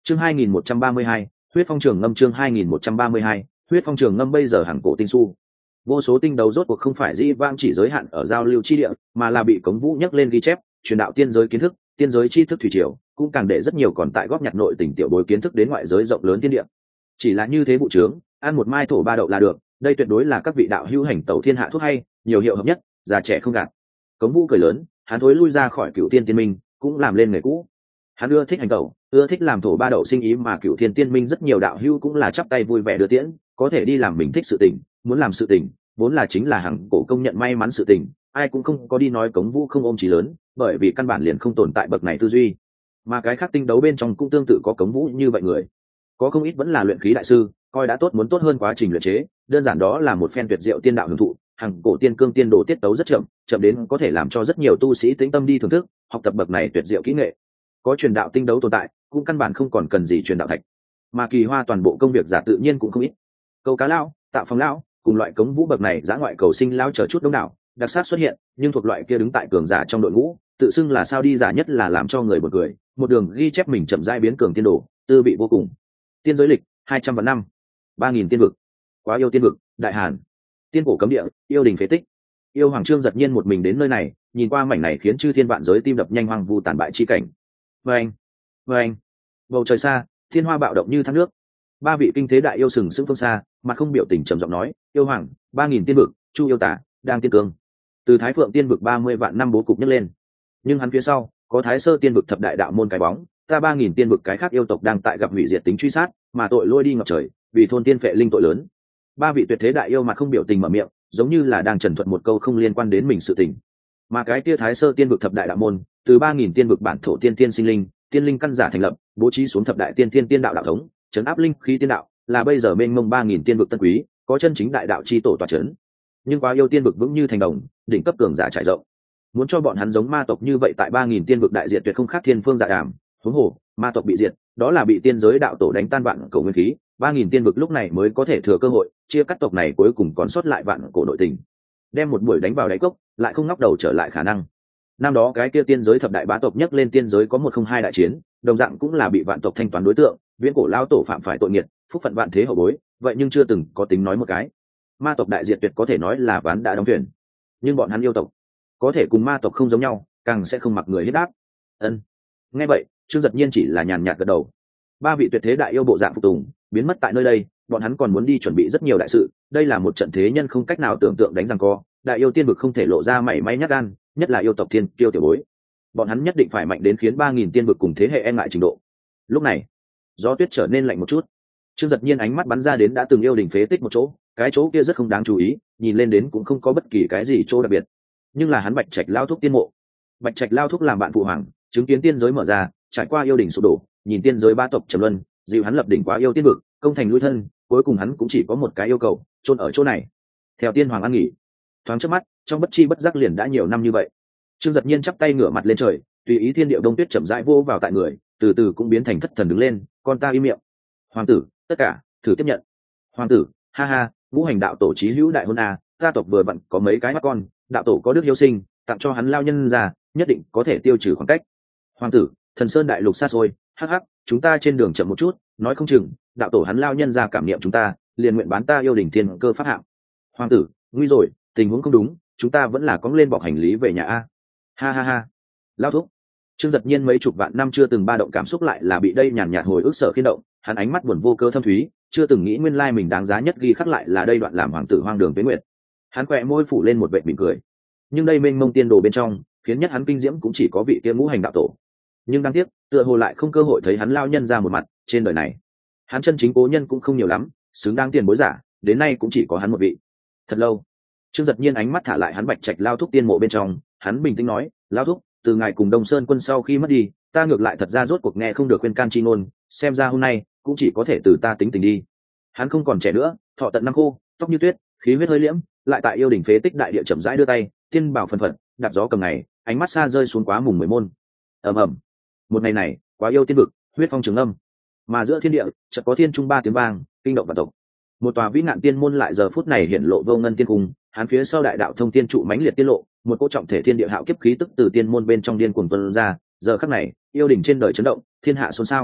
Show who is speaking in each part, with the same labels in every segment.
Speaker 1: Chương 2132, huyết phong trường ngâm. Chương 2132, huyết phong trường ngâm. Bây giờ hàng cổ tinh su, vô số tinh đấu rốt cuộc không phải dĩ vãng chỉ giới hạn ở giao lưu chi địa, mà là bị Cống Vũ nhắc lên ghi chép, truyền đạo tiên giới kiến thức, tiên giới tri thức thủy triều, cũng càng để rất nhiều còn tại góp nhặt nội tình tiểu bối kiến thức đến ngoại giới rộng lớn thiên địa. Chỉ là như thế vụ trướng, ăn một mai thổ ba đậu là được, đây tuyệt đối là các vị đạo hữu hành tẩu thiên hạ thuốc hay, nhiều hiệu hợp nhất, già trẻ không gạt. Cống Vũ cười lớn, hắn thối lui ra khỏi Cửu Thiên Tiên Minh, cũng làm lên nghề cũ. Hắn ưa thích hành tẩu, ưa thích làm thổ ba đậu sinh ý, mà Cửu Thiên Tiên Minh rất nhiều đạo hữu cũng là chắp tay vui vẻ đưa tiễn, có thể đi làm mình thích sự tình, muốn làm sự tình, vốn là chính là hàng cổ công nhận may mắn sự tình, ai cũng không có đi nói Cống Vũ không ôm chí lớn, bởi vì căn bản liền không tồn tại bậc này tư duy. Mà cái khác tinh đấu bên trong cũng tương tự có Cống Vũ như vậy người, có không ít vẫn là luyện khí đại sư, coi đã tốt muốn tốt hơn quá trình luyện chế, đơn giản đó là một phen tuyệt diệu tiên đạo hưởng thụ, hàng cổ tiên cương tiên đồ tiết tấu rất chậm, chậm đến có thể làm cho rất nhiều tu sĩ tĩnh tâm đi thưởng thức, học tập bậc này tuyệt diệu kỹ nghệ. Có truyền đạo tinh đấu tồn tại, cũng căn bản không còn cần gì truyền đạo thạch, mà Kỳ Hoa toàn bộ công việc giả tự nhiên cũng không ít. Câu cá lão, tạo phòng lão, cùng loại Cống Vũ bậc này giã ngoại cầu sinh lão chờ chút đông đảo, đặc sắc xuất hiện, nhưng thuộc loại kia đứng tại cường giả trong đội ngũ, tự xưng là sao đi giả nhất là làm cho người bật cười, một đường ghi chép mình chậm rãi biến cường tiên đồ, tư vị vô cùng. Tiên giới lịch 200 vạn năm, 3000 tiên vực, quá yêu tiên vực, đại hàn, tiên cổ cấm địa, yêu đình phế tích. Yêu Hoàng Trương giật nhiên một mình đến nơi này, nhìn qua mảnh này khiến chư thiên vạn giới tim đập nhanh, hoang vu tàn bại chi cảnh. Vâng, vâng, bầu trời xa, thiên hoa bạo động như thác nước. Ba vị kinh thế đại yêu sừng sững phương xa, mà không biểu tình trầm giọng nói: Yêu Hoàng, 3000 tiên vực, Chu yêu tả đang tiên cương. Từ Thái Phượng tiên vực 30 vạn năm bố cục nhấc lên, nhưng hắn phía sau có Thái Sơ tiên vực thập đại đạo môn cái bóng, ta 3000 tiên vực cái khác yêu tộc đang tại gặp hủy diệt tính truy sát, mà tội lôi đi ngập trời, vì thôn tiên phệ linh tội lớn. Ba vị tuyệt thế đại yêu mặt không biểu tình mở miệng, giống như là đang trần thuật một câu không liên quan đến mình sự tình. Mà cái kia Thái Sơ tiên vực thập đại đạo môn, từ 3000 tiên vực bản thổ tiên tiên sinh linh, tiên linh căn giả thành lập, bố trí xuống thập đại tiên tiên tiên đạo đạo thống, trấn áp linh khí tiên đạo, là bây giờ mênh mông 3000 tiên vực tân quý, có chân chính đại đạo chi tổ tọa trấn. Nhưng quá yêu tiên vực vững như thành đồng, đỉnh cấp cường giả trải rộng. Muốn cho bọn hắn giống ma tộc như vậy tại 3000 tiên vực đại diệt tuyệt không khác thiên phương dạ đàm, huống hồ, ma tộc bị diệt, đó là bị tiên giới đạo tổ đánh tan vạn cổ nguyên khí, 3000 tiên vực lúc này mới có thể thừa cơ hội, chia cắt tộc này cuối cùng còn sót lại vạn cổ nội tình. Đem một buổi đánh vào đáy cốc, lại không ngóc đầu trở lại khả năng. Năm đó cái kia tiên giới thập đại bá tộc nhấc lên tiên giới có 102 đại chiến, đồng dạng cũng là bị vạn tộc thanh toán đối tượng, viễn cổ lao tổ phạm phải tội nghiệt, phúc phận vạn thế hậu bối, vậy nhưng chưa từng có tính nói một cái. Ma tộc đại diệt tuyệt có thể nói là ván đã đóng thuyền, nhưng bọn hắn yêu tộc có thể cùng ma tộc không giống nhau, càng sẽ không mặc người hết đáp. Ân. Nghe vậy, Trương Giật Nhiên chỉ là nhàn nhạt gật đầu. Ba vị tuyệt thế đại yêu bộ dạng phục tùng, biến mất tại nơi đây, bọn hắn còn muốn đi chuẩn bị rất nhiều đại sự, đây là một trận thế nhân không cách nào tưởng tượng đánh giằng co, đại yêu tiên vực không thể lộ ra mảy may nhát gan, nhất là yêu tộc thiên kiêu tiểu bối. Bọn hắn nhất định phải mạnh đến khiến 3000 tiên vực cùng thế hệ e ngại trình độ. Lúc này, gió tuyết trở nên lạnh một chút. Trương Giật Nhiên ánh mắt bắn ra đến đã từng yêu đỉnh phế tích một chỗ, cái chỗ kia rất không đáng chú ý, nhìn lên đến cũng không có bất kỳ cái gì chỗ đặc biệt, nhưng là hắn Bạch Trạch lao thúc tiên mộ. Bạch Trạch lao thúc làm bạn phụ hoàng, chứng kiến tiên giới mở ra, trải qua yêu đỉnh sụp đổ, nhìn tiên giới ba tộc trầm luân, dịu hắn lập đỉnh quá yêu tiên vực, công thành lui thân, cuối cùng hắn cũng chỉ có một cái yêu cầu, chôn ở chỗ này, theo tiên hoàng ăn nghỉ. Thoáng chớp mắt, trong bất chi bất giác liền đã nhiều năm như vậy. Trương Giật Nhiên chắp tay ngửa mặt lên trời, tùy ý thiên điệu đông tuyết chậm rãi vô vào tại người, từ từ cũng biến thành thất thần đứng lên, con ta im miệng. Hoàng tử, tất cả thử tiếp nhận. Hoàng tử, ha ha, ngũ hành đạo tổ chí hữu đại hôn à, gia tộc vừa vặn có mấy cái mắt con, đạo tổ có đức hiếu sinh, tặng cho hắn lao nhân ra, nhất định có thể tiêu trừ khoảng cách. Hoàng tử, Thần Sơn đại lục xa xôi, hắc hắc, chúng ta trên đường chậm một chút, nói không chừng đạo tổ hắn lao nhân ra cảm niệm chúng ta, liền nguyện bán ta yêu đỉnh thiên cơ pháp hạng. Hoàng tử, nguy rồi, tình huống không đúng, chúng ta vẫn là cóng lên bọc hành lý về nhà a. Ha ha ha. Lao thúc. Trương Giật Nhiên mấy chục vạn năm chưa từng ba động cảm xúc lại là bị đây nhàn nhạt hồi ức sở khiên động, hắn ánh mắt buồn vô cơ thâm thúy, chưa từng nghĩ nguyên lai mình đáng giá nhất ghi khắc lại là đây đoạn làm hoàng tử hoang đường tuế nguyệt. Hắn quẹ môi phủ lên một vệt mỉm cười, nhưng đây mênh mông tiên đồ bên trong, khiến nhất hắn kinh diễm cũng chỉ có vị kia ngũ hành đạo tổ. Nhưng đáng tiếc, tựa hồ lại không cơ hội thấy hắn lao nhân ra một mặt, trên đời này, hắn chân chính cố nhân cũng không nhiều lắm, xứng đáng tiền bối giả, đến nay cũng chỉ có hắn một vị. Thật lâu, Trương Giật Nhiên ánh mắt thả lại hắn Bạch Trạch lao thúc tiên mộ bên trong, hắn bình tĩnh nói, lao thúc, từ ngày cùng Đông Sơn quân sau khi mất đi, ta ngược lại thật ra rốt cuộc nghe không được khuyên can chi ngôn, xem ra hôm nay cũng chỉ có thể từ ta tính tình đi. Hắn không còn trẻ nữa, thọ tận năm khô, tóc như tuyết, khí huyết hơi liễm, lại tại yêu đỉnh phế tích đại địa chậm rãi đưa tay, tiên bảo phần phật, đạp gió cầm ngày, ánh mắt xa rơi xuống quá mùng 10 môn. Ầm ầm. Một ngày này, quá yêu tiên vực, huyết phong trường âm, mà giữa thiên địa chợt có thiên trung ba tiếng vang, kinh động vạn tộc. Một tòa vĩ ngạn tiên môn lại giờ phút này hiện lộ vô ngân tiên cung, hắn phía sau đại đạo thông tiên trụ mãnh liệt tiết lộ, một cỗ trọng thể thiên địa hạo kiếp khí tức từ tiên môn bên trong điên cuồng tuôn ra, giờ khắc này, yêu đỉnh trên đời chấn động, thiên hạ xôn xao.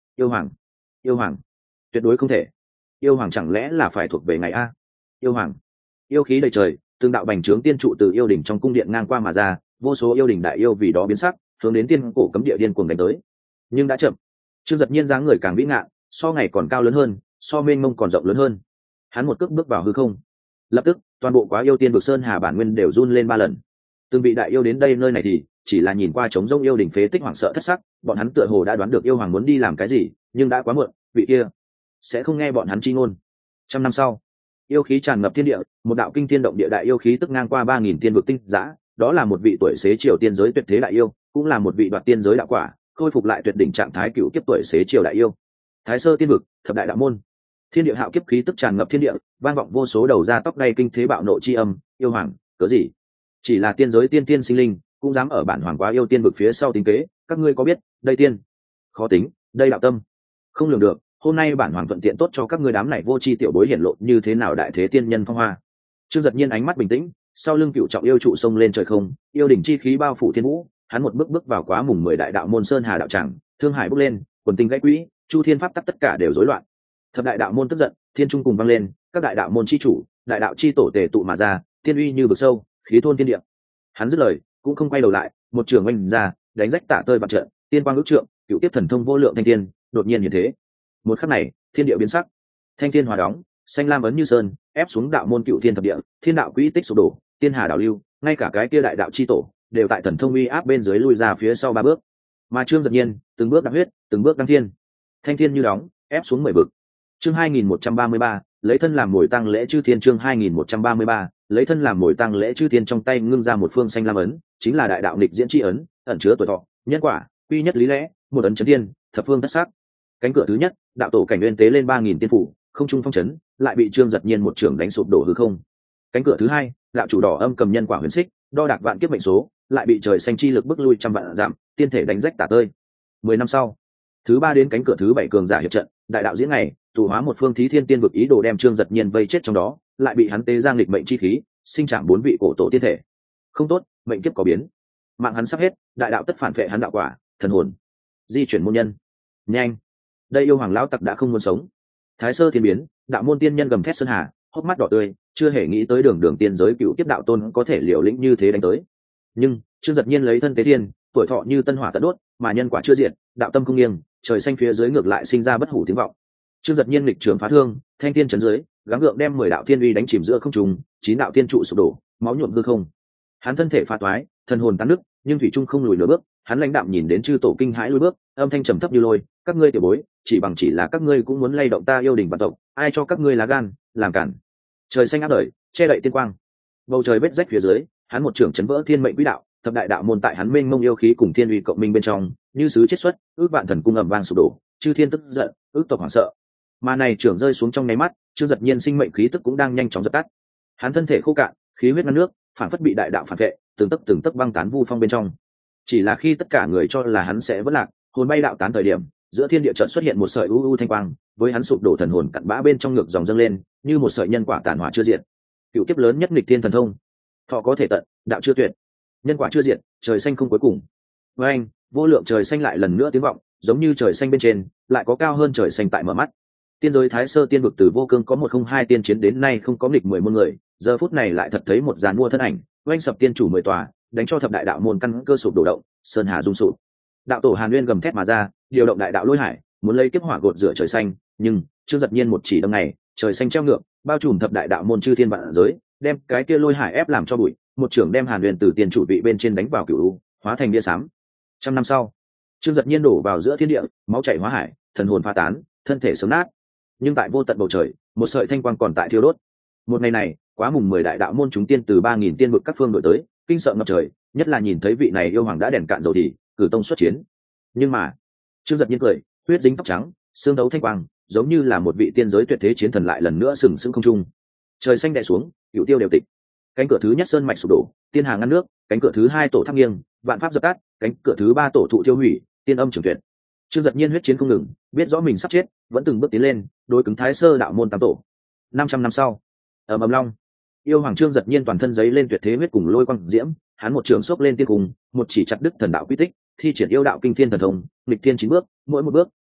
Speaker 1: Yêu hoàng, yêu hoàng, tuyệt đối không thể. Yêu hoàng chẳng lẽ là phải thuộc về ngày a? Yêu hoàng, yêu khí đầy trời, từng đạo bành trướng tiên trụ từ yêu đỉnh trong cung điện ngang qua mà ra, vô số yêu đỉnh đại yêu vì đó biến sắc, hướng đến tiên cổ cấm địa điên cuồng đánh tới. Nhưng đã chậm. Trương Dật Nhiên dáng người càng vĩ ngạn, so ngày còn cao lớn hơn, so mênh mông còn rộng lớn hơn. Hắn một cước bước vào hư không, lập tức toàn bộ Quá Yêu Tiên vực sơn hà bản nguyên đều run lên 3 lần. Từng vị đại yêu đến đây nơi này thì chỉ là nhìn qua trống rỗng yêu đỉnh phế tích hoảng sợ thất sắc, bọn hắn tựa hồ đã đoán được yêu hoàng muốn đi làm cái gì, nhưng đã quá muộn, vị kia sẽ không nghe bọn hắn chi ngôn. 100 năm sau, yêu khí tràn ngập thiên địa, một đạo kinh thiên động địa đại yêu khí tức ngang qua 3000 tiên vực tinh dã, đó là một vị tuổi xế chiều tiên giới tuyệt thế đại yêu, cũng là một vị đoạt tiên giới đạo quả, khôi phục lại tuyệt đỉnh trạng thái cựu kiếp tuổi xế chiều đại yêu. Thái Sơ tiên vực, thập đại đạo môn. Thiên địa hạo kiếp khí tức tràn ngập thiên địa, vang vọng vô số đầu ra tóc đay kinh thế bạo nộ chi âm, yêu hoàng, cớ gì? Chỉ là tiên giới tiên tiên sinh linh, cũng dám ở bản hoàng Quá Yêu tiên vực phía sau tính kế, các ngươi có biết, đây tiên khó tính, đây đạo tâm không lường được, hôm nay bản hoàng thuận tiện tốt cho các ngươi đám này vô tri tiểu bối hiển lộ như thế nào đại thế tiên nhân phong hoa. Trương Dật Nhiên ánh mắt bình tĩnh, sau lưng cựu trọng yêu trụ sông lên trời không, yêu đỉnh chi khí bao phủ thiên vũ, hắn một bước bước vào Quá Mùng 10 đại đạo môn sơn hà đạo tràng, thương hải bốc lên, quần tinh gãy quỹ, chu thiên pháp tắc tất cả đều rối loạn. Thập đại đạo môn tức giận, thiên trung cùng vang lên, các đại đạo môn chi chủ, đại đạo chi tổ tề tụ mà ra, tiên uy như vực sâu, khí thôn thiên địa. Hắn dứt lời, cũng không quay đầu lại, một trường oanh ra, đánh rách tả tơi bạt trận, tiên quang ước trượng, cựu tiếp thần thông vô lượng thanh thiên, đột nhiên như thế. Một khắc này, thiên địa biến sắc, thanh thiên hòa đóng, xanh lam ấn như sơn, ép xuống đạo môn cựu thiên thập địa, thiên đạo quỹ tích sụp đổ, tiên hà đảo lưu, ngay cả cái kia đại đạo chi tổ đều tại thần thông uy áp bên dưới lui ra phía sau 3 bước. Mà Trương Dật Nhiên, từng bước đạp huyết, từng bước đăng thiên, thanh thiên như đóng, ép xuống 10 vực. Chương 2133, lấy thân làm mồi tang lễ chư thiên. Chương 2133, lấy thân làm mồi tang lễ chư thiên, trong tay ngưng ra một phương xanh lam ấn, chính là đại đạo nghịch diễn chi ấn, ẩn chứa tuổi thọ, nhân quả, quy nhất lý lẽ, một ấn chấn thiên, thập phương thất sắc. Cánh cửa thứ nhất, đạo tổ cảnh nguyên tế lên 3000 tiên phủ, không trung phong chấn, lại bị Trương Dật Nhiên một trường đánh sụp đổ hư không. Cánh cửa thứ hai, đạo chủ đỏ âm cầm nhân quả huyền xích, đo đạc vạn kiếp mệnh số, lại bị trời xanh chi lực bức lui trăm vạn giảm, tiên thể đánh rách tả tơi. 10 năm sau, thứ ba đến cánh cửa thứ 7 cường giả hiệp trận, đại đạo diễn ngày, tụ hóa một phương thí thiên tiên vực ý đồ đem Trương Dật Nhiên vây chết trong đó, lại bị hắn tế giang lịch mệnh chi khí, sinh trạng 4 vị cổ tổ tiên thể. Không tốt, mệnh kiếp có biến, mạng hắn sắp hết, đại đạo tất phản phệ hắn đạo quả, thần hồn di chuyển môn nhân. Nhanh, đây yêu hoàng lão tặc đã không muốn sống. Thái Sơ thiên biến, đạo môn tiên nhân gầm thét sơn hà, hốc mắt đỏ tươi, chưa hề nghĩ tới đường tiên giới cựu kiếp đạo tôn có thể liều lĩnh như thế đánh tới. Nhưng Trương Dật Nhiên lấy thân tế thiên, tuổi thọ như tân hỏa tận đốt, mà nhân quả chưa diệt, đạo tâm không nghiêng, trời xanh phía dưới ngược lại sinh ra bất hủ tiếng vọng. Trương Dật Nhiên lịch trường phá thương, thanh thiên chấn dưới, gắng gượng đem 10 đạo thiên uy đánh chìm giữa không trung, 9 đạo thiên trụ sụp đổ, máu nhuộm hư không. Hắn thân thể phá toái, thần hồn tán nứt, nhưng thủy trung không lùi nửa bước. Hắn lãnh đạm nhìn đến chư tổ kinh hãi lùi bước, âm thanh trầm thấp như lôi, các ngươi tiểu bối, chỉ là các ngươi cũng muốn lay động ta yêu đình vạn tộc, ai cho các ngươi lá gan làm cản. Trời xanh áp đời, che đậy tiên quang, bầu trời vết rách phía dưới, hắn một trường chấn vỡ thiên mệnh quỹ đạo, thập đại đạo môn tại hắn mênh mông yêu khí cùng thiên uy cộng minh bên trong, như sứ chết xuất, ước vạn thần cung ầm vang sụp đổ, chư thiên tức giận, ước tộc hoảng sợ. Mà này trưởng rơi xuống trong nháy mắt, Trương Dật Nhiên sinh mệnh khí tức cũng đang nhanh chóng dập tắt. Hắn thân thể khô cạn, khí huyết ngăn nước, phản phất bị đại đạo phản vệ, từng tấc băng tán vu phong bên trong. Chỉ là khi tất cả người cho là hắn sẽ vỡ lạc, hồn bay đạo tán thời điểm, giữa thiên địa chợt xuất hiện một sợi u u thanh quang, với hắn sụp đổ thần hồn cặn bã bên trong ngược dòng dâng lên, như một sợi nhân quả tàn hỏa chưa diệt. Cựu kiếp lớn nhất nghịch thiên thần thông, thọ có thể tận, đạo chưa tuyệt, nhân quả chưa diệt, trời xanh không cuối cùng. Với anh, vô lượng trời xanh lại lần nữa tiếng vọng, giống như trời xanh bên trên, lại có cao hơn trời xanh tại mở mắt. Tiên giới Thái Sơ tiên vực từ vô cương có 102 tiên chiến đến nay không có nghịch 10 môn người, giờ phút này lại thật thấy một dàn mua thân ảnh, oanh sập tiên chủ 10 tòa, đánh cho thập đại đạo môn căn cơ sụp đổ động, sơn hà rung sụp. Đạo tổ Hàn Nguyên gầm thét mà ra, điều động đại đạo lôi hải, muốn lấy kiếp hỏa gột rửa trời xanh, nhưng Trương Dật Nhiên một chỉ đâm này, trời xanh treo ngược, bao trùm thập đại đạo môn chư thiên vạn giới, đem cái kia lôi hải ép làm cho bụi, một trưởng đem Hàn Nguyên từ tiền chủ vị bên trên đánh vào cửu u, hóa thành bia xám. 100 năm sau, Trương Dật Nhiên đổ vào giữa thiên địa, máu chảy hóa hải, thần hồn pha tán, thân thể sớm nát. Nhưng tại vô tận bầu trời, một sợi thanh quang còn tại thiêu đốt. Một ngày này, Quá Mùng 10 đại đạo môn chúng tiên từ 3000 tiên vực các phương đội tới, kinh sợ ngập trời, nhất là nhìn thấy vị này yêu hoàng đã đèn cạn dầu thì cử tông xuất chiến. Nhưng mà Trương Dật Nhiên cười, huyết dính tóc trắng, xương đấu thanh quang, giống như là một vị tiên giới tuyệt thế chiến thần lại lần nữa sừng sững không trung. Trời xanh đè xuống, cửu tiêu đều tịch. Cánh cửa thứ nhất sơn mạch sụp đổ, tiên hà ngăn nước, cánh cửa thứ hai tổ thăng nghiêng, vạn pháp dập tắt, cánh cửa thứ ba tổ thụ tiêu hủy, tiên âm trường tuyệt. Trương Dật Nhiên huyết chiến không ngừng, biết rõ mình sắp chết, vẫn từng bước tiến lên, đối cứng Thái Sơ đạo môn 8 tổ. 500 năm sau, ở Ầm Long, yêu hoàng Trương Dật Nhiên toàn thân giấy lên tuyệt thế huyết cùng lôi quang diễm, hắn một trường xốc lên tiên cùng, một chỉ chặt đứt thần đạo quy tích, thi triển yêu đạo kinh thiên thần thông, nghịch thiên 9 bước, mỗi một bước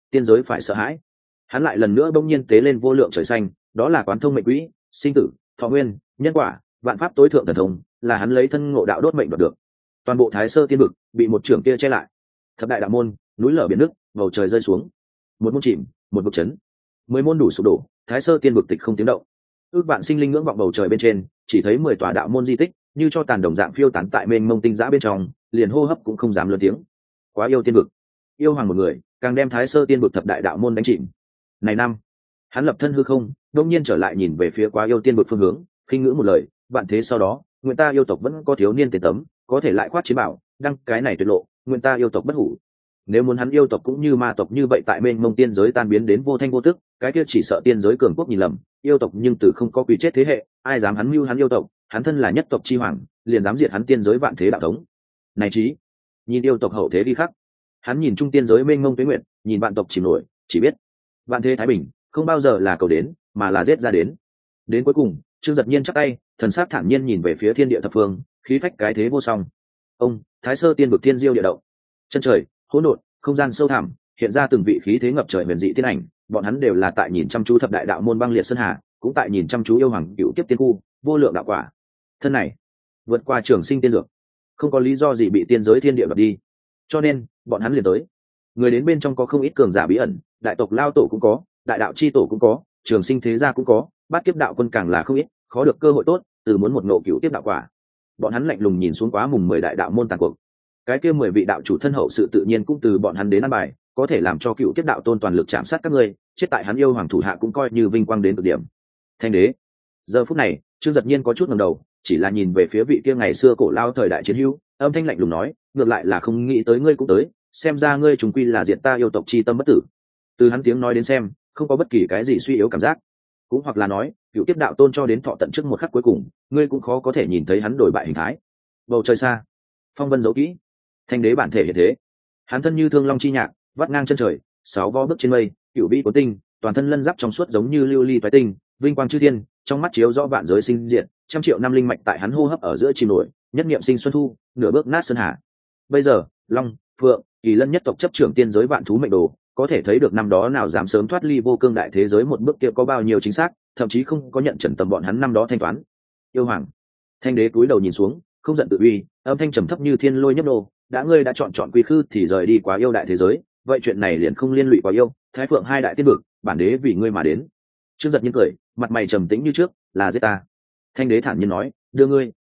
Speaker 1: tiên giới phải sợ hãi. Hắn lại lần nữa bỗng nhiên tế lên vô lượng trời xanh, đó là quán thông mệnh quỹ, sinh tử, thọ nguyên, nhân quả, vạn pháp tối thượng thần thông, là hắn lấy thân ngộ đạo đốt mệnh đoạt được. Toàn bộ Thái Sơ Tiên vực bị một trưởng kia che lại. Thập đại đạo môn, núi lở biển nước, bầu trời rơi xuống. Một môn chìm, một vực chấn. 10 môn đủ sụp đổ, Thái Sơ Tiên vực tịch không tiếng động. Ước vạn sinh linh ngưỡng vọng bầu trời bên trên, chỉ thấy 10 tòa đạo môn di tích, như cho tàn đồng dạng phiêu tán tại mênh mông tinh dã bên trong, liền hô hấp cũng không dám lớn tiếng. Quá yêu tiên vực, yêu hoàng một người, càng đem Thái Sơ Tiên vực thập đại đạo môn đánh chìm. Này năm, hắn lập thân hư không, đột nhiên trở lại nhìn về phía Quá yêu tiên vực phương hướng, khinh ngữ một lời, vạn thế sau đó, nguyện ta yêu tộc vẫn có thiếu niên tiền tấm, có thể lại khoát chiến bảo, đăng cái này tuyệt lộ, nguyện ta yêu tộc bất hủ. Nếu muốn hắn yêu tộc cũng như ma tộc như vậy tại mênh mông tiên giới tan biến đến vô thanh vô tức, cái kia chỉ sợ tiên giới cường quốc nhìn lầm, yêu tộc nhưng từ không có quy chết thế hệ, ai dám hắn mưu hắn yêu tộc, hắn thân là nhất tộc chi hoàng, liền dám diệt hắn tiên giới vạn thế đạo thống. Này chí, nhìn yêu tộc hậu thế đi khắc, hắn nhìn trung tiên giới mênh mông tuế nguyện, nhìn vạn tộc chìm nổi, chỉ biết vạn thế thái bình, không bao giờ là cầu đến, mà là giết ra đến. Đến cuối cùng, Trương Giật Nhiên chắp tay, thần sắc thản nhiên nhìn về phía thiên địa thập phương, khí phách cái thế vô song. Ông, Thái Sơ Tiên vực tiên diêu địa động, chân trời, hỗn độn, không gian sâu thẳm, hiện ra từng vị khí thế ngập trời huyền dị tiên ảnh, bọn hắn đều là tại nhìn chăm chú thập đại đạo môn băng liệt sơn hà, cũng tại nhìn chăm chú yêu hoàng cựu kiếp tiên khu, vô lượng đạo quả. Thân này, vượt qua trường sinh tiên dược, không có lý do gì bị tiên giới thiên địa đoạt đi. Cho nên, bọn hắn liền tới. Người đến bên trong có không ít cường giả bí ẩn, đại tộc lao tổ cũng có, đại đạo chi tổ cũng có, trường sinh thế gia cũng có, bát kiếp đạo quân càng là không ít, khó được cơ hội tốt, từ muốn một ngộ cựu tiếp đạo quả. Bọn hắn lạnh lùng nhìn xuống Quá mùng 10 đại đạo môn tàn cuộc. Cái kia 10 vị đạo chủ thân hậu sự tự nhiên cũng từ bọn hắn đến ăn bài, có thể làm cho cựu kiếp đạo tôn toàn lực chạm sát các ngươi, chết tại hắn yêu hoàng thủ hạ cũng coi như vinh quang đến cực điểm. Thanh đế. Giờ phút này, Trương Giật Nhiên có chút ngẩng đầu, chỉ là nhìn về phía vị kia ngày xưa cổ lao thời đại chiến hữu, âm thanh lạnh lùng nói, ngược lại là không nghĩ tới ngươi cũng tới, xem ra ngươi trùng quy là diện ta yêu tộc chi tâm bất tử. Từ hắn tiếng nói đến xem, không có bất kỳ cái gì suy yếu cảm giác, cũng hoặc là nói, cựu kiếp đạo tôn cho đến thọ tận trước một khắc cuối cùng, ngươi cũng khó có thể nhìn thấy hắn đổi bại hình thái. Bầu trời xa, phong vân dấu kỹ, thanh đế bản thể hiện thế, hắn thân như thương long chi nhạc, vắt ngang chân trời, 6 vó bước trên mây, cựu vĩ cố tinh, toàn thân lân giáp trong suốt giống như lưu ly toái tinh, vinh quang chư thiên, trong mắt chiếu rõ vạn giới sinh diệt, trăm triệu năm linh mạch tại hắn hô hấp ở giữa chìm nổi, nhất niệm sinh xuân thu, nửa bước nát sơn hà. Bây giờ, long, phượng, kỳ lân nhất tộc chấp trưởng tiên giới vạn thú mệnh đồ, có thể thấy được năm đó nào dám sớm thoát ly vô cương đại thế giới một bước kia có bao nhiêu chính xác, thậm chí không có nhận trần tầm bọn hắn năm đó thanh toán. Yêu hoàng, thanh đế cúi đầu nhìn xuống, không giận tự uy, âm thanh trầm thấp như thiên lôi nhấp nô, đã ngươi đã chọn quy khư thì rời đi Quá yêu đại thế giới, vậy chuyện này liền không liên lụy Quá yêu, Thái Phượng hai đại tiên vực, bản đế vì ngươi mà đến. Trương Giật Nhiên cười, mặt mày trầm tĩnh như trước, là giết ta. Thanh đế thản nhiên nói, đưa ngươi.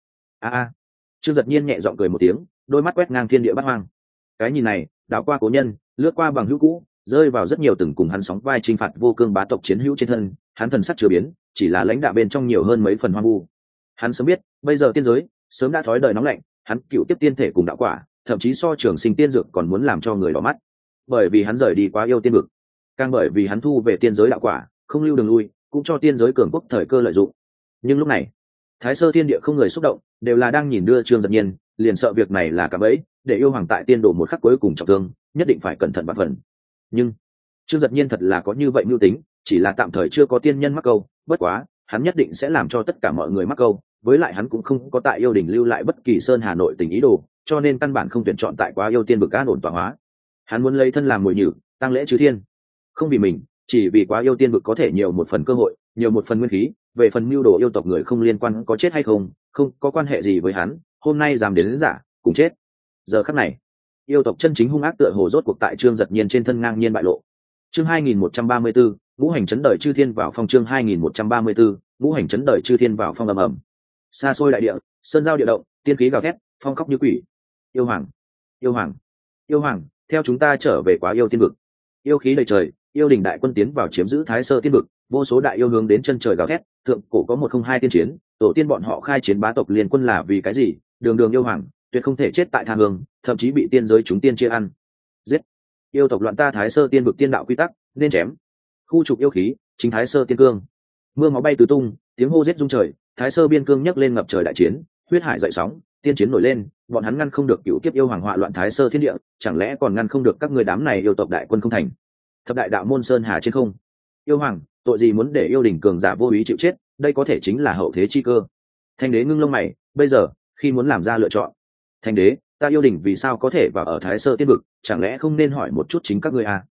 Speaker 1: Trương Giật Nhiên nhẹ giọng cười một tiếng, đôi mắt quét ngang thiên địa bát hoang. Cái nhìn này, đảo qua cố nhân, lướt qua bằng hữu cũ, rơi vào rất nhiều từng cùng hắn sóng vai chinh phạt vô cương bá tộc chiến hữu trên thân, hắn thần sắc chưa biến, chỉ là lãnh đạo bên trong nhiều hơn mấy phần hoang vu. Hắn sớm biết, bây giờ tiên giới sớm đã thói đời nóng lạnh, hắn cựu tiếp tiên thể cùng đạo quả, thậm chí so trường sinh tiên dược còn muốn làm cho người đỏ mắt. Bởi vì hắn rời đi Quá yêu tiên vực, càng bởi vì hắn thu về tiên giới đạo quả, không lưu đường lui, cũng cho tiên giới cường quốc thời cơ lợi dụng. Nhưng lúc này, Thái Sơ Thiên địa không người xúc động, đều là đang nhìn đưa Trương Giật Nhiên, liền sợ việc này là cả bẫy, để yêu hoàng tại tiên đồ một khắc cuối cùng trọng thương, nhất định phải cẩn thận vạn phần. Nhưng Trương Giật Nhiên thật là có như vậy mưu tính, chỉ là tạm thời chưa có tiên nhân mắc câu, bất quá, hắn nhất định sẽ làm cho tất cả mọi người mắc câu, với lại hắn cũng không có tại yêu đình lưu lại bất kỳ sơn Hà Nội tình ý đồ, cho nên căn bản không tuyển chọn tại Quá yêu tiên vực an ổn tọa hóa. Hắn muốn lấy thân làm mồi nhử, tăng lễ chư thiên, không vì mình, chỉ vì Quá yêu tiên vực có thể nhiều một phần cơ hội, nhiều một phần nguyên khí, về phần mưu đồ yêu tộc người không liên quan có chết hay không, không có quan hệ gì với hắn, hôm nay dám đến giả, cùng chết. Giờ khắc này, yêu tộc chân chính hung ác tựa hồ rốt cuộc tại Trương Giật Nhiên trên thân ngang nhiên bại lộ. Chương 2134, ngũ hành chấn đời chư thiên vào phong. Chương 2134, ngũ hành chấn đời chư thiên vào phong. Ầm ầm. Xa xôi đại địa, sơn giao địa động, tiên khí gào thét, phong khóc như quỷ. Yêu hoàng, yêu hoàng, yêu hoàng, theo chúng ta trở về Quá yêu tiên vực. Yêu khí đầy trời, yêu đình đại quân tiến vào chiếm giữ Thái Sơ tiên vực, vô số đại yêu hướng đến chân trời gào thét, thượng cổ có 102 tiên chiến, tổ tiên bọn họ khai chiến bá tộc liên quân là vì cái gì? Đường đường yêu hoàng, tuyệt không thể chết tại tha hương, thậm chí bị tiên giới chúng tiên chia ăn. Giết! Yêu tộc loạn ta Thái Sơ tiên vực tiên đạo quy tắc, nên chém. Khu trục yêu khí, chính Thái Sơ tiên cương. Mưa máu bay tứ tung, tiếng hô giết rung trời, Thái Sơ biên cương nhấc lên ngập trời đại chiến, huyết hải dậy sóng, tiên chiến nổi lên, bọn hắn ngăn không được cựu kiếp yêu hoàng họa loạn Thái Sơ thiên địa, chẳng lẽ còn ngăn không được các người đám này yêu tộc đại quân không thành? Thập đại đạo môn sơn hà trên không. Yêu hoàng, tội gì muốn để yêu đình cường giả vô ý chịu chết, đây có thể chính là hậu thế chi cơ. Thanh đế ngưng lông mày, bây giờ khi muốn làm ra lựa chọn. Thanh đế, ta yêu đình vì sao có thể vào ở Thái Sơ tiên vực, chẳng lẽ không nên hỏi một chút chính các ngươi à?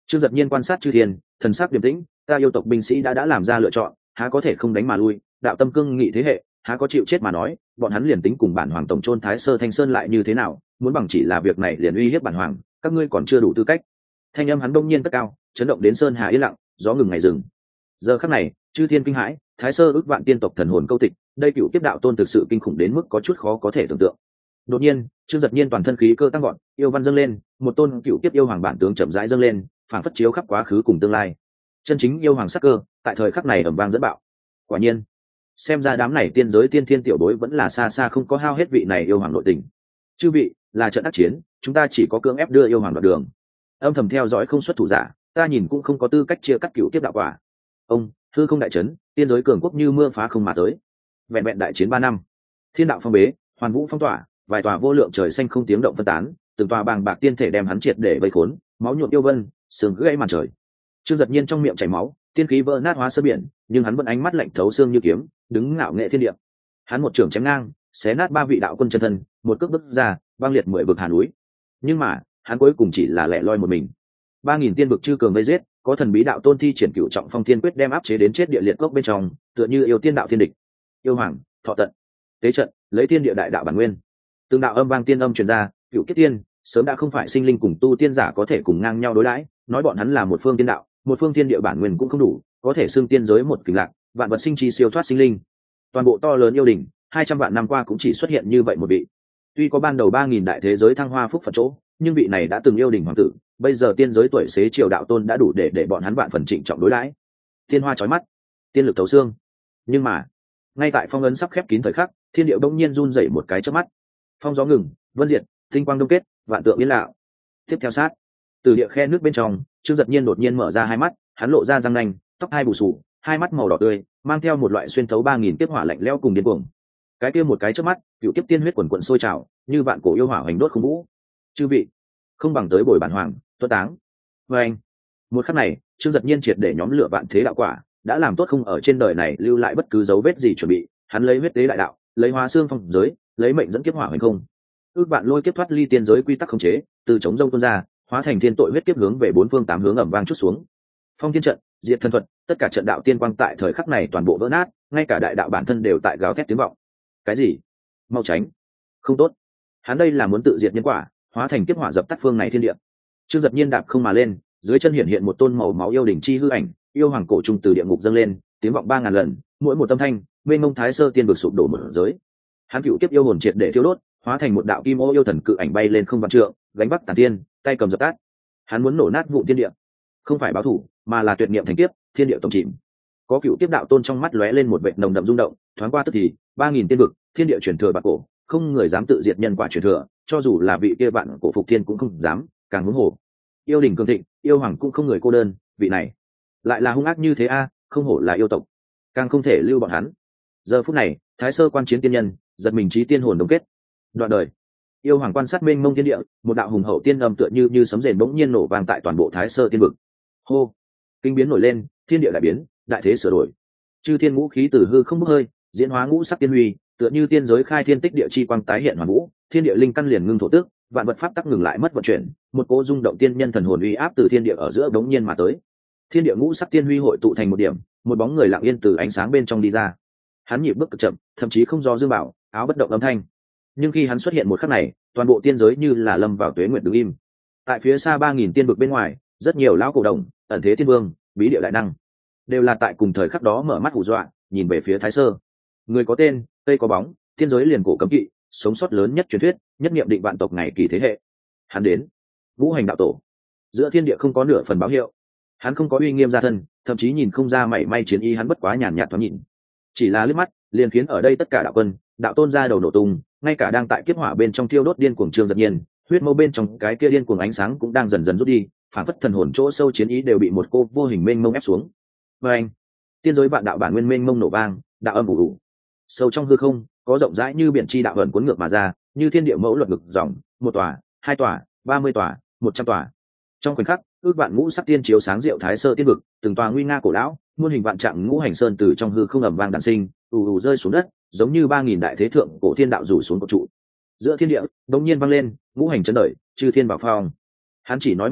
Speaker 1: Trương Dật Nhiên quan sát chư thiên, thần sắc điềm tĩnh, ta yêu tộc binh sĩ đã làm ra lựa chọn, há có thể không đánh mà lui, đạo tâm cương nghị thế hệ, há có chịu chết mà nói, bọn hắn liền tính cùng bản hoàng tổng chôn Thái Sơ Thanh Sơn lại như thế nào, muốn bằng chỉ là việc này liền uy hiếp bản hoàng, các ngươi còn chưa đủ tư cách. Thanh âm hắn đông nhiên cất cao, chấn động đến sơn hà yên lặng, gió ngừng ngày rừng. Giờ khắc này, chư thiên kinh hãi, Thái Sơ ước vạn tiên tộc thần hồn câu tịch, đây cựu kiếp đạo tôn thực sự kinh khủng đến mức có chút khó có thể tưởng tượng. Đột nhiên, Trương Dật Nhiên toàn thân khí cơ tăng vọt, yêu văn dâng lên, một tôn cựu kiếp yêu hoàng bản tướng chậm rãi dâng lên, phảng phất chiếu khắp quá khứ cùng tương lai. Chân chính yêu hoàng sắc cơ, tại thời khắc này ầm vang dẫn bạo. Quả nhiên, xem ra đám này tiên giới tiên thiên tiểu bối vẫn là xa xa không có hao hết vị này yêu hoàng nội tình. Chư vị, là trận ác chiến, chúng ta chỉ có cưỡng ép đưa yêu hoàng đoạt đường. Âm thầm theo dõi không xuất thủ giả, ta nhìn cũng không có tư cách chia cắt cựu kiếp đạo quả. Ông, hư không đại chấn, tiên giới cường quốc như mưa phá không mà tới. Vẹn vẹn đại chiến 3 năm, thiên đạo phong bế, hoàn vũ phong tỏa, vài tòa vô lượng trời xanh không tiếng động phân tán, từng tòa bàng bạc tiên thể đem hắn triệt để vây khốn, máu nhuộm yêu vân, sương gãy màn trời. Trương Dật Nhiên trong miệng chảy máu, tiên khí vỡ nát hóa sơn biển, nhưng hắn vẫn ánh mắt lạnh thấu xương như kiếm, đứng ngạo nghệ thiên địa. Hắn một trường chém ngang, xé nát 3 vị đạo quân chân thân, một cước bước ra, băng liệt 10 vực hà núi. Nhưng mà, hắn cuối cùng chỉ là lẻ loi một mình. 3000 tiên vực chư cường vây giết, có thần bí đạo tôn thi triển cửu trọng phong thiên quyết đem áp chế đến chết địa liệt gốc bên trong, tựa như yêu tiên đạo thiên địch. Yêu hoàng, thọ tận. Tế trận, lấy thiên địa đại đạo bản nguyên. Từng đạo âm vang tiên âm truyền ra, cửu kiếp tiên, sớm đã không phải sinh linh cùng tu tiên giả có thể cùng ngang nhau đối đãi, nói bọn hắn là một phương tiên đạo, một phương thiên địa bản nguyên cũng không đủ, có thể xưng tiên giới một kình lạc, vạn vật sinh chi siêu thoát sinh linh. Toàn bộ to lớn yêu đình, 200 vạn năm qua cũng chỉ xuất hiện như vậy một vị. Tuy có ban đầu 3000 đại thế giới thăng hoa phúc phật chỗ, nhưng vị này đã từng yêu đình hoàng tử, bây giờ tiên giới tuổi xế triều đạo tôn đã đủ để bọn hắn vạn phần trịnh trọng đối đãi. Tiên hoa chói mắt, tiên lực thấu xương. Nhưng mà, ngay tại phong ấn sắp khép kín thời khắc, thiên địa bỗng nhiên run rẩy một cái chớp mắt. Phong gió ngừng, vân diệt, tinh quang đông kết, vạn tượng biến lạo. Tiếp theo sát, từ địa khe nước bên trong, Trương Dật Nhiên đột nhiên mở ra hai mắt, hắn lộ ra răng nanh, tóc hai bù xù, hai mắt màu đỏ tươi, mang theo một loại xuyên thấu 3000 kiếp hỏa lạnh lẽo cùng điên cuồng. Cái kia một cái chớp mắt, cựu kiếp tiên huyết quần quần sôi trào, như vạn cổ yêu hỏa hoành đốt không vũ. Chư vị, không bằng tới bồi bản hoàng, tuất táng. Và anh, một khắc này, Trương Dật Nhiên triệt để nhóm lửa vạn thế đạo quả, đã làm tốt không ở trên đời này lưu lại bất cứ dấu vết gì chuẩn bị, hắn lấy huyết tế đại đạo, lấy hóa xương phong giới, lấy mệnh dẫn kiếp hỏa hoành không. Ước vạn lôi kiếp thoát ly tiên giới quy tắc khống chế, từ chống rông tuôn ra, hóa thành thiên tội huyết kiếp hướng về 4 phương 8 hướng ầm vang chút xuống. Phong thiên trận, diệt thần thuật, tất cả trận đạo tiên quang tại thời khắc này toàn bộ vỡ nát, ngay cả đại đạo bản thân đều tại gào thét tiếng vọng. Cái gì? Mau tránh! Không tốt! Hắn đây là muốn tự diệt nhân quả, hóa thành kiếp hỏa dập tắt phương này thiên địa. Trương Dật Nhiên đạp không mà lên, dưới chân hiện một tôn màu máu yêu đỉnh chi hư ảnh, yêu hoàng cổ trùng từ địa ngục dâng lên, tiếng vọng 3000 lần, mỗi một âm thanh, mênh mông Thái Sơ tiên vực sụp đổ một giới. Hắn cựu kiếp yêu hồn triệt để thiêu đốt, hóa thành một đạo kim ô yêu thần cự ảnh bay lên không vạn trượng, gánh vác tản tiên, tay cầm dập tắt. Hắn muốn nổ nát vụn thiên địa, không phải báo thủ, mà là tuyệt niệm thành kiếp, thiên địa tổng chìm. Có cựu kiếp đạo tôn trong mắt lóe lên một vệt nồng đậm rung động, thoáng qua tức thì 3000 tiên vực, thiên địa truyền thừa bạc cổ, không người dám tự diệt nhân quả truyền thừa, cho dù là vị kia bạn cổ phục thiên cũng không dám, càng huống hồ. Yêu đình cường thịnh, yêu hoàng cũng không người cô đơn, vị này lại là hung ác như thế a, không hổ là yêu tộc, càng không thể lưu bọn hắn. Giờ phút này, Thái Sơ quan chiến tiên nhân, giật mình trí tiên hồn đồng kết. Đoạn đời, yêu hoàng quan sát mênh mông thiên địa, một đạo hùng hậu tiên âm tựa như sấm rền bỗng nhiên nổ vang tại toàn bộ Thái Sơ tiên vực. Hô, kinh biến nổi lên, thiên địa đại biến, đại thế sửa đổi. Chư thiên ngũ khí từ hư không bốc hơi, diễn hóa ngũ sắc tiên huy, tựa như tiên giới khai thiên tích địa chi quang tái hiện hoàn vũ, thiên địa linh căn liền ngưng thổ tức, vạn vật pháp tắc ngừng lại mất vận chuyển, một cỗ rung động tiên nhân thần hồn uy áp từ thiên địa ở giữa bỗng nhiên mà tới. Thiên địa ngũ sắc tiên huy hội tụ thành một điểm, một bóng người lặng yên từ ánh sáng bên trong đi ra. Hắn nhịp bước cực chậm, thậm chí không do dương bảo, áo bất động âm thanh. Nhưng khi hắn xuất hiện một khắc này, toàn bộ tiên giới như là lâm vào tuế nguyệt đứng im. Tại phía xa 3000 tiên vực bên ngoài, rất nhiều lão cổ đồng, ẩn thế tiên vương, bí địa đại năng, đều là tại cùng thời khắc đó mở mắt hù dọa, nhìn về phía Thái Sơ. Người có tên, cây có bóng, tiên giới liền cổ cấm kỵ, sống sót lớn nhất truyền thuyết, nhất niệm định vạn tộc ngày kỳ thế hệ. Hắn đến, ngũ hành đạo tổ. Giữa thiên địa không có nửa phần báo hiệu. Hắn không có uy nghiêm gia thân, thậm chí nhìn không ra mảy may chiến ý, hắn bất quá nhàn nhạt thoáng nhìn. Chỉ là liếc mắt, liền khiến ở đây tất cả đạo quân, đạo tôn ra đầu nổ tung, ngay cả đang tại kiếp hỏa bên trong thiêu đốt điên cuồng Trương Dật Nhiên, huyết mâu bên trong cái kia điên cuồng ánh sáng cũng đang dần dần rút đi, phản phất thần hồn chỗ sâu chiến ý đều bị một cô vô hình mênh mông ép xuống. Và anh, tiên giới vạn đạo bản nguyên mênh mông nổ vang, đạo âm ủ ủ. Sâu trong hư không, có rộng rãi như biển chi đạo ẩn cuốn ngược mà ra, như thiên địa mẫu luật ngực dòng, một tòa, 2 tòa, 30 tòa, 100 tòa. Trong khoảnh khắc, ước vạn ngũ sắc tiên chiếu sáng diệu Thái Sơ tiên vực, từng tòa nguy nga cổ lão, muôn hình vạn trạng ngũ hành sơn từ trong hư không ầm vang đản sinh, ù ù rơi xuống đất, giống như 3000 đại thế thượng cổ thiên đạo rủ xuống cổ trụ. Giữa thiên địa, đột nhiên vang lên, ngũ hành chấn đời, chư thiên bảo phong. Hắn chỉ nói một câu,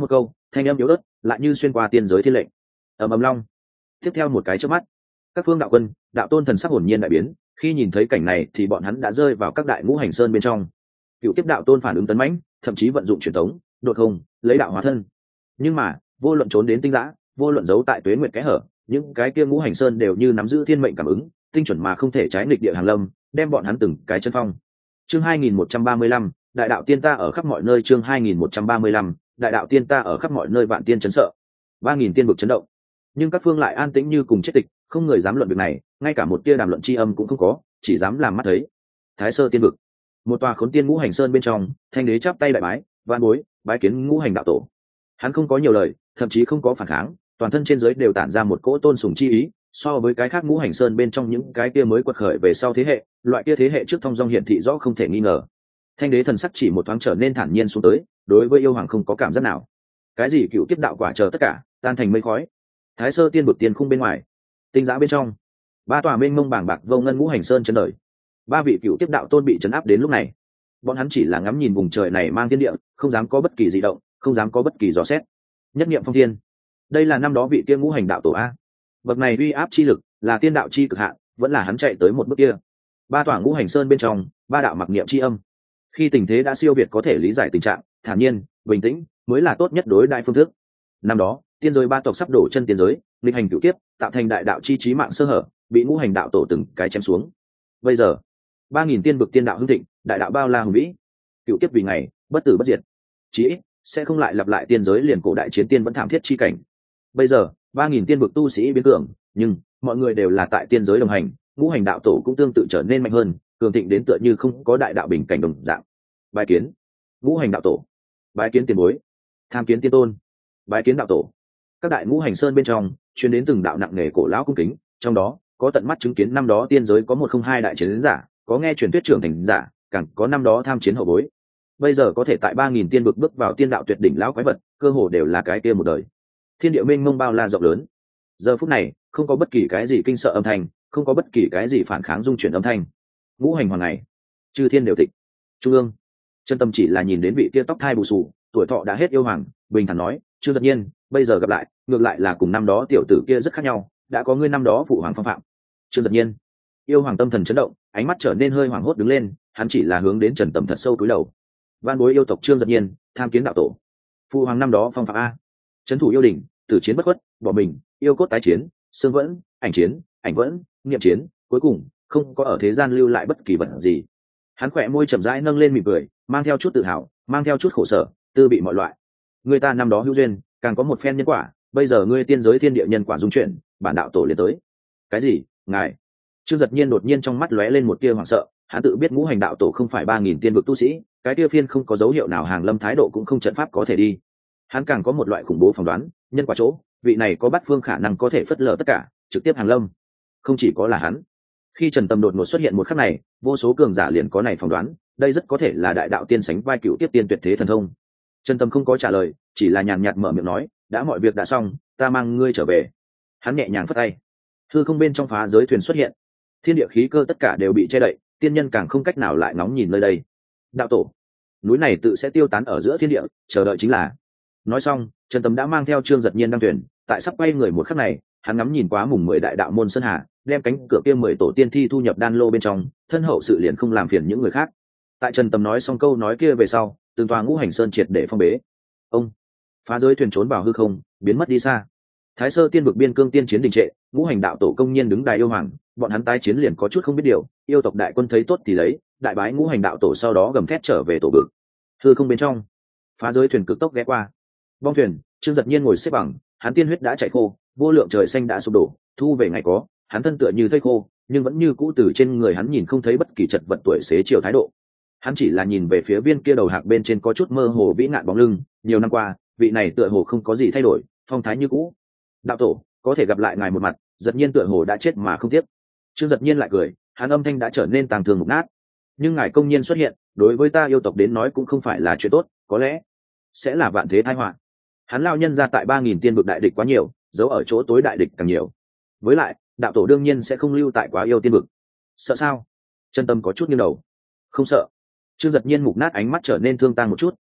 Speaker 1: thanh âm yếu ớt lại như xuyên qua tiên giới thiên lệnh. Ầm ầm long. Tiếp theo một cái chớp mắt, các phương đạo quân, đạo tôn thần sắc hồn nhiên đại biến, khi nhìn thấy cảnh này thì bọn hắn đã rơi vào các đại ngũ hành sơn bên trong. Cựu kiếp đạo tôn phản ứng tấn mãnh, thậm chí vận dụng truyền thống đột hồng lấy đạo hóa thân. Nhưng mà vô luận trốn đến tinh giã, vô luận giấu tại tuế nguyệt kẽ hở, những cái kia ngũ hành sơn đều như nắm giữ thiên mệnh cảm ứng, tinh chuẩn mà không thể trái nghịch địa hàng lâm, đem bọn hắn từng cái chân phong. Chương 2135, đại đạo tiên ta ở khắp mọi nơi. Chương 2135, đại đạo tiên ta ở khắp mọi nơi. Vạn tiên chấn sợ, 3000 tiên vực chấn động. Nhưng các phương lại an tĩnh như cùng chết tịch, không người dám luận việc này, ngay cả một tia đàm luận tri âm cũng không có, chỉ dám làm mắt thấy. Thái Sơ tiên vực, một tòa khốn tiên ngũ hành sơn bên trong, Thanh đế chắp tay đại bái, vạn bối bái kiến ngũ hành đạo tổ. Hắn không có nhiều lời, thậm chí không có phản kháng, toàn thân trên dưới đều tản ra một cỗ tôn sùng chi ý. So với cái khác ngũ hành sơn bên trong những cái kia mới quật khởi về sau thế hệ, loại kia thế hệ trước thông dong hiển thị rõ không thể nghi ngờ. Thanh đế thần sắc chỉ một thoáng trở nên thản nhiên xuống tới, đối với yêu hoàng không có cảm giác nào. Cái gì cựu kiếp đạo quả chờ tất cả tan thành mây khói. Thái Sơ tiên vực tiên khung bên ngoài, tinh giã bên trong, ba tòa mênh mông bảng bạc vô ngân ngũ hành sơn chấn đời. Ba vị cựu kiếp đạo tôn bị chấn áp đến lúc này, bọn hắn chỉ là ngắm nhìn vùng trời này mang thiên địa, không dám có bất kỳ dị động, không dám có bất kỳ dò xét. Nhất niệm phong thiên, đây là năm đó vị kia ngũ hành đạo tổ a. Bậc này uy áp chi lực là tiên đạo chi cực hạn, vẫn là hắn chạy tới một bước kia. Ba tòa ngũ hành sơn bên trong, ba đạo mặc niệm chi âm. Khi tình thế đã siêu việt có thể lý giải tình trạng, thản nhiên bình tĩnh mới là tốt nhất đối đại phương thức. Năm đó tiên giới ba tộc sắp đổ chân tiên giới, nghịch hành cửu kiếp, tạo thành đại đạo chi chí mạng sơ hở, bị ngũ hành đạo tổ từng cái chém xuống. Bây giờ 3000 tiên vực tiên đạo hưng thịnh, đại đạo bao la hùng vĩ, cửu kiếp vì ngày bất tử bất diệt, chí ít sẽ không lại lặp lại tiên giới liền cổ đại chiến tiên vẫn thảm thiết chi cảnh. Bây giờ 3000 tiên vực tu sĩ biến cường, nhưng mọi người đều là tại tiên giới đồng hành, ngũ hành đạo tổ cũng tương tự trở nên mạnh hơn, cường thịnh đến tựa như không có đại đạo bình cảnh đồng dạng. Bái kiến ngũ hành đạo tổ, bái kiến tiền bối, tham kiến tiên tôn, bái kiến đạo tổ. Các đại ngũ hành sơn bên trong truyền đến từng đạo nặng nề cổ lão cung kính, trong đó có tận mắt chứng kiến năm đó tiên giới có 102 đại chiến giả, có nghe truyền thuyết trưởng thành giả, càng có năm đó tham chiến hậu bối. Bây giờ có thể tại 3000 tiên vực bước vào tiên đạo tuyệt đỉnh lão quái vật, cơ hồ đều là cái kia một đời. Thiên địa mênh mông bao la rộng lớn, giờ phút này không có bất kỳ cái gì kinh sợ âm thanh, không có bất kỳ cái gì phản kháng dung chuyển âm thanh. Ngũ hành hoàng ngày, chư thiên đều tịch. Trung ương, chân tâm chỉ là nhìn đến vị kia tóc thai bù xù, tuổi thọ đã hết yêu hoàng, bình thản nói, Trương Giật Nhiên, bây giờ gặp lại, ngược lại là cùng năm đó tiểu tử kia rất khác nhau, đã có ngươi năm đó phụ hoàng phong phạm. Trương Giật Nhiên, yêu hoàng tâm thần chấn động, ánh mắt trở nên hơi hoảng hốt đứng lên, hắn chỉ là hướng đến Trần Tầm thật sâu cúi đầu. Van bối yêu tộc Trương Giật Nhiên, tham kiến đạo tổ. Phụ hoàng năm đó phong phạm a, trấn thủ yêu đình, tử chiến bất khuất, bỏ mình, yêu cốt tái chiến, xương vẫn, ảnh chiến, ảnh vẫn, niệm chiến, cuối cùng không có ở thế gian lưu lại bất kỳ vật gì. Hắn khỏe môi chậm rãi nâng lên mỉm cười, mang theo chút tự hào, mang theo chút khổ sở, tư bị mọi loại. Người ta năm đó hữu duyên, càng có một phen nhân quả, bây giờ ngươi tiên giới thiên địa nhân quả dung chuyển, bản đạo tổ liền tới. Cái gì? Ngài? Trương Giật Nhiên đột nhiên trong mắt lóe lên một tia hoảng sợ, hắn tự biết ngũ hành đạo tổ không phải 3000 tiên vực tu sĩ, cái tia phiên không có dấu hiệu nào hàng lâm thái độ cũng không trận pháp có thể đi. Hắn càng có một loại khủng bố phỏng đoán, nhân quả chỗ, vị này có bắt phương khả năng có thể phất lờ tất cả, trực tiếp hàng lâm. Không chỉ có là hắn. Khi Trần Tâm đột ngột xuất hiện một khắc này, vô số cường giả liền có này phỏng đoán, đây rất có thể là đại đạo tiên sánh vai cựu tiếp tiên tuyệt thế thần thông. Trần Tâm không có trả lời, chỉ là nhàn nhạt mở miệng nói, đã mọi việc đã xong, ta mang ngươi trở về. Hắn nhẹ nhàng phất tay, hư không bên trong phá giới thuyền xuất hiện, thiên địa khí cơ tất cả đều bị che đậy, tiên nhân càng không cách nào lại ngóng nhìn nơi đây. Đạo tổ, núi này tự sẽ tiêu tán ở giữa thiên địa, chờ đợi chính là. Nói xong, Trần Tâm đã mang theo Trương Giật Nhiên đăng thuyền, tại sắp quay người một khắc này, hắn ngắm nhìn quá mùng 10 đại đạo môn sơn hà, đem cánh cửa kia 10 tổ tiên thi thu nhập đan lô bên trong, thân hậu sự liền không làm phiền những người khác. Tại Trần Tâm nói xong câu nói kia về sau, từng tòa ngũ hành sơn triệt để phong bế. Ông phá giới thuyền trốn vào hư không, biến mất đi xa. Thái Sơ tiên vực biên cương tiên chiến đình trệ, ngũ hành đạo tổ công nhiên đứng đài yêu hoàng, bọn hắn tái chiến liền có chút không biết điều, yêu tộc đại quân thấy tốt thì lấy, đại bái ngũ hành đạo tổ sau đó gầm thét trở về tổ vực. Hư không bên trong, phá giới thuyền cực tốc ghé qua. Bong thuyền, Trương Giật Nhiên ngồi xếp bằng, hắn tiên huyết đã chảy khô, vô lượng trời xanh đã sụp đổ, thu về ngày có, hắn thân tựa như thây khô, nhưng vẫn như cũ từ trên người hắn nhìn không thấy bất kỳ chật vật tuổi xế chiều thái độ. Hắn chỉ là nhìn về phía viên kia đầu hạc bên trên có chút mơ hồ vĩ ngạn bóng lưng, nhiều năm qua, vị này tựa hồ không có gì thay đổi, phong thái như cũ. Đạo tổ, có thể gặp lại ngài một mặt, Giật Nhiên tựa hồ đã chết mà không tiếc. Trương Giật Nhiên lại cười, hắn âm thanh đã trở nên tàng thường mục nát. Nhưng ngài công nhiên xuất hiện, đối với ta yêu tộc đến nói cũng không phải là chuyện tốt, có lẽ sẽ là vạn thế tai họa. Hắn lao nhân ra tại 3000 tiên vực đại địch quá nhiều, giấu ở chỗ tối đại địch càng nhiều. Với lại, đạo tổ đương nhiên sẽ không lưu tại quá yêu tiên vực. Sợ sao? Chân tâm có chút nghiêng đầu. Không sợ. Trương Giật Nhiên mục nát ánh mắt trở nên thương tang một chút,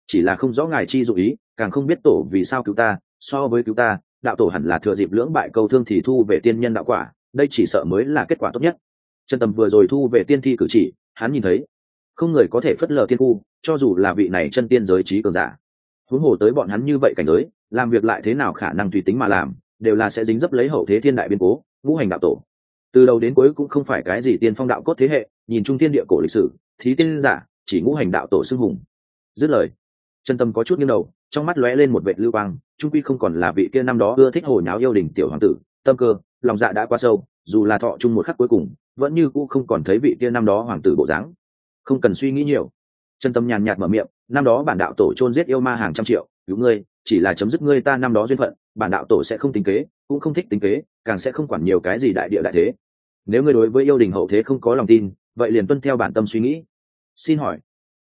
Speaker 1: chỉ là không rõ ngài chi dụ ý, càng không biết tổ vì sao cứu ta. So với cứu ta, đạo tổ hẳn là thừa dịp lưỡng bại câu thương thì thu về tiên nhân đạo quả, đây chỉ sợ mới là kết quả tốt nhất. Chân Tầm vừa rồi thu về tiên thi cử chỉ, hắn nhìn thấy không người có thể phất lờ tiên khu, cho dù là vị này chân tiên giới trí cường giả. Huống hồ tới bọn hắn như vậy cảnh giới, làm việc lại thế nào khả năng tùy tính mà làm, đều là sẽ dính dấp lấy hậu thế thiên đại biến cố. Ngũ hành đạo tổ từ đầu đến cuối cũng không phải cái gì tiên phong đạo cốt thế hệ, nhìn trung thiên địa cổ lịch sử, thí tiên giả chỉ ngũ hành đạo tổ xưng hùng. Dứt lời, Chân Tâm có chút nghiêng đầu, trong mắt lóe lên một vệt lưu quang, trung quy không còn là vị kia năm đó ưa thích hồ nháo yêu đình tiểu hoàng tử, tâm cơ, lòng dạ đã quá sâu, dù là thọ chung một khắc cuối cùng, vẫn như cũ không còn thấy vị kia năm đó hoàng tử bộ dáng. Không cần suy nghĩ nhiều. Chân Tâm nhàn nhạt mở miệng, năm đó bản đạo tổ chôn giết yêu ma hàng trăm triệu, cứu ngươi, chỉ là chấm dứt ngươi ta năm đó duyên phận, bản đạo tổ sẽ không tính kế, cũng không thích tính kế, càng sẽ không quản nhiều cái gì đại địa đại thế. Nếu ngươi đối với yêu đình hậu thế không có lòng tin, vậy liền tuân theo bản tâm suy nghĩ. Xin hỏi.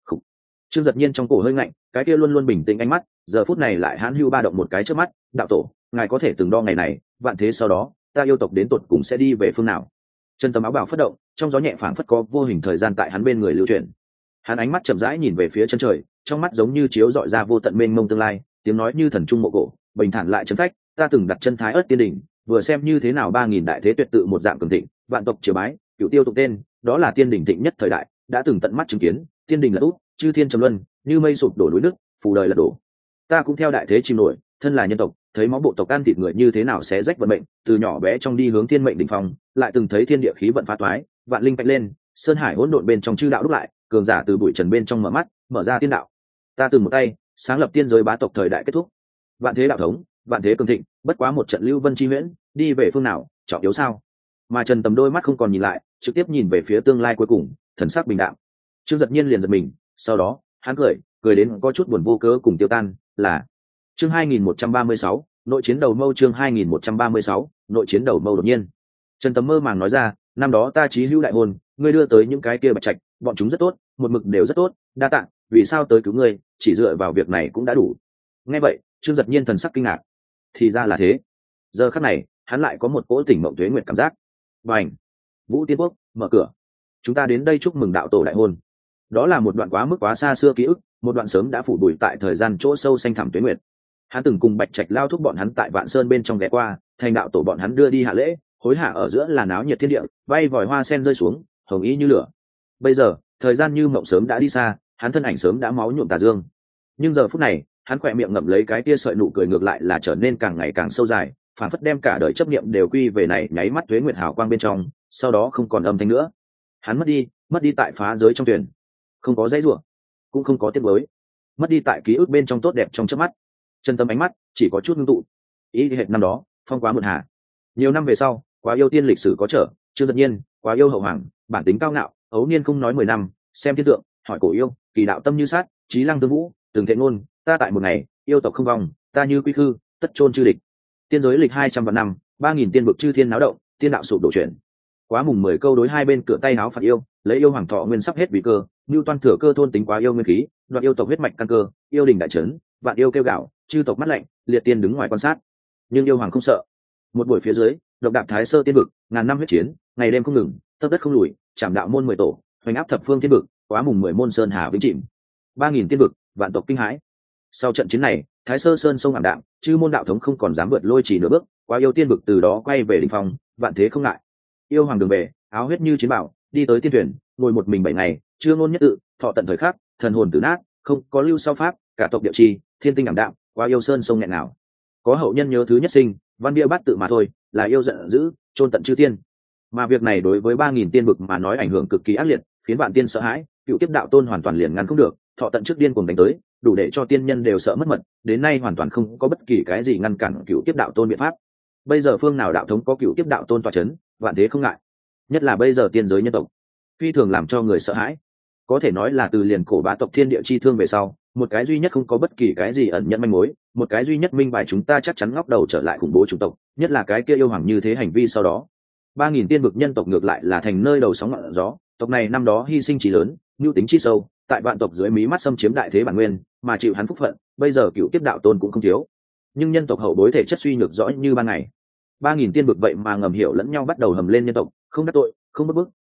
Speaker 1: Trương Giật Nhiên trong cổ hơi ngạnh, cái kia luôn luôn bình tĩnh ánh mắt, giờ phút này lại hãn hưu ba động một cái trước mắt. Đạo tổ, ngài có thể từng đo ngày này, vạn thế sau đó, ta yêu tộc đến tột cùng sẽ đi về phương nào? Chân Tâm áo bào phất động, trong gió nhẹ phảng phất có vô hình thời gian tại hắn bên người lưu chuyển. Hắn ánh mắt chậm rãi nhìn về phía chân trời, trong mắt giống như chiếu dọi ra vô tận mênh mông tương lai, tiếng nói như thần trung mộ cổ, bình thản lại trấn phách. Ta từng đặt chân Thái Ức Tiên đỉnh, vừa xem như thế nào 3000 đại thế tuyệt tự một dạng cường thịnh, vạn tộc triều bái, cửu tiêu tụng tên, đó là tiên đỉnh thịnh nhất thời đại, đã từng tận mắt chứng kiến, tiên đỉnh là út, chư thiên trầm luân, như mây sụp đổ núi nước, phù đời là đổ. Ta cũng theo đại thế chìm nổi, thân là nhân tộc, thấy máu bộ tộc ăn thịt người như thế nào sẽ rách vận mệnh, từ nhỏ bé trong đi hướng thiên mệnh đỉnh phong, lại từng thấy thiên địa khí vận phá toái, vạn linh bạch lên, sơn hải hỗn độn bên trong chư đạo đúc lại, cường giả từ bụi trần bên trong mở mắt, mở ra tiên đạo. Ta từng một tay sáng lập tiên giới bá tộc thời đại kết thúc, vạn thế đạo thống, vạn thế cường thịnh, bất quá một trận lưu vân chi huyễn, đi về phương nào, trọng yếu sao? Mà Trần Tầm đôi mắt không còn nhìn lại, trực tiếp nhìn về phía tương lai cuối cùng, thần sắc bình đạm. Trương Giật Nhiên liền giật mình, sau đó hắn cười đến có chút buồn vô cớ cùng tiêu tan. Là chương 2136, nội chiến đầu mâu. Chương 2136, nội chiến đầu mâu. Đột nhiên Trần Tầm mơ màng nói ra, năm đó ta chí hữu đại hôn, ngươi đưa tới những cái kia bạch trạch, bọn chúng rất tốt, một mực đều rất tốt, đa tạ, vì sao tới cứu ngươi, chỉ dựa vào việc này cũng đã đủ. Nghe vậy, Trương Giật Nhiên thần sắc kinh ngạc. Thì ra là thế. Giờ khắc này, hắn lại có một cỗ tỉnh mộng tuế nguyệt cảm giác. Bành! Vũ Tiên Quốc mở cửa, chúng ta đến đây chúc mừng đạo tổ đại hôn. Đó là một đoạn quá mức quá xa xưa ký ức, một đoạn sớm đã phủ bụi tại thời gian chỗ sâu xanh thẳm tuế nguyệt. Hắn từng cùng bạch trạch lao thúc bọn hắn tại Vạn Sơn bên trong ghé qua, thành đạo tổ bọn hắn đưa đi hạ lễ, hối hả ở giữa là náo nhiệt thiên địa, bay vòi hoa sen rơi xuống, hồng ý như lửa. Bây giờ thời gian như mộng sớm đã đi xa, hắn thân ảnh sớm đã máu nhuộm tà dương. Nhưng giờ phút này, hắn khỏe miệng ngậm lấy cái tia sợi nụ cười ngược lại là trở nên càng ngày càng sâu dài, phản phất đem cả đời chấp niệm đều quy về này nháy mắt tuế nguyệt hào quang bên trong, sau đó không còn âm thanh nữa. Hắn mất đi tại phá giới trong tuyển, không có dãy rủa, cũng không có tiếc nuối, mất đi tại ký ức bên trong tốt đẹp trong chớp mắt. Chân Tâm ánh mắt chỉ có chút ngưng tụ, ý hệ năm đó phong quá mượn hà, nhiều năm về sau quá yêu tiên lịch sử có trở, Trương Giật Nhiên quá yêu hậu hoàng, bản tính cao ngạo, ấu niên không nói 10 năm, xem thiên tượng, hỏi cổ yêu, kỳ đạo tâm như sát, chí lăng tương vũ, từng thệ ngôn, ta tại một ngày, yêu tộc không vong, ta như quy khư, tất chôn chư địch. Tiên giới lịch 200 vạn năm, 3000 tiên vực chư thiên náo động, tiên đạo sụp đổ chuyển. Quá mùng 10 câu đối hai bên cửa tay áo phạt yêu, lấy yêu hoàng thọ nguyên sắp hết vì cơ, Nưu Toan thừa cơ thôn tính quá yêu nguyên khí, đoạt yêu tộc huyết mạch căn cơ, yêu đình đại trấn, vạn yêu kêu gạo, chư tộc mắt lạnh, liệt tiên đứng ngoài quan sát. Nhưng yêu hoàng không sợ. Một buổi phía dưới, độc đạp thái sơ tiên vực, ngàn năm huyết chiến, ngày đêm không ngừng, tấp đất không lùi, chạm đạo môn 10 tổ, hoành áp thập phương tiên vực, quá mùng 10 môn sơn hà vĩnh chìm. 3000 tiên vực, vạn tộc kinh hãi. Sau trận chiến này, thái sơ sơn sông ảm đạm, chư môn đạo thống không còn dám vượt lôi chỉ nửa bước, quá yêu tiên vực từ đó quay về đỉnh phong, vạn thế không ngại. Yêu hoàng đường về, áo huyết như chiến bảo, đi tới tiên thuyền, ngồi một mình 7 ngày, chưa ngôn nhất tự, thọ tận thời khắc, thần hồn tử nát, không có lưu sau pháp, cả tộc địa trì, thiên tinh ảm đạm, quá yêu sơn sông nghẹn nào. Có hậu nhân nhớ thứ nhất sinh, văn bia bát tự mà thôi, là yêu giận dữ, chôn tận chư tiên. Mà việc này đối với 3000 tiên vực mà nói ảnh hưởng cực kỳ ác liệt, khiến vạn tiên sợ hãi, cựu kiếp đạo tôn hoàn toàn liền ngăn không được, thọ tận trước điên cuồng đánh tới, đủ để cho tiên nhân đều sợ mất mật, đến nay hoàn toàn không có bất kỳ cái gì ngăn cản cựu kiếp đạo tôn biện pháp. Bây giờ phương nào đạo thống có cựu kiếp đạo tôn tọa chấn, vạn thế không ngại. Nhất là bây giờ tiên giới nhân tộc, phi thường làm cho người sợ hãi. Có thể nói là từ liền cổ bá tộc thiên địa chi thương về sau, một cái duy nhất không có bất kỳ cái gì ẩn nhận manh mối, một cái duy nhất minh bài chúng ta chắc chắn ngóc đầu trở lại khủng bố chủng tộc, nhất là cái kia yêu hoàng như thế hành vi sau đó. 3000 tiên vực nhân tộc ngược lại là thành nơi đầu sóng ngọn gió, tộc này năm đó hy sinh chí lớn, nhu tính chi sâu, tại vạn tộc dưới mí mắt xâm chiếm đại thế bản nguyên, mà chịu hắn phúc phận, bây giờ cựu kiếp đạo tôn cũng không thiếu. Nhưng nhân tộc hậu bối thể chất suy nhược rõ như ban ngày. 3000 tiên vực vậy mà ngầm hiểu lẫn nhau bắt đầu hầm lên nhân tộc, không đắc tội, không bất bức,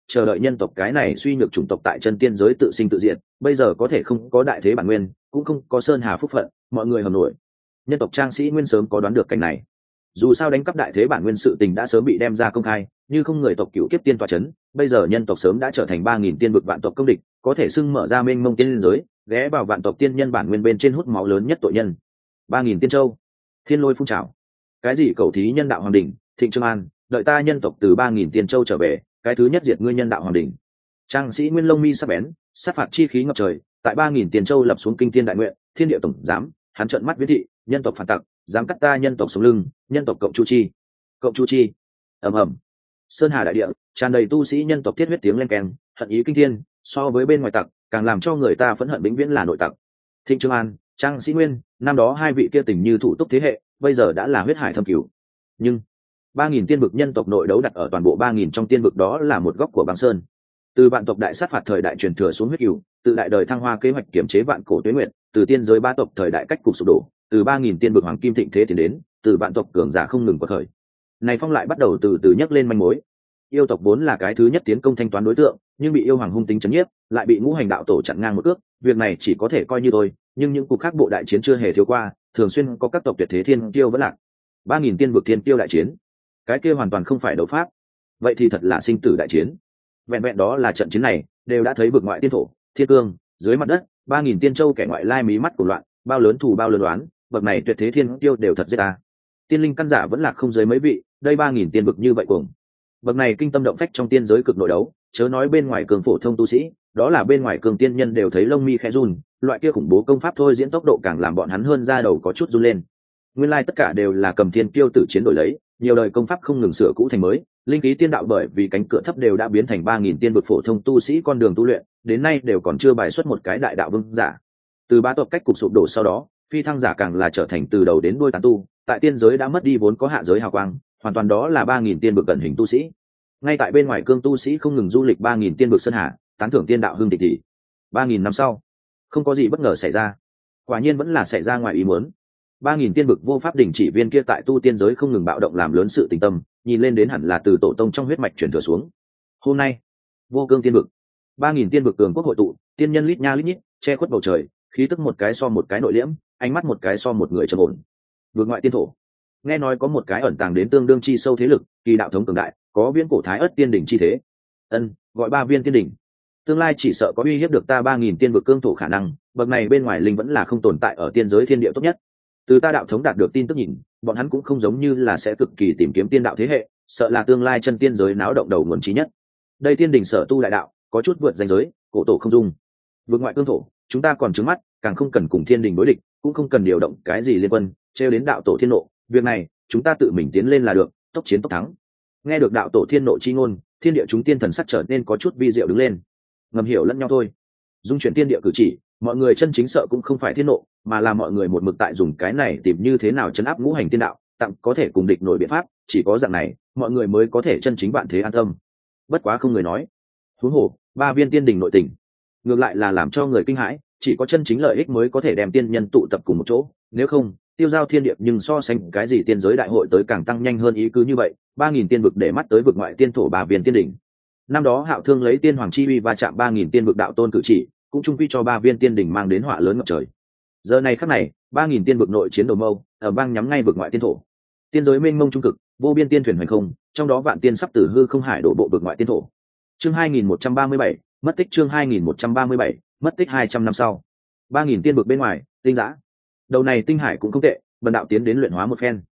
Speaker 1: chờ đợi nhân tộc cái này suy nhược chủng tộc tại chân tiên giới tự sinh tự diệt, bây giờ có thể không có đại thế bản nguyên, cũng không có sơn hà phúc phận, mọi người hầm nổi. Nhân tộc Trang Sĩ Nguyên sớm có đoán được cảnh này. Dù sao đánh cắp đại thế bản nguyên sự tình đã sớm bị đem ra công khai, như không người tộc cựu kiếp tiên tọa chấn, bây giờ nhân tộc sớm đã trở thành 3000 tiên vực vạn tộc công địch, có thể xưng mở ra mênh mông tiên giới, ghé vào vạn tộc tiên nhân bản nguyên bên trên hút máu lớn nhất tội nhân. 3000 tiên châu, thiên lôi phun trào. Cái gì cầu thí nhân đạo hoàng đỉnh, Thịnh Trương An, đợi ta nhân tộc từ 3000 tiên châu trở về, cái thứ nhất diệt ngươi nhân đạo hoàng đỉnh. Trang Sĩ Nguyên lông mi sắc bén, sát phạt chi khí ngập trời, tại 3000 tiên châu lập xuống kinh thiên đại nguyện, thiên địa tổng giám, hắn trợn mắt viễn thị, nhân tộc phản tặc, dám cắt ta nhân tộc sống lưng, nhân tộc cộng chu chi. Cộng chu chi. Ầm ầm. Sơn hà đại địa tràn đầy tu sĩ nhân tộc thiết huyết tiếng lên keng, hận ý kinh thiên, so với bên ngoài tặc càng làm cho người ta phẫn hận vĩnh viễn là nội tặc. Thịnh Trương An, Trang Sĩ Nguyên, năm đó hai vị kia tình như thủ túc thế hệ, bây giờ đã là huyết hải thâm cửu. Nhưng 3000 tiên vực nhân tộc nội đấu đặt ở toàn bộ 3000 trong tiên vực đó là một góc của băng sơn. Từ vạn tộc đại sát phạt thời đại truyền thừa xuống huyết cửu, từ đại đời thăng hoa kế hoạch kiểm chế vạn cổ tuế nguyện, từ tiên giới ba tộc thời đại cách cục sụp đổ, từ 3000 tiên vực hoàng kim thịnh thế tiến đến, từ vạn tộc cường giả không ngừng quật khởi. Này phong lại bắt đầu từ từ nhấc lên manh mối. Yêu tộc vốn là cái thứ nhất tiến công thanh toán đối tượng, nhưng bị yêu hoàng hung tính chấn nhiếp, lại bị ngũ hành đạo tổ chặn ngang một cước, việc này chỉ có thể coi như thôi, nhưng những cuộc khác bộ đại chiến chưa hề thiếu qua, thường xuyên có các tộc tuyệt thế thiên tiêu vẫn lạc. 3000 tiên vực thiên tiêu đại chiến, cái kia hoàn toàn không phải đấu pháp, vậy thì thật là sinh tử đại chiến. Vẹn vẹn đó là trận chiến này, đều đã thấy vực ngoại tiên thổ, thiên cương, dưới mặt đất, 3000 tiên châu kẻ ngoại lai mí mắt của loạn, bao lớn thủ bao lớn đoán, bậc này tuyệt thế thiên tiêu đều thật giết ta. Tiên linh căn giả vẫn lạc không dưới mấy vị, đây 3000 tiên vực như vậy cuồng. Bậc này kinh tâm động phách trong tiên giới cực nội đấu, chớ nói bên ngoài cường phổ thông tu sĩ, đó là bên ngoài cường tiên nhân đều thấy lông mi khẽ run, loại kia khủng bố công pháp thôi diễn tốc độ càng làm bọn hắn hơn ra đầu có chút run lên. Nguyên lai tất cả đều là cầm thiên kiêu tử chiến đổi lấy, nhiều đời công pháp không ngừng sửa cũ thành mới, linh khí tiên đạo bởi vì cánh cửa thấp đều đã biến thành 3000 tiên vực phổ thông tu sĩ con đường tu luyện, đến nay đều còn chưa bài xuất một cái đại đạo vương giả. Từ ba tộc cách cục sụp đổ sau đó, phi thăng giả càng là trở thành từ đầu đến đuôi tán tu, tại tiên giới đã mất đi vốn có hạ giới hào quang, hoàn toàn đó là 3000 tiên vực cận hình tu sĩ. Ngay tại bên ngoài cương tu sĩ không ngừng du lịch 3000 tiên vực sơn hà, tán thưởng tiên đạo hương tịch thị. 3000 năm sau, không có gì bất ngờ xảy ra. Quả nhiên vẫn là xảy ra ngoài ý muốn. 3000 tiên vực vô pháp đỉnh chỉ viên kia tại tu tiên giới không ngừng bạo động làm lớn sự tình tâm, nhìn lên đến hẳn là từ tổ tông trong huyết mạch truyền thừa xuống. Hôm nay, vô cương tiên vực, 3000 tiên vực cường quốc hội tụ, tiên nhân lít nha lít nhít, che khuất bầu trời, khí tức một cái so một cái nội liễm, ánh mắt một cái so một người trầm ổn. Vượt ngoại tiên thổ, nghe nói có một cái ẩn tàng đến tương đương chi sâu thế lực, kỳ đạo thống cường đại, có viễn cổ thái ớt tiên đỉnh chi thế. Gọi 3 viên tiên đỉnh. Tương lai chỉ sợ có uy hiếp được ta 3000 tiên vực cương thổ khả năng, bậc này bên ngoài linh vẫn là không tồn tại ở tiên giới thiên địa tốt nhất. Từ ta đạo thống đạt được tin tức nhìn, bọn hắn cũng không giống như là sẽ cực kỳ tìm kiếm tiên đạo thế hệ, sợ là tương lai chân tiên giới náo động đầu nguồn trí nhất. Đây tiên đỉnh sở tu đại đạo, có chút vượt ranh giới, cổ tổ không dung. Vượt ngoại cương thổ, chúng ta còn trứng mắt, càng không cần cùng thiên đình đối địch, cũng không cần điều động cái gì liên quân, trêu đến đạo tổ thiên nộ, việc này, chúng ta tự mình tiến lên là được, tốc chiến tốc thắng. Nghe được đạo tổ thiên nộ chi ngôn, thiên địa chúng tiên thần sắc trở nên có chút vi diệu đứng lên. Ngầm hiểu lẫn nhau thôi. Dung chuyển tiên địa cử chỉ, mọi người chân chính sợ cũng không phải thiên nộ, mà là mọi người một mực tại dùng cái này tìm như thế nào chấn áp ngũ hành tiên đạo, tặng có thể cùng địch nổi biện pháp, chỉ có dạng này, mọi người mới có thể chân chính vạn thế an tâm. Bất quá không người nói. Huống hồ, 3 viên tiên đình nội tình, ngược lại là làm cho người kinh hãi, chỉ có chân chính lợi ích mới có thể đem tiên nhân tụ tập cùng một chỗ, nếu không, tiêu giao thiên địa nhưng so sánh cái gì tiên giới đại hội tới càng tăng nhanh hơn ý cứ như vậy, 3000 tiên vực để mắt tới vực ngoại tiên thổ 3 viên tiên đỉnh. Năm đó Hạo Thương lấy tiên hoàng chi uy va chạm 3000 tiên vực đạo tôn cử chỉ, cũng chung quy cho 3 viên tiên đỉnh mang đến họa lớn ngập trời. Giờ này khắc này, 3000 tiên vực nội chiến đầu mâu, ở bang nhắm ngay vực ngoại tiên thổ. Tiên giới mênh mông trung cực, vô biên tiên thuyền hoành không, trong đó vạn tiên sắp từ hư không hải đổ bộ vực ngoại tiên thổ. Chương 2137, mất tích chương 2137, mất tích 200 năm sau. 3000 tiên vực bên ngoài, tinh dã. Đầu này tinh hải cũng không tệ, bần đạo tiến đến luyện hóa một phen.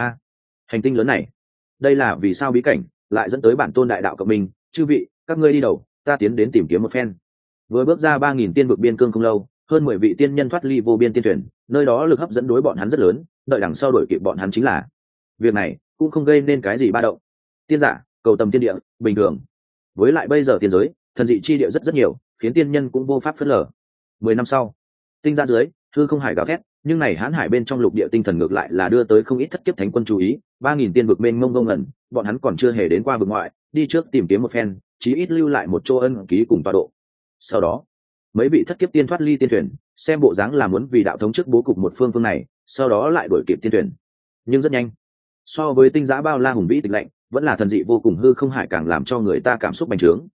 Speaker 1: Hành tinh lớn này, đây là vì sao bí cảnh lại dẫn tới bản tôn đại đạo cộng minh, chư vị, các ngươi đi đầu, ta tiến đến tìm kiếm một phen. Vừa bước ra 3000 tiên vực biên cương không lâu, hơn 10 vị tiên nhân thoát ly vô biên tiên thuyền, nơi đó lực hấp dẫn đối bọn hắn rất lớn, đợi đằng sau đuổi kịp bọn hắn chính là. Việc này cũng không gây nên cái gì ba động. Tiên giả, cầu tầm tiên địa, bình thường. Với lại bây giờ tiên giới, thần dị chi địa rất nhiều, khiến tiên nhân cũng vô pháp phớt lờ. 10 năm sau, tinh ra dưới, hư không hải gào thét, nhưng này hãn hải bên trong lục địa tinh thần ngược lại là đưa tới không ít thất kiếp thánh quân chú ý. 3000 tiên vực mênh mông ngông ngẩn, bọn hắn còn chưa hề đến qua vực ngoại, đi trước tìm kiếm một phen, chí ít lưu lại một chỗ ân ký cùng tọa độ. Sau đó, mấy vị thất kiếp tiên thoát ly tiên thuyền, xem bộ dáng là muốn vì đạo thống trước bố cục một phương này, sau đó lại đuổi kịp tiên thuyền. Nhưng rất nhanh, so với tinh giã bao la hùng vĩ tịch lạnh, vẫn là thần dị vô cùng hư không hải càng làm cho người ta cảm xúc bành trướng.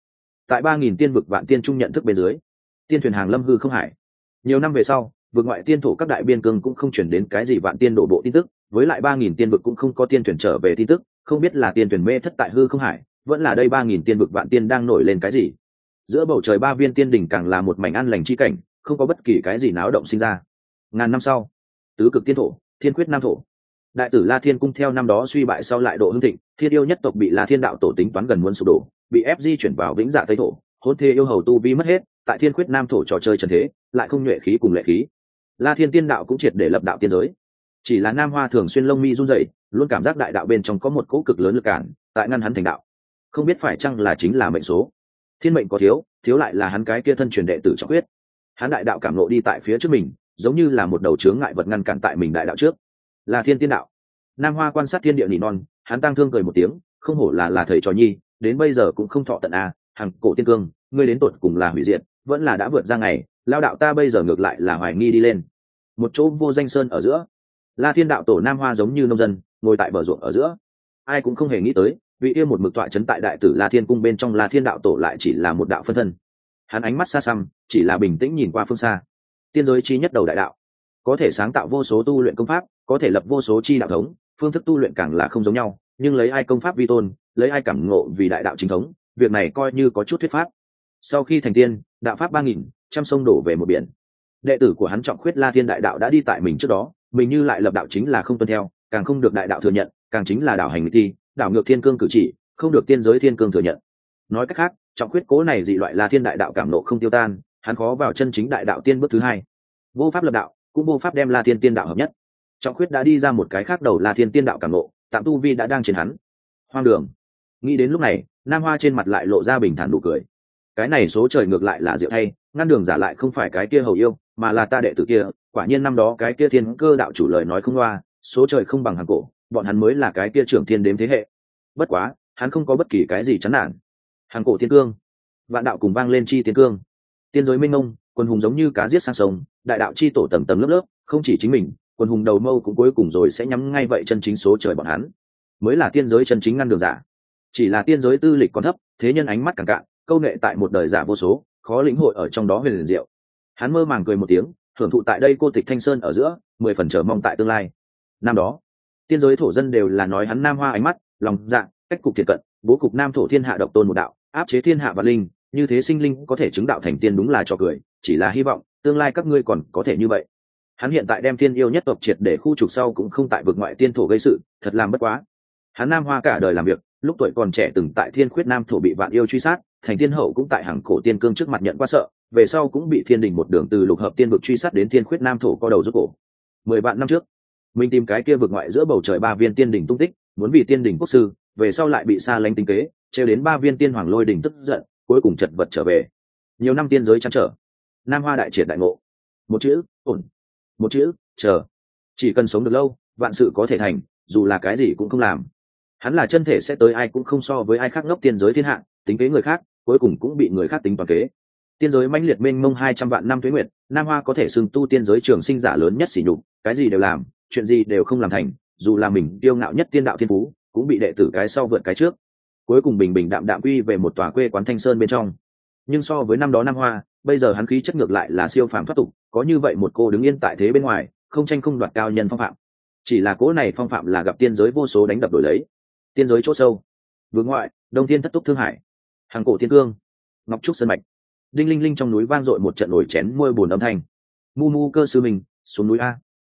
Speaker 1: tại 3.000 tiên vực vạn tiên trung nhận thức bên dưới, tiên thuyền hàng lâm hư không hải. Nhiều năm về sau, vực ngoại tiên thổ các đại biên cương cũng không chuyển đến cái gì vạn tiên đổ bộ tin tức, với lại 3.000 tiên vực cũng không có tiên thuyền trở về tin tức, không biết là tiên thuyền mê thất tại hư không hải, vẫn là đây 3.000 tiên vực vạn tiên đang nổi lên cái gì. Giữa bầu trời ba viên tiên đỉnh càng là một mảnh an lành chi cảnh, không có bất kỳ cái gì náo động sinh ra. Ngàn năm sau, tứ cực tiên thổ, thiên quyết nam thổ. Đại tử La Thiên cung theo năm đó suy bại sau lại độ hưng thịnh, thiên yêu nhất tộc bị La Thiên đạo tổ tính toán gần muốn sụp đổ, bị ép di chuyển vào vĩnh dạ tây thổ, hôn thê yêu hầu tu vi mất hết, tại thiên quyết nam thổ trò chơi trần thế, lại không nhuệ khí cùng lệ khí. La Thiên tiên đạo cũng triệt để lập đạo tiên giới. Chỉ là Nam Hoa thường xuyên lông mi run rẩy, luôn cảm giác đại đạo bên trong có một cỗ cực lớn lực cản, tại ngăn hắn thành đạo. Không biết phải chăng là chính là mệnh số. Thiên mệnh có thiếu lại là hắn cái kia thân truyền đệ tử Trọng Quyết. Hắn đại đạo cảm ngộ đi tại phía trước mình, giống như là một đầu chướng ngại vật ngăn cản tại mình đại đạo trước. Là Thiên tiên đạo. Nam Hoa quan sát thiên địa nỉ non, hắn tang thương cười một tiếng, không hổ là thầy trò nhi, đến bây giờ cũng không thọ tận a, Hằng Cổ Tiên Cương, ngươi đến tột cùng là hủy diệt, vẫn là đã vượt ra ngày, lao đạo ta bây giờ ngược lại là hoài nghi đi lên. Một chỗ vô danh sơn ở giữa, La Thiên đạo tổ Nam Hoa giống như nông dân, ngồi tại bờ ruộng ở giữa. Ai cũng không hề nghĩ tới, vị yêu một mực tọa trấn tại đại tử La Thiên cung bên trong La Thiên đạo tổ lại chỉ là một đạo phân thân. Hắn ánh mắt xa xăm, chỉ là bình tĩnh nhìn qua phương xa. Tiên giới chi nhất đầu đại đạo, có thể sáng tạo vô số tu luyện công pháp, có thể lập vô số chi đạo thống, phương thức tu luyện càng là không giống nhau, nhưng lấy ai công pháp vi tôn, lấy ai cảm ngộ vì đại đạo chính thống, việc này coi như có chút thuyết pháp. Sau khi thành tiên, đạo pháp 3.000, trăm sông đổ về một biển. Đệ tử của hắn Trọng Khuyết La Thiên đại đạo đã đi tại mình trước đó, mình như lại lập đạo chính là không tuân theo, càng không được đại đạo thừa nhận, càng chính là đảo hành thi, đảo ngược thiên cương cử chỉ, không được tiên giới thiên cương thừa nhận. Nói cách khác, Trọng Khuyết cố này dị loại La Thiên đại đạo cảm nộ không tiêu tan, hắn khó vào chân chính đại đạo tiên bước thứ hai. Vô pháp lập đạo, cũng vô pháp đem La Thiên tiên đạo hợp nhất. Trọng Khuyết đã đi ra một cái khác đầu La Thiên tiên đạo cảm nộ, tạm tu vi đã đang trên hắn. Hoang đường. Nghĩ đến lúc này, Nam Hoa trên mặt lại lộ ra bình thản nụ cười. Cái này số trời ngược lại là diệu thay, ngăn đường giả lại không phải cái kia hầu yêu, mà là ta đệ tử kia. Quả nhiên năm đó cái kia thiên cơ đạo chủ lời nói không loa, số trời không bằng Hằng Cổ, bọn hắn mới là cái kia trưởng thiên đếm thế hệ. Bất quá, hắn không có bất kỳ cái gì chán nản. Hằng Cổ thiên cương, vạn đạo cùng vang lên chi thiên cương. Tiên giới minh mông, quân hùng giống như cá giết sang sông, đại đạo chi tổ tầng tầng lớp lớp, không chỉ chính mình, quân hùng đầu mâu cũng cuối cùng rồi sẽ nhắm ngay vậy chân chính số trời bọn hắn, mới là tiên giới chân chính ngăn đường giả. Chỉ là tiên giới tư lịch còn thấp, thế nhân ánh mắt càng cạn, câu nệ tại một đời giả vô số, khó lĩnh hội ở trong đó huyền liền diệu. Hắn mơ màng cười một tiếng, hưởng thụ tại đây cô tịch thanh sơn ở giữa, 10 phần chờ mong tại tương lai. Năm đó, tiên giới thổ dân đều là nói hắn Nam Hoa ánh mắt, lòng dạ, cách cục thiệt cận, bố cục Nam thổ thiên hạ độc tôn một đạo, áp chế thiên hạ và linh, như thế sinh linh có thể chứng đạo thành tiên đúng là trò cười, chỉ là hy vọng tương lai các ngươi còn có thể như vậy. Hắn hiện tại đem tiên yêu nhất tộc triệt để khu trục sau cũng không tại vực ngoại tiên thổ gây sự, thật làm bất quá. Hắn Nam Hoa cả đời làm việc, lúc tuổi còn trẻ từng tại thiên khuyết nam thổ bị vạn yêu truy sát, thành tiên hậu cũng tại Hằng Cổ tiên cương trước mặt nhận qua sợ, về sau cũng bị thiên đình một đường từ lục hợp tiên vực truy sát đến thiên khuyết nam thổ co đầu rút cổ. 10 vạn năm trước, mình tìm cái kia vực ngoại giữa bầu trời ba viên tiên đỉnh tung tích, muốn vì tiên đỉnh quốc sư, về sau lại bị xa lánh tính kế, trêu đến ba viên tiên hoàng lôi đỉnh tức giận, cuối cùng chật vật trở về. Nhiều năm tiên giới chăn trở, Nam Hoa đại triệt đại ngộ. Một chữ, ổn. Một chữ, chờ. Chỉ cần sống được lâu, vạn sự có thể thành, dù là cái gì cũng không làm. Hắn là chân thể sẽ tới ai cũng không so với ai khác ngốc tiên giới thiên hạ, tính kế người khác, cuối cùng cũng bị người khác tính toàn kế. Tiên giới mãnh liệt mênh mông 200 vạn năm tuế nguyệt, Nam Hoa có thể xưng tu tiên giới trường sinh giả lớn nhất sỉ nhục, cái gì đều làm, chuyện gì đều không làm thành, dù là mình kiêu ngạo nhất tiên đạo thiên phú, cũng bị đệ tử cái sau vượt cái trước. Cuối cùng bình bình đạm đạm quy về một tòa quê quán Thanh Sơn bên trong. Nhưng so với năm đó Nam Hoa, bây giờ hắn khí chất ngược lại là siêu phàm thoát tục, có như vậy một cô đứng yên tại thế bên ngoài, không tranh không đoạt cao nhân phong phạm. Chỉ là cỗ này phong phạm là gặp tiên giới vô số đánh đập đổi lấy. Tiên giới chỗ sâu, vương ngoại, Đông Thiên thất túc Thương Hải, Hằng Cổ thiên cương, Ngọc Trúc sơn mạch, đinh linh linh trong núi vang dội một trận nổi chén môi buồn âm thanh. Mu mu cơ sư mình xuống núi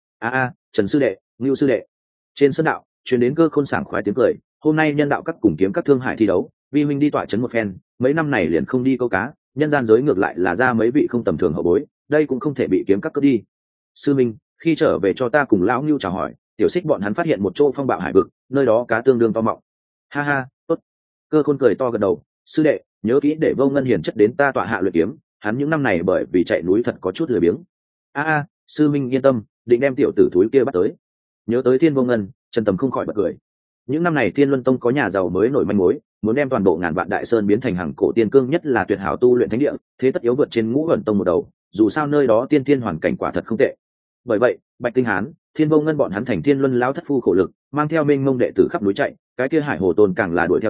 Speaker 1: a Trần sư đệ, Ngưu sư đệ. Trên sân đạo truyền đến cơ khôn sảng khoái tiếng cười. Hôm nay nhân đạo các cùng kiếm các Thương Hải thi đấu, vi huynh đi tọa trấn một phen, mấy năm này liền không đi câu cá, nhân gian giới ngược lại là ra mấy vị không tầm thường hậu bối, đây cũng không thể bị kiếm các cướp đi. Sư minh, khi trở về cho ta cùng lão Ngưu chào hỏi, tiểu xích bọn hắn phát hiện một chỗ phong bạo hải vực, nơi đó cá tương đương to mọng. Ha ha, tốt. Cơ khôn cười to gật đầu. Sư đệ, nhớ kỹ để Vô Ngân hiền chất đến ta tọa hạ luyện kiếm, hắn những năm này bởi vì chạy núi thật có chút lười biếng. Sư minh yên tâm, định đem tiểu tử thúi kia bắt tới. Nhớ tới Thiên Vô Ngân, Trần Tầm không khỏi bật cười. Những năm này Thiên Luân Tông có nhà giàu mới nổi manh mối, muốn đem toàn bộ Ngàn Vạn Đại Sơn biến thành Hằng Cổ tiên cương, nhất là tuyệt hảo tu luyện thánh địa, thế tất yếu vượt trên Ngũ Ẩn Tông một đầu, dù sao nơi đó tiên thiên hoàn cảnh quả thật không tệ. Bởi vậy, Bạch Tinh Hán, Thiên Vô Ngân bọn hắn thành Thiên Luân lão thất phu khổ lực, mang theo mênh mông đệ tử khắp núi chạy, cái kia Hải Hồ Tôn càng là đuổi theo chạy,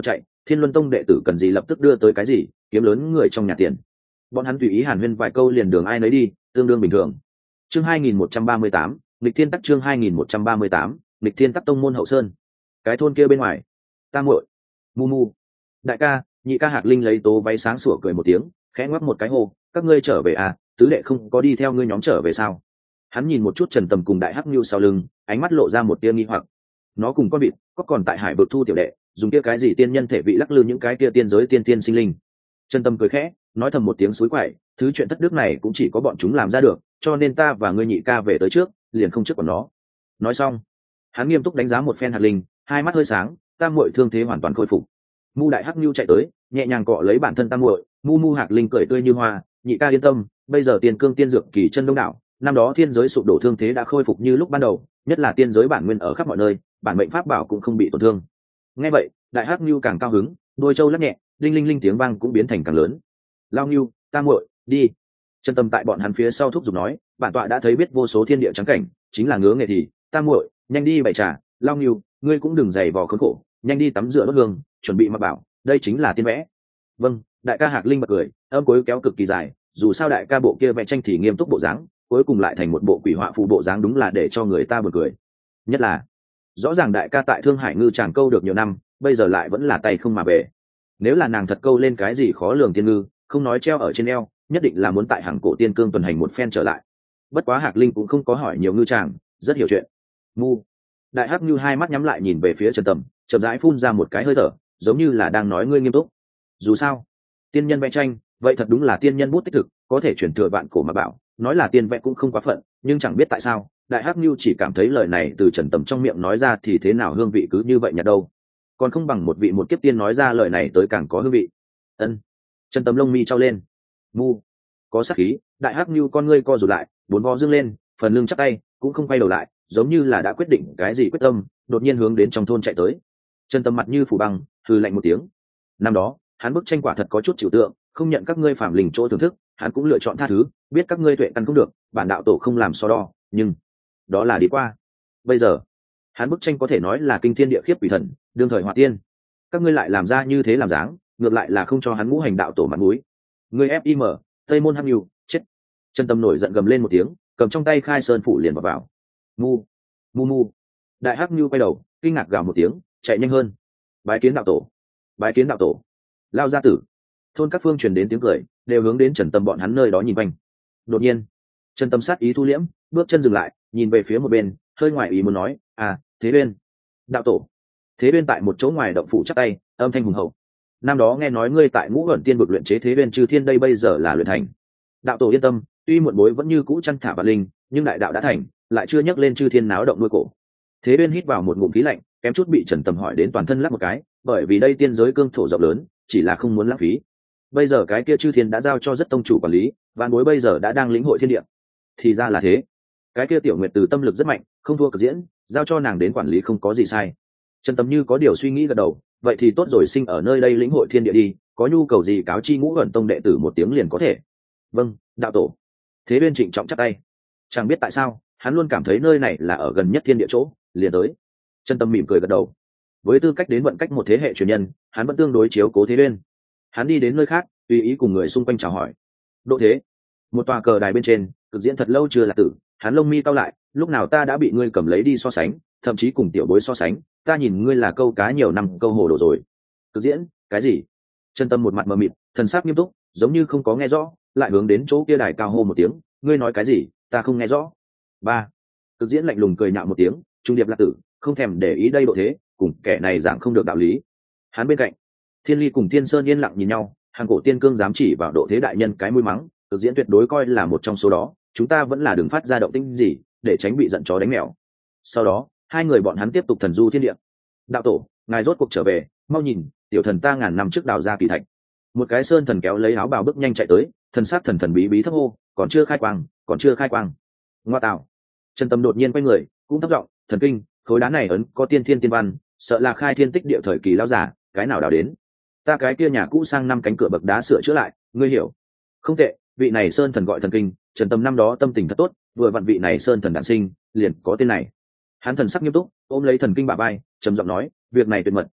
Speaker 1: Thiên Luân Tông đệ tử cần gì lập tức đưa tới cái gì, kiếm lớn người trong nhà tiền. Bọn hắn tùy ý hàn huyên vài câu liền đường ai nấy đi, tương đương bình thường. Chương 2138, Lịch Thiên Tắc chương 2138, Lịch Thiên Tắc tông môn hậu sơn. Cái thôn kia bên ngoài, ta muội, mu mu, đại ca, nhị ca Hạc Linh lấy tố váy sáng sủa cười một tiếng, khẽ ngoắc một cái hô, các ngươi trở về à, tứ đệ không có đi theo ngươi nhóm trở về sao? Hắn nhìn một chút Trần Tầm cùng đại hắc nhu sau lưng, ánh mắt lộ ra một tia nghi hoặc. Nó cùng con vịt có còn tại hải vực thu tiểu đệ, dùng kia cái gì tiên nhân thể vị lắc lư những cái kia tiên giới tiên tiên sinh linh. Trần Tâm cười khẽ, nói thầm một tiếng suối quậy, thứ chuyện thất đức này cũng chỉ có bọn chúng làm ra được, cho nên ta và ngươi nhị ca về tới trước, liền không trước còn nó. Nói xong, hắn nghiêm túc đánh giá một phen Hạc Linh, hai mắt hơi sáng, tam muội thương thế hoàn toàn khôi phục. Mu đại hắc nhu chạy tới, nhẹ nhàng cọ lấy bản thân tam muội, mu Hạc Linh cười tươi như hoa, nhị ca yên tâm, bây giờ tiền cương tiên dược kỳ chân đông đảo, năm đó thiên giới sụp đổ thương thế đã khôi phục như lúc ban đầu, nhất là tiên giới bản nguyên ở khắp mọi nơi, bản mệnh pháp bảo cũng không bị tổn thương. Nghe vậy, đại hắc nhu càng cao hứng, đôi châu lắc nhẹ, linh linh linh tiếng vang cũng biến thành càng lớn. Lao nhu, tam muội, đi. Chân Tâm tại bọn hắn phía sau thúc giục nói, bản tọa đã thấy biết vô số thiên địa trắng cảnh, chính là ngứa nghề thì, tam muội, nhanh đi bày trà. Lao nhu, ngươi cũng đừng giày vò khốn khổ, nhanh đi tắm rửa đốt hương, chuẩn bị mặc bảo, đây chính là tiên vẽ. Vâng. Đại ca Hạc Linh bật cười, âm cuối kéo cực kỳ dài, dù sao đại ca bộ kia vẽ tranh thì nghiêm túc bộ dáng, cuối cùng lại thành một bộ quỷ họa phù bộ dáng, đúng là để cho người ta buồn cười. Nhất là rõ ràng đại ca tại Thương Hải ngư tràng câu được nhiều năm, bây giờ lại vẫn là tay không mà về. Nếu là nàng thật câu lên cái gì khó lường tiên ngư, không nói treo ở trên eo, nhất định là muốn tại hàng cổ tiên cương tuần hành một phen trở lại. Bất quá Hạc Linh cũng không có hỏi nhiều ngư tràng, rất hiểu chuyện. Mu đại hắc như hai mắt nhắm lại nhìn về phía Trần Tầm, chậm rãi phun ra một cái hơi thở, giống như là đang nói ngươi nghiêm túc. Dù sao tiên nhân vẽ tranh, vậy thật đúng là tiên nhân bút tích thực, có thể chuyển thừa vạn cổ mà bảo, nói là tiên vẽ cũng không quá phận, nhưng chẳng biết tại sao đại hắc nhu chỉ cảm thấy lời này từ Trần Tầm trong miệng nói ra thì thế nào hương vị cứ như vậy nhạt đâu, còn không bằng một vị một kiếp tiên nói ra lời này tới càng có hương vị. Ân. Trần Tầm lông mi trao lên. Mu có sát khí, đại hắc nhu con ngươi co rụt lại, bốn vo dương lên, phần lưng chắc tay, cũng không quay đầu lại, giống như là đã quyết định cái gì quyết tâm, đột nhiên hướng đến trong thôn chạy tới. Trần Tầm mặt như phủ băng, hừ lạnh một tiếng. Năm đó hắn bức tranh quả thật có chút chịu tượng, không nhận các ngươi phàm linh chỗ thưởng thức, hắn cũng lựa chọn tha thứ, biết các ngươi tuệ căn không được, bản đạo tổ không làm so đo, nhưng đó là đi qua. Bây giờ hắn bức tranh có thể nói là kinh thiên địa khiếp quỷ thần, đương thời hỏa tiên, các ngươi lại làm ra như thế làm dáng, ngược lại là không cho hắn ngũ hành đạo tổ mặt mũi. Ngươi fim tây môn hăng nhiều chết. Chân Tâm nổi giận gầm lên một tiếng, cầm trong tay khai sơn phủ liền vào. Mu mu đại hắc như quay đầu, kinh ngạc gào một tiếng, chạy nhanh hơn. Bái kiến đạo tổ, bái kiến đạo tổ. Lao gia tử. Thôn các phương truyền đến tiếng cười, đều hướng đến Trần Tâm bọn hắn nơi đó nhìn quanh. Đột nhiên Trần Tâm sát ý thu liễm, bước chân dừng lại, nhìn về phía một bên, hơi ngoài ý muốn nói, à, Thế Uyên. Đạo tổ. Thế Uyên tại một chỗ ngoài động phủ chắp tay, âm thanh hùng hậu. Năm đó nghe nói ngươi tại Ngũ Ẩn Tiên vực luyện chế Thế Uyên Chư Thiên, đây bây giờ là luyện thành. Đạo tổ yên tâm, tuy muộn bối vẫn như cũ chăn thả vạn linh, nhưng đại đạo đã thành, lại chưa nhắc lên Chư Thiên náo động nuôi cổ. Thế Uyên hít vào một ngụm khí lạnh, kém chút bị Trần Tâm hỏi đến toàn thân lắc một cái, bởi vì đây tiên giới cương thổ rộng lớn, chỉ là không muốn lãng phí. Bây giờ cái kia Chư Thiên đã giao cho rất tông chủ quản lý, vạn bối bây giờ đã đang lĩnh hội thiên địa. Thì ra là thế. Cái kia Tiểu Nguyệt từ tâm lực rất mạnh, không thua cực diễn, giao cho nàng đến quản lý không có gì sai. Trần Tâm như có điều suy nghĩ gật đầu, vậy thì tốt rồi, sinh ở nơi đây lĩnh hội thiên địa đi, có nhu cầu gì cáo chi Ngũ Ẩn Tông đệ tử một tiếng liền có thể. Vâng, đạo tổ. Thế Uyên trịnh trọng chắp tay. Chẳng biết tại sao, hắn luôn cảm thấy nơi này là ở gần nhất thiên địa chỗ, liền tới. Trần Tâm mỉm cười gật đầu. Với tư cách đến vận cách một thế hệ truyền nhân, hắn vẫn tương đối chiếu cố Thế Uyên. Hắn đi đến nơi khác, tùy ý cùng người xung quanh chào hỏi. Độ thế, một tòa cờ đài bên trên, cực diễn thật lâu chưa là tử, hắn lông mi cau lại, lúc nào ta đã bị ngươi cầm lấy đi so sánh, thậm chí cùng tiểu bối so sánh, ta nhìn ngươi là câu cá nhiều năm câu hồ đồ rồi. Cực diễn, cái gì? Chân Tâm một mặt mờ mịt, thần sắc nghiêm túc, giống như không có nghe rõ, lại hướng đến chỗ kia đài cao hô một tiếng, ngươi nói cái gì, ta không nghe rõ. Ba. Cực diễn lạnh lùng cười nhạo một tiếng, trung điệp lạc tử, không thèm để ý đây độ thế, cùng kẻ này giảng không được đạo lý. Hắn bên cạnh, Thiên Ly cùng Thiên Sơn yên lặng nhìn nhau, hàng cổ tiên cương dám chỉ vào độ thế đại nhân cái mũi mắng, Cực diễn tuyệt đối coi là một trong số đó, chúng ta vẫn là đừng phát ra động tĩnh gì, để tránh bị giận chó đánh mèo. Sau đó hai người bọn hắn tiếp tục thần du thiên địa. Đạo tổ, ngài rốt cuộc trở về, mau nhìn, tiểu thần ta ngàn năm trước đào ra kỳ thạch. Một cái sơn thần kéo lấy áo bào bước nhanh chạy tới, thần sắc thần thần bí bí thấp hô, còn chưa khai quang, còn chưa khai quang. Ngoa tạo. Trần Tâm đột nhiên quay người, cũng thấp giọng, thần kinh, khối đá này ấn có tiên thiên tiên văn, sợ là khai thiên tích địa thời kỳ lão giả, cái nào đào đến. Ta cái kia nhà cũ sang năm cánh cửa bậc đá sửa chữa lại, ngươi hiểu. Không tệ, vị này sơn thần gọi thần kinh. Trần Tâm năm đó tâm tình thật tốt, vừa vặn vị này sơn thần đản sinh, liền có tên này. Hắn thần sắc nghiêm túc, ôm lấy thần kinh bả vai, trầm giọng nói, việc này tuyệt mật,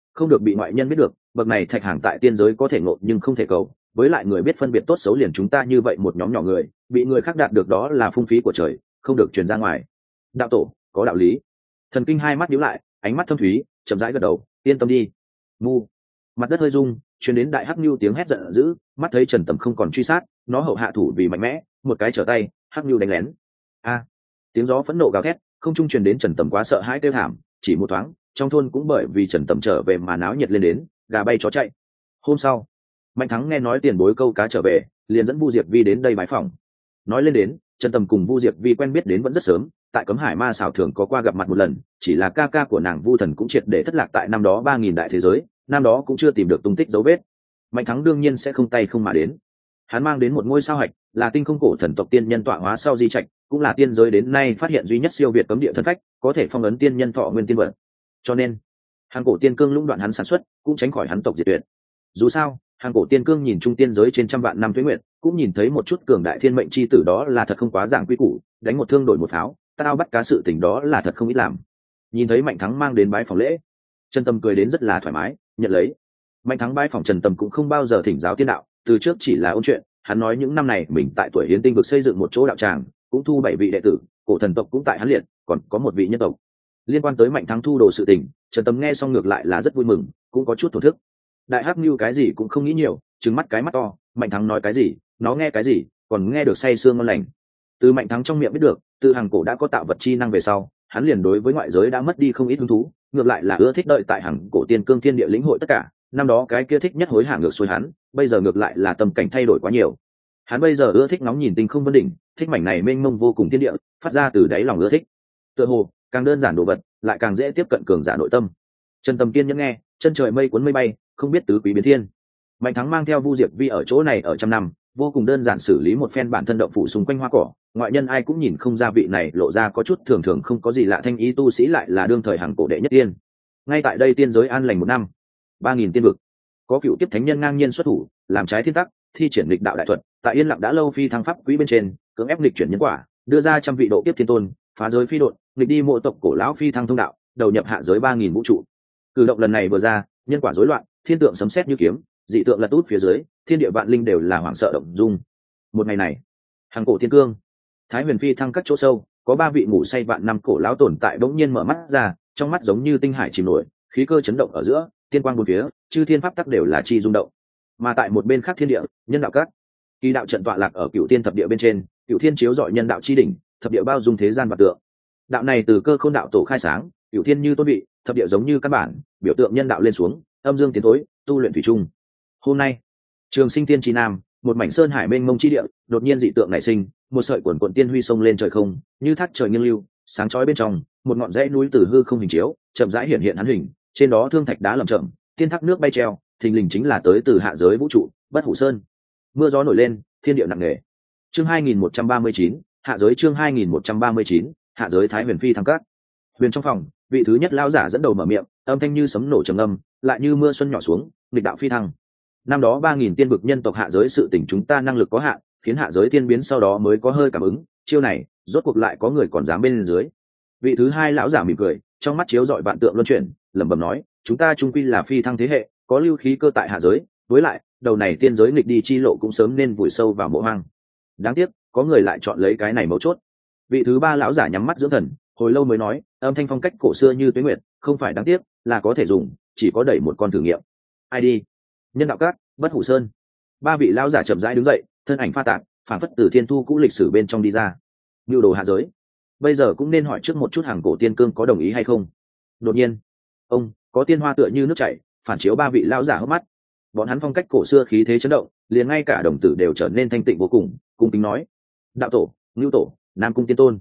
Speaker 1: không được bị ngoại nhân biết được. Bậc này thạch hàng tại tiên giới có thể ngộ nhưng không thể cầu, với lại người biết phân biệt tốt xấu liền chúng ta như vậy một nhóm nhỏ người, bị người khác đạt được đó là phung phí của trời, không được truyền ra ngoài. Đạo tổ có đạo lý. Thần Kinh hai mắt nhíu lại, ánh mắt thâm thúy, chậm rãi gật đầu, yên tâm đi. Mu. Mặt đất hơi rung, truyền đến đại hắc nhu tiếng hét giận dữ, mắt thấy Trần Tầm không còn truy sát, nó hậu hạ thủ vì mạnh mẽ, một cái trở tay, hắc nhu đánh lén. A. Tiếng gió phẫn nộ gào thét, không trung truyền đến Trần Tầm quá sợ hãi kêu thảm, chỉ một thoáng, trong thôn cũng bởi vì Trần Tầm trở về mà náo nhiệt lên đến, gà bay chó chạy. Hôm sau, Mạnh Thắng nghe nói tiền bối câu cá trở về, liền dẫn Vu Diệp Vi đến đây bái phỏng. Nói lên đến, Trần Tầm cùng Vu Diệp Vi quen biết đến vẫn rất sớm, tại Cấm Hải Ma xảo thường có qua gặp mặt một lần, chỉ là ca ca của nàng Vu Thần cũng triệt để thất lạc tại năm đó 3000 đại thế giới, năm đó cũng chưa tìm được tung tích dấu vết. Mạnh Thắng đương nhiên sẽ không tay không mà đến. Hắn mang đến một ngôi sao hạch, là tinh không cổ thần tộc tiên nhân tọa hóa sau di trạch, cũng là tiên giới đến nay phát hiện duy nhất siêu việt cấm địa thần phách, có thể phong ấn tiên nhân thọ nguyên tiên vật. Cho nên, hàng cổ tiên cương lũng đoạn hắn sản xuất, cũng tránh khỏi hắn tộc diệt tuyệt. Dù sao, hàng cổ tiên cương nhìn trung tiên giới trên trăm vạn năm tuế nguyệt, cũng nhìn thấy một chút cường đại thiên mệnh chi tử đó là thật không quá dạng quy củ, đánh một thương đổi một pháo, tao bắt cá sự tình đó là thật không ít làm. Nhìn thấy Mạnh Thắng mang đến bái phòng lễ, Trần Tâm cười đến rất là thoải mái, nhận lấy. Mạnh Thắng bái phòng Trần Tâm cũng không bao giờ thỉnh giáo tiên đạo, từ trước chỉ là ôn chuyện. Hắn nói những năm này mình tại tuổi Hiến Tinh vực xây dựng một chỗ đạo tràng, cũng thu 7 vị đệ tử, cổ thần tộc cũng tại hắn liệt, còn có một vị nhân tộc. Liên quan tới Mạnh Thắng thu đồ sự tình, Trần Tâm nghe xong ngược lại là rất vui mừng, cũng có chút thổ thức. Đại hắc nưu cái gì cũng không nghĩ nhiều, trừng mắt cái mắt to, Mạnh Thắng nói cái gì nó nghe cái gì, còn nghe được say sương ngon lành. Từ Mạnh Thắng trong miệng biết được, từ hàng cổ đã có tạo vật chi năng về sau, hắn liền đối với ngoại giới đã mất đi không ít hứng thú, ngược lại là ưa thích đợi tại hàng cổ tiên cương thiên địa lĩnh hội tất cả. Năm đó cái kia thích nhất hối hả ngược xuôi hắn, bây giờ ngược lại là tâm cảnh thay đổi quá nhiều. Hắn bây giờ ưa thích ngóng nhìn tinh không vân đỉnh, thích mảnh này mênh mông vô cùng thiên địa, phát ra từ đáy lòng ưa thích. Tựa hồ càng đơn giản đồ vật, lại càng dễ tiếp cận cường giả nội tâm. Trần Tâm Kiên nhẫn nghe, chân trời mây cuốn mây bay, không biết tứ quý biến thiên. Mạnh Thắng mang theo Vu Diệp Vi ở chỗ này ở trăm năm, vô cùng đơn giản xử lý một phen bản thân động phủ xung quanh hoa cỏ, ngoại nhân ai cũng nhìn không ra vị này lộ ra có chút thường thường không có gì lạ thanh ý tu sĩ lại là đương thời hàng cổ đệ nhất tiên. Ngay tại đây tiên giới an lành một năm, 3000 tiên vực, có cựu kiếp thánh nhân ngang nhiên xuất thủ, làm trái thiên tắc, thi triển lịch đạo đại thuật, tại yên lặng đã lâu phi thăng pháp quý bên trên, cưỡng ép lịch chuyển nhân quả, đưa ra trăm vị độ kiếp thiên tôn, phá giới phi độn, nghịch đi mộ tộc cổ lão phi thăng thông đạo, đầu nhập hạ giới 3000 vũ trụ. Cử động lần này vừa ra, nhân quả rối loạn, thiên tượng sấm sét như kiếm, dị tượng lật út phía dưới, thiên địa vạn linh đều là hoảng sợ động dung. Một ngày này, hàng cổ thiên cương, Thái Huyền phi thăng các chỗ sâu, có 3 vị ngủ say vạn năm cổ lão tồn tại bỗng nhiên mở mắt ra, trong mắt giống như tinh hải chìm nổi, khí cơ chấn động ở giữa, tiên quang bốn phía, chư thiên pháp tắc đều là chi rung động. Mà tại một bên khác thiên địa, nhân đạo các, kỳ đạo trận tọa lạc ở cựu thiên thập địa bên trên, cựu thiên chiếu dọi nhân đạo chi đỉnh, thập địa bao dung thế gian vật tượng. Đạo này từ cơ khôn đạo tổ khai sáng, cựu thiên như tôn vị, thập địa giống như căn bản, biểu tượng nhân đạo lên xuống, âm dương tiến tối, tu luyện thủy chung. Hôm nay, Trường Sinh Tiên Chi Nam, một mảnh sơn hải mênh mông chi địa, đột nhiên dị tượng nảy sinh, một sợi quần quần tiên huy sông lên trời không, như thác trời nghiêng lưu, sáng chói bên trong, một ngọn dãy núi từ hư không hình chiếu, chậm rãi hiện hiện hắn hình, trên đó thương thạch đá lởm chởm, tiên thác nước bay treo, thình lình chính là tới từ hạ giới vũ trụ, Bất Hủ Sơn. Mưa gió nổi lên, thiên địa nặng nề. Chương 2139, hạ giới chương 2139, hạ giới Thái Huyền phi thăng các. Huyền trong phòng, vị thứ nhất lão giả dẫn đầu mở miệng, âm thanh như sấm nổ trầm ngâm, lại như mưa xuân nhỏ xuống, nghịch đạo phi thăng. Năm đó 3000 tiên vực nhân tộc hạ giới sự tình chúng ta năng lực có hạn, khiến hạ giới tiên biến sau đó mới có hơi cảm ứng, chiêu này, rốt cuộc lại có người còn dám bên dưới. Vị thứ hai lão giả mỉm cười, trong mắt chiếu rọi vạn tượng luân chuyển, lẩm bẩm nói, chúng ta chung quy là phi thăng thế hệ, có lưu khí cơ tại hạ giới, với lại, đầu này tiên giới nghịch đi chi lộ cũng sớm nên vùi sâu vào mộ hoang. Đáng tiếc, có người lại chọn lấy cái này mấu chốt. Vị thứ ba lão giả nhắm mắt dưỡng thần, hồi lâu mới nói, âm thanh phong cách cổ xưa như tuế nguyệt, không phải đáng tiếc, là có thể dùng, chỉ có đẩy một con thử nghiệm. Ai đi? Nhân đạo các, Bất Hủ Sơn. 3 vị lão giả chậm rãi đứng dậy, thân ảnh pha tạp, phản phất từ thiên thu cũ lịch sử bên trong đi ra. Nưu đồ hạ giới. Bây giờ cũng nên hỏi trước một chút hàng cổ tiên cương có đồng ý hay không. Đột nhiên, ông có tiên hoa tựa như nước chảy, phản chiếu 3 vị lão giả hốc mắt. Bọn hắn phong cách cổ xưa khí thế chấn động, liền ngay cả đồng tử đều trở nên thanh tịnh vô cùng, cung kính nói: đạo tổ, ngưu tổ, nam cung tiên tôn.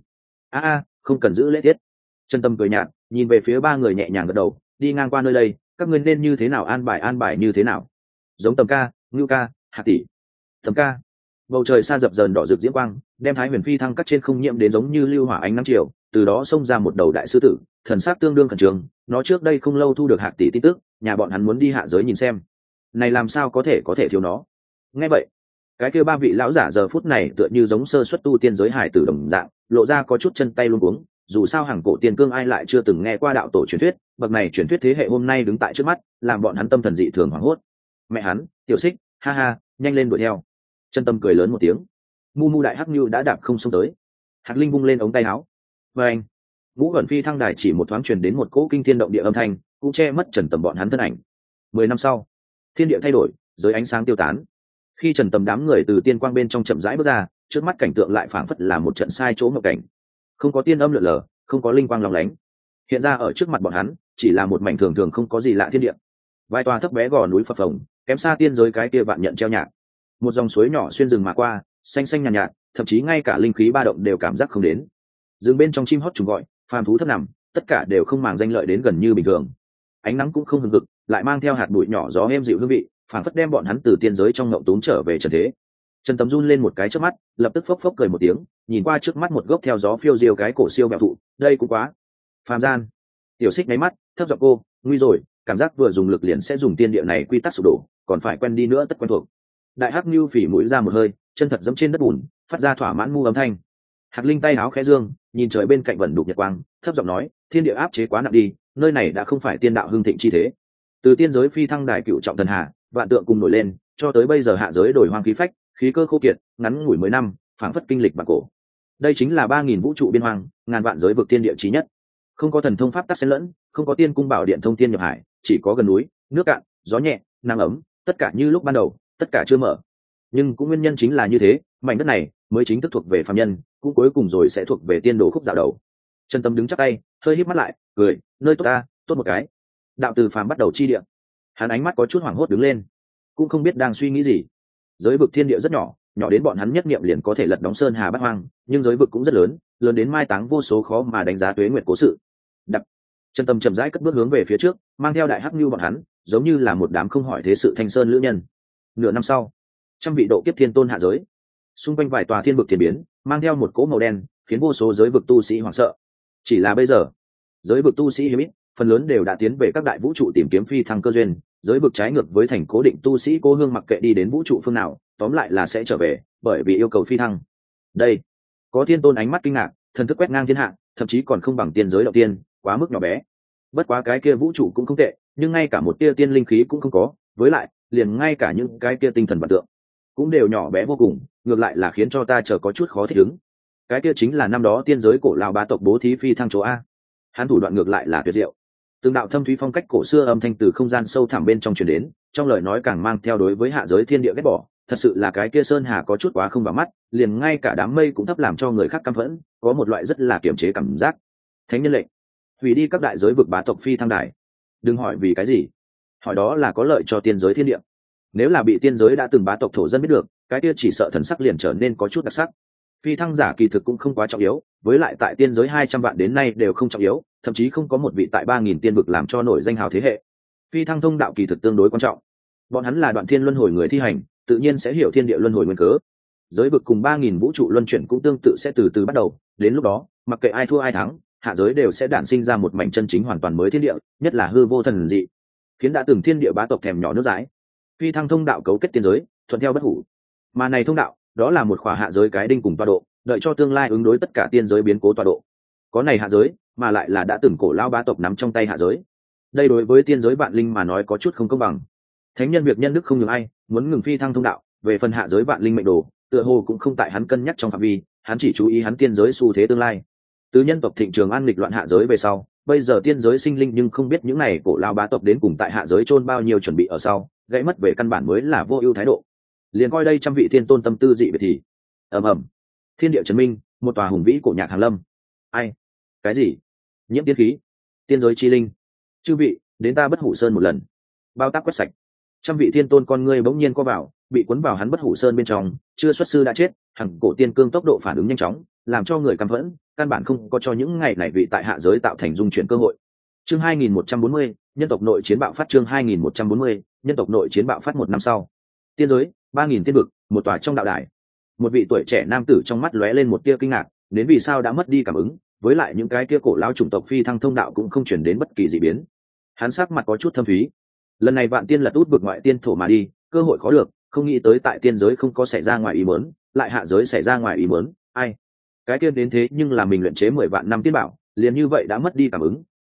Speaker 1: Không cần giữ lễ tiết. Chân Tâm cười nhạt, nhìn về phía 3 người nhẹ nhàng gật đầu, đi ngang qua nơi đây, các ngươi nên như thế nào an bài như thế nào. Giống Tầm ca, Ngưu ca, Hạ tỷ. Tầm ca. Bầu trời xa dập dờn đỏ rực diễm quang, đem Thái Huyền phi thăng các trên không nhiễm đến giống như lưu hỏa ánh nắng chiều, từ đó xông ra một đầu đại sư tử, thần sắc tương đương khẩn trương. Nó trước đây không lâu thu được Hạ tỷ tin tức, nhà bọn hắn muốn đi hạ giới nhìn xem. Này làm sao có thể thiếu nó. Nghe vậy, cái kia 3 vị lão giả giờ phút này tựa như giống sơ xuất tu tiên giới hải tử đồng dạng, lộ ra có chút chân tay luống cuống. Dù sao hàng cổ tiên cương ai lại chưa từng nghe qua đạo tổ truyền thuyết, bậc này truyền thuyết thế hệ hôm nay đứng tại trước mắt, làm bọn hắn tâm thần dị thường hoảng hốt. Mẹ hắn, Tiểu Xích, ha ha, nhanh lên đuổi theo. Chân Tâm cười lớn một tiếng. Mu Mu đại hắc nhu đã đạp không xông tới. Hạc Linh vung lên ống tay áo. Và anh, Vũ Ẩn Phi thăng đài chỉ một thoáng truyền đến một cỗ kinh thiên động địa âm thanh, cũng che mất Trần Tầm bọn hắn thân ảnh. 10 năm sau, thiên địa thay đổi, giới ánh sáng tiêu tán. Khi Trần Tầm đám người từ tiên quang bên trong chậm rãi bước ra, trước mắt cảnh tượng lại phảng phất là một trận sai chỗ ngộ cảnh. Không có tiên âm lượn lờ, không có linh quang lóng lánh. Hiện ra ở trước mặt bọn hắn, chỉ là một mảnh thường thường không có gì lạ thiên địa. Vài tòa thấp bé gò núi phập phồng, kém xa tiên giới cái kia vạn nhận treo nhạc. Một dòng suối nhỏ xuyên rừng mà qua, xanh xanh nhàn nhạt, thậm chí ngay cả linh khí ba động đều cảm giác không đến. Rừng bên trong chim hót trùng gọi, phàm thú thấp nằm, tất cả đều không màng danh lợi đến gần như bình thường. Ánh nắng cũng không hừng hực, lại mang theo hạt bụi nhỏ gió êm dịu hương vị, phảng phất đem bọn hắn từ tiên giới trong ngộng túm trở về trần thế. Trần Tấm run lên một cái trước mắt, lập tức phốc phốc cười một tiếng, nhìn qua trước mắt một gốc theo gió phiêu diêu cái cổ siêu bẹo thụ, đây cũng quá phàm gian. Tiểu Xích nháy mắt, thấp giọng cô, nguy rồi, cảm giác vừa dùng lực liền sẽ dùng tiên địa này quy tắc sụp đổ, còn phải quen đi nữa tất quen thuộc. Đại hắc nhu phỉ mũi ra một hơi, chân thật dẫm trên đất bùn, phát ra thỏa mãn mu âm thanh. Hạc Linh tay áo khẽ dương, nhìn trời bên cạnh vẩn đục nhật quang, thấp giọng nói, thiên địa áp chế quá nặng đi, nơi này đã không phải tiên đạo hưng thịnh chi thế. Từ tiên giới phi thăng đài cựu trọng thần hạ, vạn tượng cùng nổi lên, cho tới bây giờ hạ giới đổi hoang khí phách, khí cơ khô kiệt, ngắn ngủi 10 năm, phảng phất kinh lịch bản cổ. Đây chính là 3000 vũ trụ biên hoang, ngàn vạn giới vực tiên địa chí nhất. Không có thần thông pháp tắc xen lẫn, không có tiên cung bảo điện thông tiên nhập hải, chỉ có gần núi, nước cạn, gió nhẹ, nắng ấm, tất cả như lúc ban đầu, tất cả chưa mở. Nhưng cũng nguyên nhân chính là như thế, mảnh đất này mới chính thức thuộc về phàm nhân, cũng cuối cùng rồi sẽ thuộc về tiên đồ khúc dạo đầu. Trần Tâm đứng chắp tay, hơi híp mắt lại, cười, nơi tốt ta, tốt một cái. Đạo từ phàm bắt đầu chi địa. Hắn ánh mắt có chút hoảng hốt đứng lên, cũng không biết đang suy nghĩ gì. Giới vực thiên địa rất nhỏ, nhỏ đến bọn hắn nhất niệm liền có thể lật đóng sơn hà bát hoang, nhưng giới vực cũng rất lớn, lớn đến mai táng vô số khó mà đánh giá tuế nguyệt cố sự. Đập. Trần Tâm chậm rãi cất bước hướng về phía trước, mang theo đại hắc nhu bọn hắn, giống như là một đám không hỏi thế sự thanh sơn lữ nhân. Nửa năm sau, trăm vị độ kiếp thiên tôn hạ giới, xung quanh vài tòa thiên vực thiên biến, mang theo một cỗ màu đen, khiến vô số giới vực tu sĩ hoảng sợ. Chỉ là bây giờ, giới vực tu sĩ hiếm ít, phần lớn đều đã tiến về các đại vũ trụ tìm kiếm phi thăng cơ duyên. Giới vực trái ngược với thành cố định tu sĩ cố hương mặc kệ đi đến vũ trụ phương nào, tóm lại là sẽ trở về, bởi vì yêu cầu phi thăng. Đây, có thiên tôn ánh mắt kinh ngạc, thần thức quét ngang thiên hạ, thậm chí còn không bằng tiên giới đầu tiên, quá mức nhỏ bé. Bất quá cái kia vũ trụ cũng không tệ, nhưng ngay cả một tia tiên linh khí cũng không có, với lại, liền ngay cả những cái kia tinh thần vật tượng cũng đều nhỏ bé vô cùng, ngược lại là khiến cho ta chờ có chút khó thích ứng. Cái kia chính là năm đó tiên giới cổ lão bá tộc bố thí phi thăng chỗ a. Hắn thủ đoạn ngược lại là tuyệt diệu. Từng đạo thâm thúy phong cách cổ xưa âm thanh từ không gian sâu thẳm bên trong truyền đến, trong lời nói càng mang theo đối với hạ giới thiên địa ghét bỏ, thật sự là cái kia sơn hà có chút quá không vào mắt, liền ngay cả đám mây cũng thấp làm cho người khác căm phẫn, có một loại rất là kiềm chế cảm giác. Thánh nhân lệnh, hủy đi các đại giới vực bá tộc phi thăng đài. Đừng hỏi vì cái gì, hỏi đó là có lợi cho tiên giới thiên địa. Nếu là bị tiên giới đã từng bá tộc thổ dân biết được, cái kia chỉ sợ thần sắc liền trở nên có chút đặc sắc. Phi thăng giả kỳ thực cũng không quá trọng yếu, với lại tại tiên giới 200 vạn đến nay đều không trọng yếu, thậm chí không có một vị tại 3000 tiên vực làm cho nổi danh hào thế hệ. Phi thăng thông đạo kỳ thực tương đối quan trọng. Bọn hắn là đoạn thiên luân hồi người thi hành, tự nhiên sẽ hiểu thiên địa luân hồi nguyên cớ. Giới vực cùng 3000 vũ trụ luân chuyển cũng tương tự sẽ từ từ bắt đầu, đến lúc đó, mặc kệ ai thua ai thắng, hạ giới đều sẽ đản sinh ra một mảnh chân chính hoàn toàn mới thiên địa, nhất là hư vô thần dị, khiến đã từng thiên địa bá tộc thèm nhỏ nước dãi. Phi thăng thông đạo cấu kết tiên giới, thuận theo bất hủ. Mà này thông đạo, đó là một khỏa hạ giới cái đinh cùng tọa độ, đợi cho tương lai ứng đối tất cả tiên giới biến cố tọa độ. Có này hạ giới, mà lại là đã từng cổ lao bá tộc nắm trong tay hạ giới. Đây đối với tiên giới vạn linh mà nói có chút không công bằng. Thánh nhân việc nhân đức không nhường ai, muốn ngừng phi thăng thông đạo, về phần hạ giới vạn linh mệnh đồ, tựa hồ cũng không tại hắn cân nhắc trong phạm vi, hắn chỉ chú ý hắn tiên giới xu thế tương lai. Từ nhân tộc thịnh trường an nghịch loạn hạ giới về sau, bây giờ tiên giới sinh linh nhưng không biết những này cổ lao bá tộc đến cùng tại hạ giới chôn bao nhiêu chuẩn bị ở sau, gãy mất về căn bản mới là vô ưu thái độ. Liền coi đây trăm vị thiên tôn tâm tư dị biệt thì ầm ầm, thiên địa chấn minh, một tòa hùng vĩ cổ nhạc hàng lâm. Ai? Cái gì? Nhiễm tiên khí, tiên giới chi linh, chư vị, đến ta bất hủ sơn một lần. Bao tác quét sạch, trăm vị thiên tôn con ngươi bỗng nhiên co vào, bị cuốn vào hắn bất hủ sơn bên trong. Chưa xuất sư đã chết, hằng cổ tiên cương tốc độ phản ứng nhanh chóng, làm cho người căm phẫn, căn bản không có cho những ngày này vị tại hạ giới tạo thành dung chuyển cơ hội. Chương 2140, nhân tộc nội chiến bạo phát. Chương 2140, nhân tộc nội chiến bạo phát. Một năm sau, tiên giới 3000 tiên vực, một tòa trong đạo đài. Một vị tuổi trẻ nam tử trong mắt lóe lên một tia kinh ngạc, đến vì sao đã mất đi cảm ứng, với lại những cái kia cổ lão chủng tộc phi thăng thông đạo cũng không chuyển đến bất kỳ dị biến. Hắn sắc mặt có chút thâm thúy. Lần này vạn tiên lật út vực ngoại tiên thổ mà đi, cơ hội khó được, không nghĩ tới tại tiên giới không có xảy ra ngoài ý muốn, lại hạ giới xảy ra ngoài ý muốn. Ai? Cái kia đến thế nhưng là mình luyện chế 10 vạn năm tiên bảo, liền như vậy đã mất đi cảm ứng,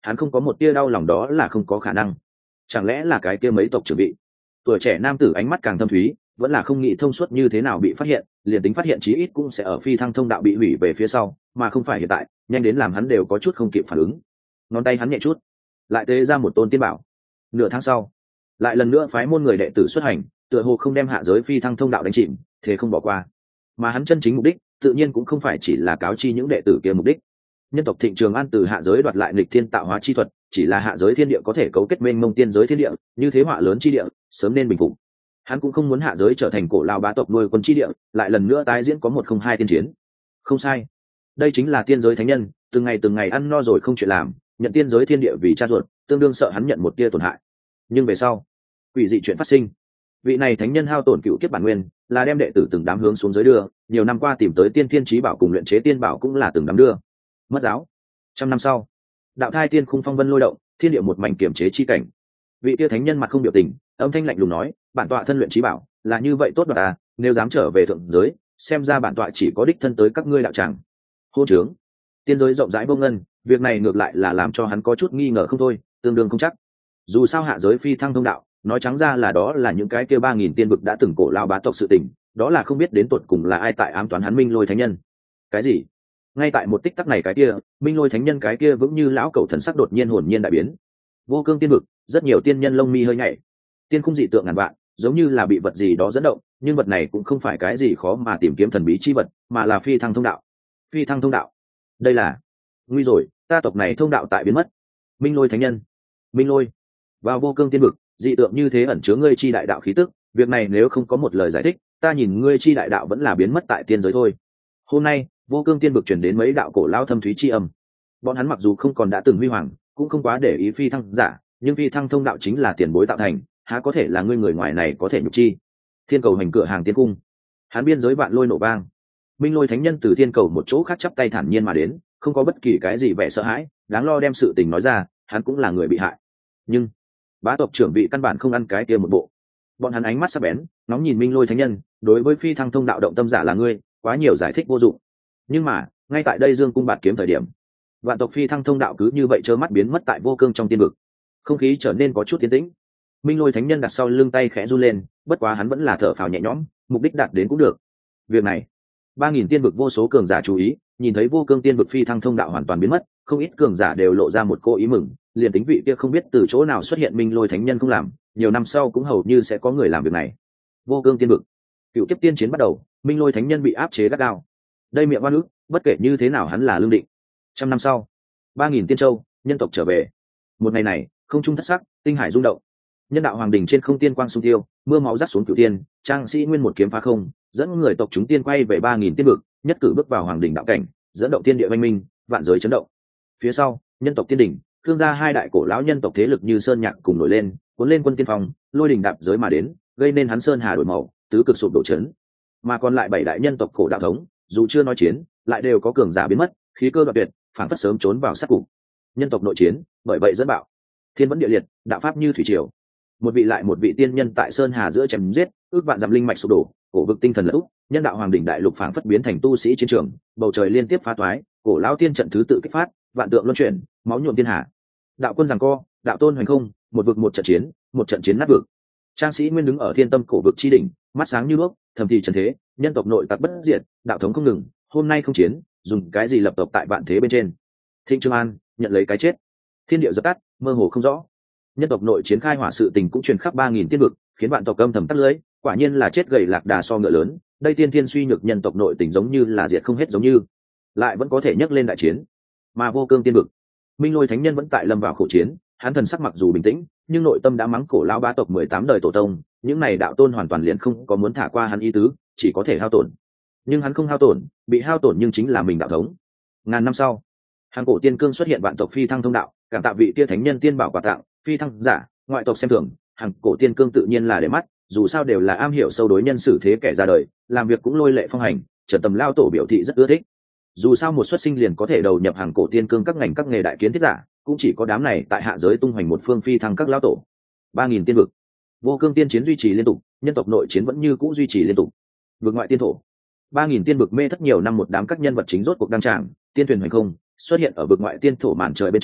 Speaker 1: hắn không có một tia đau lòng đó là không có khả năng. Chẳng lẽ là cái kia mấy tộc trưởng bị? Tuổi trẻ nam tử ánh mắt càng thâm thúy, vẫn là không nghĩ thông suốt như thế nào bị phát hiện, liền tính phát hiện chí ít cũng sẽ ở phi thăng thông đạo bị hủy về phía sau, mà không phải hiện tại, nhanh đến làm hắn đều có chút không kịp phản ứng. Ngón tay hắn nhẹ chút, lại tế ra một tôn tiên bảo. Nửa tháng sau, lại lần nữa phái môn người đệ tử xuất hành, tựa hồ không đem hạ giới phi thăng thông đạo đánh chìm, thế không bỏ qua. Mà hắn chân chính mục đích, tự nhiên cũng không phải chỉ là cáo chi những đệ tử kia mục đích. Nhân tộc Thịnh Trường An từ hạ giới đoạt lại nghịch thiên tạo hóa chi thuật, chỉ là hạ giới thiên địa có thể cấu kết mênh mông tiên giới thiên địa, như thế họa lớn chi địa, sớm nên bình phục. Hắn cũng không muốn hạ giới trở thành cổ lao bá tộc nuôi quân chi địa, lại lần nữa tái diễn có 102 tiên chiến. Không sai, đây chính là tiên giới thánh nhân, từng ngày ăn no rồi không chuyện làm, nhận tiên giới thiên địa vì cha ruột, tương đương sợ hắn nhận một tia tổn hại. Nhưng về sau, quỷ dị chuyện phát sinh. Vị này thánh nhân hao tổn cựu kiếp bản nguyên, là đem đệ tử từng đám hướng xuống giới đưa, nhiều năm qua tìm tới tiên thiên chí bảo cùng luyện chế tiên bảo cũng là từng đám đưa. Mất giáo. 100 năm sau, đạo thai tiên khung phong vân lôi động, thiên địa một mảnh kiểm chế chi cảnh. Vị tia thánh nhân mặt không biểu tình, âm thanh lạnh lùng nói, bản tọa thân luyện chí bảo, là như vậy tốt đoạt à, nếu dám trở về thượng giới, xem ra bản tọa chỉ có đích thân tới các ngươi đạo tràng. Hô trướng. Tiên giới rộng rãi vô ngân, việc này ngược lại là làm cho hắn có chút nghi ngờ không thôi, tương đương không chắc. Dù sao hạ giới phi thăng thông đạo, nói trắng ra là đó là những cái kia 3000 tiên vực đã từng cổ lao bá tộc sự tình, đó là không biết đến tột cùng là ai tại ám toán hắn Minh Lôi thánh nhân. Cái gì? Ngay tại một tích tắc này cái kia, Minh Lôi thánh nhân cái kia vững như lão cẩu thần sắc đột nhiên hồn nhiên đại biến. Vô cương tiên vực, rất nhiều tiên nhân lông mi hơi nhảy. Tiên khung dị tượng ngàn vạn, giống như là bị vật gì đó dẫn động, nhưng vật này cũng không phải cái gì khó mà tìm kiếm thần bí chi vật, mà là phi thăng thông đạo. Phi thăng thông đạo. Đây là nguy rồi, ta tộc này thông đạo tại biến mất. Minh Lôi thánh nhân. Minh Lôi. Vào vô cương tiên vực, dị tượng như thế ẩn chứa ngươi chi đại đạo khí tức, việc này nếu không có một lời giải thích, ta nhìn ngươi chi đại đạo vẫn là biến mất tại tiên giới thôi. Hôm nay, vô cương tiên vực truyền đến mấy đạo cổ lao thâm thúy chi âm. Bọn hắn mặc dù không còn đã từng huy hoàng, cũng không quá để ý phi thăng giả, nhưng phi thăng thông đạo chính là tiền bối tạo thành, há có thể là ngươi người ngoài này có thể nhục chi. Thiên cầu hành cửa hàng tiên cung, hắn biên giới vạn lôi nổ vang. Minh Lôi thánh nhân từ thiên cầu một chỗ khác chắp tay thản nhiên mà đến, không có bất kỳ cái gì vẻ sợ hãi, đáng lo đem sự tình nói ra, hắn cũng là người bị hại. Nhưng bá tộc trưởng vị căn bản không ăn cái kia một bộ. Bọn hắn ánh mắt sắc bén, nóng nhìn Minh Lôi thánh nhân, đối với phi thăng thông đạo động tâm giả là ngươi, quá nhiều giải thích vô dụng. Nhưng mà ngay tại đây dương cung bạt kiếm thời điểm, vạn tộc phi thăng thông đạo cứ như vậy trơ mắt biến mất tại vô cương trong tiên vực. Không khí trở nên có chút tiến tĩnh. Minh Lôi thánh nhân đặt sau lưng tay khẽ run lên, bất quá hắn vẫn là thở phào nhẹ nhõm, mục đích đạt đến cũng được. Việc này, 3000 tiên vực vô số cường giả chú ý, nhìn thấy vô cương tiên vực phi thăng thông đạo hoàn toàn biến mất, không ít cường giả đều lộ ra một cô ý mừng, liền tính vị kia không biết từ chỗ nào xuất hiện Minh Lôi thánh nhân không làm, nhiều năm sau cũng hầu như sẽ có người làm việc này. Vô cương tiên vực, cựu kiếp tiên chiến bắt đầu, Minh Lôi thánh nhân bị áp chế gắt gao. Đây miệng oan ức, bất kể như thế nào hắn là lương định. 100 năm sau, 3000 tiên châu, nhân tộc trở về. Một ngày này, không trung thất sắc, tinh hải rung động. Nhân đạo hoàng đỉnh trên không tiên quang xung tiêu, mưa máu rắc xuống cửu tiên, trang sĩ nguyên một kiếm phá không, dẫn người tộc chúng tiên quay về 3000 tiên vực, nhất cử bước vào hoàng đỉnh đạo cảnh, dẫn động tiên địa văn minh, vạn giới chấn động. Phía sau, nhân tộc tiên đỉnh, thương gia hai đại cổ lão nhân tộc thế lực như sơn nhạc cùng nổi lên, cuốn lên quân tiên phong, lôi đỉnh đạp giới mà đến, gây nên hắn sơn hà đổi màu, tứ cực sụp đổ chấn. Mà còn lại bảy đại nhân tộc cổ đạo thống, dù chưa nói chiến, lại đều có cường giả biến mất, khí cơ đoạn tuyệt, phản phất sớm trốn vào sát cục. Nhân tộc nội chiến, bởi vậy dẫn bạo, thiên vẫn địa liệt, đạo pháp như thủy triều. Một vị lại một vị tiên nhân tại sơn hà giữa chém giết, ước vạn dặm linh mạch sụp đổ, cổ vực tinh thần lỡ úp, nhân đạo hoàng đỉnh đại lục phảng phất biến thành tu sĩ chiến trường, bầu trời liên tiếp phá toái, cổ lão tiên trận thứ tự kích phát, vạn tượng luân chuyển, máu nhuộm thiên hà. Đạo quân giằng co, đạo tôn hoành không, một vực một trận chiến nát vực. Trang sĩ nguyên đứng ở thiên tâm cổ vực chi đỉnh, mắt sáng như đuốc, thầm thì trần thế, nhân tộc nội tặc bất diệt, đạo thống không ngừng, hôm nay không chiến, dùng cái gì lập tộc tại vạn thế bên trên. Thịnh Trường An nhận lấy cái chết, thiên địa dập tắt, mơ hồ không rõ. Nhân tộc nội chiến khai hỏa sự tình cũng truyền khắp 3000 tiên vực, khiến vạn tộc âm thầm tắt lưới, quả nhiên là chết gầy lạc đà so ngựa lớn. Đây tiên thiên suy nhược nhân tộc nội tình giống như là diệt không hết giống như, lại vẫn có thể nhấc lên đại chiến. Mà vô cương tiên vực, Minh Lôi thánh nhân vẫn tại lâm vào khổ chiến, hắn thần sắc mặc dù bình tĩnh, nhưng nội tâm đã mắng cổ lão bá tộc 18 đời tổ tông, những này đạo tôn hoàn toàn liền không có muốn thả qua hắn ý tứ, chỉ có thể hao tổn. Nhưng hắn không hao tổn, bị hao tổn nhưng chính là mình đạo thống. Ngàn năm sau, hàng cổ tiên cương xuất hiện vạn tộc phi thăng thông đạo, cảm tạ vị kia thánh nhân tiên bảo quà tặng, phi thăng giả, ngoại tộc xem thường, hàng cổ tiên cương tự nhiên là để mắt, dù sao đều là am hiểu sâu đối nhân xử thế kẻ ra đời, làm việc cũng lôi lệ phong hành, Trần Tầm lao tổ biểu thị rất ưa thích. Dù sao một xuất sinh liền có thể đầu nhập hàng cổ tiên cương các ngành các nghề đại kiến thiết giả, cũng chỉ có đám này tại hạ giới tung hoành một phương phi thăng các lao tổ. 3000 tiên vực, vô cương tiên chiến duy trì liên tục, nhân tộc nội chiến vẫn như cũ duy trì liên tục. Vực ngoại tiên thổ, 3000 tiên vực mê thất nhiều năm một đám các nhân vật chính rốt cuộc đăng tràng, tiên thuyền hoành không xuất hiện ở vực ngoại tiên thổ màn trời bên trên,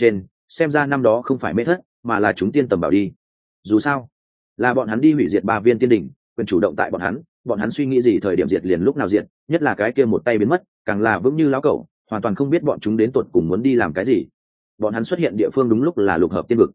Speaker 1: xem ra năm đó không phải mê thất mà là chúng tiên tầm bảo đi. Dù sao là bọn hắn đi hủy diệt 3 viên tiên đỉnh, quyền chủ động tại bọn hắn suy nghĩ gì thời điểm diệt liền lúc nào diệt, nhất là cái kia một tay biến mất càng là vững như lão cẩu, hoàn toàn không biết bọn chúng đến tột cùng muốn đi làm cái gì. Bọn hắn xuất hiện địa phương đúng lúc là lục hợp tiên vực.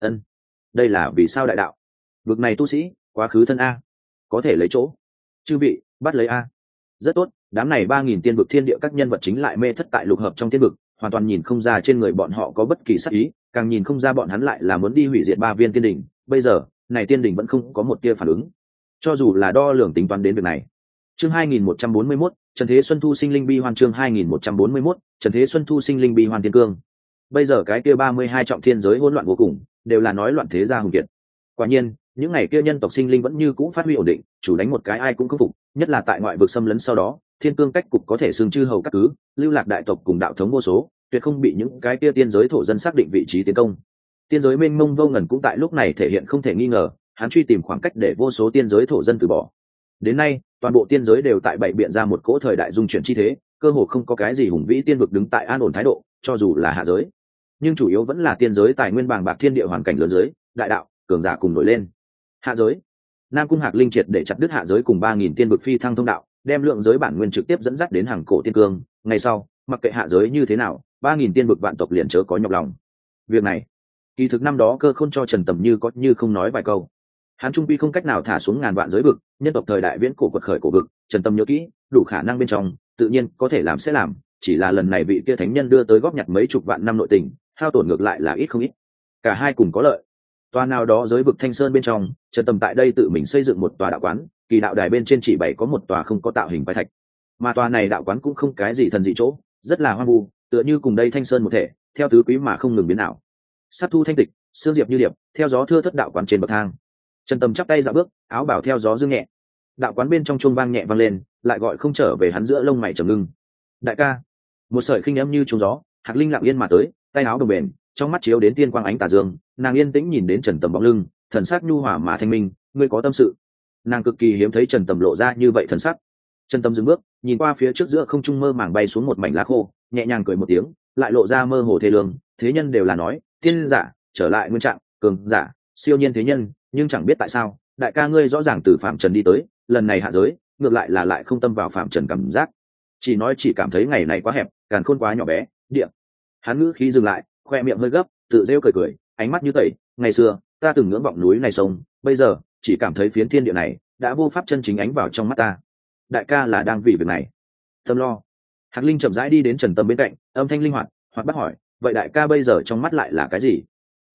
Speaker 1: Đây là vì sao đại đạo? Vực này tu sĩ quá khứ thân a, có thể lấy chỗ. Chư vị bắt lấy a. Rất tốt, đám này 3.000 tiên vực thiên địa các nhân vật chính lại mê thất tại lục hợp trong tiên vực, hoàn toàn nhìn không ra trên người bọn họ có bất kỳ sát ý, càng nhìn không ra bọn hắn lại là muốn đi hủy diệt 3 viên tiên đỉnh. Bây giờ này tiên đỉnh vẫn không có một tia phản ứng, cho dù là đo lường tính toán đến việc này. Chương 2141, Trần Thế Xuân thu sinh linh bi hoan. Chương 2141, Trần Thế Xuân thu sinh linh bi hoan tiên cương. Bây giờ cái kia 32 trọng thiên giới hỗn loạn vô cùng, đều là nói loạn thế gia hùng kiệt. Quả nhiên những ngày kia nhân tộc sinh linh vẫn như cũ phát huy ổn định, chủ đánh một cái ai cũng khắc phục, nhất là tại ngoại vực xâm lấn sau đó, thiên cương cách cục có thể xưng chư hầu các cứ, lưu lạc đại tộc cùng đạo thống vô số, tuyệt không bị những cái kia tiên giới thổ dân xác định vị trí tiến công. Tiên giới mênh mông vô ngần cũng tại lúc này thể hiện không thể nghi ngờ, hắn truy tìm khoảng cách để vô số tiên giới thổ dân từ bỏ. Đến nay toàn bộ tiên giới đều tại bảy biện ra một cỗ thời đại dung chuyển chi thế, cơ hồ không có cái gì hùng vĩ tiên vực đứng tại an ổn thái độ, cho dù là hạ giới, nhưng chủ yếu vẫn là tiên giới tài nguyên bàng bạc, thiên địa hoàn cảnh lớn giới, đại đạo cường giả cùng nổi lên. Hạ giới, Nam Cung Hạc Linh triệt để chặt đứt hạ giới cùng 3.000 tiên vực phi thăng thông đạo, đem lượng giới bản nguyên trực tiếp dẫn dắt đến hàng cổ tiên cương. Ngày sau mặc kệ hạ giới như thế nào, 3.000 tiên vực vạn tộc liền chớ có nhọc lòng. Việc này kỳ thực năm đó Cơ Khôn cho Trần Tầm Như có như không nói vài câu. Hắn trung quy không cách nào thả xuống ngàn vạn giới vực, nhân tộc thời đại viễn cổ quật khởi cổ vực, Trần Tâm nhớ kỹ, đủ khả năng bên trong tự nhiên có thể làm sẽ làm, chỉ là lần này vị kia thánh nhân đưa tới góp nhặt mấy chục vạn năm nội tình, hao tổn ngược lại là ít không ít, cả hai cùng có lợi. Tòa nào đó giới vực Thanh Sơn bên trong, Trần Tâm tại đây tự mình xây dựng một tòa đạo quán, kỳ đạo đài bên trên chỉ bày có một tòa không có tạo hình phái thạch, mà tòa này đạo quán cũng không cái gì thần dị chỗ, rất là hoang vu, tựa như cùng đây Thanh Sơn một thể, theo tứ quý mà không ngừng biến ảo. Sát thu thanh tịch, sương diệp như điệp, theo gió thưa thất đạo quán trên bậc thang. Trần Tâm chắp tay dạo bước, áo bảo theo gió dương nhẹ. Đạo quán bên trong chuông vang nhẹ vang lên, lại gọi không trở về hắn giữa lông mày trầm ngưng. Đại ca, một sợi khinh âm như chuông gió, Hạc Linh lặng yên mà tới, tay áo đồng bền, trong mắt chiếu đến tiên quang ánh tà dương, nàng yên tĩnh nhìn đến Trần Tâm bóng lưng, thần sắc nhu hòa mà thanh minh, ngươi có tâm sự. Nàng cực kỳ hiếm thấy Trần Tâm lộ ra như vậy thần sắc. Trần Tâm dừng bước, nhìn qua phía trước giữa không trung mơ màng bay xuống một mảnh lá khô, nhẹ nhàng cười một tiếng, lại lộ ra mơ hồ thê lương. Thế nhân đều là nói, tiên giả trở lại nguyên trạng, cường giả siêu nhiên thế nhân, nhưng chẳng biết tại sao đại ca ngươi rõ ràng từ phạm trần đi tới, lần này hạ giới ngược lại không tâm vào phạm trần cảm giác, chỉ nói chỉ cảm thấy ngày này quá hẹp, càn khôn quá nhỏ bé. Địa, hắn ngữ khí dừng lại, khoe miệng hơi gấp, tự rêu cười, ánh mắt như tẩy. Ngày xưa ta từng ngưỡng vọng núi này sông, bây giờ chỉ cảm thấy phiến thiên địa này đã vô pháp chân chính ánh vào trong mắt ta. Đại ca là đang vì việc này tâm lo. Hạc Linh chậm rãi đi đến Trần Tâm bên cạnh, âm thanh linh hoạt hoặc bắt hỏi, vậy đại ca bây giờ trong mắt lại là cái gì?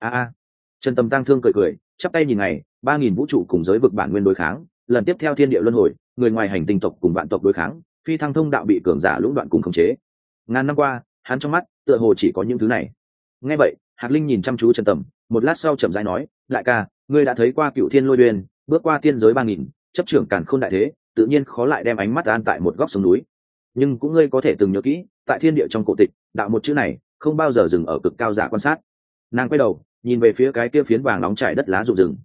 Speaker 1: Trần Tâm tang thương cười, chắp tay nhìn ngày 3.000 vũ trụ cùng giới vực bản nguyên đối kháng, lần tiếp theo thiên địa luân hồi, người ngoài hành tinh tộc cùng vạn tộc đối kháng, phi thăng thông đạo bị cường giả lũng đoạn cùng khống chế. Ngàn năm qua, hắn trong mắt tựa hồ chỉ có những thứ này. Nghe vậy, Hạc Linh nhìn chăm chú Trần Tâm, một lát sau chậm rãi nói, đại ca, ngươi đã thấy qua cựu thiên lôi uyên, bước qua tiên giới 3.000, chấp trưởng càn khôn đại thế, tự nhiên khó lại đem ánh mắt an tại một góc sông núi. Nhưng cũng ngươi có thể từng nhớ kỹ, tại thiên địa trong cổ tịch, đạo một chữ này không bao giờ dừng ở cực cao giả quan sát. Nàng quay đầu nhìn về phía cái kia phiến vàng nóng trải đất lá rụng rừng.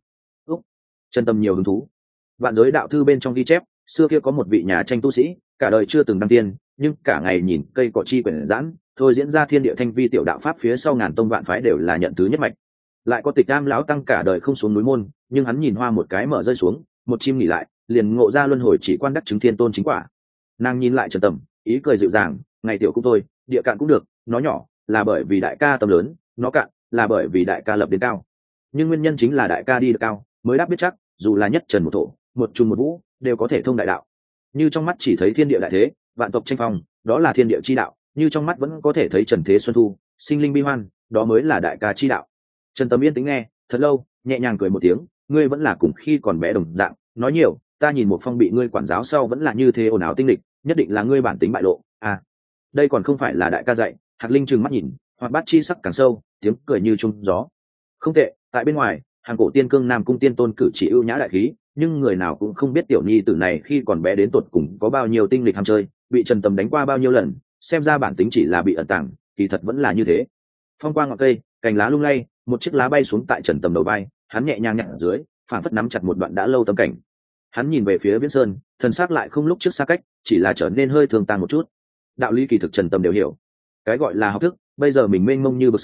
Speaker 1: Trần Tâm nhiều hứng thú. Vạn giới đạo thư bên trong ghi chép, xưa kia có một vị nhà tranh tu sĩ, cả đời chưa từng đăng tiên, nhưng cả ngày nhìn cây cỏ chi quyển giãn, thôi diễn ra thiên địa thanh vi tiểu đạo pháp phía sau ngàn tông vạn phái đều là nhận thứ nhất mạch. Lại có Tịch Tam lão tăng cả đời không xuống núi môn, nhưng hắn nhìn hoa một cái mở rơi xuống, một chim nghỉ lại, liền ngộ ra luân hồi chỉ quan đắc chứng thiên tôn chính quả. Nàng nhìn lại Trần Tâm, ý cười dịu dàng, ngày tiểu cũng thôi, địa cạn cũng được, nó nhỏ là bởi vì đại ca tâm lớn, nó cạn là bởi vì đại ca lập đến cao, nhưng nguyên nhân chính là đại ca đi được cao mới đáp biết chắc, dù là nhất trần một thổ, một trùng một vũ, đều có thể thông đại đạo. Như trong mắt chỉ thấy thiên địa đại thế, vạn tộc tranh phong, đó là thiên địa chi đạo, như trong mắt vẫn có thể thấy Trần Thế Xuân thu sinh linh bi hoan, đó mới là đại ca chi đạo. Trần Tâm yên tĩnh nghe thật lâu, nhẹ nhàng cười một tiếng, ngươi vẫn là cùng khi còn bé đồng dạng, nói nhiều, ta nhìn một phong bị ngươi quản giáo sau vẫn là như thế ồn ào tinh lịch, nhất định là ngươi bản tính bại lộ. Đây còn không phải là đại ca dạy. Hạc Linh trừng mắt nhìn, hoạt bát chi sắc càng sâu, tiếng cười như trung gió. Không tệ, tại bên ngoài, hàng cổ tiên cương Nam Cung tiên tôn cử chỉ ưu nhã đại khí, nhưng người nào cũng không biết tiểu nhi tử này khi còn bé đến tột cùng có bao nhiêu tinh lịch ham chơi, bị Trần Tâm đánh qua bao nhiêu lần, xem ra bản tính chỉ là bị ẩn tàng, kỳ thật vẫn là như thế. Phong quang ngọn cây, cành lá lung lay, một chiếc lá bay xuống tại Trần Tâm đầu vai, hắn nhẹ nhàng nhặt ở dưới, phản phất nắm chặt một đoạn đã lâu tâm cảnh. Hắn nhìn về phía Viễn Sơn, thần sắc lại không lúc trước xa cách, chỉ là trở nên hơi thường tàn một chút. Đạo lý kỳ thực Trần Tâm đều hiểu. Cái gọi là học thức, bây giờ mình mênh mông như vực sâu,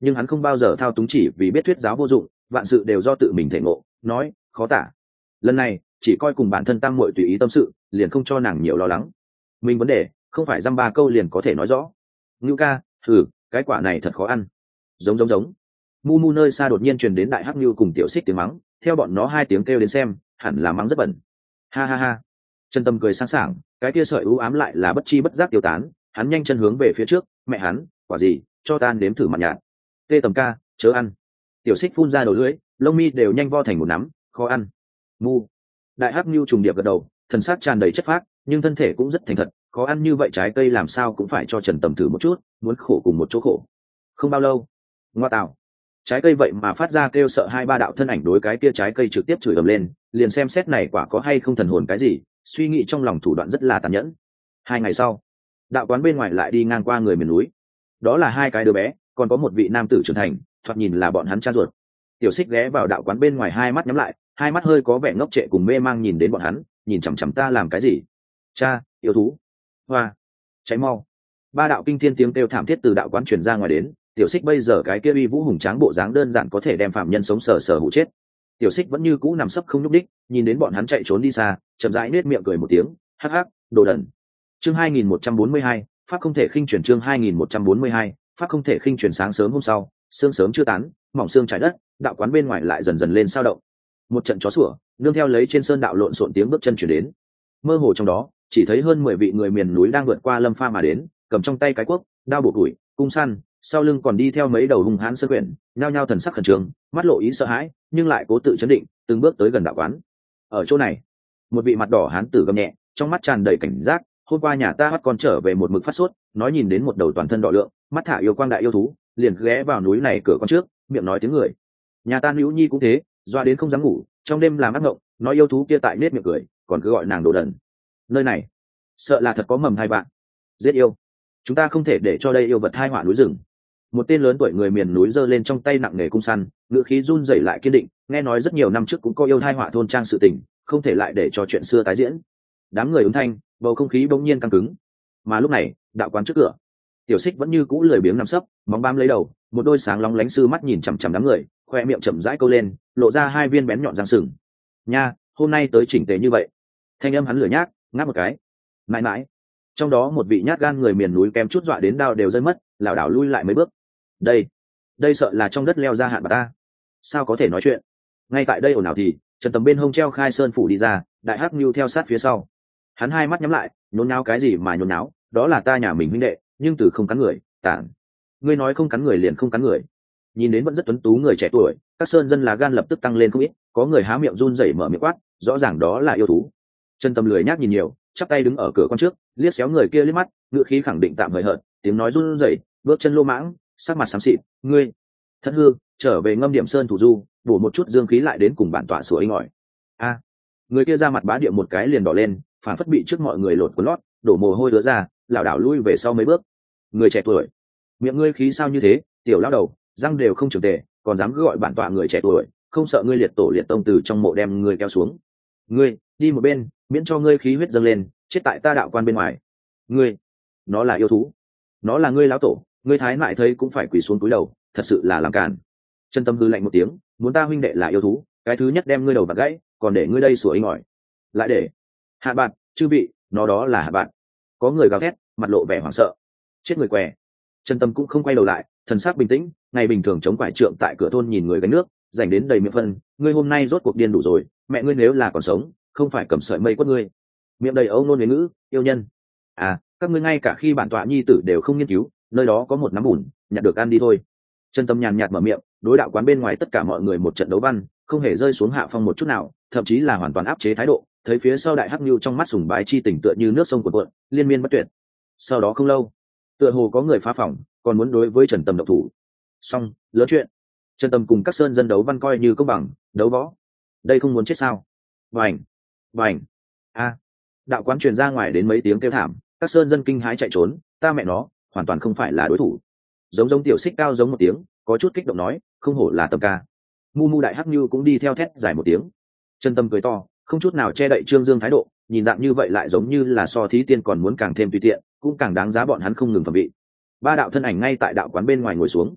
Speaker 1: nhưng hắn không bao giờ thao túng, chỉ vì biết thuyết giáo vô dụng, vạn sự đều do tự mình thể ngộ, nói khó tả. Lần này chỉ coi cùng bản thân tam muội tùy ý tâm sự, liền không cho nàng nhiều lo lắng. Mình vấn đề không phải dăm ba câu liền có thể nói rõ. Ngưu ca, cái quả này thật khó ăn. Giống. Mu Mu nơi xa đột nhiên truyền đến đại hắc Ngưu cùng tiểu xích tiếng mắng, theo bọn nó hai tiếng kêu đến xem, hẳn là mắng rất bẩn. Ha. Trần Tâm cười sáng sảng, cái kia sợi u ám lại là bất chi bất giác tiêu tán, hắn nhanh chân hướng về phía trước, mẹ hắn, quả gì, cho ta nếm thử mặn nhạt. Tê Tầm ca, chớ ăn. Tiểu xích phun ra đầu lưỡi, lông mi đều nhanh vo thành một nắm, khó ăn. Mu. Đại hắc Ngưu trùng điệp gật đầu, thần sắc tràn đầy chất phác, nhưng thân thể cũng rất thành thật, khó ăn như vậy trái cây làm sao cũng phải cho Trần Tầm thử một chút, muốn khổ cùng một chỗ khổ. Không bao lâu, ngoa tạo, trái cây vậy mà phát ra kêu sợ, hai ba đạo thân ảnh đối cái kia trái cây trực tiếp chửi ầm lên, liền xem xét này quả có hay không thần hồn cái gì, suy nghĩ trong lòng thủ đoạn rất là tàn nhẫn. 2 ngày sau, đạo quán bên ngoài lại đi ngang qua người miền núi, đó là 2 cái đứa bé, còn có một vị nam tử trưởng thành, thoạt nhìn là bọn hắn cha ruột. Tiểu xích ghé vào đạo quán bên ngoài, hai mắt nhắm lại, hai mắt hơi có vẻ ngốc trệ cùng mê mang nhìn đến bọn hắn, nhìn chằm chằm ta làm cái gì? Cha, yêu thú. Hoa, cháy mau. 3 đạo kinh thiên tiếng kêu thảm thiết từ đạo quán truyền ra ngoài đến. Tiểu xích bây giờ cái kia uy vũ hùng tráng bộ dáng đơn giản có thể đem phạm nhân sống sờ hụ chết. Tiểu xích vẫn như cũ nằm sấp không nhúc đích, nhìn đến bọn hắn chạy trốn đi xa, chậm rãi nết miệng cười một tiếng, hắc hắc, đồ đần. Chương 2142, pháp không thể khinh chuyển. Chương 2142, pháp không thể khinh chuyển. Sáng sớm hôm sau, sương sớm chưa tán, mỏng sương trải đất, đạo quán bên ngoài lại dần dần lên sao động. Một trận chó sủa, nương theo lấy trên sơn đạo lộn xộn tiếng bước chân chuyển đến. Mơ hồ trong đó, chỉ thấy hơn 10 vị người miền núi đang vượt qua lâm pha mà đến, cầm trong tay cái cuốc, đao bổ củi, cung săn, sau lưng còn đi theo mấy đầu hung hãn sơn quyển, nhao nhao thần sắc khẩn trương, mắt lộ ý sợ hãi, nhưng lại cố tự chấn định, từng bước tới gần đạo quán. Ở chỗ này, một vị mặt đỏ hán tử gầm nhẹ, trong mắt tràn đầy cảnh giác, hôm qua nhà ta bắt con trở về một mực phát sốt, nói nhìn đến một đầu toàn thân đỏ lượng, mắt thả yêu quang đại yêu thú, liền ghé vào núi này cửa con trước, miệng nói tiếng người. Nhà ta Nữu Nhi cũng thế, doa đến không dám ngủ, trong đêm làm ác mộng, nói yêu thú kia tại nết miệng cười, còn cứ gọi nàng đồ đần. Nơi này, sợ là thật có mầm hai bạn. Giết yêu, chúng ta không thể để cho đây yêu vật hai họa núi rừng. Một tên lớn tuổi người miền núi giơ lên trong tay nặng nề cung săn, ngữ khí run rẩy lại kiên định, nghe nói rất nhiều năm trước cũng có yêu hai họa thôn trang sự tình, không thể lại để cho chuyện xưa tái diễn. Đám người ứng thanh, bầu không khí bỗng nhiên căng cứng. Mà lúc này, đạo quán trước cửa, tiểu xích vẫn như cũ lười biếng nằm sấp, móng bám lấy đầu, một đôi sáng lóng lánh sư mắt nhìn chằm chằm đám người, khoe miệng chậm rãi câu lên, lộ ra 2 viên bén nhọn răng sừng. Nha, hôm nay tới chỉnh tề như vậy. Thanh âm hắn lửa nhác, ngáp một cái. Mãi mãi, trong đó một vị nhát gan người miền núi kém chút dọa đến đao đều rơi mất, lảo đảo lui lại mấy bước. Đây sợ là trong đất leo ra hạn bà ta. Sao có thể nói chuyện? Ngay tại đây ồn ào thì, Trần Tầm bên hông treo khai sơn phủ đi ra, đại hắc Nưu theo sát phía sau. Hắn hai mắt nhắm lại, nhốn nháo cái gì mà nhốn nháo, đó là ta nhà mình huynh đệ, nhưng từ không cắn người, tản. Ngươi nói không cắn người liền không cắn người. Nhìn đến vẫn rất tuấn tú người trẻ tuổi, các sơn dân lá gan lập tức tăng lên không ít, có người há miệng run rẩy mở miệng quát, rõ ràng đó là yêu thú. Trần Tầm lười nhác nhìn nhiều, chắp tay đứng ở cửa con trước, liếc xéo người kia liếc mắt, ngữ khí khẳng định tạm hời hợt, tiếng nói run rẩy, bước chân lô mãng, sắc mặt xám xịt, ngươi thất hư, trở về ngâm điểm sơn thủ du, bổ một chút dương khí lại đến cùng bản tọa sủa inh ỏi. A, người kia ra mặt bá địa một cái liền đỏ lên, phản phất bị trước mọi người lột quần lót, đổ mồ hôi đứa ra, lảo đảo lui về sau mấy bước. Người trẻ tuổi, miệng ngươi khí sao như thế, tiểu lão đầu, răng đều không trưởng tề, còn dám cứ gọi bản tọa người trẻ tuổi, không sợ ngươi liệt tổ liệt tông từ trong mộ đem ngươi kéo xuống. Ngươi đi một bên, miễn cho ngươi khí huyết dâng lên, chết tại ta đạo quan bên ngoài. Ngươi, nó là yêu thú, nó là ngươi lão tổ, ngươi thái mại thấy cũng phải quỳ xuống cúi đầu, thật sự là làm càn. Chân Tâm hư lạnh một tiếng, muốn ta huynh đệ là yêu thú, cái thứ nhất đem ngươi đầu bạc gãy, còn để ngươi đây sủa inh ỏi. Lại để hạ bạn, chư vị, nó đó là hạ bạn. Có người gào thét, mặt lộ vẻ hoảng sợ. Chết người què. Chân Tâm cũng không quay đầu lại, thần sắc bình tĩnh, ngày bình thường chống quải trượng tại cửa thôn nhìn người gánh nước, dành đến đầy miệng phân, ngươi hôm nay rốt cuộc điên đủ rồi, mẹ ngươi nếu là còn sống, không phải cầm sợi mây quất ngươi. Miệng đầy âu nôn huế ngữ, yêu nhân. À, các ngươi ngay cả khi bản tọa nhi tử đều không nghiên cứu, nơi đó có một nắm bùn, nhặt được ăn đi thôi. Chân Tâm nhàn nhạt mở miệng, đối đạo quán bên ngoài tất cả mọi người một trận đấu văn, không hề rơi xuống hạ phong một chút nào, thậm chí là hoàn toàn áp chế thái độ. Thấy phía sau đại hắc Nưu trong mắt sùng bái chi tình tựa như nước sông cuộn cuộn, liên miên bất tuyệt. Sau đó không lâu, tựa hồ có người phá phòng, còn muốn đối với Trần Tầm độc thủ. Xong, lớn chuyện. Trần Tầm cùng các sơn dân đấu văn coi như công bằng, đấu võ. Đây không muốn chết sao? Vành. A. Đạo quán truyền ra ngoài đến mấy tiếng kêu thảm, các sơn dân kinh hãi chạy trốn, ta mẹ nó, hoàn toàn không phải là đối thủ. Giống tiểu xích cao giống một tiếng, có chút kích động nói, không hổ là Tầm ca. Mu đại hắc Nưu cũng đi theo thét giải một tiếng. Trần Tâm cười to, không chút nào che đậy trương dương thái độ, nhìn dạng như vậy lại giống như là so thí tiên còn muốn càng thêm tùy tiện, cũng càng đáng giá bọn hắn không ngừng phẩm vị. 3 đạo thân ảnh ngay tại đạo quán bên ngoài ngồi xuống.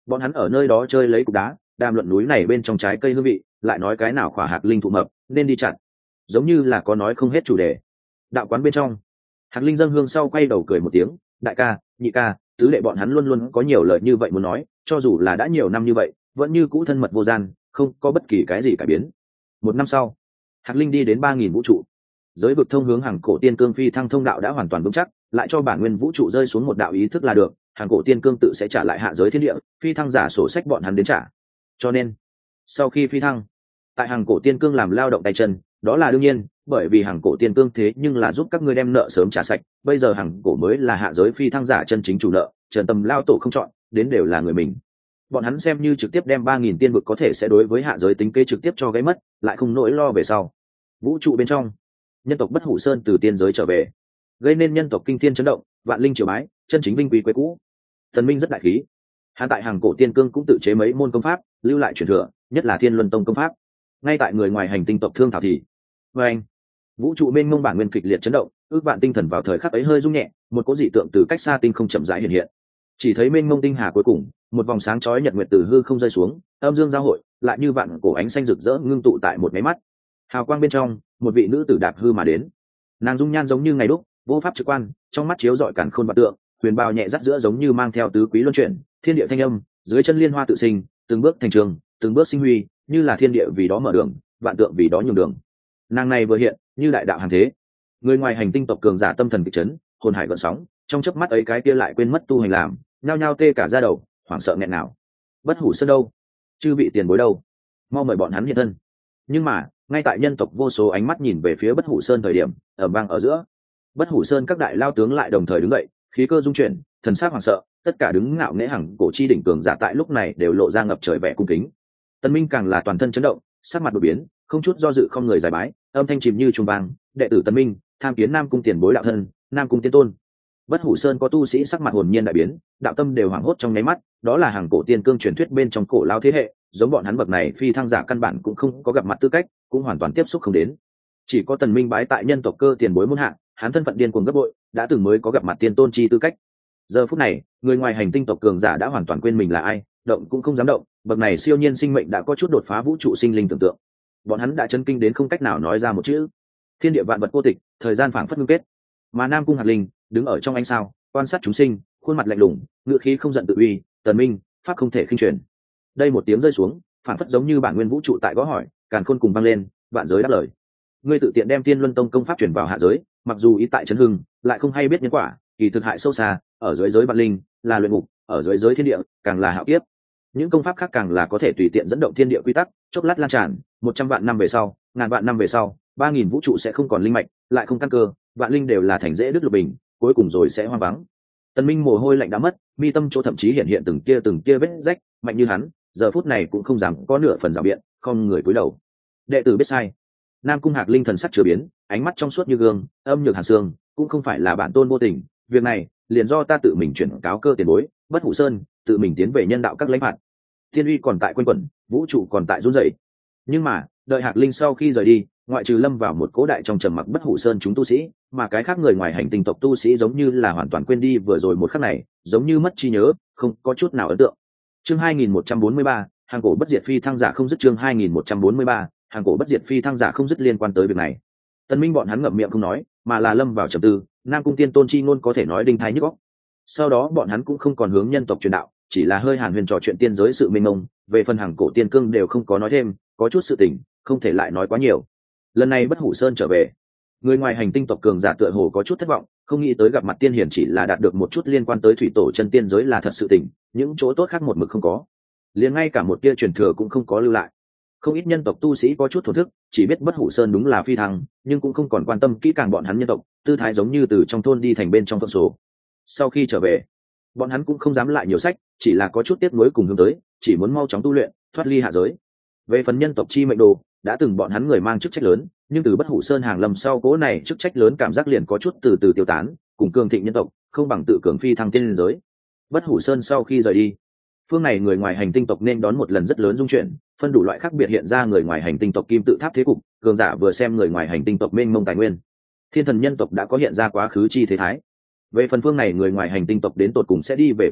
Speaker 1: Bọn hắn ở nơi đó chơi lấy cục đá, đàm luận núi này bên trong trái cây hương vị, lại nói cái nào khỏa hạt linh thụ mập nên đi chặn, giống như là có nói không hết chủ đề. Đạo quán bên trong, hạt linh dâng hương sau quay đầu cười một tiếng, đại ca, nhị ca, tứ đệ bọn hắn luôn luôn có nhiều lời như vậy muốn nói, cho dù là đã nhiều năm như vậy vẫn như cũ thân mật vô gian, không có bất kỳ cái gì cải biến. Một năm sau, hạt linh đi đến 3.000 vũ trụ, giới vực thông hướng hàng cổ tiên cương phi thăng thông đạo đã hoàn toàn vững chắc, lại cho bản nguyên vũ trụ rơi xuống một đạo ý thức là được, hàng cổ tiên cương tự sẽ trả lại hạ giới thiên địa, phi thăng giả sổ sách bọn hắn đến trả. Cho nên sau khi phi thăng, tại hàng cổ tiên cương làm lao động tay chân, đó là đương nhiên, bởi vì hàng cổ tiên cương thế nhưng là giúp các ngươi đem nợ sớm trả sạch, bây giờ hàng cổ mới là hạ giới phi thăng giả chân chính chủ nợ, trần tầm lao tổ không chọn đến đều là người mình. Bọn hắn xem như trực tiếp đem 3.000 tiên vực có thể sẽ đối với hạ giới tính kế trực tiếp cho gãy mất, lại không nỗi lo về sau. Vũ trụ bên trong, nhân tộc Bất Hủ Sơn từ tiên giới trở về, gây nên nhân tộc kinh thiên chấn động, vạn linh triều bái, chân chính vinh quy quê cũ. Thần minh rất đại khí, hắn tại hàng cổ tiên cương cũng tự chế mấy môn công pháp lưu lại truyền thừa, nhất là Thiên Luân Tông công pháp. Ngay tại người ngoài hành tinh tộc thương thảo thì, với anh, vũ trụ mênh mông bản nguyên kịch liệt chấn động, ước vạn tinh thần vào thời khắc ấy hơi rung nhẹ, một cỗ dị tượng từ cách xa tinh không chậm rãi hiện hiện. Chỉ thấy mênh mông tinh hà cuối cùng, một vòng sáng chói nhật nguyệt từ hư không rơi xuống, âm dương giao hội, lại như vạn cổ ánh xanh rực rỡ ngưng tụ tại một máy mắt. Hào quang bên trong, một vị nữ tử đạp hư mà đến. Nàng dung nhan giống như ngày đúc, vô pháp trực quan, trong mắt chiếu rọi càn khôn vạn tượng, huyền bào nhẹ dắt giữa giống như mang theo tứ quý luân chuyển, thiên địa thanh âm, dưới chân liên hoa tự sinh, từng bước thành trường, từng bước sinh huy, như là thiên địa vì đó mở đường, vạn tượng vì đó nhường đường. Nàng này vừa hiện, như đại đạo hàng thế. Người ngoài hành tinh tộc cường giả tâm thần kịch chấn, hồn hải gợn sóng, trong chớp mắt ấy cái kia lại quên mất tu hành làm, nhao nhao tê cả da đầu, hoảng sợ nghẹn nào. Bất Hủ Sơn đâu? Chư vị tiền bối đâu? Mau mời bọn hắn hiện thân. Nhưng mà, ngay tại nhân tộc vô số ánh mắt nhìn về phía Bất Hủ Sơn thời điểm, ở vang ở giữa, Bất Hủ Sơn các đại lao tướng lại đồng thời đứng dậy, khí cơ dung chuyển, thần sắc hoảng sợ, tất cả đứng ngạo nghễ hằng cổ chi đỉnh cường giả tại lúc này đều lộ ra ngập trời vẻ cung kính. Tân Minh càng là toàn thân chấn động, sắc mặt đột biến, không chút do dự không người giải bái, âm thanh chìm như trung vang, đệ tử Tân Minh, tham kiến Nam cung tiền bối đạo thân, Nam cung tiên tôn. Bất Hủ Sơn có tu sĩ sắc mặt hồn nhiên đại biến, đạo tâm đều hoảng hốt trong nháy mắt, đó là hàng cổ tiên cương truyền thuyết bên trong cổ lao thế hệ, giống bọn hắn bậc này phi thăng giả căn bản cũng không có gặp mặt tư cách, cũng hoàn toàn tiếp xúc không đến. Chỉ có Tần Minh bái tại nhân tộc cơ tiền bối môn hạ, hắn thân phận điên cuồng gấp bội, đã từng mới có gặp mặt tiên tôn chi tư cách. Giờ phút này, người ngoài hành tinh tộc cường giả đã hoàn toàn quên mình là ai, động cũng không dám động, bậc này siêu nhiên sinh mệnh đã có chút đột phá vũ trụ sinh linh tưởng tượng. Bọn hắn đã chấn kinh đến không cách nào nói ra một chữ. Thiên địa vạn vật vô tịch, thời gian phảng phất ngưng kết. Mà Nam cung Hạt Linh đứng ở trong ánh sao, quan sát chúng sinh, khuôn mặt lạnh lùng, ngựa khí không giận tự uy, Tần Minh, pháp không thể khinh truyền. Đây một tiếng rơi xuống, phảng phất giống như bản nguyên vũ trụ tại gõ hỏi, càn khôn cùng vang lên, vạn giới đáp lời. Ngươi tự tiện đem Tiên Luân Tông công pháp truyền vào hạ giới, mặc dù ý tại chấn hưng, lại không hay biết nhân quả, kỳ thực hại sâu xa, ở dưới giới vạn linh là luyện ngục, ở dưới giới thiên địa càng là hạo kiếp. Những công pháp khác càng là có thể tùy tiện dẫn động thiên địa quy tắc, chốc lát lan tràn, 100 vạn năm về sau, ngàn vạn năm về sau, 3.000 vũ trụ sẽ không còn linh mạch, lại không căn cơ, vạn linh đều là thành dễ đứt lục bình, cuối cùng rồi sẽ hoang vắng. Tần Minh mồ hôi lạnh đã mất, mi tâm chỗ thậm chí hiện hiện từng tia vết rách, mạnh như hắn, giờ phút này cũng không dám có nửa phần dao biện, không người cúi đầu. Đệ tử biết sai. Nam cung Hạc Linh thần sắc chưa biến, ánh mắt trong suốt như gương, âm nhược hàn xương, cũng không phải là bản tôn vô tình, việc này liền do ta tự mình chuyển cáo cơ tiền bối, Bất Hủ Sơn, tự mình tiến về nhân đạo các lãnh phạt. Thiên uy còn tại quanh quẩn, vũ trụ còn tại run rẩy. Nhưng mà, đợi Hạc Linh sau khi rời đi, ngoại trừ lâm vào một cố đại trong trầm mặc Bất Hủ Sơn chúng tu sĩ, mà cái khác người ngoài hành tinh tộc tu sĩ giống như là hoàn toàn quên đi vừa rồi một khắc này, giống như mất trí nhớ, không có chút nào ấn tượng. Chương 2143, hàng cổ bất diệt phi thăng giả không dứt. Chương 2143, hàng cổ bất diệt phi thăng giả không dứt. Liên quan tới việc này, Tần Minh bọn hắn ngậm miệng không nói, mà là lâm vào trầm tư. Nam cung tiên tôn chi ngôn có thể nói đinh thái nhức óc. Sau đó bọn hắn cũng không còn hướng nhân tộc truyền đạo, chỉ là hơi hàn huyền trò chuyện tiên giới sự mênh mông, về phần hàng cổ tiên cương đều không có nói thêm, có chút sự tình không thể lại nói quá nhiều. Lần này Bất Hủ Sơn trở về, người ngoài hành tinh tộc cường giả tựa hồ có chút thất vọng, không nghĩ tới gặp mặt tiên hiển chỉ là đạt được một chút liên quan tới thủy tổ chân tiên giới là thật sự tình, những chỗ tốt khác một mực không có, liền ngay cả một tia truyền thừa cũng không có lưu lại. Không ít nhân tộc tu sĩ có chút thổ thức, chỉ biết Bất Hủ Sơn đúng là phi thăng, nhưng cũng không còn quan tâm kỹ càng bọn hắn nhân tộc, tư thái giống như từ trong thôn đi thành bên trong phận số. Sau khi trở về, bọn hắn cũng không dám lại nhiều sách, chỉ là có chút tiếc nuối cùng hướng tới, chỉ muốn mau chóng tu luyện, thoát ly hạ giới. Về phần nhân tộc chi mệnh đồ, đã từng bọn hắn người mang chức trách lớn, nhưng từ Bất Hủ Sơn hàng lâm sau cố này chức trách lớn cảm giác liền có chút từ từ tiêu tán, cùng cường thịnh nhân tộc không bằng tự cường phi thăng tiên giới. Bất Hủ Sơn sau khi rời đi, phương này người ngoài hành tinh tộc nên đón một lần rất lớn dung chuyển, phân đủ loại khác biệt hiện ra người ngoài hành tinh tộc kim tự tháp thế cục, cường giả vừa xem người ngoài hành tinh tộc mênh mông tài nguyên, thiên thần nhân tộc đã có hiện ra quá khứ chi thế thái. Về phần phương này người ngoài hành tinh tộc đến tột cùng sẽ đi về phương nào,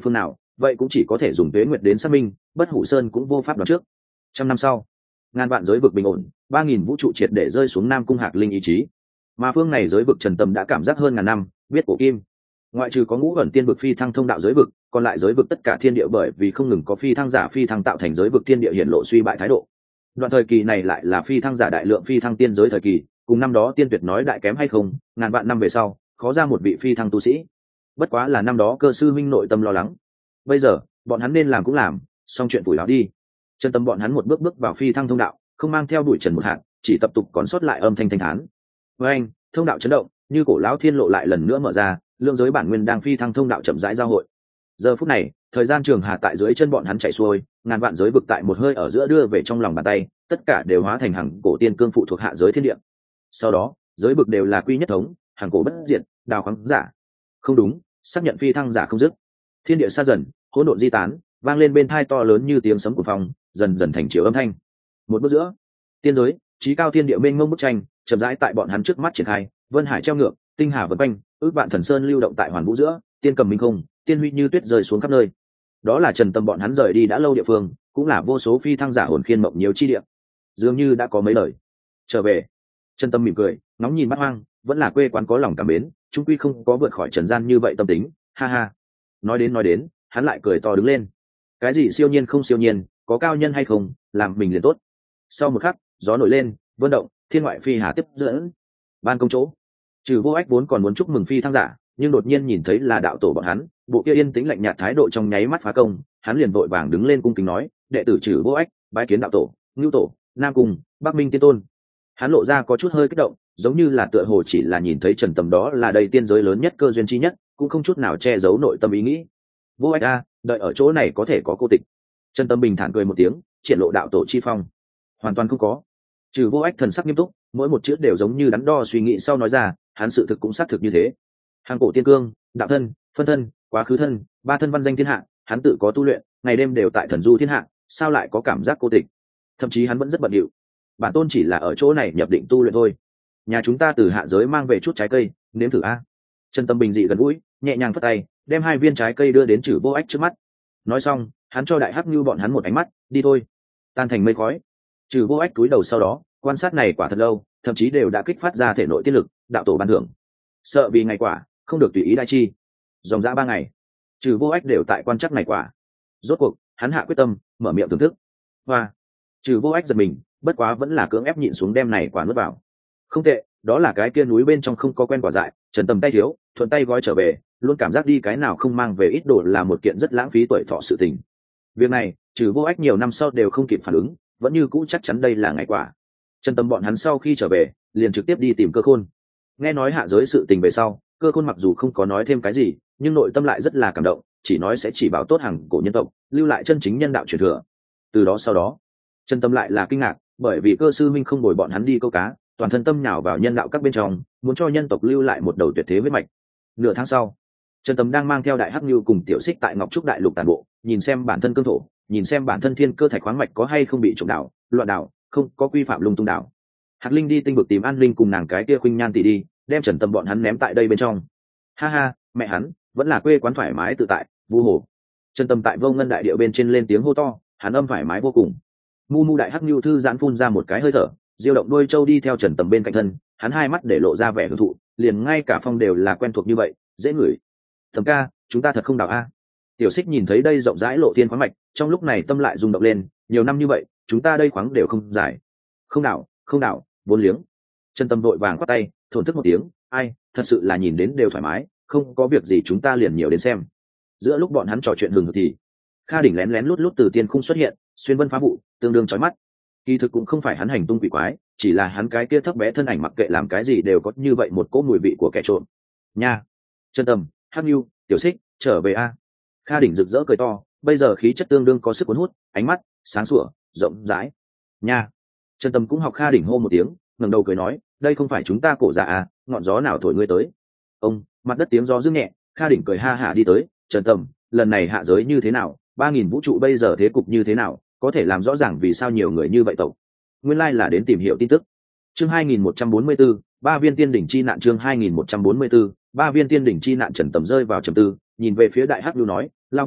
Speaker 1: vậy cũng chỉ có thể dùng tuế nguyệt đến xác minh, bất hủ sơn cũng vô pháp đoán trước. 100 năm sau, ngàn vạn giới vực bình ổn, 3000 vũ trụ triệt để rơi xuống Nam Cung Hạc Linh ý chí. Mà phương này giới vực Trần Tâm đã cảm giác hơn ngàn năm, biết cổ kim. Ngoại trừ có ngũ ẩn tiên vực phi thăng thông đạo giới vực, còn lại giới vực tất cả thiên địa bởi vì không ngừng có phi thăng giả phi thăng tạo thành giới vực thiên địa hiển lộ suy bại thái độ. Đoạn thời kỳ này lại là phi thăng giả đại lượng phi thăng tiên giới thời kỳ, cùng năm đó tiên tuyệt nói đại kém hay không, ngàn vạn năm về sau, khó ra một vị phi thăng tu sĩ. Bất quá là năm đó cơ sư minh nội tâm lo lắng. Bây giờ, bọn hắn nên làm cũng làm, xong chuyện phủi láo đi. Chân tâm bọn hắn một bước bước vào phi thăng thông đạo, không mang theo đuổi trần một hạt, chỉ tập tục còn sót lại âm thanh thanh thán. Với anh, thông đạo chấn động, như cổ lão thiên lộ lại lần nữa mở ra, lượng giới bản nguyên đang phi thăng thông đạo chậm rãi giao hội. Giờ phút này, thời gian trường hà tại dưới chân bọn hắn chạy xuôi, ngàn vạn giới vực tại một hơi ở giữa đưa về trong lòng bàn tay, tất cả đều hóa thành hàng cổ tiên cương phụ thuộc hạ giới thiên địa. Sau đó, giới vực đều là quy nhất thống, hàng cổ bất diệt, đào khoáng giả. Không đúng, xác nhận phi thăng giả không dứt. Thiên địa xa dần, hỗn độn di tán, vang lên bên tai to lớn như tiếng sấm của phong, dần dần thành chiều âm thanh. Một bước giữa, tiên giới, trí cao thiên địa mênh mông bức tranh, chậm rãi tại bọn hắn trước mắt triển khai, vân hải treo ngược, tinh hà vần quanh, ước vạn thần sơn lưu động tại hoàn vũ giữa, tiên cầm minh không, tiên huy như tuyết rơi xuống khắp nơi. Đó là Trần Tâm bọn hắn rời đi đã lâu địa phương, cũng là vô số phi thăng giả hồn khiên mộng nhiều chi địa. Dường như đã có mấy lời trở về. Trần Tâm mỉm cười, ngóng nhìn Bát Hoang, vẫn là quê quán có lòng cảm mến, chung quy không có vượt khỏi trần gian như vậy tâm tính, ha ha. Nói đến, hắn lại cười to đứng lên. Cái gì siêu nhiên không siêu nhiên, có cao nhân hay không, làm mình liền tốt. Sau một khắc, gió nổi lên, vân động, thiên ngoại phi hà tiếp dẫn. Ban công chỗ, Trừ Vô Ách vốn còn muốn chúc mừng phi thăng giả, nhưng đột nhiên nhìn thấy là đạo tổ bọn hắn, bộ kia yên tĩnh lạnh nhạt thái độ trong nháy mắt phá công, hắn liền vội vàng đứng lên cung kính nói, đệ tử Trừ Vô Ách, bái kiến đạo tổ, Ngưu tổ, Nam Cung, Bắc Minh tiên tôn. Hắn lộ ra có chút hơi kích động, giống như là tựa hồ chỉ là nhìn thấy Trần Tầm đó là đây tiên giới lớn nhất cơ duyên chi nhất, cũng không chút nào che giấu nội tâm ý nghĩ. Vô Ách a, đợi ở chỗ này có thể có cô tịch. Trần Tâm bình thản cười một tiếng, triển lộ đạo tổ chi phong. Hoàn toàn không có. Trừ Vô Ách thần sắc nghiêm túc, mỗi một chữ đều giống như đắn đo suy nghĩ sau nói ra, hắn sự thực cũng xác thực như thế. Hàng cổ tiên cương, đạo thân, phân thân, quá khứ thân, ba thân văn danh thiên hạ, hắn tự có tu luyện, ngày đêm đều tại thần du thiên hạ, sao lại có cảm giác cô tịch? Thậm chí hắn vẫn rất bận rộn. Bản tôn chỉ là ở chỗ này nhập định tu luyện thôi. Nhà chúng ta từ hạ giới mang về chút trái cây, nếm thử a. Trần Tâm bình dị gần gũi, nhẹ nhàng phất tay, đem 2 viên trái cây đưa đến Trừ Vô Ách trước mắt. Nói xong, hắn cho Đại Hắc Nưu bọn hắn một ánh mắt, đi thôi. Tan thành mây khói. Trừ Vô Ách cúi đầu sau đó, quan sát này quả thật lâu, thậm chí đều đã kích phát ra thể nội tiết lực, đạo tổ ban thưởng. Sợ vì ngày quả, không được tùy ý đại chi. Dòng dã 3 ngày, Trừ Vô Ách đều tại quan chắc này quả. Rốt cuộc, hắn hạ quyết tâm, mở miệng thưởng thức. Hoa. Trừ Vô Ách giật mình, bất quá vẫn là cưỡng ép nhịn xuống đem này quả nuốt vào. Không tệ, đó là cái kia núi bên trong không có quen quả dại, Trần Tâm tay thiếu, thuận tay gói trở về, luôn cảm giác đi cái nào không mang về ít đồ là một kiện rất lãng phí tuổi thọ sự tình. Việc này, Trừ Vô Ách nhiều năm sau đều không kịp phản ứng, vẫn như cũ chắc chắn đây là ngày quả. Trần Tâm bọn hắn sau khi trở về, liền trực tiếp đi tìm Cơ Khôn. Nghe nói hạ giới sự tình về sau, Cơ Khôn mặc dù không có nói thêm cái gì, nhưng nội tâm lại rất là cảm động, chỉ nói sẽ chỉ bảo tốt hàng cổ nhân tộc, lưu lại chân chính nhân đạo truyền thừa. Từ đó sau đó, Trần Tâm lại là kinh ngạc, bởi vì Cơ sư minh không bồi bọn hắn đi câu cá, toàn thân tâm nhào vào nhân đạo các bên trong, muốn cho nhân tộc lưu lại một đầu tuyệt thế huyết mạch. Nửa tháng sau, Trần Tâm đang mang theo Đại Hắc Nưu cùng Tiểu Xích tại Ngọc Trúc Đại Lục tản bộ, nhìn xem bản thân cương thổ, nhìn xem bản thân thiên cơ thạch khoáng mạch có hay không bị trộm đảo, loạn đảo, không có quy phạm lung tung đảo. Hạc Linh đi tinh vực tìm An Linh cùng nàng cái kia Khuynh Nhan tỷ đi, đem Trần Tâm bọn hắn ném tại đây bên trong. Ha ha, mẹ hắn, vẫn là quê quán thoải mái tự tại, vu hồ. Trần Tâm tại Vô Ngân đại địa bên trên lên tiếng hô to, hắn âm thoải mái vô cùng. Mu Mu Đại Hắc Nưu thư giãn phun ra một cái hơi thở, diêu động đuôi trâu đi theo Trần Tâm bên cạnh thân, hắn hai mắt để lộ ra vẻ hưởng thụ, liền ngay cả phong đều là quen thuộc như vậy, dễ ngửi. Thầm ca, chúng ta thật không đào a. Tiểu Xích nhìn thấy đây rộng rãi lộ thiên khoáng mạch, trong lúc này tâm lại rung động lên, nhiều năm như vậy, chúng ta đây khoáng đều không giải. Không đào, vốn liếng. Trần Tâm vội vàng quát tay, thổn thức một tiếng, ai, thật sự là nhìn đến đều thoải mái, không có việc gì chúng ta liền nhiều đến xem. Giữa lúc bọn hắn trò chuyện hừng hực thì Kha Đỉnh lén lén lút lút từ tiên khung xuất hiện, xuyên vân phá vụ, tương đương chói mắt. Kỳ thực cũng không phải hắn hành tung quỷ quái, chỉ là hắn cái kia thấp bé thân ảnh mặc kệ làm cái gì đều có như vậy một cỗ mùi vị của kẻ trộm. Nha. Trần Tâm, Hắc Nưu, Tiểu Xích, trở về a. Kha Đỉnh rực rỡ cười to, bây giờ khí chất tương đương có sức cuốn hút, ánh mắt sáng sủa, rộng rãi. Nha. Trần Tâm cũng học Kha Đỉnh hô một tiếng, ngẩng đầu cười nói, đây không phải chúng ta cổ dạ à, ngọn gió nào thổi ngươi tới. Ông, mặt đất tiếng gió rưng nhẹ, Kha Đỉnh cười ha hả đi tới, Trần Tâm, lần này hạ giới như thế nào, 3000 vũ trụ bây giờ thế cục như thế nào, có thể làm rõ ràng vì sao nhiều người như vậy tộc. Nguyên lai là đến tìm hiểu tin tức. Chương 2144, 3 viên tiên đỉnh chi nạn. Chương 2144, 3 viên tiên đỉnh chi nạn. Trần Tâm rơi vào trầm tư, nhìn về phía Đại Hắc Nưu nói, Lao Nưu,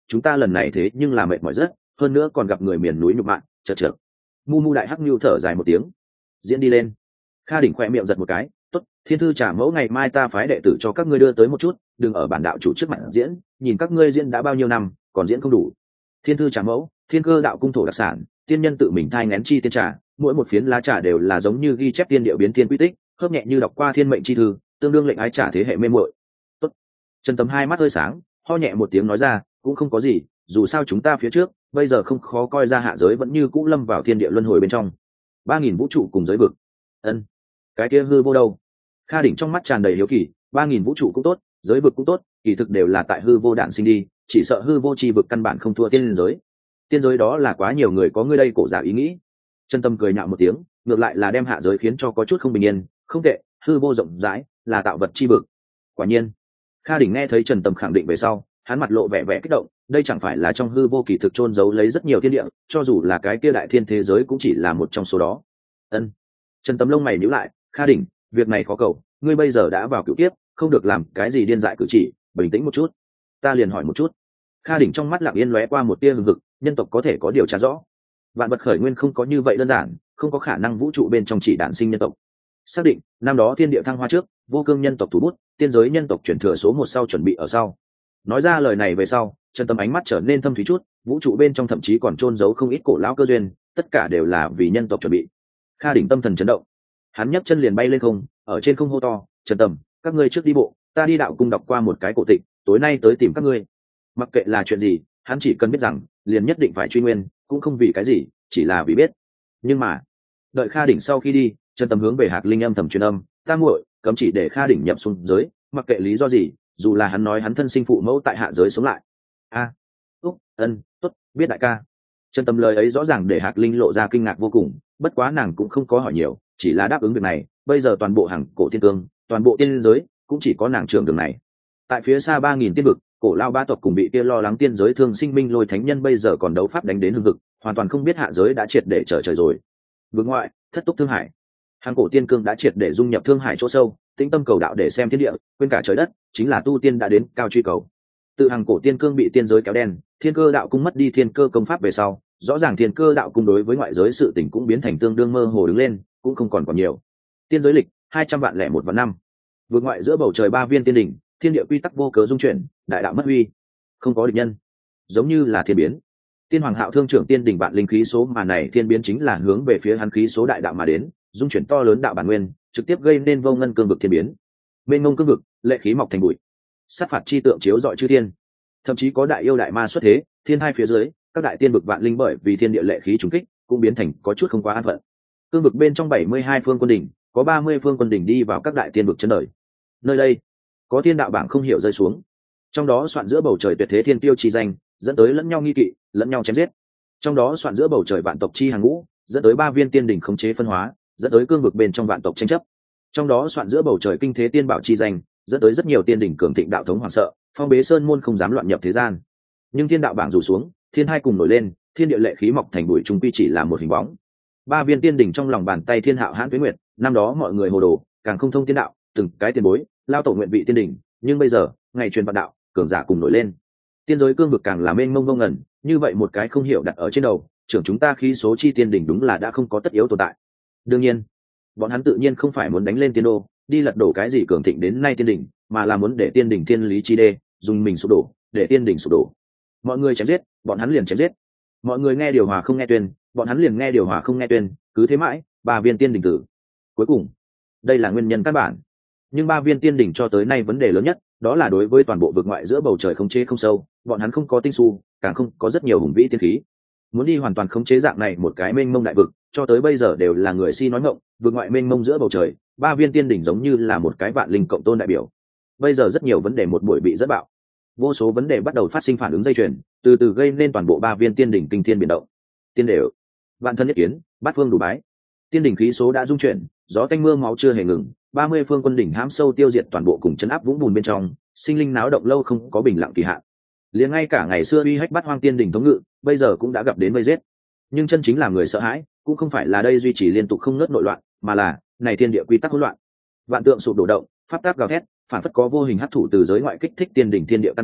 Speaker 1: chúng ta lần này thế nhưng là mệt mỏi rất, hơn nữa còn gặp người miền núi nhục mạ, chật chật. Mu Mu đại hắc nhu thở dài một tiếng. Diễn đi lên. Kha Đỉnh khoe miệng giật một cái, tốt, thiên thư trả mẫu ngày mai ta phái đệ tử cho các ngươi đưa tới một chút, đừng ở bản đạo chủ trước mặt diễn, nhìn các ngươi diễn đã bao nhiêu năm, còn diễn không đủ. Thiên thư trả mẫu, thiên cơ đạo cung thổ đặc sản, tiên nhân tự mình thai ngén chi tiên trà, mỗi một phiến lá trà đều là giống như ghi chép tiên điệu biến thiên quy tích, khớp nhẹ như đọc qua thiên mệnh chi thư, tương đương lệnh ái trả thế hệ mê muội. Tốt. Trần Tấm hai mắt hơi sáng, ho nhẹ một tiếng nói ra, cũng không có gì, dù sao chúng ta phía trước bây giờ không khó coi ra hạ giới vẫn như cũ lâm vào thiên địa luân hồi bên trong. 3000 vũ trụ cùng giới vực. Ân, cái kia hư vô đâu? Kha Đỉnh trong mắt tràn đầy hiếu kỳ, 3000 vũ trụ cũng tốt, giới vực cũng tốt, kỳ thực đều là tại hư vô đạn sinh đi, chỉ sợ hư vô chi vực căn bản không thua tiên giới. Tiên giới đó là quá nhiều người có ngươi đây cổ giả ý nghĩ. Chân Tâm cười nhạo một tiếng, ngược lại là đem hạ giới khiến cho có chút không bình yên, không tệ, hư vô rộng rãi, là tạo vật chi vực. Quả nhiên. Kha Đỉnh nghe thấy Trần Tâm khẳng định về sau, hắn mặt lộ vẻ vẻ kích động, đây chẳng phải là trong hư vô kỳ thực chôn giấu lấy rất nhiều thiên địa, cho dù là cái kia đại thiên thế giới cũng chỉ là một trong số đó. Ân. Trần Tâm lông mày nhíu lại, Kha Đỉnh, việc này khó cầu, ngươi bây giờ đã vào cửu kiếp, không được làm cái gì điên dại cử chỉ, bình tĩnh một chút. Ta liền hỏi một chút. Kha Đỉnh trong mắt lặng yên lóe qua một tia hừng hực, nhân tộc có thể có điều tra rõ. Vạn vật khởi nguyên không có như vậy đơn giản, không có khả năng vũ trụ bên trong chỉ đản sinh nhân tộc. Xác định, năm đó thiên địa thăng hoa trước, vô cương nhân tộc thủ bút, tiên giới nhân tộc chuyển thừa số một sau chuẩn bị ở sau. Nói ra lời này về sau, Trần Tâm ánh mắt trở nên thâm thúy chút, vũ trụ bên trong thậm chí còn chôn giấu không ít cổ lão cơ duyên, tất cả đều là vì nhân tộc chuẩn bị. Kha Đỉnh tâm thần chấn động, hắn nhấc chân liền bay lên không, ở trên không hô to, Trần Tâm, các ngươi trước đi bộ, ta đi đạo cung đọc qua một cái cổ tịch, tối nay tới tìm các ngươi. Mặc kệ là chuyện gì, hắn chỉ cần biết rằng liền nhất định phải truy nguyên, cũng không vì cái gì, chỉ là vì biết. Nhưng mà đợi Kha Đỉnh sau khi đi, Trần Tâm hướng về Hạc Linh âm thầm truyền âm, ta nguội cấm chỉ để Kha Đỉnh nhập xuống giới, mặc kệ lý do gì, dù là hắn nói hắn thân sinh phụ mẫu tại hạ giới sống lại. Úc, tốt, biết đại ca. Trần Tâm lời ấy rõ ràng để Hạc Linh lộ ra kinh ngạc vô cùng, bất quá nàng cũng không có hỏi nhiều, chỉ là đáp ứng việc này. Bây giờ toàn bộ hàng cổ thiên cương, toàn bộ tiên giới cũng chỉ có nàng trưởng đường này. Tại phía xa 3000 tiên vực, cổ lao ba tộc cùng bị kia lo lắng tiên giới thương sinh minh lôi thánh nhân bây giờ còn đấu pháp đánh đến hưng hực, hoàn toàn không biết hạ giới đã triệt để trở trời rồi. Vực ngoại, thất túc thương hải, hàng cổ tiên cương đã triệt để dung nhập thương hải chỗ sâu, tĩnh tâm cầu đạo để xem thiên địa, quên cả trời đất, chính là tu tiên đã đến cao truy cầu. Từ hàng cổ tiên cương bị tiên giới kéo đen, thiên cơ đạo cung mất đi thiên cơ công pháp về sau, rõ ràng thiên cơ đạo cung đối với ngoại giới sự tình cũng biến thành tương đương mơ hồ đứng lên, cũng không còn nhiều. Tiên giới lịch 200.001 vạn năm, vượt ngoại giữa bầu trời 3 viên tiên đỉnh, thiên địa quy tắc vô cớ dung chuyển, đại đạo mất huy, không có địch nhân, giống như là thiên biến. Tiên Hoàng Hạo thương trưởng tiên đỉnh vạn linh khí số mà này thiên biến chính là hướng về phía hắn khí số đại đạo mà đến, dung chuyển to lớn đạo bản nguyên, trực tiếp gây nên vô ngân cương vực thiên biến. Mênh mông cương vực, lệ khí mọc thành bụi, sát phạt chi tượng chiếu rọi chư thiên, thậm chí có đại yêu đại ma xuất thế, thiên hai phía dưới, các đại tiên vực vạn linh bởi vì thiên địa lệ khí trùng kích, cũng biến thành có chút không quá an phận. Cương vực bên trong 72 phương quân đỉnh, có 30 phương quân đỉnh đi vào các đại tiên vực chân đời. Nơi đây, có thiên đạo bảng không hiểu rơi xuống, trong đó soạn giữa bầu trời tuyệt thế thiên tiêu chi danh, dẫn tới lẫn nhau nghi kỵ, lẫn nhau chém giết. Trong đó soạn giữa bầu trời vạn tộc chi hàng ngũ, dẫn tới 3 viên tiên đỉnh khống chế phân hóa, dẫn tới cương vực bên trong vạn tộc tranh chấp. Trong đó soạn giữa bầu trời kinh thế tiên bảo chi danh, dẫn tới rất nhiều tiên đỉnh cường thịnh đạo thống hoảng sợ, phong bế sơn môn không dám loạn nhập thế gian. Nhưng thiên đạo bảng rủ xuống, thiên hai cùng nổi lên, thiên địa lệ khí mọc thành bụi trung quy chỉ là một hình bóng. 3 viên tiên đỉnh trong lòng bàn tay thiên hạo hãn tuế nguyệt, năm đó mọi người hồ đồ, càng không thông tiên đạo, từng cái tiền bối, lao tổ nguyện vị tiên đỉnh, nhưng bây giờ, ngày truyền vạn đạo, cường giả cùng nổi lên. Tiên giới cương vực càng là mênh mông vô ngần, như vậy một cái không hiểu đặt ở trên đầu, trưởng chúng ta khí số chi tiên đỉnh đúng là đã không có tất yếu tồn tại. Đương nhiên, bọn hắn tự nhiên không phải muốn đánh lên tiên đô, đi lật đổ cái gì cường thịnh đến nay tiên đỉnh, mà là muốn để tiên đỉnh thiên lý chi đê, dùng mình sụp đổ, để tiên đỉnh sụp đổ. Mọi người chém giết, bọn hắn liền chém giết. Mọi người nghe điều hòa không nghe tuyên, bọn hắn liền nghe điều hòa không nghe tuyên, cứ thế mãi, 3 viên tiên đỉnh tử. Cuối cùng, đây là nguyên nhân căn bản. Nhưng 3 viên tiên đỉnh cho tới nay vấn đề lớn nhất, đó là đối với toàn bộ vực ngoại giữa bầu trời khống chế không sâu, bọn hắn không có tinh su, càng không có rất nhiều hùng vĩ tiên khí. Muốn đi hoàn toàn khống chế dạng này một cái mênh mông đại vực, cho tới bây giờ đều là người si nói ngọng, vực ngoại mênh mông giữa bầu trời, 3 viên tiên đỉnh giống như là một cái vạn linh cộng tôn đại biểu. Bây giờ rất nhiều vấn đề một buổi bị rất bạo. Vô số vấn đề bắt đầu phát sinh phản ứng dây chuyền, từ từ gây nên toàn bộ 3 viên tiên đỉnh kinh thiên biến động. Tiên đều, vạn thân nhất kiến, bát phương đủ bái. Tiên đỉnh khí số đã dung chuyển, gió tanh mưa máu chưa hề ngừng, 30 phương quân đỉnh hãm sâu tiêu diệt toàn bộ cùng chấn áp vũng bùn bên trong, sinh linh náo động lâu không có bình lặng kỳ hạn. Liền ngay cả ngày xưa uy hách bát hoang tiên đỉnh thống ngự, bây giờ cũng đã gặp đến vây giết. Nhưng chân chính là người sợ hãi, cũng không phải là đây duy trì liên tục không ngớt nội loạn, mà là này thiên địa quy tắc hỗn loạn. Vạn tượng sụp đổ động, pháp tắc gào thét, phản phất có vô hình hấp thụ từ giới ngoại kích thích tiên đỉnh thiên địa căn cơ,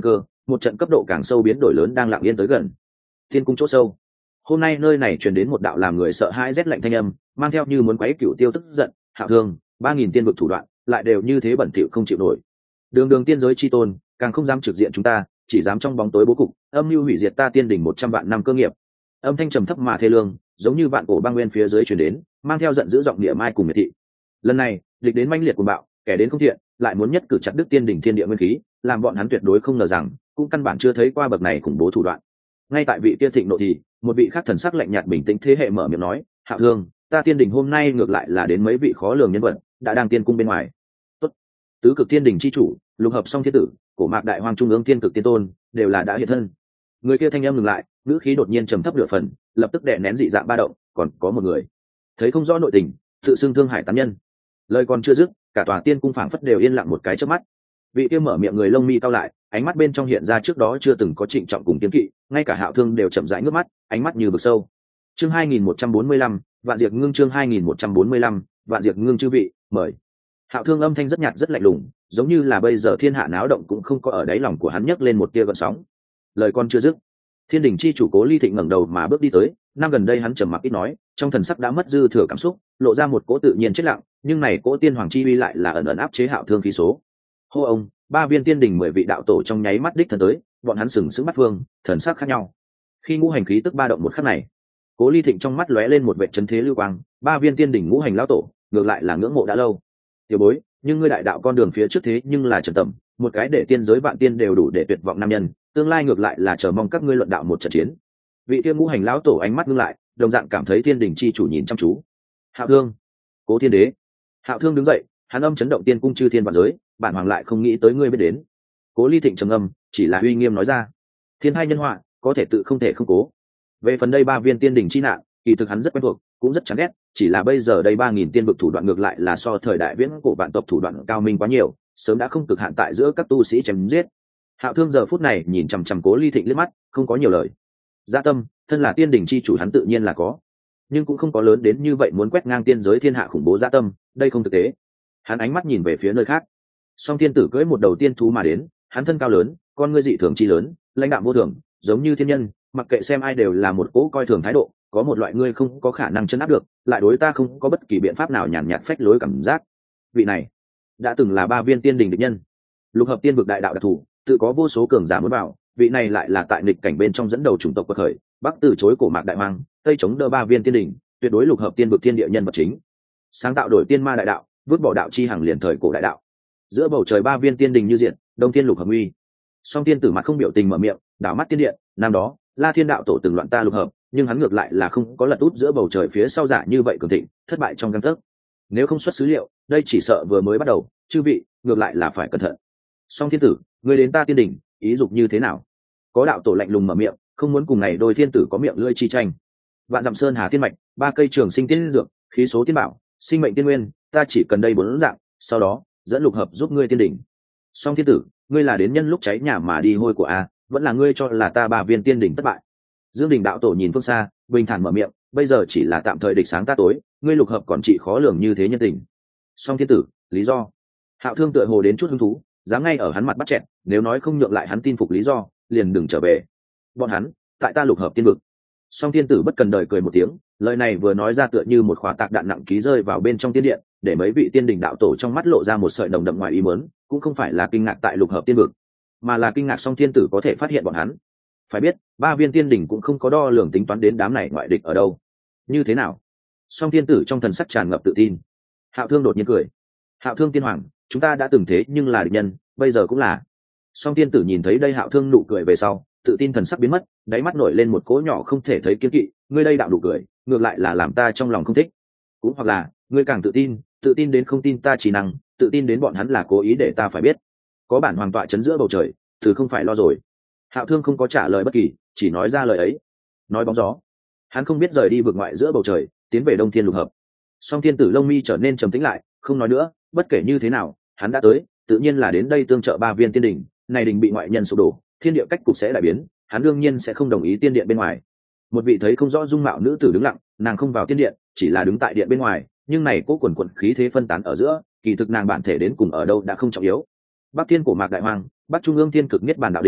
Speaker 1: một trận cấp độ càng sâu biến đổi lớn đang lặng yên tới gần. Thiên cung chỗ sâu, hôm nay nơi này truyền đến một đạo làm người sợ hãi rét lạnh thanh âm, mang theo như muốn quấy cửu tiêu tức giận. Hạo Thương, 3000 tiên vực thủ đoạn lại đều như thế bẩn thỉu không chịu nổi. Đường tiên giới chi tôn càng không dám trực diện chúng ta, chỉ dám trong bóng tối bố cục âm mưu hủy diệt ta tiên đỉnh 100 vạn năm cơ nghiệp. Âm thanh trầm thấp mà thê lương, giống như vạn cổ băng nguyên phía dưới truyền đến, mang theo giận dữ giọng địa mai cùng miệt thị. Lần này địch đến manh liệt của bạo, kẻ đến không thiện lại muốn nhất cử chặt đứt tiên đỉnh thiên địa nguyên khí, làm bọn hắn tuyệt đối không ngờ rằng cũng căn bản chưa thấy qua bậc này khủng bố thủ đoạn. Ngay tại vị kia thịnh nộ thì một vị khác thần sắc lạnh nhạt bình tĩnh thế hệ mở miệng nói: Hạo Thương, ta tiên đỉnh hôm nay ngược lại là đến mấy vị khó lường nhân vật đã đang tiên cung bên ngoài. Tốt. Tứ cực tiên đỉnh chi chủ, lục hợp song thiên tử, cổ mạc đại hoàng trung ương tiên cực tiên tôn đều là đã hiện thân. Người kia thanh âm ngừng lại, ngữ khí đột nhiên trầm thấp nửa phần, lập tức đè nén dị dạng ba động. Còn có một người thấy không rõ nội tình, tự xưng Thương Hải tán nhân. Lời còn chưa dứt, cả tòa tiên cung phảng phất đều yên lặng một cái chớp mắt. Vị kia mở miệng người lông mi cao lại, ánh mắt bên trong hiện ra trước đó chưa từng có trịnh trọng cùng kiên kỵ, ngay cả Hạo Thương đều chậm rãi ngước mắt, ánh mắt như vực sâu. Chương 2145, Vạn Diệt Ngưng. Chương 2145, Vạn Diệt Ngưng. Chư vị, mời. Hạo Thương âm thanh rất nhạt rất lạnh lùng, giống như là bây giờ thiên hạ náo động cũng không có ở đáy lòng của hắn nhấc lên một tia gợn sóng. Lời còn chưa dứt, Thiên Đình chi chủ Cố Ly Thịnh ngẩng đầu mà bước đi tới. Năm gần đây hắn trầm mặc ít nói, trong thần sắc đã mất dư thừa cảm xúc, lộ ra một cỗ tự nhiên chết lặng, nhưng này cỗ tiên hoàng chi uy lại là ẩn ẩn áp chế Hạo Thương khí số. Hô ông, 3 viên tiên đỉnh 10 vị đạo tổ trong nháy mắt đích thân tới, bọn hắn sừng sững bắt phương, thần sắc khác nhau. Khi ngũ hành khí tức ba động một khắc này, Cố Ly Thịnh trong mắt lóe lên một vẻ chấn thế lưu quang. 3 viên tiên đỉnh ngũ hành lão tổ, ngược lại là ngưỡng mộ đã lâu. Tiểu bối, nhưng ngươi đại đạo con đường phía trước thế nhưng là trần tầm, một cái để tiên giới vạn tiên đều đủ để tuyệt vọng nam nhân, tương lai ngược lại là chờ mong các ngươi luận đạo một trận chiến. Vị tiên ngũ hành lão tổ ánh mắt ngưng lại, đồng dạng cảm thấy tiên đỉnh chi chủ nhìn chăm chú. Hạo Thương, Cố Thiên Đế. Hạo Thương đứng dậy, hắn âm chấn động tiên cung chư thiên vạn giới, bản hoàng lại không nghĩ tới ngươi biết đến. Cố Ly Thịnh trầm ngâm, chỉ là uy nghiêm nói ra: thiên hai nhân họa, có thể tự không thể không cố. Về phần đây 3 viên tiên đỉnh chi nạn, kỳ thực hắn rất quen thuộc, cũng rất chán ghét, chỉ là bây giờ đây 3000 tiên vực thủ đoạn ngược lại là so thời đại viễn cổ vạn tộc thủ đoạn cao minh quá nhiều, sớm đã không cực hạn tại giữa các tu sĩ chém giết. Hạo Thương giờ phút này nhìn chằm chằm Cố Ly Thịnh liếc mắt, không có nhiều lời. Dạ tâm, thân là tiên đỉnh chi chủ hắn tự nhiên là có, nhưng cũng không có lớn đến như vậy muốn quét ngang tiên giới thiên hạ khủng bố dạ tâm, đây không thực tế. Hắn ánh mắt nhìn về phía nơi khác. Song Thiên Tử cưỡi một đầu tiên thú mà đến, hắn thân cao lớn, con ngươi dị thường chi lớn, lãnh đạm vô thường, giống như thiên nhân, mặc kệ xem ai đều là một cố coi thường thái độ, có một loại ngươi không có khả năng chấn áp được, lại đối ta không có bất kỳ biện pháp nào nhàn nhạt phách lối cảm giác. Vị này đã từng là 3 viên tiên đỉnh địch nhân, lục hợp tiên vực đại đạo đặc thù, tự có vô số cường giả muốn bảo, vị này lại là tại nghịch cảnh bên trong dẫn đầu chủng tộc quật khởi, bắc từ chối cổ mạc đại hoàng, tây chống đỡ 3 viên tiên đỉnh, tuyệt đối lục hợp tiên vực thiên địa nhân vật chính, sáng tạo đổi tiên ma đại đạo, vứt bỏ đạo chi hàng liền thời cổ đại đạo. Giữa bầu trời 3 viên tiên đỉnh như diện, đông thiên lục hợp uy. Song Tiên Tử mặt không biểu tình mở miệng, đảo mắt tiên điện, năm đó La Thiên đạo tổ từng loạn ta lục hợp, nhưng hắn ngược lại là không có lật út giữa bầu trời phía sau giả như vậy cường thịnh, thất bại trong gang tấc. Nếu không xuất xứ liệu, đây chỉ sợ vừa mới bắt đầu, chư vị ngược lại là phải cẩn thận. Song Thiên Tử, ngươi đến ta tiên đỉnh, ý dục như thế nào? Có đạo tổ lạnh lùng mở miệng, không muốn cùng này đôi thiên tử có miệng lưỡi chi tranh. Vạn dặm sơn hà tiên mạch, 3 cây trường sinh tiên dược, khí số tiên bảo, sinh mệnh tiên nguyên, ta chỉ cần đây 4 dạng, sau đó dẫn lục hợp giúp ngươi tiên đỉnh. Song Thiên Tử, ngươi là đến nhân lúc cháy nhà mà đi hôi của a, vẫn là ngươi cho là ta 3 viên tiên đỉnh thất bại? Dương Đình đạo tổ nhìn phương xa, bình thản mở miệng, bây giờ chỉ là tạm thời địch sáng ta tối, ngươi lục hợp còn trị khó lường như thế nhân tình. Song Thiên Tử, lý do? Hạo Thương tựa hồ đến chút hứng thú, dám ngay ở hắn mặt bắt chẹn, nếu nói không nhượng lại hắn tin phục lý do, liền đừng trở về. Bọn hắn tại ta lục hợp tiên vực. Song Thiên Tử bất cần đời cười một tiếng, lời này vừa nói ra tựa như một khóa tạc đạn nặng ký rơi vào bên trong tiên điện, để mấy vị tiên đình đạo tổ trong mắt lộ ra một sợi đồng đậm ngoài ý muốn, cũng không phải là kinh ngạc tại lục hợp tiên vực, mà là kinh ngạc Song Thiên Tử có thể phát hiện bọn hắn. Phải biết, 3 viên tiên đỉnh cũng không có đo lường tính toán đến đám này ngoại địch ở đâu. Như thế nào? Song Thiên Tử trong thần sắc tràn ngập tự tin. Hạo Thương đột nhiên cười. Hạo Thương tiên hoàng, chúng ta đã từng thế nhưng là địch nhân, bây giờ cũng là. Song Thiên Tử nhìn thấy đây Hạo Thương nụ cười về sau, tự tin thần sắc biến mất, đáy mắt nổi lên một cỗ nhỏ không thể thấy kiên kỵ, ngươi đây đạo nụ cười, ngược lại là làm ta trong lòng không thích. Cũng hoặc là, ngươi càng tự tin đến không tin ta chỉ năng, tự tin đến bọn hắn là cố ý để ta phải biết. Có bản hoàng tọa chấn giữa bầu trời, từ không phải lo rồi. Hạo Thương không có trả lời bất kỳ, chỉ nói ra lời ấy. Nói bóng gió. Hắn không biết rời đi vượt ngoại giữa bầu trời, tiến về Đông Thiên lục hợp. Song Thiên Tử lông mi trở nên trầm tĩnh lại, không nói nữa, bất kể như thế nào, hắn đã tới, tự nhiên là đến đây tương trợ 3 viên tiên đỉnh, này đỉnh bị ngoại nhân sụp đổ, thiên địa cách cục sẽ đại biến, hắn đương nhiên sẽ không đồng ý tiên điện bên ngoài. Một vị thấy không rõ dung mạo nữ tử đứng lặng, nàng không vào tiên điện, chỉ là đứng tại điện bên ngoài, nhưng này cố quần khí thế phân tán ở giữa, kỳ thực nàng bản thể đến cùng ở đâu đã không trọng yếu. Bắc Thiên cổ mạc đại hoàng, Bắc Trung ương thiên cực niết bàn đạo đỉnh,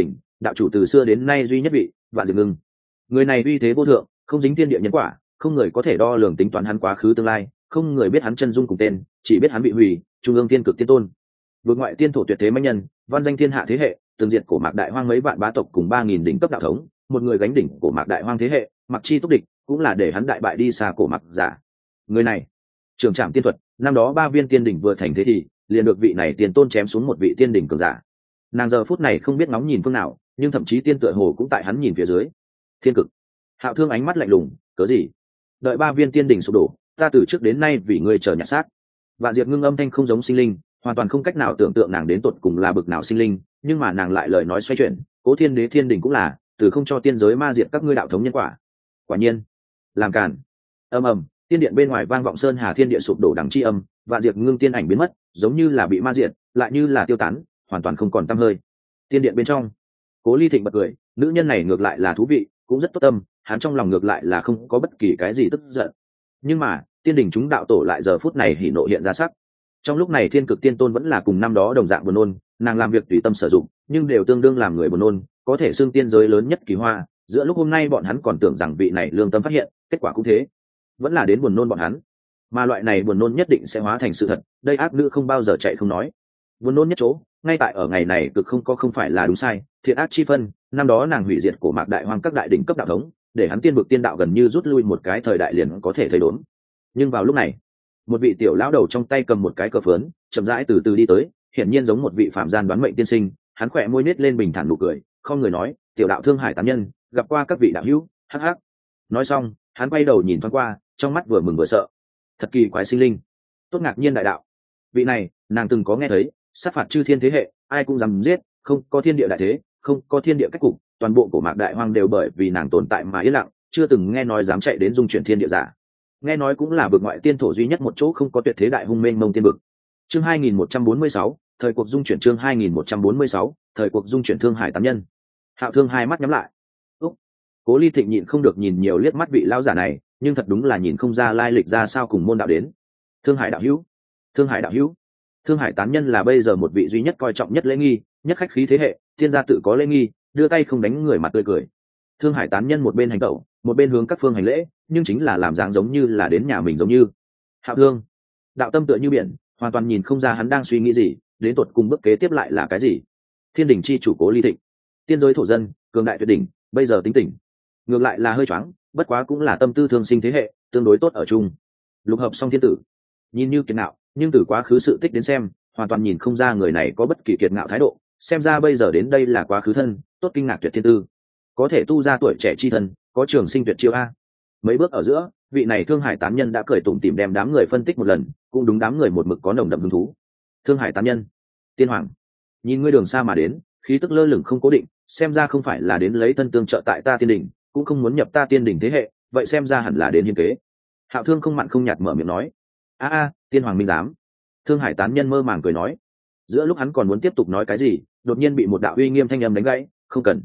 Speaker 1: đạo chủ từ xưa đến nay duy nhất vị Vạn Diệp Ngưng. Người này uy thế vô thượng, không dính thiên địa nhân quả, không người có thể đo lường tính toán hắn quá khứ tương lai, không người biết hắn chân dung cùng tên, chỉ biết hắn bị hủy, trung ương tiên cực tiên tôn, vượt ngoại tiên thổ tuyệt thế mãnh nhân, văn danh thiên hạ thế hệ, từng diệt cổ mạc đại hoang mấy vạn bá tộc cùng 3.000 đỉnh cấp đạo thống, một người gánh đỉnh cổ mạc đại hoang thế hệ, mặc chi túc địch, cũng là để hắn đại bại đi xa cổ mạc giả. Người này, trường trảm tiên thuật, năm đó 3 viên tiên đỉnh vừa thành thế thì liền được vị này tiền tôn chém xuống một vị tiên đỉnh cường giả. Nàng giờ phút này không biết ngóng nhìn phương nào, nhưng thậm chí tiên tựa hồ cũng tại hắn nhìn phía dưới. Thiên cực. Hạo Thương ánh mắt lạnh lùng, cớ gì? Đợi 3 viên tiên đỉnh sụp đổ, ta từ trước đến nay vì ngươi chờ nhặt xác. Vạn Diệp Ngưng âm thanh không giống sinh linh, hoàn toàn không cách nào tưởng tượng nàng đến tột cùng là bực nào sinh linh, nhưng mà nàng lại lời nói xoay chuyển, Cố Thiên Đế thiên đỉnh cũng là, từ không cho tiên giới ma diệt các ngươi đạo thống nhân quả. Quả nhiên, làm cản. Ầm ầm, tiên điện bên ngoài vang vọng sơn hà thiên địa sụp đổ đằng chi âm, Vạn Diệp Ngưng tiên ảnh biến mất, giống như là bị ma diệt, lại như là tiêu tán, hoàn toàn không còn tăm hơi. Tiên điện bên trong, Cố Ly Thịnh bật cười, nữ nhân này ngược lại là thú vị, cũng rất tốt tâm, hắn trong lòng ngược lại là không có bất kỳ cái gì tức giận. Nhưng mà, tiên đỉnh chúng đạo tổ lại giờ phút này hỉ nộ hiện ra sắc. Trong lúc này Thiên Cực Tiên Tôn vẫn là cùng năm đó đồng dạng buồn nôn, nàng làm việc tùy tâm sử dụng, nhưng đều tương đương làm người buồn nôn, có thể xưng tiên giới lớn nhất kỳ hoa. Giữa lúc hôm nay bọn hắn còn tưởng rằng vị này lương tâm phát hiện, kết quả cũng thế, vẫn là đến buồn nôn bọn hắn. Mà loại này buồn nôn nhất định sẽ hóa thành sự thật, đây ác nữ không bao giờ chạy không nói. Buồn nôn nhất chỗ, ngay tại ở ngày này cực không phải là đúng sai, thiện ác chi phân, năm đó nàng hủy diệt cổ mạc đại hoang các đại đỉnh cấp đạo thống, để hắn tiên vực tiên đạo gần như rút lui một cái thời đại liền có thể thấy đốn. Nhưng vào lúc này, một vị tiểu lão đầu trong tay cầm một cái cờ phớn, chậm rãi từ từ đi tới, hiển nhiên giống một vị phạm gian đoán mệnh tiên sinh. Hắn khỏe môi nết lên bình thản nụ cười, không người nói, tiểu đạo Thương Hải tán nhân, gặp qua các vị đạo hữu, hắc hắc. Nói xong, hắn quay đầu nhìn thoáng qua, trong mắt vừa mừng vừa sợ. Thật kỳ quái sinh linh, tốt ngạc nhiên đại đạo. Vị này, nàng từng có nghe thấy, sát phạt chư thiên thế hệ, ai cũng dám giết, không có thiên địa đại thế, không có thiên địa cách cục, toàn bộ cổ mạc đại hoang đều bởi vì nàng tồn tại mà yên lặng, chưa từng nghe nói dám chạy đến dung chuyển thiên địa giả. Nghe nói cũng là vực ngoại tiên thổ duy nhất một chỗ không có tuyệt thế đại hung mênh mông tiên vực. Chương 2146, thời cuộc dung chuyển. Chương 2146, thời cuộc dung chuyển. Thương Hải tán nhân. Hạo Thương hai mắt nhắm lại. Úc. Cố Ly Thịnh nhịn không được nhìn nhiều liếc mắt vị lão giả này, nhưng thật đúng là nhìn không ra lai lịch ra sao cùng môn đạo đến. Thương Hải đạo hữu, Thương Hải đạo hữu. Thương Hải tán nhân là bây giờ một vị duy nhất coi trọng nhất lễ nghi, nhất khách khí thế hệ, thiên gia tự có lễ nghi, đưa tay không đánh người mặt tươi cười. Thương Hải tán nhân một bên hành tẩu, một bên hướng các phương hành lễ, nhưng chính là làm dáng giống như là đến nhà mình giống như. Hạo Thương, đạo tâm tựa như biển, hoàn toàn nhìn không ra hắn đang suy nghĩ gì, đến tột cùng bước kế tiếp lại là cái gì. Thiên đỉnh chi chủ Cố Ly Thịnh, tiên giới thổ dân, cường đại tuyệt đỉnh, bây giờ tính tỉnh, ngược lại là hơi choáng, bất quá cũng là tâm tư thương sinh thế hệ, tương đối tốt ở chung. Lục hợp song thiên tử, nhìn như kiệt ngạo, nhưng từ quá khứ sự tích đến xem, hoàn toàn nhìn không ra người này có bất kỳ kiệt ngạo thái độ, xem ra bây giờ đến đây là quá khứ thân, tốt kinh ngạc tuyệt thiên tư, có thể tu ra tuổi trẻ chi thân, có trường sinh tuyệt chiêu a. Mấy bước ở giữa, vị này Thương Hải tán nhân đã cười tủm tỉm đem đám người phân tích một lần, cũng đúng đám người một mực có nồng đậm hứng thú. Thương Hải tán nhân, tiên hoàng, nhìn ngươi đường xa mà đến, khí tức lơ lửng không cố định, xem ra không phải là đến lấy thân tương trợ tại ta tiên đỉnh, cũng không muốn nhập ta tiên đỉnh thế hệ, vậy xem ra hẳn là đến hiên kế. Hạo Thương không mặn không nhạt mở miệng nói, tiên hoàng minh giám. Thương Hải tán nhân mơ màng cười nói. Giữa lúc hắn còn muốn tiếp tục nói cái gì, đột nhiên bị một đạo uy nghiêm thanh âm đánh gãy, không cần.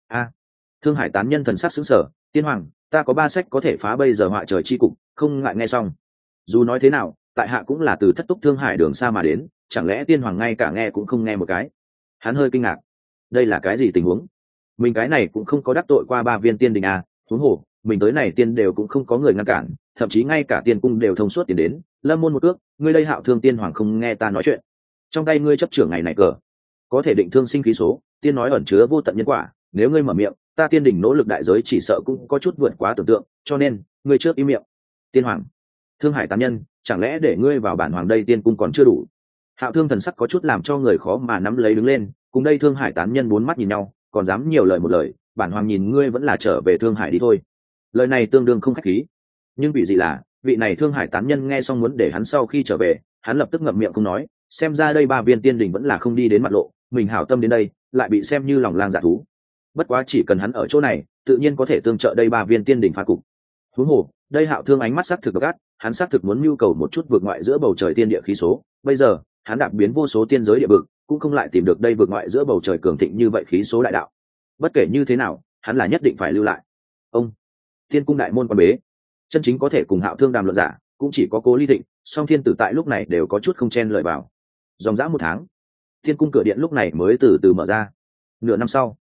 Speaker 1: Thương Hải tán nhân thần sắc sững sờ, tiên hoàng, ta có 3 sách có thể phá bây giờ họa trời chi cục, không ngại nghe xong. Dù nói thế nào, tại hạ cũng là từ thất túc Thương Hải đường xa mà đến, chẳng lẽ tiên hoàng ngay cả nghe cũng không nghe một cái. Hắn hơi kinh ngạc, đây là cái gì tình huống? Mình cái này cũng không có đắc tội qua 3 viên tiên đình à, huống hồ mình tới này tiên đều cũng không có người ngăn cản, thậm chí ngay cả tiên cung đều thông suốt tiền đến, lâm môn một ước, ngươi đây Hạo Thương tiên hoàng không nghe ta nói chuyện. Trong tay ngươi chấp trưởng ngày này cờ, có thể định thương sinh khí số, tiên nói ẩn chứa vô tận nhân quả, nếu ngươi mở miệng, ta tiên đỉnh nỗ lực đại giới chỉ sợ cũng có chút vượt quá tưởng tượng, cho nên ngươi trước im miệng. Tiên hoàng, Thương Hải tán nhân, chẳng lẽ để ngươi vào bản hoàng đây tiên cung còn chưa đủ? Hạo Thương thần sắc có chút làm cho người khó mà nắm lấy đứng lên, cùng đây Thương Hải tán nhân bốn mắt nhìn nhau, còn dám nhiều lời một lời, bản hoàng nhìn ngươi vẫn là trở về Thương Hải đi thôi. Lời này tương đương không khách khí, nhưng vị gì là vị này Thương Hải tán nhân nghe xong muốn để hắn sau khi trở về, hắn lập tức ngậm miệng không nói, xem ra đây 3 viên tiên đỉnh vẫn là không đi đến mặt lộ, mình hảo tâm đến đây lại bị xem như lòng lang dạ thú. Bất quá chỉ cần hắn ở chỗ này, tự nhiên có thể tương trợ đây 3 viên tiên đỉnh phá cục. Huống hồ, đây Hạo Thương ánh mắt sắc thực gắt, hắn xác thực muốn nhu cầu một chút vượt ngoại giữa bầu trời tiên địa khí số, bây giờ hắn đạp biến vô số tiên giới địa vực, cũng không lại tìm được đây vượt ngoại giữa bầu trời cường thịnh như vậy khí số đại đạo. Bất kể như thế nào, hắn là nhất định phải lưu lại. Ông tiên cung đại môn quan bế, chân chính có thể cùng Hạo Thương đàm luận giả cũng chỉ có Cố Ly Thịnh, song thiên tử tại lúc này đều có chút không chen lời vào. Dòng dã 1 tháng, tiên cung cửa điện lúc này mới từ từ mở ra. Nửa năm sau,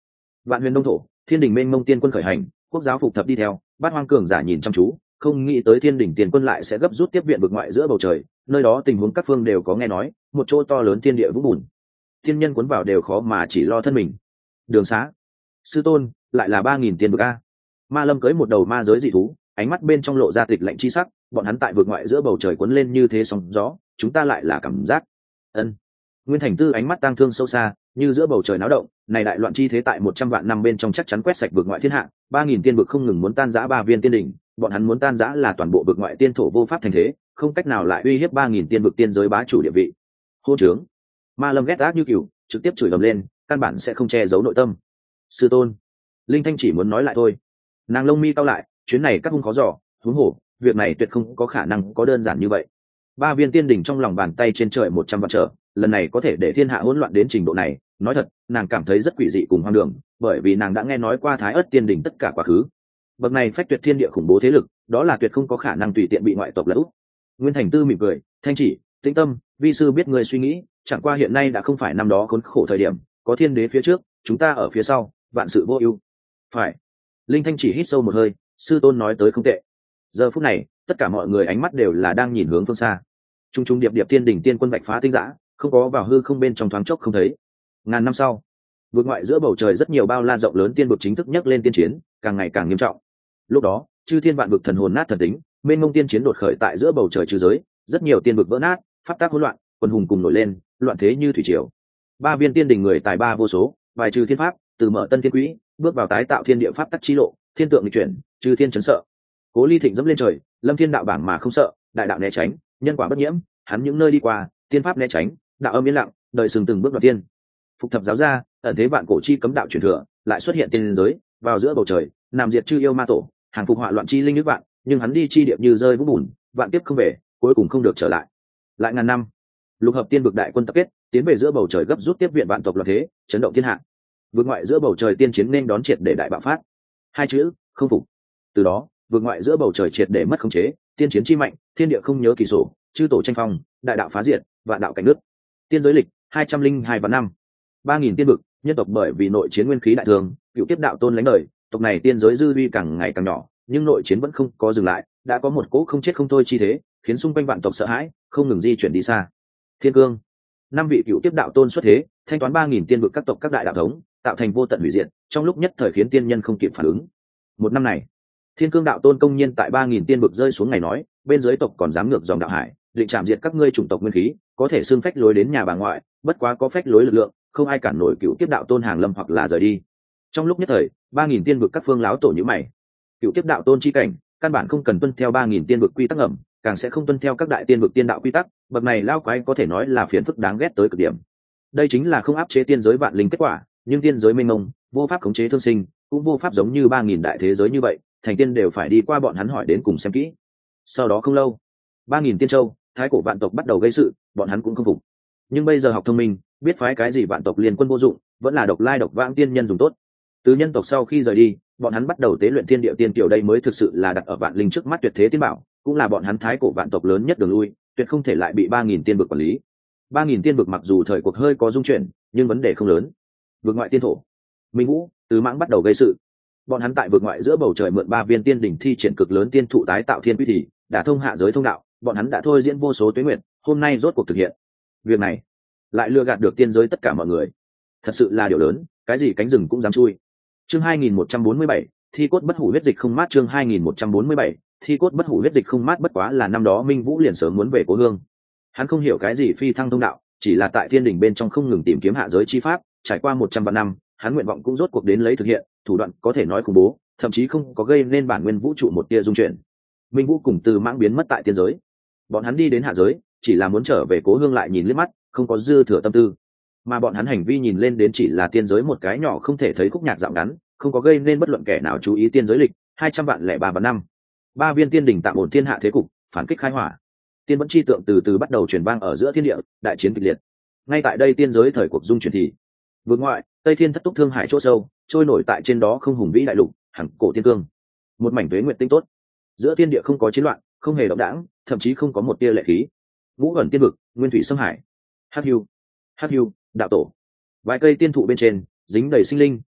Speaker 1: Vạn huyền đông thổ, thiên đình mênh mông tiên quân khởi hành, quốc giáo phục thập đi theo, bát hoang cường giả nhìn chăm chú, không nghĩ tới thiên đình tiền quân lại sẽ gấp rút tiếp viện vực ngoại giữa bầu trời, nơi đó tình huống các phương đều có nghe nói, một chỗ to lớn thiên địa vũng bùn, thiên nhân cuốn vào đều khó mà chỉ lo thân mình. Đường xá, sư tôn, lại là 3.000 tiền vực a. Ma Lâm cưới một đầu ma giới dị thú, ánh mắt bên trong lộ ra tịch lạnh chi sắc, bọn hắn tại vực ngoại giữa bầu trời cuốn lên như thế sóng gió, chúng ta lại là cảm giác. Ân. Nguyên Thành Tư ánh mắt tang thương sâu xa, như giữa bầu trời náo động, này đại loạn chi thế tại 100 vạn năm bên trong chắc chắn quét sạch vực ngoại thiên hạ, 3.000 tiên vực không ngừng muốn tan rã 3 viên tiên đỉnh, bọn hắn muốn tan rã là toàn bộ vực ngoại tiên thổ vô pháp thành thế, không cách nào lại uy hiếp 3.000 tiên vực tiên giới bá chủ địa vị. Hô trướng. Ma Lâm ghét ác như cừu, trực tiếp chửi ầm lên, căn bản sẽ không che giấu nội tâm. Sư tôn. Linh Thanh chỉ muốn nói lại thôi. Nàng lông mi cau lại, chuyến này các hung khó dò, huống hồ, việc này tuyệt không có khả năng có đơn giản như vậy. 3 viên tiên đỉnh trong lòng bàn tay trên trời 100 vạn trở, lần này có thể để thiên hạ hỗn loạn đến trình độ này, nói thật, nàng cảm thấy rất quỷ dị cùng hoang đường, bởi vì nàng đã nghe nói qua Thái Ức tiên đỉnh tất cả quá khứ. Bậc này phách tuyệt thiên địa khủng bố thế lực, đó là tuyệt không có khả năng tùy tiện bị ngoại tộc lật úp. Nguyên Thành Tư mỉm cười, Thanh chỉ, tĩnh tâm, vi sư biết người suy nghĩ, chẳng qua hiện nay đã không phải năm đó khốn khổ thời điểm, có thiên đế phía trước, chúng ta ở phía sau, vạn sự vô ưu. Phải. Linh Thanh chỉ hít sâu một hơi, sư tôn nói tới không tệ. Giờ phút này, tất cả mọi người ánh mắt đều là đang nhìn hướng phương xa. Trung trung điệp điệp tiên đỉnh tiên quân bạch phá tinh dã, không có vào hư không bên trong thoáng chốc không thấy. Ngàn năm sau, vượt ngoại giữa bầu trời rất nhiều bao la rộng lớn tiên vực chính thức nhấc lên tiên chiến, càng ngày càng nghiêm trọng. Lúc đó, chư thiên vạn vực thần hồn nát thần tính, mênh mông tiên chiến đột khởi tại giữa bầu trời trừ giới, rất nhiều tiên vực vỡ nát, pháp tác hỗn loạn, quân hùng cùng nổi lên, loạn thế như thủy triều. 3 viên tiên đỉnh người tài ba vô số, bài trừ thiên pháp, từ mở tân thiên quỹ, bước vào tái tạo thiên địa pháp tắc chi lộ, thiên tượng nghịch chuyển, chư thiên chấn sợ. Cố Ly Thịnh dẫm lên trời, lâm thiên đạo bảng mà không sợ, đại đạo né tránh, nhân quả bất nhiễm, hắn những nơi đi qua, tiên pháp né tránh, đạo âm yên lặng, đợi sừng từng bước đoạt tiên. Phục thập giáo ra, ẩn thế vạn cổ chi cấm đạo truyền thừa, lại xuất hiện tiên giới, vào giữa bầu trời, nam diệt chư yêu ma tổ, hàng phục họa loạn chi linh nước vạn, nhưng hắn đi chi điệp như rơi vũng bùn, vạn tiếp không về, cuối cùng không được trở lại. Lại ngàn năm, lục hợp tiên vực đại quân tập kết, tiến về giữa bầu trời gấp rút tiếp viện vạn tộc loạn thế, chấn động thiên hạ. Vượt ngoại giữa bầu trời tiên chiến nên đón triệt để đại bạo phát. Hai chữ, không phục. Từ đó, vượt ngoại giữa bầu trời triệt để mất khống chế, tiên chiến chi mạnh, thiên địa không nhớ kỳ sổ, chư tổ tranh phong, đại đạo phá diệt, vạn đạo cảnh nước. Tiên giới lịch 202 vạn năm. 3.000 tiên vực, nhân tộc bởi vì nội chiến nguyên khí đại thường, cựu tiếp đạo tôn lãnh đời, tộc này tiên giới dư uy càng ngày càng nhỏ, nhưng nội chiến vẫn không có dừng lại, đã có một cỗ không chết không thôi chi thế, khiến xung quanh vạn tộc sợ hãi, không ngừng di chuyển đi xa. Thiên cương, 5 vị cựu tiếp đạo tôn xuất thế, thanh toán 3.000 tiên vực các tộc các đại đạo thống, tạo thành vô tận hủy diệt, trong lúc nhất thời khiến tiên nhân không kịp phản ứng. Một năm này, Thiên cương đạo tôn công nhiên tại 3.000 tiên vực rơi xuống ngày nói, bên dưới tộc còn dám ngược dòng đạo hải, định chạm diệt các ngươi chủng tộc nguyên khí, có thể xưng phách lối đến nhà bà ngoại, bất quá có phách lối lực lượng, không ai cản nổi cựu kiếp đạo tôn hàng lâm hoặc là rời đi. Trong lúc nhất thời, 3.000 tiên vực các phương láo tổ như mày, cựu kiếp đạo tôn chi cảnh, căn bản không cần tuân theo 3.000 tiên vực quy tắc ẩm, càng sẽ không tuân theo các đại tiên vực tiên đạo quy tắc, bậc này lao quái có thể nói là phiền phức đáng ghét tới cực điểm. Đây chính là không áp chế tiên giới vạn linh kết quả, nhưng tiên giới mênh mông, vô pháp khống chế thương sinh, cũng vô pháp giống như 3.000 đại thế giới như vậy, thành tiên đều phải đi qua bọn hắn hỏi đến cùng xem kỹ. Sau đó không lâu, 3.000 tiên châu, thái cổ vạn tộc bắt đầu gây sự, bọn hắn cũng không phục. Nhưng bây giờ học thông minh, biết phái cái gì vạn tộc liên quân vô dụng, vẫn là độc lai độc vãng tiên nhân dùng tốt. Từ nhân tộc sau khi rời đi, bọn hắn bắt đầu tế luyện thiên địa tiên tiểu, đây mới thực sự là đặt ở vạn linh trước mắt tuyệt thế tiên bảo, cũng là bọn hắn thái cổ vạn tộc lớn nhất đường lui, tuyệt không thể lại bị 3.000 tiên vực quản lý. 3.000 tiên vực mặc dù thời cuộc hơi có dung chuyển, nhưng vấn đề không lớn. Vực ngoại tiên thổ, Minh Vũ, Tứ Mãng bắt đầu gây sự. Bọn hắn tại vực ngoại giữa bầu trời mượn 3 viên tiên đỉnh thi triển cực lớn tiên thụ tái tạo thiên quy thì đã thông hạ giới thông đạo, bọn hắn đã thôi diễn vô số tuế nguyệt, hôm nay rốt cuộc thực hiện. Việc này lại lừa gạt được tiên giới tất cả mọi người. Thật sự là điều lớn, cái gì cánh rừng cũng dám chui. Chương 2147, thi cốt bất hủ huyết dịch không mát. Chương 2147, thi cốt bất hủ huyết dịch không mát. Bất quá là năm đó Minh Vũ liền sớm muốn về cố hương. Hắn không hiểu cái gì phi thăng thông đạo, chỉ là tại thiên đỉnh bên trong không ngừng tìm kiếm hạ giới chi pháp, trải qua 100 vạn năm, hắn nguyện vọng cũng rốt cuộc đến lấy thực hiện, thủ đoạn có thể nói khủng bố, thậm chí không có gây nên bản nguyên vũ trụ một tia dung chuyển. Minh Vũ cùng Từ Mãng biến mất tại tiên giới, bọn hắn đi đến hạ giới, chỉ là muốn trở về cố hương lại nhìn liếc mắt, không có dư thừa tâm tư, mà bọn hắn hành vi nhìn lên đến chỉ là tiên giới một cái nhỏ không thể thấy khúc nhạc dạo ngắn, không có gây nên bất luận kẻ nào chú ý tiên giới lịch 203 vạn năm. 3 viên tiên đỉnh tạm ổn thiên hạ thế cục, phản kích khai hỏa, tiên vẫn chi tượng từ từ bắt đầu truyền vang ở giữa thiên địa, đại chiến kịch liệt. Ngay tại đây tiên giới thời cuộc dung chuyển thì vượt ngoại, Tây Thiên thất túc thương hải chỗ sâu, trôi nổi tại trên đó không hùng vĩ đại lục, hằng cổ tiên cương, một mảnh tuế nguyệt tinh tốt. Giữa thiên địa không có chiến loạn, không hề động đãng, thậm chí không có một tia lệ khí. Ngũ ẩn tiên vực, nguyên thủy xâm hải, hắc hưu, đạo tổ. Vài cây tiên thụ bên trên dính đầy sinh linh,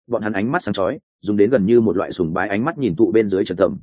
Speaker 1: bọn hắn ánh mắt sáng chói, dùng đến gần như một loại sùng bái ánh mắt nhìn tụ bên dưới Trần Tầm.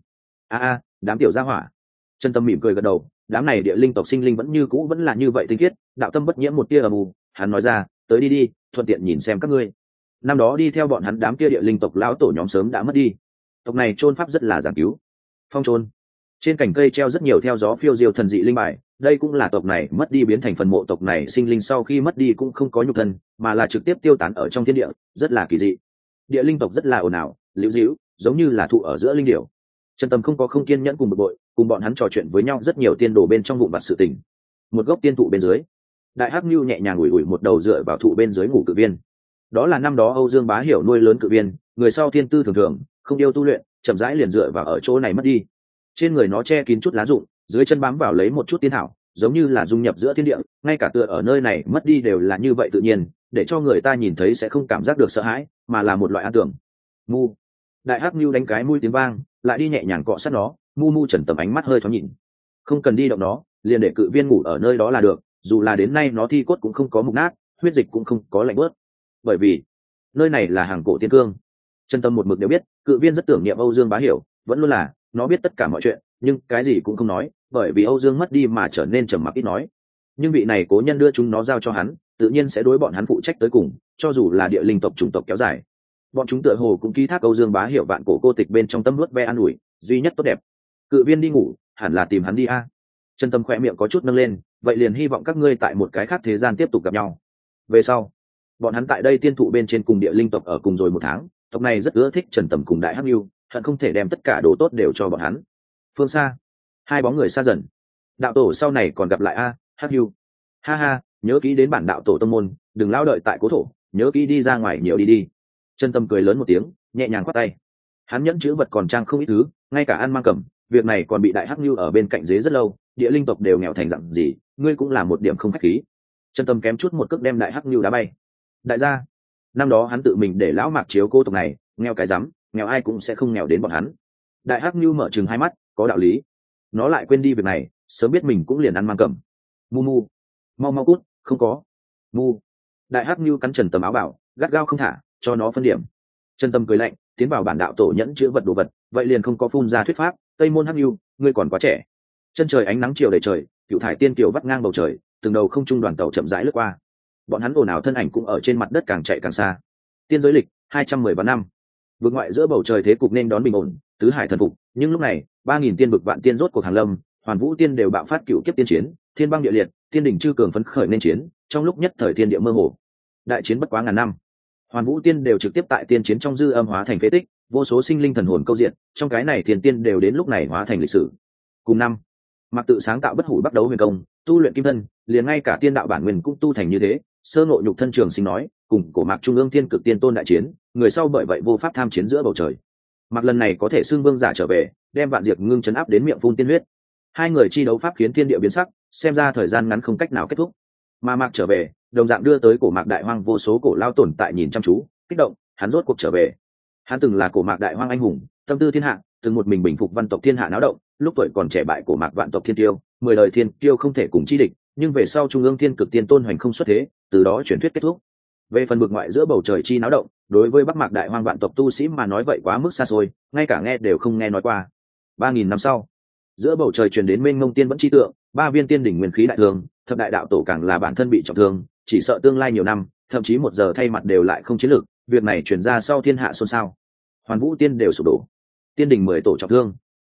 Speaker 1: Đám tiểu gia hỏa. Trần Tâm mỉm cười gật đầu, đám này địa linh tộc sinh linh vẫn là như vậy tinh khiết, đạo tâm bất nhiễm một tia âm u. Hắn nói ra, tới đi đi, thuận tiện nhìn xem các ngươi. Năm đó đi theo bọn hắn đám kia địa linh tộc lão tổ nhóm sớm đã mất đi. Tộc này chôn pháp rất là giảng cứu. Phong chôn. Trên cành cây treo rất nhiều theo gió phiêu diêu thần dị linh bài, đây cũng là tộc này mất đi biến thành phần mộ. Tộc này sinh linh sau khi mất đi cũng không có nhục thân, mà là trực tiếp tiêu tán ở trong thiên địa, rất là kỳ dị. Địa linh tộc rất là ồn ào, liễu díu, giống như là thụ ở giữa linh điểu. Trần Tâm không kiên nhẫn cùng bực bội, cùng bọn hắn trò chuyện với nhau rất nhiều tiên đồ bên trong vụn vặt sự tình. Một gốc tiên thụ bên dưới, Đại Hắc Nưu nhẹ nhàng ủi ủi một đầu dựa vào thụ bên dưới ngủ cự viên. Đó là năm đó Âu Dương Bá Hiểu nuôi lớn cự viên, người sau thiên tư thường thường, không yêu tu luyện, chậm rãi liền dựa vào ở chỗ này mất đi. Trên người nó che kín chút lá rụng, dưới chân bám vào lấy một chút tiên thảo, giống như là dung nhập giữa thiên địa, ngay cả tựa ở nơi này mất đi đều là như vậy tự nhiên, để cho người ta nhìn thấy sẽ không cảm giác được sợ hãi, mà là một loại an tưởng. Mu. Đại Hắc Nưu đánh cái mũi tiếng vang, lại đi nhẹ nhàng cọ sát nó. Mu Trần Tầm ánh mắt hơi thoáng nhìn, không cần đi động nó, liền để cự viên ngủ ở nơi đó là được. Dù là đến nay nó thi cốt cũng không có mục nát, huyết dịch cũng không có lạnh bớt, bởi vì nơi này là hàng cổ tiên cương. Trần Tâm một mực đều biết cự viên rất tưởng niệm Âu Dương Bá Hiểu, vẫn luôn là nó biết tất cả mọi chuyện, nhưng cái gì cũng không nói, bởi vì Âu Dương mất đi mà trở nên trầm mặc ít nói. Nhưng vị này cố nhân đưa chúng nó giao cho hắn, tự nhiên sẽ đối bọn hắn phụ trách tới cùng, cho dù là địa linh tộc chủng tộc kéo dài, bọn chúng tựa hồ cũng ký thác Âu Dương Bá Hiểu vạn cổ cô tịch bên trong tâm nuốt ve an ủi duy nhất tốt đẹp. Cự viên đi ngủ, hẳn là tìm hắn đi a. Trần Tâm khỏe miệng có chút nâng lên, vậy liền hy vọng các ngươi tại một cái khác thế gian tiếp tục gặp nhau. Về sau, bọn hắn tại đây tiên thụ bên trên cùng địa linh tộc ở cùng rồi 1 tháng, tộc này rất ưa thích Trần Tầm cùng Đại Hắc Nưu, hận không thể đem tất cả đồ tốt đều cho bọn hắn. Phương xa, hai bóng người xa dần. Đạo tổ sau này còn gặp lại a, Hắc Nưu. Ha ha, nhớ kỹ đến bản đạo tổ tông môn, đừng lao đợi tại cố thổ, nhớ kỹ đi ra ngoài nhiều đi đi. Trần Tâm cười lớn một tiếng, nhẹ nhàng quát tay. Hắn nhẫn chữ vật còn trang không ít thứ, ngay cả ăn mang cầm, việc này còn bị Đại Hắc Nưu ở bên cạnh dế rất lâu, địa linh tộc đều nghèo thành dặn gì, ngươi cũng là một điểm không khách khí. Trần Tâm kém chút một cước đem Đại Hắc Nưu đá bay. Đại gia, năm đó hắn tự mình để lão Mạc chiếu cô tộc này, nghèo cái rắm, nghèo ai cũng sẽ không nghèo đến bọn hắn. Đại Hắc Nưu mở trừng hai mắt, có đạo lý. Nó lại quên đi việc này, sớm biết mình cũng liền ăn mang cầm. Mu, mau mau cút, không có. Mu. Đại Hắc Nưu cắn Trần Tâm áo bảo, gắt gao không thả, cho nó phân điểm. Trần Tâm cười lạnh, tiến vào bản đạo tổ nhẫn chữ vật đồ vật, vậy liền không có phun ra thuyết pháp. Tây môn Hắc Nưu, ngươi còn quá trẻ. Chân trời ánh nắng chiều đầy trời, cựu thải tiên kiều vắt ngang bầu trời, từng đầu không trung đoàn tàu chậm rãi lướt qua. Bọn hắn ồn ào thân ảnh cũng ở trên mặt đất càng chạy càng xa. Tiên giới lịch 213 năm, vượt ngoại giữa bầu trời thế cục nên đón bình ổn, tứ hải thần phục. Nhưng lúc này 3.000 tiên bực vạn tiên rốt cuộc hàng lâm, hoàn vũ tiên đều bạo phát cựu kiếp tiên chiến, thiên băng địa liệt, tiên đỉnh chư cường phấn khởi nên chiến. Trong lúc nhất thời thiên địa mơ hồ, đại chiến bất quá ngàn năm, hoàn vũ tiên đều trực tiếp tại tiên chiến trong dư âm hóa thành phế tích, vô số sinh linh thần hồn câu diện. Trong cái này thiên tiên đều đến lúc này hóa thành lịch sử. Cùng năm, Mạc tự sáng tạo bất hủ bắt đấu huyền công, tu luyện kim thân, liền ngay cả tiên đạo bản nguyên cũng tu thành như thế. Sơ nội nhục thân trường sinh nói, cùng cổ Mạc trung ương tiên cực tiên tôn đại chiến, người sau bởi vậy vô pháp tham chiến giữa bầu trời. Mạc lần này có thể xưng vương giả trở về, đem vạn diệt ngưng chấn áp đến miệng phun tiên huyết. Hai người chi đấu pháp khiến thiên địa biến sắc, xem ra thời gian ngắn không cách nào kết thúc. Mà Mạc trở về, đồng dạng đưa tới cổ Mạc đại hoang vô số cổ lao tồn tại nhìn chăm chú, kích động, hắn rốt cuộc trở về. Hắn từng là cổ Mạc đại hoang anh hùng, tâm tư thiên hạ, từng một mình bình phục văn tộc thiên hạ náo động, lúc tuổi còn trẻ bại cổ Mạc vạn tộc thiên tiêu, 10 đời thiên tiêu không thể cùng chi địch, nhưng về sau trung ương thiên cực tiên tôn hoành không xuất thế, từ đó truyền thuyết kết thúc. Về phần bực ngoại giữa bầu trời chi náo động, đối với Bắc Mạc đại hoang vạn tộc tu sĩ mà nói vậy quá mức xa xôi, ngay cả nghe đều không nghe nói qua. 3.000 năm sau, giữa bầu trời truyền đến mênh mông tiên vẫn chi tượng, 3 viên tiên đỉnh nguyên khí đại thương, thập đại đạo tổ càng là bản thân bị trọng thương, chỉ sợ tương lai nhiều năm, thậm chí 1 giờ thay mặt đều lại không chiến lược. Việc này truyền ra sau thiên hạ xôn xao, hoàn vũ tiên đều sụp đổ, tiên đỉnh 10 tổ trọng thương,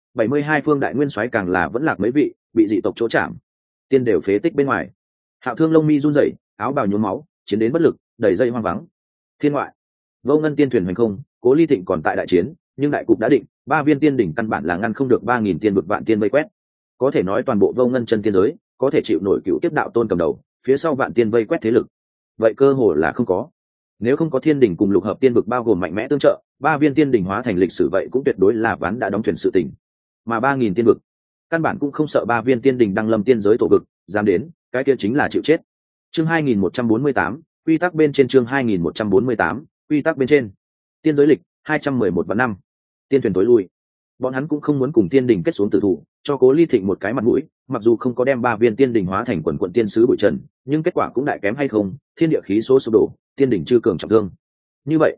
Speaker 1: 72 phương đại nguyên soái càng là vẫn lạc mấy vị, bị dị tộc chỗ chạm, tiên đều phế tích bên ngoài. Hạo Thương lông mi run rẩy, áo bào nhuốm máu, chiến đến bất lực, đầy dây hoang vắng. Thiên ngoại, vô ngân tiên thuyền hoành không, Cố Ly Thịnh còn tại đại chiến, nhưng đại cục đã định, 3 viên tiên đỉnh căn bản là ngăn không được 3.000 tiên bực vạn tiên vây quét. Có thể nói toàn bộ vô ngân chân tiên giới, có thể chịu nổi cựu tiếp đạo tôn cầm đầu, phía sau vạn tiên vây quét thế lực, vậy cơ hội là không có. Nếu không có thiên đỉnh cùng lục hợp tiên bực bao gồm mạnh mẽ tương trợ, 3 viên tiên đỉnh hóa thành lịch sử vậy cũng tuyệt đối là ván đã đóng thuyền sự tình. Mà 3.000 tiên bực, căn bản cũng không sợ 3 viên tiên đỉnh đăng lâm tiên giới tổ vực, dám đến, cái kia chính là chịu chết. Chương 2148, quy tắc bên trên. Chương 2148, quy tắc bên trên. Tiên giới lịch 211 vạn năm, tiên thuyền tối lui. Bọn hắn cũng không muốn cùng tiên đỉnh kết xuống tử thủ, cho Cố Ly Thịnh một cái mặt mũi, mặc dù không có đem 3 viên tiên đỉnh hóa thành quần quần tiên sứ bụi trần, nhưng kết quả cũng đại kém hay không, thiên địa khí số sụp đổ, tiên đỉnh chư cường trọng thương. Như vậy,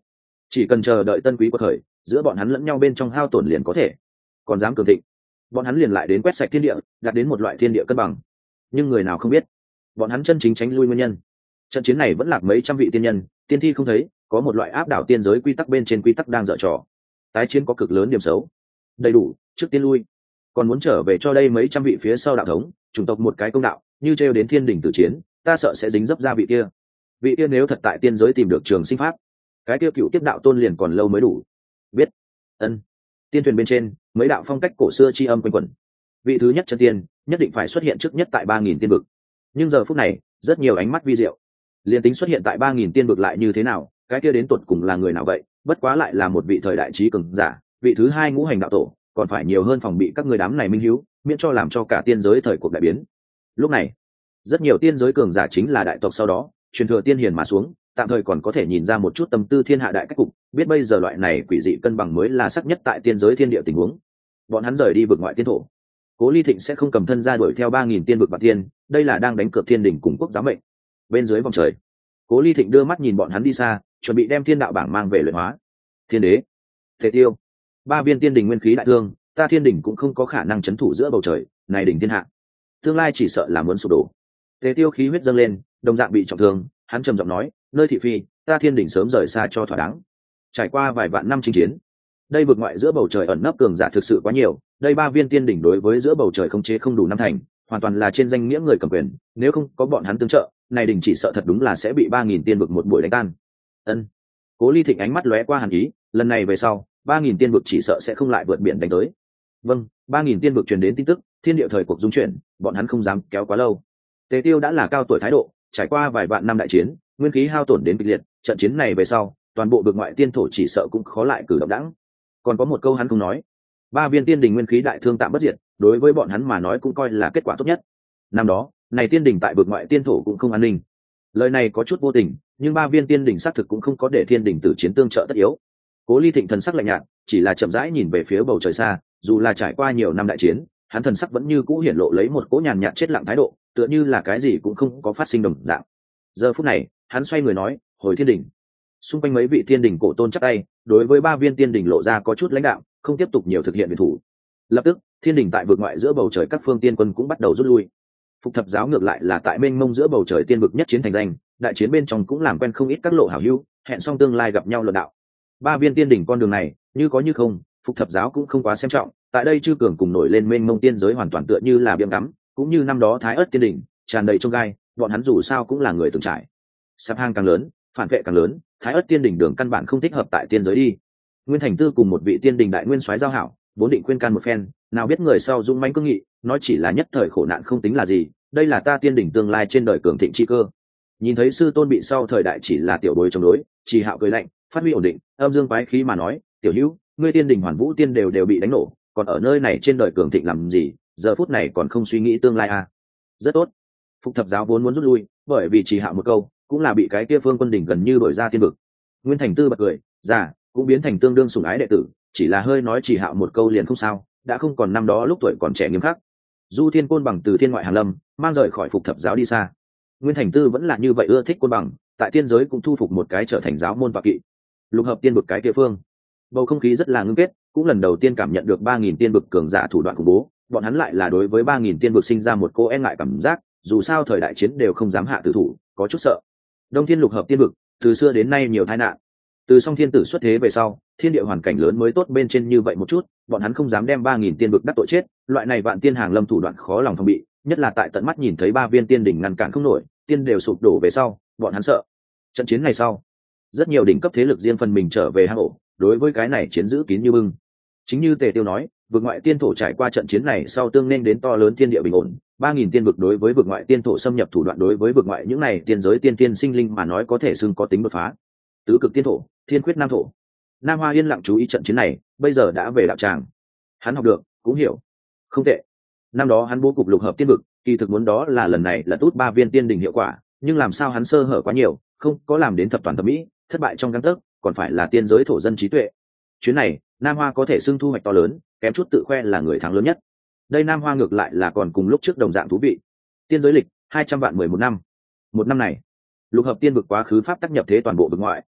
Speaker 1: chỉ cần chờ đợi tân quý quật khởi, giữa bọn hắn lẫn nhau bên trong hao tổn liền có thể. Còn dám cường thịnh, bọn hắn liền lại đến quét sạch thiên địa, đạt đến một loại thiên địa cân bằng. Nhưng người nào không biết bọn hắn chân chính tránh lui nguyên nhân. Trận chiến này vẫn lạc mấy trăm vị tiên nhân, tiên thi không thấy, có một loại áp đảo tiên giới quy tắc bên trên quy tắc đang dở trò. Tái chiến có cực lớn điểm xấu. Đầy đủ, trước tiên lui. Còn muốn trở về cho đây mấy trăm vị phía sau đạo thống, chủng tộc một cái công đạo, như trêu đến thiên đỉnh tử chiến, ta sợ sẽ dính dấp ra vị kia. Vị kia nếu thật tại tiên giới tìm được trường sinh pháp, cái kia cựu tiếp đạo tôn liền còn lâu mới đủ. Biết. Ân. Tiên thuyền bên trên, mấy đạo phong cách cổ xưa chi âm quanh quẩn. Vị thứ nhất chân tiên, nhất định phải xuất hiện trước nhất tại 3000 tiên vực. Nhưng giờ phút này, rất nhiều ánh mắt vi diệu. Liên tính xuất hiện tại 3000 tiên vực lại như thế nào, cái kia đến tuột cùng là người nào vậy? Bất quá lại là một vị thời đại trí cường giả, vị thứ hai ngũ hành đạo tổ, còn phải nhiều hơn phòng bị các người đám này minh hiếu, miễn cho làm cho cả tiên giới thời cuộc đại biến. Lúc này, rất nhiều tiên giới cường giả chính là đại tộc sau đó truyền thừa tiên hiền mà xuống, tạm thời còn có thể nhìn ra một chút tâm tư thiên hạ đại cách cục, biết bây giờ loại này quỷ dị cân bằng mới là sắc nhất tại tiên giới thiên địa tình huống. Bọn hắn rời đi vực ngoại tiên thổ, Cố Ly Thịnh sẽ không cầm thân ra đuổi theo 3000 tiên vực và tiên, đây là đang đánh cược thiên đỉnh cùng quốc giáo mệnh. Bên dưới vòng trời, Cố Ly Thịnh đưa mắt nhìn bọn hắn đi xa, chuẩn bị đem thiên đạo bảng mang về luyện hóa. Thiên đế, Thể Tiêu, 3 viên tiên đỉnh nguyên khí đại thương, ta thiên đỉnh cũng không có khả năng chấn thủ giữa bầu trời, này đỉnh thiên hạ, tương lai chỉ sợ là muốn sụp đổ. Thể Tiêu khí huyết dâng lên, đồng dạng bị trọng thương, hắn trầm giọng nói, nơi thị phi, ta thiên đỉnh sớm rời xa cho thỏa đáng. Trải qua vài vạn năm chinh chiến, đây vượt ngoại giữa bầu trời ẩn nấp cường giả thực sự quá nhiều, đây 3 viên tiên đỉnh đối với giữa bầu trời không chế không đủ năm thành, hoàn toàn là trên danh nghĩa người cầm quyền, nếu không có bọn hắn tương trợ, này đỉnh chỉ sợ thật đúng là sẽ bị 3000 tiên vực một buổi đánh tan. Ân. Cố Ly Thịnh ánh mắt lóe qua hàn ý, lần này về sau, 3000 tiên vực chỉ sợ sẽ không lại vượt biển đánh tới. Vâng, 3000 tiên vực truyền đến tin tức, thiên địa thời cuộc dung chuyển, bọn hắn không dám kéo quá lâu. Tề Tiêu đã là cao tuổi thái độ, trải qua vài vạn năm đại chiến, nguyên khí hao tổn đến kịch liệt, trận chiến này về sau, toàn bộ vực ngoại tiên thổ chỉ sợ cũng khó lại cử động đãng. Còn có một câu hắn không nói, 3 viên tiên đỉnh nguyên khí đại thương tạm bất diệt, đối với bọn hắn mà nói cũng coi là kết quả tốt nhất. Năm đó, này tiên đỉnh tại vực ngoại tiên thổ cũng không an ninh. Lời này có chút vô tình, nhưng 3 viên tiên đỉnh xác thực cũng không có để thiên đỉnh tử chiến tương trợ tất yếu. Cố Ly Thịnh thần sắc lạnh nhạt, chỉ là chậm rãi nhìn về phía bầu trời xa, dù là trải qua nhiều năm đại chiến, hắn thần sắc vẫn như cũ hiển lộ lấy một cỗ nhàn nhạt chết lặng thái độ, tựa như là cái gì cũng không có phát sinh đồng dạng. Giờ phút này, hắn xoay người nói, hồi thiên đỉnh. Xung quanh mấy vị thiên đỉnh cổ tôn chắp tay, đối với 3 viên tiên đỉnh lộ ra có chút lãnh đạo, không tiếp tục nhiều thực hiện viện thủ. Lập tức, thiên đỉnh tại vực ngoại giữa bầu trời các phương tiên quân cũng bắt đầu rút lui. Phục thập giáo ngược lại là tại mênh mông giữa bầu trời tiên vực nhất chiến thành danh, đại chiến bên trong cũng làm quen không ít các lộ hảo hữu, hẹn xong tương lai gặp nhau luận đạo. 3 viên tiên đỉnh con đường này, như có như không, phục thập giáo cũng không quá xem trọng, tại đây chư cường cùng nổi lên mênh mông tiên giới hoàn toàn tựa như là biếng ngắm, cũng như năm đó Thái Ức tiên đỉnh, tràn đầy chông gai, bọn hắn dù sao cũng là người từng trải. Sạp hang càng lớn, phản vệ càng lớn, Thái Ức tiên đỉnh đường căn bản không thích hợp tại tiên giới đi. Nguyên Thành Tư cùng một vị tiên đỉnh đại nguyên soái giao hảo, vốn định khuyên can một phen, nào biết người sau dũng mãnh cương nghị, nói chỉ là nhất thời khổ nạn không tính là gì, đây là ta tiên đỉnh tương lai trên đời cường thịnh chi cơ. Nhìn thấy sư tôn bị sau thời đại chỉ là tiểu bối chống đối, Chỉ Hạo cười lạnh, phát huy ổn định, âm dương quái khí mà nói, tiểu hữu, ngươi tiên đỉnh hoàn vũ tiên đều bị đánh nổ, còn ở nơi này trên đời cường thịnh làm gì, giờ phút này còn không suy nghĩ tương lai à? Rất tốt. Phục thập giáo vốn muốn rút lui, bởi vì Chỉ Hạo một câu, cũng là bị cái kia phương quân đỉnh gần như đổi ra tiên vực. Nguyên Thành Tư bật cười, già cũng biến thành tương đương sủng ái đệ tử, chỉ là hơi nói Chỉ Hạo một câu liền không sao, đã không còn năm đó lúc tuổi còn trẻ nghiêm khắc. Du Thiên Côn Bằng từ thiên ngoại hàng lâm, mang rời khỏi phục thập giáo đi xa. Nguyên Thành Tư vẫn là như vậy ưa thích Côn Bằng, tại tiên giới cũng thu phục một cái trở thành giáo môn tọa kỵ. Lục hợp tiên vực cái địa phương, bầu không khí rất là ngưng kết, cũng lần đầu tiên cảm nhận được 3000 tiên vực cường giả thủ đoạn khủng bố, bọn hắn lại là đối với 3000 tiên vực sinh ra một cô e ngại cảm giác, dù sao thời đại chiến đều không dám hạ tử thủ, có chút sợ. Đông Thiên lục hợp tiên vực, từ xưa đến nay nhiều tai nạn. Từ Song Thiên Tử xuất thế về sau, thiên địa hoàn cảnh lớn mới tốt bên trên như vậy một chút, bọn hắn không dám đem 3000 tiên vực đắc tội chết, loại này vạn tiên hàng lâm thủ đoạn khó lòng phòng bị, nhất là tại tận mắt nhìn thấy 3 viên tiên đỉnh ngăn cản không nổi, tiên đều sụp đổ về sau, bọn hắn sợ. Trận chiến này sau, rất nhiều đỉnh cấp thế lực riêng phần mình trở về hang ổ, đối với cái này chiến giữ kín như bưng. Chính như Tề Tiêu nói, vực ngoại tiên thổ trải qua trận chiến này sau tương nên đến to lớn thiên địa bình ổn, 3000 tiên vực đối với vực ngoại tiên thổ xâm nhập thủ đoạn đối với vực ngoại những này tiên giới tiên tiên sinh linh mà nói có thể xưng có tính đột phá. Tứ cực tiên thổ, thiên quyết nam thổ. Nam Hoa yên lặng chú ý trận chiến này, bây giờ đã về đạo tràng. Hắn học được, cũng hiểu. Không tệ. Năm đó hắn bố cục lục hợp tiên vực, kỳ thực muốn đó là lần này là tút 3 viên tiên đỉnh hiệu quả, nhưng làm sao hắn sơ hở quá nhiều, không có làm đến thập toàn thập mỹ, thất bại trong gang tấc, còn phải là tiên giới thổ dân trí tuệ. Chuyến này, Nam Hoa có thể xưng thu hoạch to lớn, kém chút tự khoe là người thắng lớn nhất. Đây Nam Hoa ngược lại là còn cùng lúc trước đồng dạng thú vị. Tiên giới lịch 200 vạn 11 năm. Một năm này, lục hợp tiên vực quá khứ pháp tác nhập thế toàn bộ vực ngoại,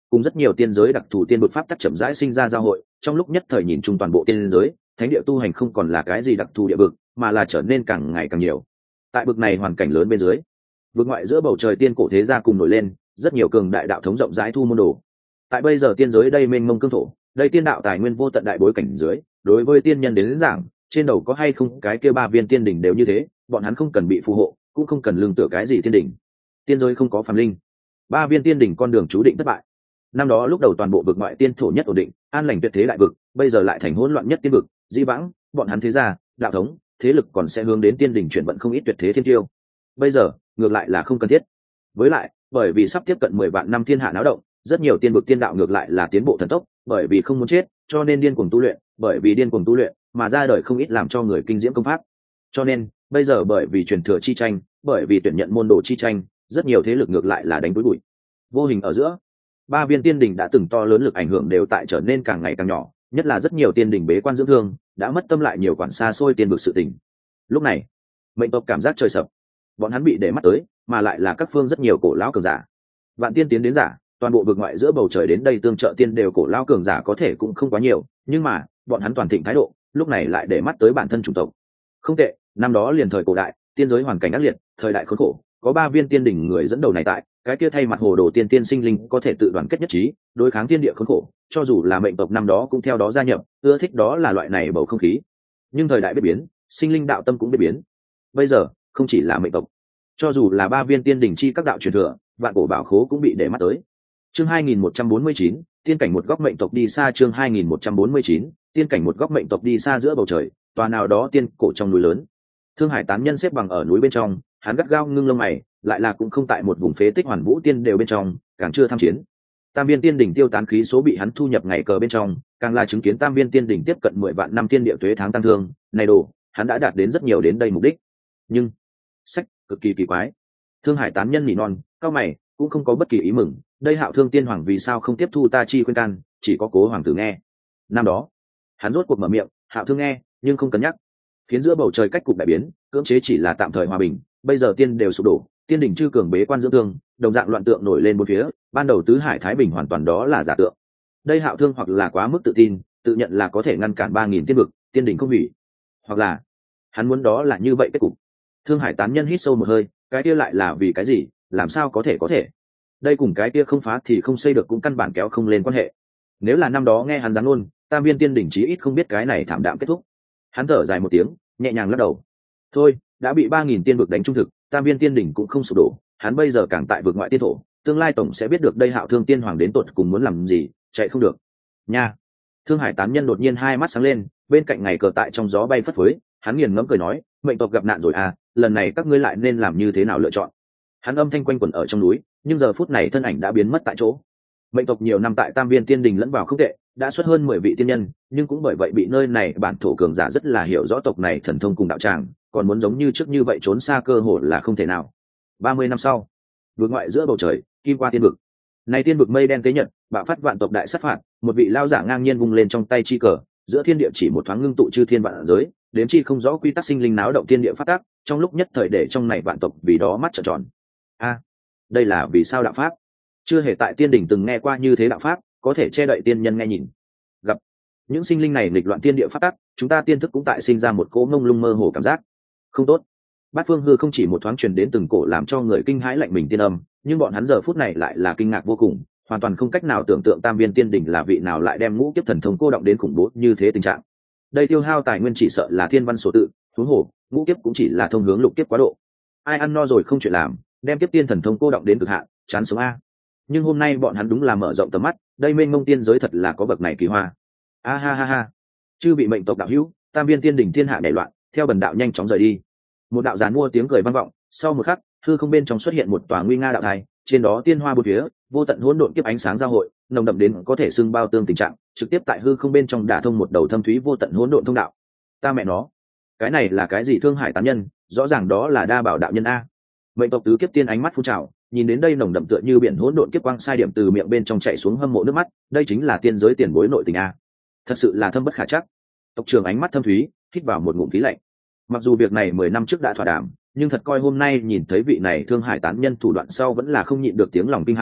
Speaker 1: cùng rất nhiều tiên giới đặc thù tiên vực pháp tắc chậm rãi sinh ra giao hội, trong lúc nhất thời nhìn chung toàn bộ tiên giới, thánh địa tu hành không còn là cái gì đặc thù địa vực, mà là trở nên càng ngày càng nhiều. Tại vực này hoàn cảnh lớn bên dưới, vực ngoại giữa bầu trời tiên cổ thế gia cùng nổi lên, rất nhiều cường đại đạo thống rộng rãi thu môn đồ. Tại bây giờ tiên giới đây mênh mông cương thổ, đây tiên đạo tài nguyên vô tận đại bối cảnh dưới, đối với tiên nhân đến giảng, trên đầu có hay không cái kia 3 viên tiên đỉnh đều như thế, bọn hắn không cần bị phù hộ, cũng không cần lương tựa cái gì tiên đỉnh. Tiên giới không có phàm linh, 3 viên tiên đỉnh con đường chú định thất bại. Năm đó lúc đầu toàn bộ vực ngoại tiên thổ nhất ổn định, an lành tuyệt thế đại vực, bây giờ lại thành hỗn loạn nhất tiên vực, di vãng, bọn hắn thế gia, đạo thống, thế lực còn sẽ hướng đến tiên đỉnh chuyển vận không ít tuyệt thế thiên tiêu. Bây giờ, ngược lại là không cần thiết. Với lại, bởi vì sắp tiếp cận 10 vạn năm thiên hạ náo động, rất nhiều tiên vực tiên đạo ngược lại là tiến bộ thần tốc, bởi vì không muốn chết, cho nên điên cuồng tu luyện, bởi vì điên cuồng tu luyện, mà ra đời không ít làm cho người kinh diễm công pháp. Cho nên, bây giờ bởi vì truyền thừa chi tranh, bởi vì tuyển nhận môn đồ chi tranh, rất nhiều thế lực ngược lại là đánh túi bụi. Vô hình ở giữa, 3 viên tiên đỉnh đã từng to lớn lực ảnh hưởng đều tại trở nên càng ngày càng nhỏ, nhất là rất nhiều tiên đỉnh bế quan dưỡng thương, đã mất tâm lại nhiều quản xa xôi tiên vực sự tình. Lúc này, mệnh tộc cảm giác trời sập, bọn hắn bị để mắt tới, mà lại là các phương rất nhiều cổ lão cường giả. Vạn tiên tiến đến giả, toàn bộ vực ngoại giữa bầu trời đến đây tương trợ tiên đều cổ lão cường giả có thể cũng không quá nhiều, nhưng mà, bọn hắn toàn thịnh thái độ, lúc này lại để mắt tới bản thân chủng tộc. Không tệ, năm đó liền thời cổ đại, tiên giới hoàn cảnh ác liệt, thời đại khốn khổ, có 3 viên tiên đỉnh người dẫn đầu này tại, cái kia thay mặt hồ đồ tiên tiên sinh linh có thể tự đoàn kết nhất trí, đối kháng thiên địa khốn khổ, cho dù là mệnh tộc năm đó cũng theo đó gia nhập, ưa thích đó là loại này bầu không khí. Nhưng thời đại biết biến, sinh linh đạo tâm cũng biết biến. Bây giờ, không chỉ là mệnh tộc, cho dù là 3 viên tiên đỉnh chi các đạo truyền thừa, vạn cổ bảo khố cũng bị để mắt tới. Chương 2149, tiên cảnh một góc mệnh tộc đi xa. Chương 2149, tiên cảnh một góc mệnh tộc đi xa giữa bầu trời, tòa nào đó tiên cổ trong núi lớn. Thương Hải tán nhân xếp bằng ở núi bên trong, hắn gắt gao ngưng lông mày, lại là cũng không tại một vùng phế tích hoàn vũ tiên đều bên trong, càng chưa tham chiến. Tam viên tiên đỉnh tiêu tán khí số bị hắn thu nhập ngày cờ bên trong, càng là chứng kiến tam viên tiên đỉnh tiếp cận 10 vạn năm tiên địa tuế tháng tăng thương, này đồ, hắn đã đạt đến rất nhiều đến đây mục đích. Nhưng, sách cực kỳ kỳ quái. Thương Hải tán nhân nhỉ non, cao mày, cũng không có bất kỳ ý mừng, đây Hạo Thương tiên hoàng vì sao không tiếp thu ta chi khuyên can, chỉ có Cố hoàng tử nghe. Năm đó, hắn rốt cuộc mở miệng, Hạo Thương nghe, nhưng không cân nhắc, khiến giữa bầu trời cách cục đại biến, cưỡng chế chỉ là tạm thời hòa bình, bây giờ tiên đều sụp đổ, tiên đỉnh chư cường bế quan dưỡng thương, đồng dạng loạn tượng nổi lên bốn phía, ban đầu tứ hải thái bình hoàn toàn đó là giả tượng. Đây Hạo Thương hoặc là quá mức tự tin, tự nhận là có thể ngăn cản 3000 tiên vực, tiên đỉnh không hủy, hoặc là hắn muốn đó là như vậy kết cục. Thương Hải tán nhân hít sâu một hơi, cái kia lại là vì cái gì, làm sao có thể? Đây cùng cái kia không phá thì không xây được cũng căn bản kéo không lên quan hệ. Nếu là năm đó nghe hắn giáng luôn, tam viên tiên đỉnh chí ít không biết cái này thảm đạm kết thúc. Hắn thở dài một tiếng, nhẹ nhàng lắc đầu. Thôi, đã bị 3000 tiên vực đánh trung thực, tam viên tiên đỉnh cũng không sụp đổ, hắn bây giờ càng tại vực ngoại tiên thổ, tương lai tổng sẽ biết được đây Hạo Thương tiên hoàng đến tột cùng muốn làm gì, chạy không được. Nha. Thương Hải tán nhân đột nhiên hai mắt sáng lên, bên cạnh ngày cờ tại trong gió bay phất phới, hắn nghiền ngẫm cười nói, mệnh tộc gặp nạn rồi à, lần này các ngươi lại nên làm như thế nào lựa chọn. Hắn âm thanh quanh quẩn ở trong núi, nhưng giờ phút này thân ảnh đã biến mất tại chỗ. Mệnh tộc nhiều năm tại tam viên tiên đình lẫn vào không tệ, đã xuất hơn 10 vị tiên nhân, nhưng cũng bởi vậy bị nơi này bản thổ cường giả rất là hiểu rõ tộc này thần thông cùng đạo tràng, còn muốn giống như trước như vậy trốn xa cơ hội là không thể nào. 30 năm sau, vực ngoại giữa bầu trời, kim qua tiên vực. Này tiên vực mây đen tế nhật, bạo phát vạn tộc đại sát phạt, một vị lao giả ngang nhiên vung lên trong tay chi cờ, giữa thiên địa chỉ một thoáng ngưng tụ chư thiên vạn giới, đến chi không rõ quy tắc sinh linh náo động thiên địa phát tác, trong lúc nhất thời để trong này vạn tộc vì đó mắt trợn tròn. A, đây là vì sao đạo pháp? Chưa hề tại tiên đỉnh từng nghe qua như thế đạo pháp, có thể che đậy tiên nhân nghe nhìn. Gặp những sinh linh này nghịch loạn tiên địa phát tác, chúng ta tiên thức cũng tại sinh ra một cỗ mông lung mơ hồ cảm giác không tốt. Bát phương hư không chỉ một thoáng truyền đến từng cổ làm cho người kinh hãi lạnh mình tiên âm, nhưng bọn hắn giờ phút này lại là kinh ngạc vô cùng, hoàn toàn không cách nào tưởng tượng tam viên tiên đỉnh là vị nào lại đem ngũ kiếp thần thông cô động đến khủng bố như thế tình trạng. Đây tiêu hao tài nguyên chỉ sợ là thiên văn số tự, huống hồ ngũ kiếp cũng chỉ là thông hướng lục kiếp quá độ. Ai ăn no rồi không chuyện làm, đem kiếp tiên thần thông cô động đến cực hạn, chán sống a. Nhưng hôm nay bọn hắn đúng là mở rộng tầm mắt, đây mênh mông tiên giới thật là có bậc này kỳ hoa. A ha ha ha. Chư bị mệnh tộc đạo hữu, tam viên tiên đỉnh thiên hạ đại loạn, theo bần đạo nhanh chóng rời đi. Một đạo giàn mua tiếng cười vang vọng, sau một khắc, hư không bên trong xuất hiện một tòa nguy nga đạo đài, trên đó tiên hoa bốn phía, vô tận hỗn độn kiếp ánh sáng giao hội, nồng đậm đến có thể xưng bao tương tình trạng, trực tiếp tại hư không bên trong đả thông một đầu thâm thúy vô tận hỗn độn thông đạo. Ta mẹ nó, cái này là cái gì? Thương Hải tán nhân, rõ ràng đó là đa bảo đạo nhân a. Mệnh tộc tứ kiếp tiên ánh mắt phun trào, nhìn đến đây nồng đậm tựa như biển hỗn độn kiếp quang sai điểm từ miệng bên trong chảy xuống hâm mộ nước mắt, đây chính là tiên giới tiền bối nội tình a. Thật sự là thâm bất khả trắc. Tộc trưởng ánh mắt thâm thúy, hít vào một ngụm khí lạnh. Mặc dù việc này 10 năm trước đã thỏa đàm, nhưng thật coi hôm nay nhìn thấy vị này Thương Hải tán nhân thủ đoạn sau vẫn là không nhịn được tiếng lòng kinh hãi,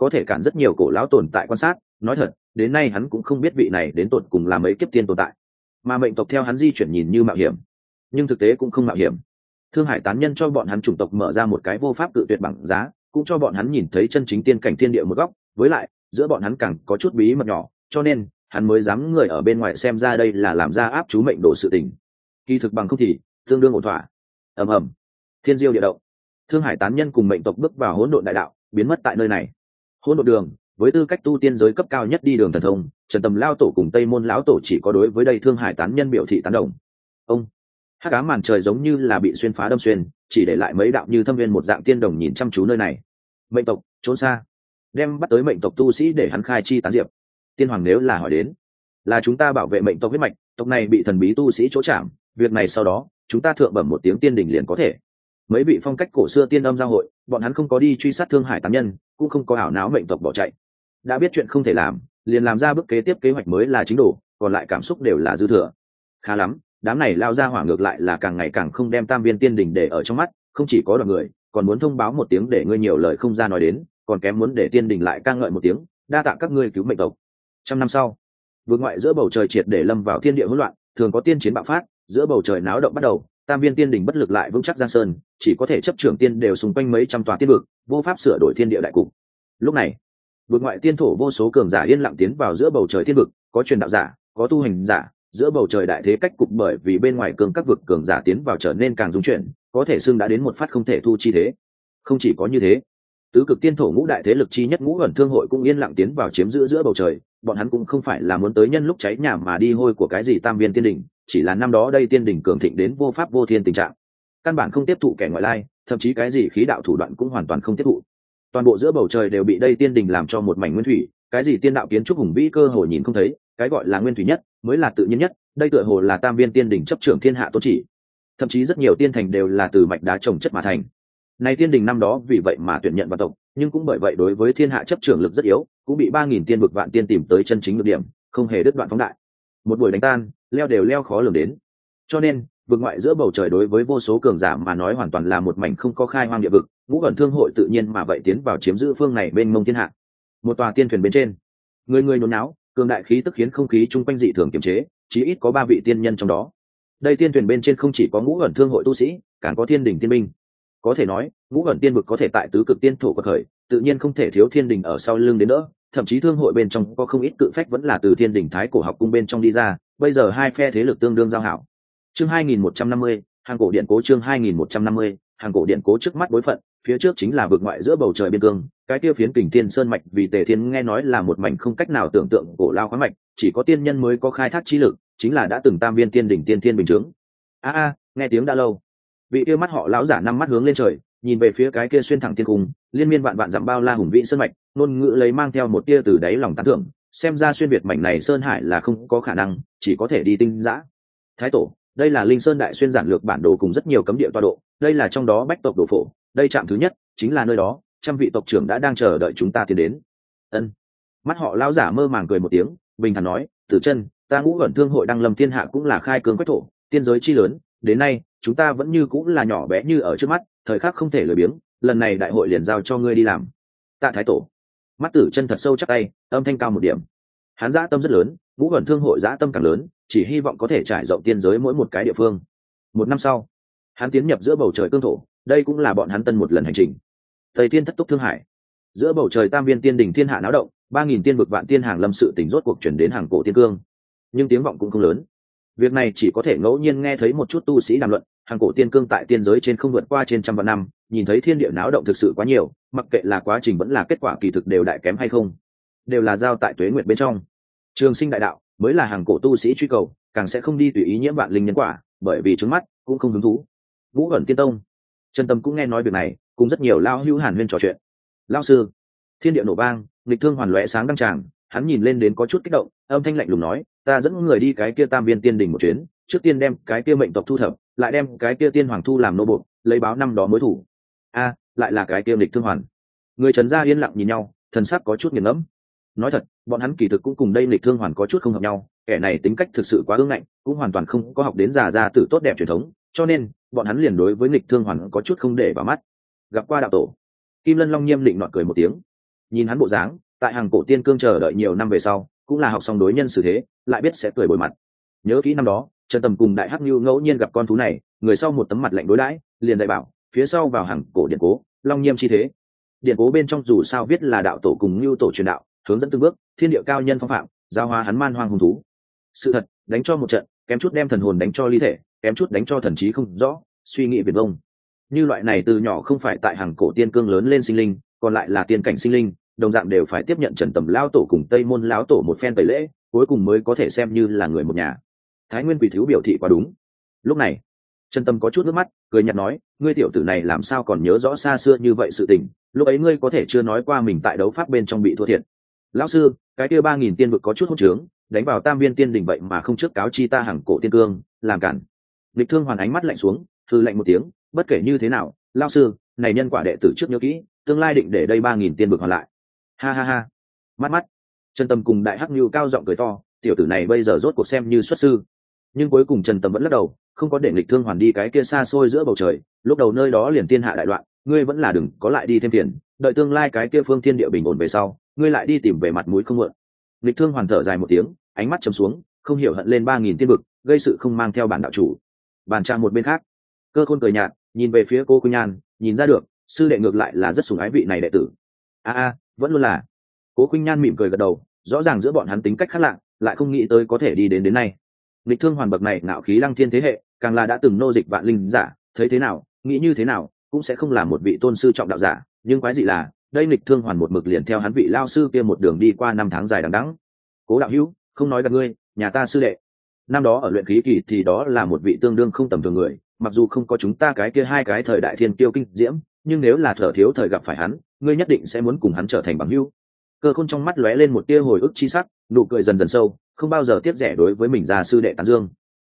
Speaker 1: có thể cản rất nhiều cổ lão tồn tại quan sát. Nói thật, đến nay hắn cũng không biết vị này đến tột cùng là mấy kiếp tiên tồn tại, mà mệnh tộc theo hắn di chuyển nhìn như mạo hiểm, nhưng thực tế cũng không mạo hiểm. Thương Hải tán nhân cho bọn hắn chủng tộc mở ra một cái vô pháp cự tuyệt bằng giá, cũng cho bọn hắn nhìn thấy chân chính tiên cảnh thiên địa một góc. Với lại giữa bọn hắn càng có chút bí mật nhỏ, cho nên hắn mới dám người ở bên ngoài xem ra đây là làm ra áp chú mệnh đồ sự tình. Kỳ thực bằng không thì tương đương ổn thỏa. Ầm ầm, thiên diêu địa động. Thương Hải tán nhân cùng mệnh tộc bước vào hỗn độn đại đạo, biến mất tại nơi này. Hỗn độn đường, với tư cách tu tiên giới cấp cao nhất đi đường thần thông, Trần Tầm lao tổ cùng Tây Môn lão tổ chỉ có đối với đây Thương Hải tán nhân biểu thị tán đồng. Ông, hắc ám màn trời giống như là bị xuyên phá đâm xuyên, chỉ để lại mấy đạo như thâm viên một dạng tiên đồng nhìn chăm chú nơi này. Mệnh tộc trốn xa, đem bắt tới mệnh tộc tu sĩ để hắn khai chi tán diệp. Tiên hoàng nếu là hỏi đến, là chúng ta bảo vệ mệnh tộc huyết mạch, tộc này bị thần bí tu sĩ chỗ chạm, việc này sau đó chúng ta thượng bẩm một tiếng tiên đỉnh liền có thể. Mấy vị phong cách cổ xưa tiên âm giao hội, bọn hắn không có đi truy sát Thương Hải tán nhân, cũng không có ảo não mệnh tộc bỏ chạy, đã biết chuyện không thể làm, liền làm ra bước kế tiếp kế hoạch mới là chính đồ, còn lại cảm xúc đều là dư thừa. Khá lắm, đám này lao ra hỏa ngược lại là càng ngày càng không đem Tam Viên Tiên Đỉnh để ở trong mắt, không chỉ có đoàn người, còn muốn thông báo một tiếng để ngươi nhiều lời không ra nói đến, còn kém muốn để Tiên Đỉnh lại ca ngợi một tiếng, đa tạ các ngươi cứu mệnh tộc. Trăm năm sau, vượt ngoại giữa bầu trời triệt để lâm vào thiên địa hỗn loạn, thường có tiên chiến bạo phát, giữa bầu trời náo động bắt đầu, Tam Viên Tiên Đỉnh bất lực lại vững chắc giang sơn, chỉ có thể chấp trưởng tiên đều xung quanh mấy trăm tòa tiên vực, vô pháp sửa đổi thiên địa đại cục. Lúc này, vượt ngoại tiên thổ vô số cường giả yên lặng tiến vào giữa bầu trời thiên vực, có truyền đạo giả, có tu hành giả, giữa bầu trời đại thế cách cục bởi vì bên ngoài cường các vực cường giả tiến vào trở nên càng dung chuyển, có thể xưng đã đến một phát không thể thu chi thế. Không chỉ có như thế, tứ cực tiên thổ ngũ đại thế lực chi nhất Ngũ Ẩn Thương hội cũng yên lặng tiến vào chiếm giữ giữa bầu trời, bọn hắn cũng không phải là muốn tới nhân lúc cháy nhà mà đi hôi của cái gì Tam Viên Tiên Đỉnh, chỉ là năm đó đây tiên đỉnh cường thịnh đến vô pháp vô thiên tình trạng, căn bản không tiếp thụ kẻ ngoại lai, thậm chí cái gì khí đạo thủ đoạn cũng hoàn toàn không tiếp thụ. Toàn bộ giữa bầu trời đều bị đây tiên đỉnh làm cho một mảnh nguyên thủy, cái gì tiên đạo kiến trúc hùng vĩ cơ hồ nhìn không thấy, cái gọi là nguyên thủy nhất mới là tự nhiên nhất, đây tựa hồ là Tam Viên Tiên Đỉnh chấp trưởng thiên hạ tôn chỉ, thậm chí rất nhiều tiên thành đều là từ mạch đá trồng chất mà thành. Này tiên đỉnh năm đó vì vậy mà tuyển nhận vạn tộc, nhưng cũng bởi vậy đối với thiên hạ chấp trưởng lực rất yếu, cũng bị 3000 tiên vực vạn tiên tìm tới chân chính lực điểm, không hề đứt đoạn phóng đại. Một buổi đánh tan, leo đều leo khó lường đến. Cho nên, vực ngoại giữa bầu trời đối với vô số cường giả mà nói hoàn toàn là một mảnh không có khai hoang địa vực, Ngũ Ẩn Thương hội tự nhiên mà vậy tiến vào chiếm giữ phương này bên mông thiên hạ. Một tòa tiên thuyền bên trên, người người nôn náo, cường đại khí tức khiến không khí chung quanh dị thường kiềm chế, chí ít có 3 vị tiên nhân trong đó. Đây tiên thuyền bên trên không chỉ có Ngũ Ẩn Thương hội tu sĩ, càng có thiên đỉnh tiên binh. Có thể nói, Ngũ Ẩn tiên vực có thể tại tứ cực tiên thổ quật khởi, tự nhiên không thể thiếu thiên đỉnh ở sau lưng đến nữa, thậm chí thương hội bên trong có không ít cự phách vẫn là từ thiên đỉnh thái cổ học cung bên trong đi ra, bây giờ hai phe thế lực tương đương giao hảo. Chương 2150, hàng cổ điện cố. Chương 2150, hàng cổ điện cố. Trước mắt đối phận, phía trước chính là vực ngoại giữa bầu trời biên cương, cái kia phiến Kình Thiên Sơn mạch vì Tề Thiên nghe nói là một mảnh không cách nào tưởng tượng cổ lao khoáng mạch, chỉ có tiên nhân mới có khai thác chi lực, chính là đã từng Tam Viên Tiên Đỉnh tiên thiên bình chứng. Nghe tiếng đã lâu. Vị kia mắt họ lão giả năm mắt hướng lên trời, nhìn về phía cái kia xuyên thẳng tiên cung, liên miên vạn vạn dặm bao la hùng vĩ sơn mạch, ngôn ngữ lấy mang theo một tia từ đáy lòng tán thưởng, xem ra xuyên việt mảnh này sơn hải là không có khả năng, chỉ có thể đi tinh dã. Thái tổ, đây là Linh Sơn đại xuyên giản lược bản đồ cùng rất nhiều cấm địa tọa độ, đây là trong đó bách tộc đồ phổ, đây trạm thứ nhất, chính là nơi đó, trăm vị tộc trưởng đã đang chờ đợi chúng ta tiến đến. Ân. Mắt họ lão giả mơ màng cười một tiếng, bình thản nói, Tử Chân, ta Ngũ Ẩn Thương hội đăng lâm thiên hạ cũng là khai cương quách thổ, tiên giới chi lớn, đến nay chúng ta vẫn như cũng là nhỏ bé như ở trước mắt, thời khắc không thể lười biếng, lần này đại hội liền giao cho ngươi đi làm. Tạ Thái tổ. Mắt Tử Chân thật sâu chắp tay, âm thanh cao một điểm. Hắn dã tâm rất lớn, Ngũ Ẩn Thương hội dã tâm càng lớn, chỉ hy vọng có thể trải rộng tiên giới mỗi một cái địa phương. Một năm sau, hắn tiến nhập giữa bầu trời cương thổ, đây cũng là bọn hắn tân một lần hành trình. Tây Thiên thất túc Thương Hải, giữa bầu trời Tam Viên Tiên Đỉnh thiên hạ náo động, 3000 tiên vực vạn tiên hàng lâm sự tình rốt cuộc chuyển đến hàng cổ tiên cương, nhưng tiếng vọng cũng không lớn. Việc này chỉ có thể ngẫu nhiên nghe thấy một chút tu sĩ đàm luận, hàng cổ tiên cương tại tiên giới trên không vượt qua trên trăm vạn năm, nhìn thấy thiên địa náo động thực sự quá nhiều, mặc kệ là quá trình vẫn là kết quả kỳ thực đều đại kém hay không, đều là giao tại tuế nguyệt bên trong. Trường sinh đại đạo mới là hàng cổ tu sĩ truy cầu, càng sẽ không đi tùy ý nhiễm vạn linh nhân quả, bởi vì trước mắt cũng không hứng thú. Ngũ Ẩn Tiên Tông, Trần Tâm cũng nghe nói việc này, cùng rất nhiều lao hữu hàn huyên trò chuyện. Lao sư, thiên địa nổ vang, nghịch thương hoàn lóe sáng đăng tràng, hắn nhìn lên đến có chút kích động, âm thanh lạnh lùng nói, ta dẫn người đi cái kia Tam Viên Tiên Đỉnh một chuyến, trước tiên đem cái kia mệnh tộc thu thập, lại đem cái kia tiên hoàng thu làm nô bộc, lấy báo năm đó mối thủ. Lại là cái kia nghịch thương hoàn. Người Trần gia yên lặng nhìn nhau, thần sắc có chút nghiền ngẫm. Nói thật, bọn hắn kỳ thực cũng cùng đây nghịch thương hoàn có chút không hợp nhau, kẻ này tính cách thực sự quá ương ngạnh, cũng hoàn toàn không có học đến già gia tử tốt đẹp truyền thống, cho nên bọn hắn liền đối với nghịch thương hoàn có chút không để vào mắt. Gặp qua đạo tổ, Kim Lân Long nghiêm định nọt cười một tiếng. Nhìn hắn bộ dáng, tại hàng cổ tiên cương chờ đợi nhiều năm về sau cũng là học xong đối nhân xử thế, lại biết sẽ cười bồi mặt. Nhớ kỹ năm đó Trần Tầm cùng Đại Hắc Nưu ngẫu nhiên gặp con thú này, người sau một tấm mặt lạnh đối đãi, liền dạy bảo phía sau vào hàng cổ điện cố long nghiêm chi thế. Điện cố bên trong dù sao viết là đạo tổ cùng Nưu tổ truyền đạo, hướng dẫn từng bước, thiên địa cao nhân phong phạm, giao hóa hắn man hoang hung thú. Sự thật, đánh cho một trận, kém chút đem thần hồn đánh cho ly thể, kém chút đánh cho thần trí không rõ, suy nghĩ viển vông. Như loại này từ nhỏ không phải tại hàng cổ tiên cương lớn lên sinh linh, còn lại là tiên cảnh sinh linh, đồng dạng đều phải tiếp nhận Trần Tầm lão tổ cùng Tây Môn lão tổ một phen tẩy lễ, cuối cùng mới có thể xem như là người một nhà. Thái Nguyên Quỷ thiếu biểu thị quá đúng. Lúc này, Trần Tầm có chút nước mắt, cười nhạt nói, ngươi tiểu tử này làm sao còn nhớ rõ xa xưa như vậy sự tình, lúc ấy ngươi có thể chưa nói qua mình tại đấu pháp bên trong bị thua thiệt. Lão sư, cái kia 3000 tiên vực có chút hỗn trướng, đánh vào Tam Viên tiên đỉnh vậy mà không trước cáo chi ta hàng cổ tiên cương, làm cản. Lịch Thương Hoàn ánh mắt lạnh xuống, hừ lạnh một tiếng, bất kể như thế nào, lão sư, này nhân quả đệ tử trước nhớ kỹ, tương lai định để đây 3000 tiên vực hoàn lại. Ha ha ha. Mắt. Trần Tầm cùng Đại Hắc Nưu cao giọng cười to, tiểu tử này bây giờ rốt cuộc xem như xuất sư. Nhưng cuối cùng Trần Tầm vẫn lắc đầu, không có để Lịch Thương Hoàn đi cái kia xa xôi giữa bầu trời, lúc đầu nơi đó liền tiên hạ đại đoạn, ngươi vẫn là đừng có lại đi thêm tiền, đợi tương lai cái kia phương thiên địa bình ổn về sau, ngươi lại đi tìm về mặt mũi không muộn. Lịch Thương Hoàn thở dài một tiếng, ánh mắt trầm xuống, không hiểu hận lên 3000 tiên vực, gây sự không mang theo bản đạo chủ. Bàn trang một bên khác, Cơ Khôn cười nhạt, nhìn về phía cô Quỳnh Nhan, nhìn ra được, sư đệ ngược lại là rất sủng ái vị này đệ tử. Vẫn luôn là. Cố Khuynh Nhan mỉm cười gật đầu, rõ ràng giữa bọn hắn tính cách khác lạ, lại không nghĩ tới có thể đi đến nay. Lịch Thương Hoàn bậc này ngạo khí lăng thiên thế hệ, càng là đã từng nô dịch vạn linh giả, thấy thế nào, nghĩ như thế nào, cũng sẽ không là một vị tôn sư trọng đạo giả, nhưng quái dị là, đây Lịch Thương Hoàn một mực liền theo hắn vị lao sư kia một đường đi qua 5 tháng dài đằng đẵng. Cố đạo hữu, không nói gạt ngươi, nhà ta sư đệ, năm đó ở luyện khí kỳ thì đó là một vị tương đương không tầm thường người, mặc dù không có chúng ta cái kia hai cái thời đại thiên kiêu kinh diễm, nhưng nếu là thở thiếu thời gặp phải hắn, ngươi nhất định sẽ muốn cùng hắn trở thành bằng hữu. Cơ Khôn trong mắt lóe lên một tia hồi ức chi sắc, nụ cười dần dần sâu, không bao giờ tiếc rẻ đối với mình già sư đệ tán dương.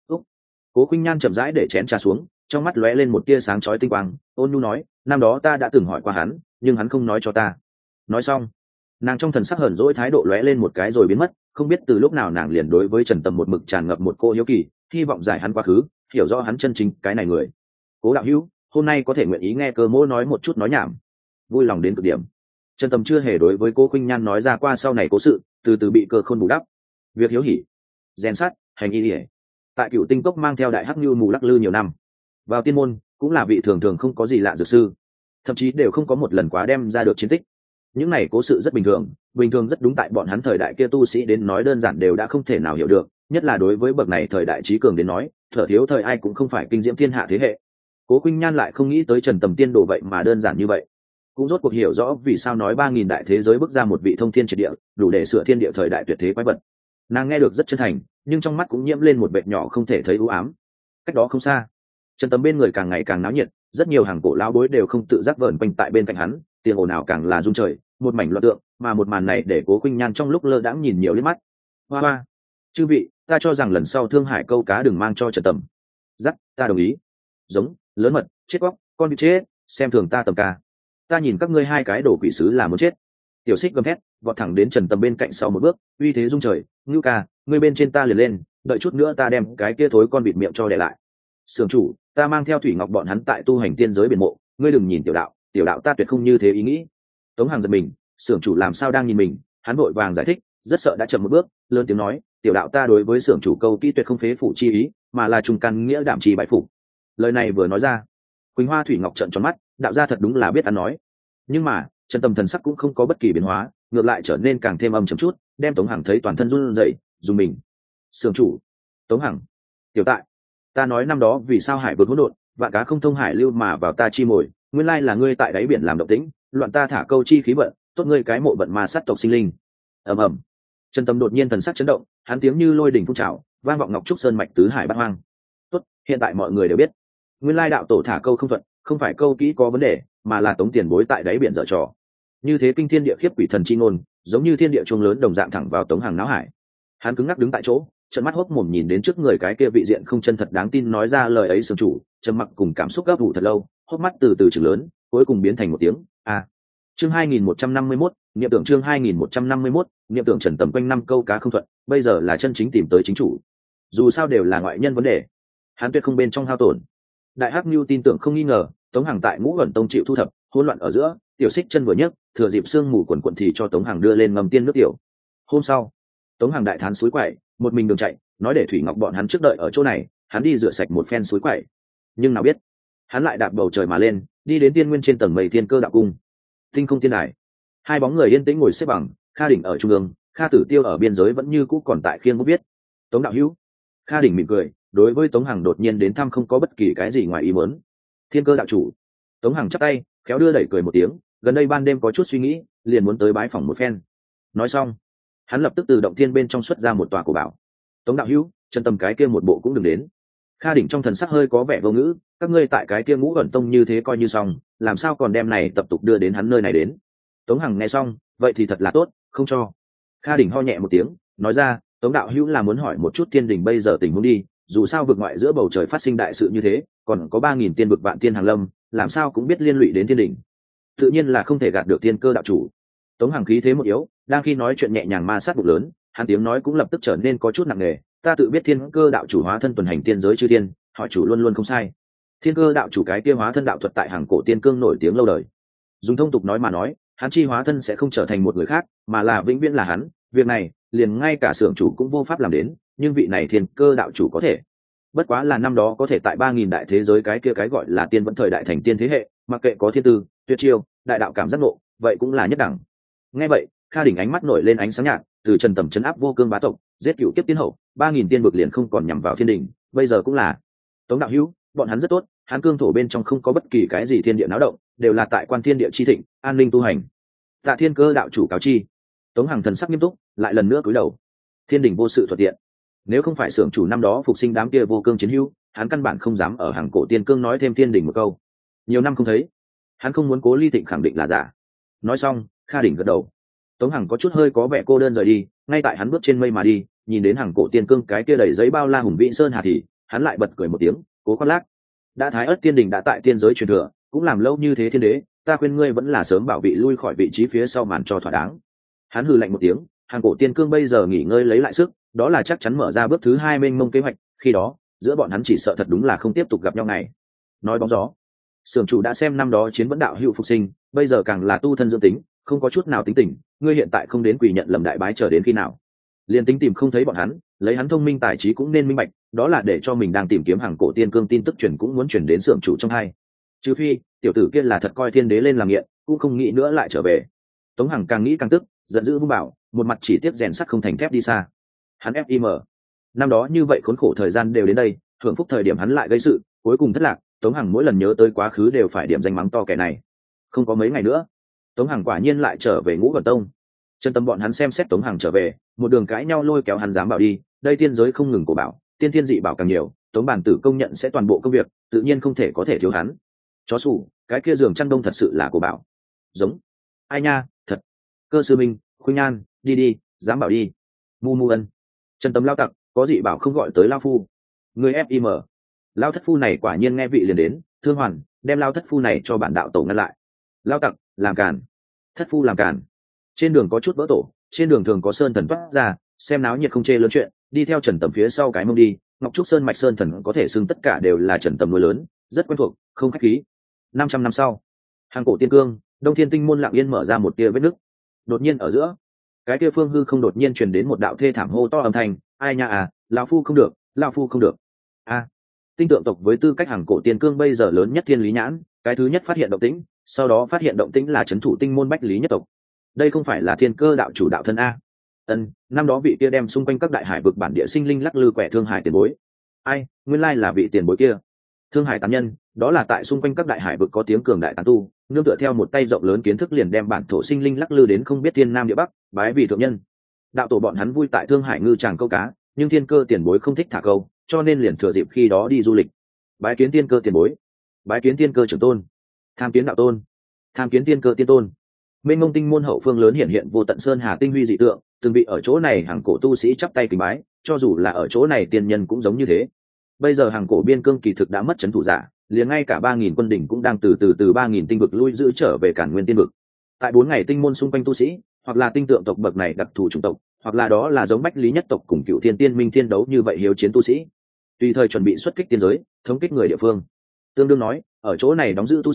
Speaker 1: Cố Khuynh Nhan chậm rãi để chén trà xuống, trong mắt lóe lên một tia sáng chói tinh quang, ôn nhu nói, năm đó ta đã từng hỏi qua hắn, nhưng hắn không nói cho ta. Nói xong, nàng trong thần sắc hờn dỗi thái độ lóe lên một cái rồi biến mất, không biết từ lúc nào nàng liền đối với Trần Tầm một mực tràn ngập một cô hiếu kỳ, hy vọng giải hắn quá khứ, hiểu rõ hắn chân chính cái này người. Cố đạo hữu, hôm nay có thể nguyện ý nghe Cơ mỗ nói một chút nói nhảm. Vui lòng đến cực điểm. Trần Tầm chưa hề đối với Cố Khuynh Nhan nói ra qua sau này cố sự, từ từ bị Cơ Khôn bù đắp. Việc hiếu hỉ, rèn sắt, hành y liễu. Tại Cửu Tinh Cốc mang theo Đại Hắc Nưu mù lắc lư nhiều năm, vào tiên môn cũng là vị thường thường không có gì lạ dược sư, thậm chí đều không có một lần quá đem ra được chiến tích. Những này cố sự rất bình thường rất đúng tại bọn hắn thời đại kia tu sĩ đến nói đơn giản đều đã không thể nào hiểu được, nhất là đối với bậc này thời đại trí cường đến nói, thở thiếu thời ai cũng không phải kinh diễm thiên hạ thế hệ. Cố Khuynh Nhan lại không nghĩ tới Trần Tầm tiên đồ vậy mà đơn giản như vậy, cũng rốt cuộc hiểu rõ vì sao nói 3000 đại thế giới bước ra một vị thông thiên triệt địa, đủ để sửa thiên địa thời đại tuyệt thế quái vật. Nàng nghe được rất chân thành, nhưng trong mắt cũng nhiễm lên một vệt nhỏ không thể thấy u ám. Cách đó không xa, Trần Tầm bên người càng ngày càng náo nhiệt, rất nhiều hàng cổ lão bối đều không tự giác vờn quanh tại bên cạnh hắn, tiếng ồn ào càng là rung trời, một mảnh loạn tượng, mà một màn này để Cố Khuynh Nhan trong lúc lơ đãng nhìn nhiều liếc mắt. Hoa, chư vị, ta cho rằng lần sau Thương Hải câu cá đừng mang cho Trần Tầm. Dắt, ta đồng ý. Giống, lớn mật, chết quóc, con bị chết, xem thường ta Tầm ca. Ta nhìn các ngươi hai cái đồ quỷ sứ là muốn chết. Tiểu Xích gầm thét, vọt thẳng đến Trần Tầm bên cạnh sau một bước, uy thế rung trời, Ngưu ca, ngươi bên trên ta liền lên, đợi chút nữa ta đem cái kia thối con bịt miệng cho để lại. Sưởng chủ, ta mang theo Thủy Ngọc bọn hắn tại tu hành tiên giới biển mộ, ngươi đừng nhìn tiểu đạo ta tuyệt không như thế ý nghĩ. Tống Hằng giật mình, xưởng chủ làm sao đang nhìn mình, hắn vội vàng giải thích, rất sợ đã chậm một bước, lớn tiếng nói, tiểu đạo ta đối với xưởng chủ câu kỹ tuyệt không phế phủ chi ý, mà là trùng căn nghĩa đảm trì bại phủ. Lời này vừa nói ra, Quỳnh Hoa Thủy Ngọc trợn tròn mắt, đạo gia thật đúng là biết ăn nói. Nhưng mà Trần Tầm thần sắc cũng không có bất kỳ biến hóa, ngược lại trở nên càng thêm âm trầm chút, đem Tống Hằng thấy toàn thân run rẩy, dùng mình. Xưởng chủ, Tống Hằng, tiểu tại, ta nói năm đó vì sao hải vượt hỗn độn, vạn cá không thông hải lưu mà vào ta chi mồi, nguyên lai là ngươi tại đáy biển làm động tĩnh, loạn ta thả câu chi khí vận, tốt ngươi cái mộ vận ma sát tộc sinh linh. Ầm. Trần Tầm đột nhiên thần sắc chấn động, hắn tiếng như lôi đình phun trào, vang vọng ngọc trúc sơn mạch tứ hải bát hoang. Tốt, hiện tại mọi người đều biết, nguyên lai đạo tổ thả câu không thuận, không phải câu kỹ có vấn đề, mà là Tống tiền bối tại đáy biển dở trò. Như thế kinh thiên địa khiếp quỷ thần chi ngôn, giống như thiên địa chuông lớn đồng dạng thẳng vào Tống Hằng não hải. Hắn cứng ngắc đứng tại chỗ, trợn mắt hốc mồm nhìn đến trước người cái kia vị diện không chân thật đáng tin nói ra lời ấy sương chủ, trầm mặc cùng cảm xúc gấp ủ thật lâu, hốc mắt từ từ chừng lớn, cuối cùng biến thành một tiếng a. Chương 2151, niệm tưởng chương 2151, niệm tưởng Trần Tầm quanh năm câu cá không thuận, bây giờ là chân chính tìm tới chính chủ. Dù sao đều là ngoại nhân vấn đề, hắn tuyệt không bên trong hao tổn. Đại Hắc Nưu tin tưởng không nghi ngờ, Tống Hằng tại Ngũ Ẩn Tông chịu thu thập, hỗn loạn ở giữa, Tiểu Xích chân vừa nhấc, thừa dịp sương mù quần quận thì cho Tống Hằng đưa lên ngâm tiên nước tiểu. Hôm sau, Tống Hằng đại thán suối quậy, một mình đường chạy, nói để Thủy Ngọc bọn hắn trước đợi ở chỗ này, hắn đi rửa sạch một phen suối quậy. Nhưng nào biết, hắn lại đạp bầu trời mà lên, đi đến tiên nguyên trên tầng mây Thiên Cơ đạo cung. Tinh không tiên đài, hai bóng người yên tĩnh ngồi xếp bằng, Kha Đỉnh ở trung ương, Kha Tử Tiêu ở biên giới vẫn như cũ còn tại khiêng bút viết. Tống đạo hữu. Kha Đỉnh mỉm cười, đối với Tống Hằng đột nhiên đến thăm không có bất kỳ cái gì ngoài ý muốn. Thiên Cơ đạo chủ. Tống Hằng chắp tay, khéo đưa đẩy cười một tiếng, gần đây ban đêm có chút suy nghĩ, liền muốn tới bái phỏng một phen. Nói xong, hắn lập tức từ động thiên bên trong xuất ra một tòa cổ bảo. Tống đạo hữu, chân tâm cái kia một bộ cũng đừng đến. Kha Đỉnh trong thần sắc hơi có vẻ vô ngữ, các ngươi tại cái kia Ngũ Ẩn Tông như thế coi như xong, làm sao còn đem này tập tục đưa đến hắn nơi này đến. Tống Hằng nghe xong, vậy thì thật là tốt, không cho. Kha Đỉnh ho nhẹ một tiếng, nói ra, Tống đạo hữu là muốn hỏi một chút thiên đình bây giờ tình huống đi, dù sao vực ngoại giữa bầu trời phát sinh đại sự như thế, còn có 3000 tiên vực vạn tiên hàng lâm, làm sao cũng biết liên lụy đến thiên đình. Tự nhiên là không thể gạt được Thiên Cơ đạo chủ. Tống Hằng khí thế một yếu, đang khi nói chuyện nhẹ nhàng ma sát bụng lớn, hắn tiếng nói cũng lập tức trở nên có chút nặng nề. Ta tự biết Thiên Cơ đạo chủ hóa thân tuần hành tiên giới chư tiên, hỏi chủ luôn luôn không sai. Thiên Cơ đạo chủ cái kia hóa thân đạo thuật tại hàng cổ tiên cương nổi tiếng lâu đời. Dùng thông tục nói mà nói, hắn chi hóa thân sẽ không trở thành một người khác, mà là vĩnh viễn là hắn. Việc này, liền ngay cả xưởng chủ cũng vô pháp làm đến, nhưng vị này Thiên Cơ đạo chủ có thể. Bất quá là năm đó có thể tại 3000 đại thế giới cái kia cái gọi là tiên vẫn thời đại thành tiên thế hệ, mặc kệ có thiên tư, tuyệt chiêu, đại đạo cảm giác ngộ, vậy cũng là nhất đẳng. Nghe vậy, Kha Đỉnh ánh mắt nổi lên ánh sáng nhạt, từ Trần Tầm trấn áp vô cương bá tộc, giết cửu kiếp tiên hậu, 3000 tiên vực liền không còn nhằm vào thiên đình, bây giờ cũng là. Tống đạo hữu, bọn hắn rất tốt, hắn cương thổ bên trong không có bất kỳ cái gì thiên địa náo động, đều là tại quan thiên địa chi thịnh, an ninh tu hành. Tạ Thiên Cơ đạo chủ cáo chi. Tống Hằng thần sắc nghiêm túc, lại lần nữa cúi đầu. Thiên đình vô sự thuận tiện. Nếu không phải xưởng chủ năm đó phục sinh đám kia vô cương chiến hữu, hắn căn bản không dám ở hàng cổ tiên cương nói thêm thiên đình một câu. Nhiều năm không thấy, hắn không muốn Cố Ly Thịnh khẳng định là giả. Nói xong, Kha Đỉnh gật đầu. Tống Hằng có chút hơi có vẻ cô đơn rời đi, ngay tại hắn bước trên mây mà đi, nhìn đến hàng cổ tiên cương cái kia đầy giấy bao la hùng vĩ sơn hà thì hắn lại bật cười một tiếng, cố khoác lác. Đã Thái Ức tiên đình đã tại tiên giới truyền thừa, cũng làm lâu như thế thiên đế, ta khuyên ngươi vẫn là sớm bảo vị lui khỏi vị trí phía sau màn cho thỏa đáng. Hắn hừ lạnh một tiếng, hàng cổ tiên cương bây giờ nghỉ ngơi lấy lại sức, đó là chắc chắn mở ra bước thứ 2 mênh mông kế hoạch, khi đó giữa bọn hắn chỉ sợ thật đúng là không tiếp tục gặp nhau ngày. Nói bóng gió, xưởng chủ đã xem năm đó chiến vẫn đạo hữu phục sinh, bây giờ càng là tu thân dưỡng tính, không có chút nào tính tình, ngươi hiện tại không đến quỳ nhận lầm đại bái chờ đến khi nào? Liên tính tìm không thấy bọn hắn, lấy hắn thông minh tài trí cũng nên minh bạch, đó là để cho mình đang tìm kiếm hàng cổ tiên cương tin tức truyền cũng muốn truyền đến xưởng chủ trong hai. Trừ phi tiểu tử kia là thật coi thiên đế lên làm nghiện, cũng không nghĩ nữa lại trở về. Tống Hằng càng nghĩ càng tức, giận dữ vung bảo, một mặt chỉ tiếc rèn sắt không thành thép đi xa. Hắn FIM, năm đó như vậy khốn khổ thời gian đều đến đây, hưởng phúc thời điểm hắn lại gây sự, cuối cùng thất lạc. Tống Hằng mỗi lần nhớ tới quá khứ đều phải điểm danh mắng to kẻ này. Không có mấy ngày nữa, Tống Hằng quả nhiên lại trở về Ngũ Ẩn Tông. Chân tâm bọn hắn xem xét Tống Hằng trở về, một đường cãi nhau lôi kéo hắn dám bảo đi, đây tiên giới không ngừng cổ bảo, tiên thiên dị bảo càng nhiều, Tống Bản Tử công nhận sẽ toàn bộ công việc, tự nhiên không thể có thể thiếu hắn. Chó sủ, cái kia giường chăn đông thật sự là cổ bảo. Giống. Ai nha, thật. Cơ sư minh, Khuynh Nhan, đi đi, dám bảo đi. Mu Mu Ân. Chân tâm lao tặc, có dị bảo không gọi tới lao phu. Người FIM. Lao thất phu này quả nhiên nghe vị liền đến, Thương Hoàn, đem lao thất phu này cho bản đạo tổ ngăn lại. Lao tặc, làm càn. Thất phu làm càn. Trên đường có chút vỡ tổ, trên đường thường có sơn thần toát ra, xem náo nhiệt không chê lớn chuyện, đi theo Trần Tầm phía sau cái mông đi, Ngọc Trúc Sơn mạch sơn thần có thể xưng tất cả đều là Trần Tầm nuôi lớn, rất quen thuộc, không khách khí. 500 năm sau, hàng cổ tiên cương, Đông Thiên Tinh môn lặng yên mở ra một tia vết nứt. Đột nhiên ở giữa, cái kia phương hư không đột nhiên truyền đến một đạo thê thảm hô to âm thanh, ai nha à, lão phu không được, lão phu không được. A, tinh tượng tộc với tư cách hàng cổ tiên cương bây giờ lớn nhất thiên lý nhãn, cái thứ nhất phát hiện động tĩnh, sau đó phát hiện động tĩnh là trấn thủ tinh môn bách lý nhất tộc. Đây không phải là Thiên Cơ đạo chủ đạo thân a? Năm đó vị kia đem xung quanh các đại hải vực bản địa sinh linh lắc lư quẻ Thương Hải tiền bối. Ai, nguyên lai là vị tiền bối kia. Thương Hải tán nhân, đó là tại xung quanh các đại hải vực có tiếng cường đại tán tu, nương tựa theo một tay rộng lớn kiến thức liền đem bản thổ sinh linh lắc lư đến không biết thiên nam địa bắc, bái vì thượng nhân. Đạo tổ bọn hắn vui tại Thương Hải ngư tràng câu cá, nhưng Thiên Cơ tiền bối không thích thả câu, cho nên liền thừa dịp khi đó đi du lịch. Bái kiến Thiên Cơ tiền bối, bái kiến Thiên Cơ trưởng tôn, tham kiến đạo tôn, tham kiến Thiên Cơ tiên tôn. Mênh mông tinh môn hậu phương lớn hiện hiện vô tận sơn hà tinh huy dị tượng, từng vị ở chỗ này hàng cổ tu sĩ chắp tay kính bái, cho dù là ở chỗ này tiên nhân cũng giống như thế. Bây giờ hàng cổ biên cương kỳ thực đã mất trấn thủ giả, liền ngay cả 3000 quân đỉnh cũng đang từ 3000 tinh vực lui giữ trở về Càn Nguyên tiên vực. Tại 4 ngày tinh môn xung quanh tu sĩ, hoặc là tinh tượng tộc bậc này đặc thù chủng tộc, hoặc là đó là giống bách lý nhất tộc cùng Cựu Thiên Tiên Minh thiên đấu như vậy hiếu chiến tu sĩ, tùy thời chuẩn bị xuất kích tiên giới, thống kích người địa phương. Tương đương nói, ở chỗ này đóng giữ tu sĩ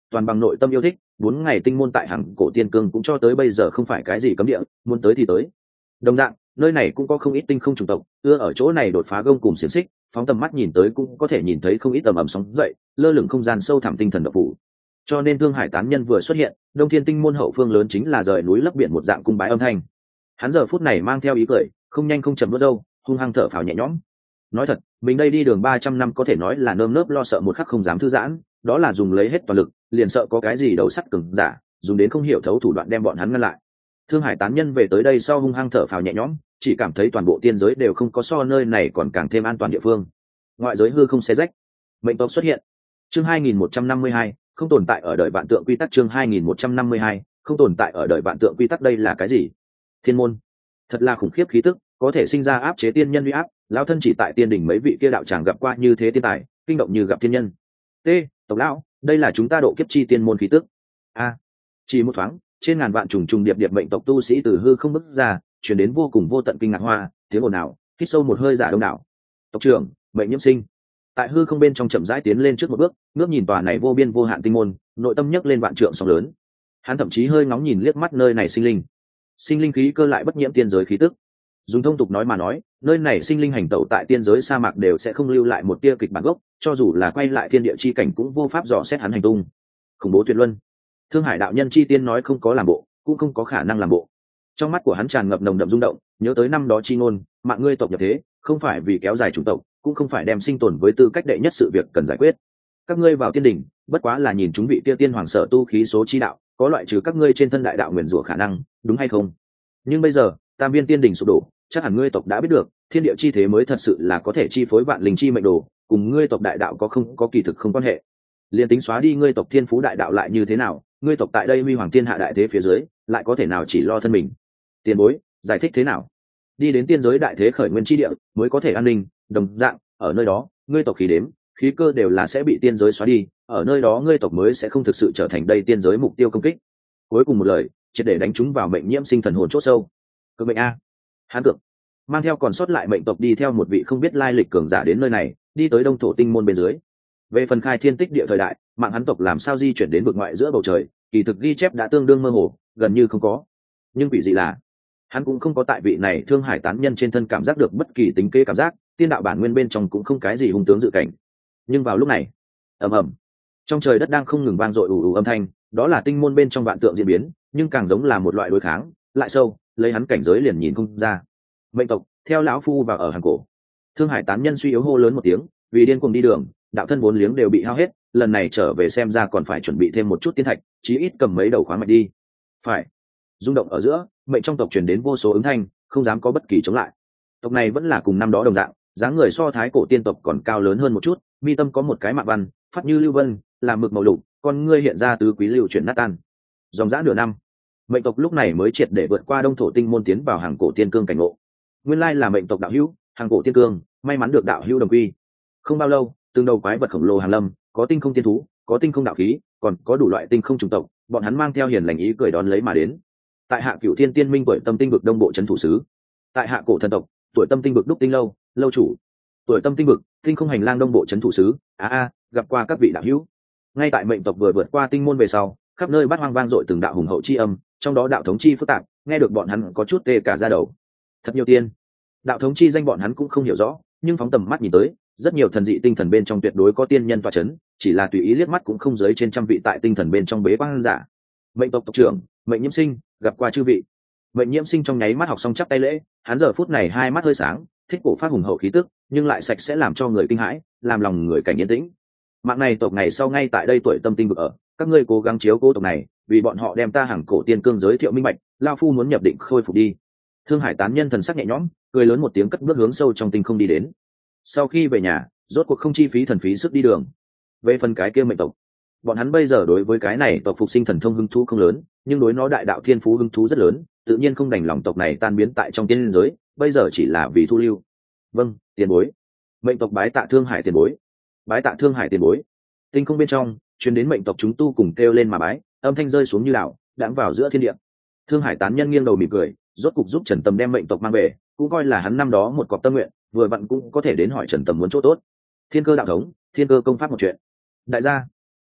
Speaker 1: toàn bằng nội tâm yêu thích. 4 ngày tinh môn tại Hằng Cổ Tiên Cương cũng cho tới bây giờ không phải cái gì cấm địa, muốn tới thì tới. Đồng dạng, nơi này cũng có không ít tinh không chủng tộc, ưa ở chỗ này đột phá gông cùng xiềng xích, phóng tầm mắt nhìn tới cũng có thể nhìn thấy không ít tầm ầm sóng dậy, lơ lửng không gian sâu thẳm tinh thần độc phủ. Cho nên Thương Hải tán nhân vừa xuất hiện, Đông Thiên Tinh môn hậu phương lớn chính là rời núi lấp biển một dạng cung bái âm thanh. Hắn giờ phút này mang theo ý cười, không nhanh không chậm vớt râu, hung hăng thở phào nhẹ nhõm. Nói thật, mình đây đi đường 300 năm có thể nói là nơm nớp lo sợ một khắc không dám thư giãn, đó là dùng lấy hết toàn lực, liền sợ có cái gì đầu sắt cứng giả, dùng đến không hiểu thấu thủ đoạn đem bọn hắn ngăn lại. Thương Hải tán nhân về tới đây sau hung hăng thở phào nhẹ nhõm, chỉ cảm thấy toàn bộ tiên giới đều không có so nơi này còn càng thêm an toàn địa phương. Ngoại giới hư không xé rách, mệnh tộc xuất hiện. Chương 2152, không tồn tại ở đời vạn tượng quy tắc. Chương 2152, không tồn tại ở đời vạn tượng quy tắc. Đây là cái gì? Thiên môn. Thật là khủng khiếp khí tức, có thể sinh ra áp chế tiên nhân uy áp. Lão thân chỉ tại tiên đỉnh mấy vị kia đạo tràng gặp qua như thế tiên tài, kinh động như gặp thiên nhân. T, tộc lão, đây là chúng ta độ kiếp chi tiên môn khí tức. A, chỉ một thoáng, trên ngàn vạn trùng trùng điệp điệp mệnh tộc tu sĩ từ hư không bước ra, truyền đến vô cùng vô tận kinh ngạc hoa, tiếng ồn ào, hít sâu một hơi giả đông đảo. Tộc trưởng, Mệnh Nhiễm Sinh, tại hư không bên trong chậm rãi tiến lên trước một bước, ngước nhìn tòa này vô biên vô hạn tinh môn, nội tâm nhấc lên vạn trượng sóng lớn. Hắn thậm chí hơi ngóng nhìn liếc mắt nơi này sinh linh khí cơ lại bất nhiễm tiên giới khí tức. Dùng thông tục nói mà nói, nơi này sinh linh hành tẩu tại tiên giới sa mạc đều sẽ không lưu lại một tia kịch bản gốc, cho dù là quay lại thiên địa chi cảnh cũng vô pháp dò xét hắn hành tung. Khủng bố tuyệt luân. Thương Hải đạo nhân chi tiên nói không có làm bộ, cũng không có khả năng làm bộ. Trong mắt của hắn tràn ngập nồng đậm rung động, nhớ tới năm đó chi ngôn, mạng ngươi tộc nhập thế, không phải vì kéo dài chủng tộc, cũng không phải đem sinh tồn với tư cách đệ nhất sự việc cần giải quyết. Các ngươi vào tiên đỉnh, bất quá là nhìn chúng vị kia tiên hoàng sở tu khí số chi đạo, có loại trừ các ngươi trên thân đại đạo nguyền rủa khả năng, đúng hay không? Nhưng bây giờ, tam viên tiên đỉnh sụp đổ, chắc hẳn ngươi tộc đã biết được, thiên địa chi thế mới thật sự là có thể chi phối vạn linh chi mệnh đồ, cùng ngươi tộc đại đạo có không có kỳ thực không quan hệ. Liên tính xóa đi ngươi tộc thiên phú đại đạo lại như thế nào, ngươi tộc tại đây huy hoàng thiên hạ đại thế phía dưới, lại có thể nào chỉ lo thân mình? Tiền bối, giải thích thế nào? Đi đến tiên giới đại thế khởi nguyên chi địa, mới có thể an ninh, đồng dạng, ở nơi đó, ngươi tộc khí đếm, khí cơ đều là sẽ bị tiên giới xóa đi, ở nơi đó ngươi tộc mới sẽ không thực sự trở thành đây tiên giới mục tiêu công kích. Cuối cùng một lời, triệt để đánh chúng vào Mệnh Nhiễm Sinh thần hồn chốt sâu. Cực mệnh a, hắn cực mang theo còn sót lại mệnh tộc đi theo một vị không biết lai lịch cường giả đến nơi này, đi tới Đông Thổ Tinh môn bên dưới. Về phần khai thiên tích địa thời đại, mạng hắn tộc làm sao di chuyển đến vực ngoại giữa bầu trời, kỳ thực ghi chép đã tương đương mơ hồ, gần như không có. Nhưng quỷ dị là, hắn cũng không có tại vị này Thương Hải tán nhân trên thân cảm giác được bất kỳ tính kế cảm giác, tiên đạo bản nguyên bên trong cũng không cái gì hung tướng dự cảnh. Nhưng vào lúc này, ầm ầm, trong trời đất đang không ngừng vang dội ù ù âm thanh, đó là tinh môn bên trong vạn tượng diễn biến, nhưng càng giống là một loại đối kháng, lại sâu, lấy hắn cảnh giới liền nhìn không ra. Mệnh tộc, theo lão phu vào ở hàng cổ. Thương Hải tán nhân suy yếu hô lớn một tiếng, vì điên cuồng đi đường, đạo thân vốn liếng đều bị hao hết, lần này trở về xem ra còn phải chuẩn bị thêm một chút tiên thạch, chí ít cầm mấy đầu khoáng mạch đi. Phải. Rung động ở giữa, mệnh trong tộc truyền đến vô số ứng thanh, không dám có bất kỳ chống lại. Tộc này vẫn là cùng năm đó đồng dạng, dáng người so thái cổ tiên tộc còn cao lớn hơn một chút, mi tâm có một cái mạ văn, phát như lưu vân, làm mực màu lục, con ngươi hiện ra tứ quý lưu chuyển nát tan. Dòng dã nửa năm, mệnh tộc lúc này mới triệt để vượt qua Đông Thổ Tinh môn tiến vào hàng cổ tiên cương cảnh ngộ. Nguyên lai là mệnh tộc đạo hữu, hàng cổ tiên cương, may mắn được đạo hữu đồng quy. Không bao lâu, từng đầu quái vật khổng lồ hàng lâm, có tinh không tiên thú, có tinh không đạo khí, còn có đủ loại tinh không chủng tộc, bọn hắn mang theo hiền lành ý cười đón lấy mà đến. Tại hạ Cửu Thiên Tiên Minh tuổi tâm tinh vực đông bộ trấn thủ sứ, tại hạ cổ thần tộc, tuổi tâm tinh vực đúc tinh lâu, lâu chủ, tuổi tâm tinh vực, tinh không hành lang đông bộ trấn thủ sứ, gặp qua các vị đạo hữu. Ngay tại mệnh tộc vừa vượt qua tinh môn về sau, khắp nơi bát hoang vang dội từng đạo hùng hậu chi âm, trong đó đạo thống chi phức tạp, nghe được bọn hắn có chút tê cả da đầu. Thật nhiều tiên, đạo thống chi danh bọn hắn cũng không hiểu rõ, nhưng phóng tầm mắt nhìn tới, rất nhiều thần dị tinh thần bên trong tuyệt đối có tiên nhân tọa chấn, chỉ là tùy ý liếc mắt cũng không dưới trên trăm vị tại tinh thần bên trong bế quan giả. Mệnh tộc tộc trưởng, Mệnh Nhiễm Sinh, gặp qua chư vị. Mệnh Nhiễm Sinh trong nháy mắt học xong chắp tay lễ, hắn giờ phút này hai mắt hơi sáng, thích cổ phát hùng hậu khí tức, nhưng lại sạch sẽ làm cho người kinh hãi, làm lòng người cảnh yên tĩnh. Mạng này tộc ngày sau ngay tại đây tuổi tâm tinh vực ở, các ngươi cố gắng chiếu cố tộc này, vì bọn họ đem ta hàng cổ tiên cương giới thiệu minh bạch, lao phu muốn nhập định khôi phục đi. Thương Hải tán nhân thần sắc nhẹ nhõm, cười lớn một tiếng cất bước hướng sâu trong tinh không đi đến. Sau khi về nhà, rốt cuộc không chi phí thần phí sức đi đường. Về phần cái kia mệnh tộc, bọn hắn bây giờ đối với cái này tộc phục sinh thần thông hứng thú không lớn, nhưng đối nó đại đạo thiên phú hứng thú rất lớn, tự nhiên không đành lòng tộc này tan biến tại trong tiên giới, bây giờ chỉ là vì thu lưu. Vâng, tiền bối. Mệnh tộc bái tạ Thương Hải tiền bối. Bái tạ Thương Hải tiền bối. Tinh không bên trong truyền đến mệnh tộc chúng tu cùng kêu lên mà bái, âm thanh rơi xuống như đảo, đãng vào giữa thiên địa. Thương Hải tán nhân nghiêng đầu mỉm cười, rốt cục giúp Trần Tầm đem mệnh tộc mang về, cũng coi là hắn năm đó một cọc tâm nguyện, vừa vặn cũng có thể đến hỏi Trần Tầm muốn chỗ tốt. Thiên cơ đạo thống, thiên cơ công pháp một chuyện. Đại gia,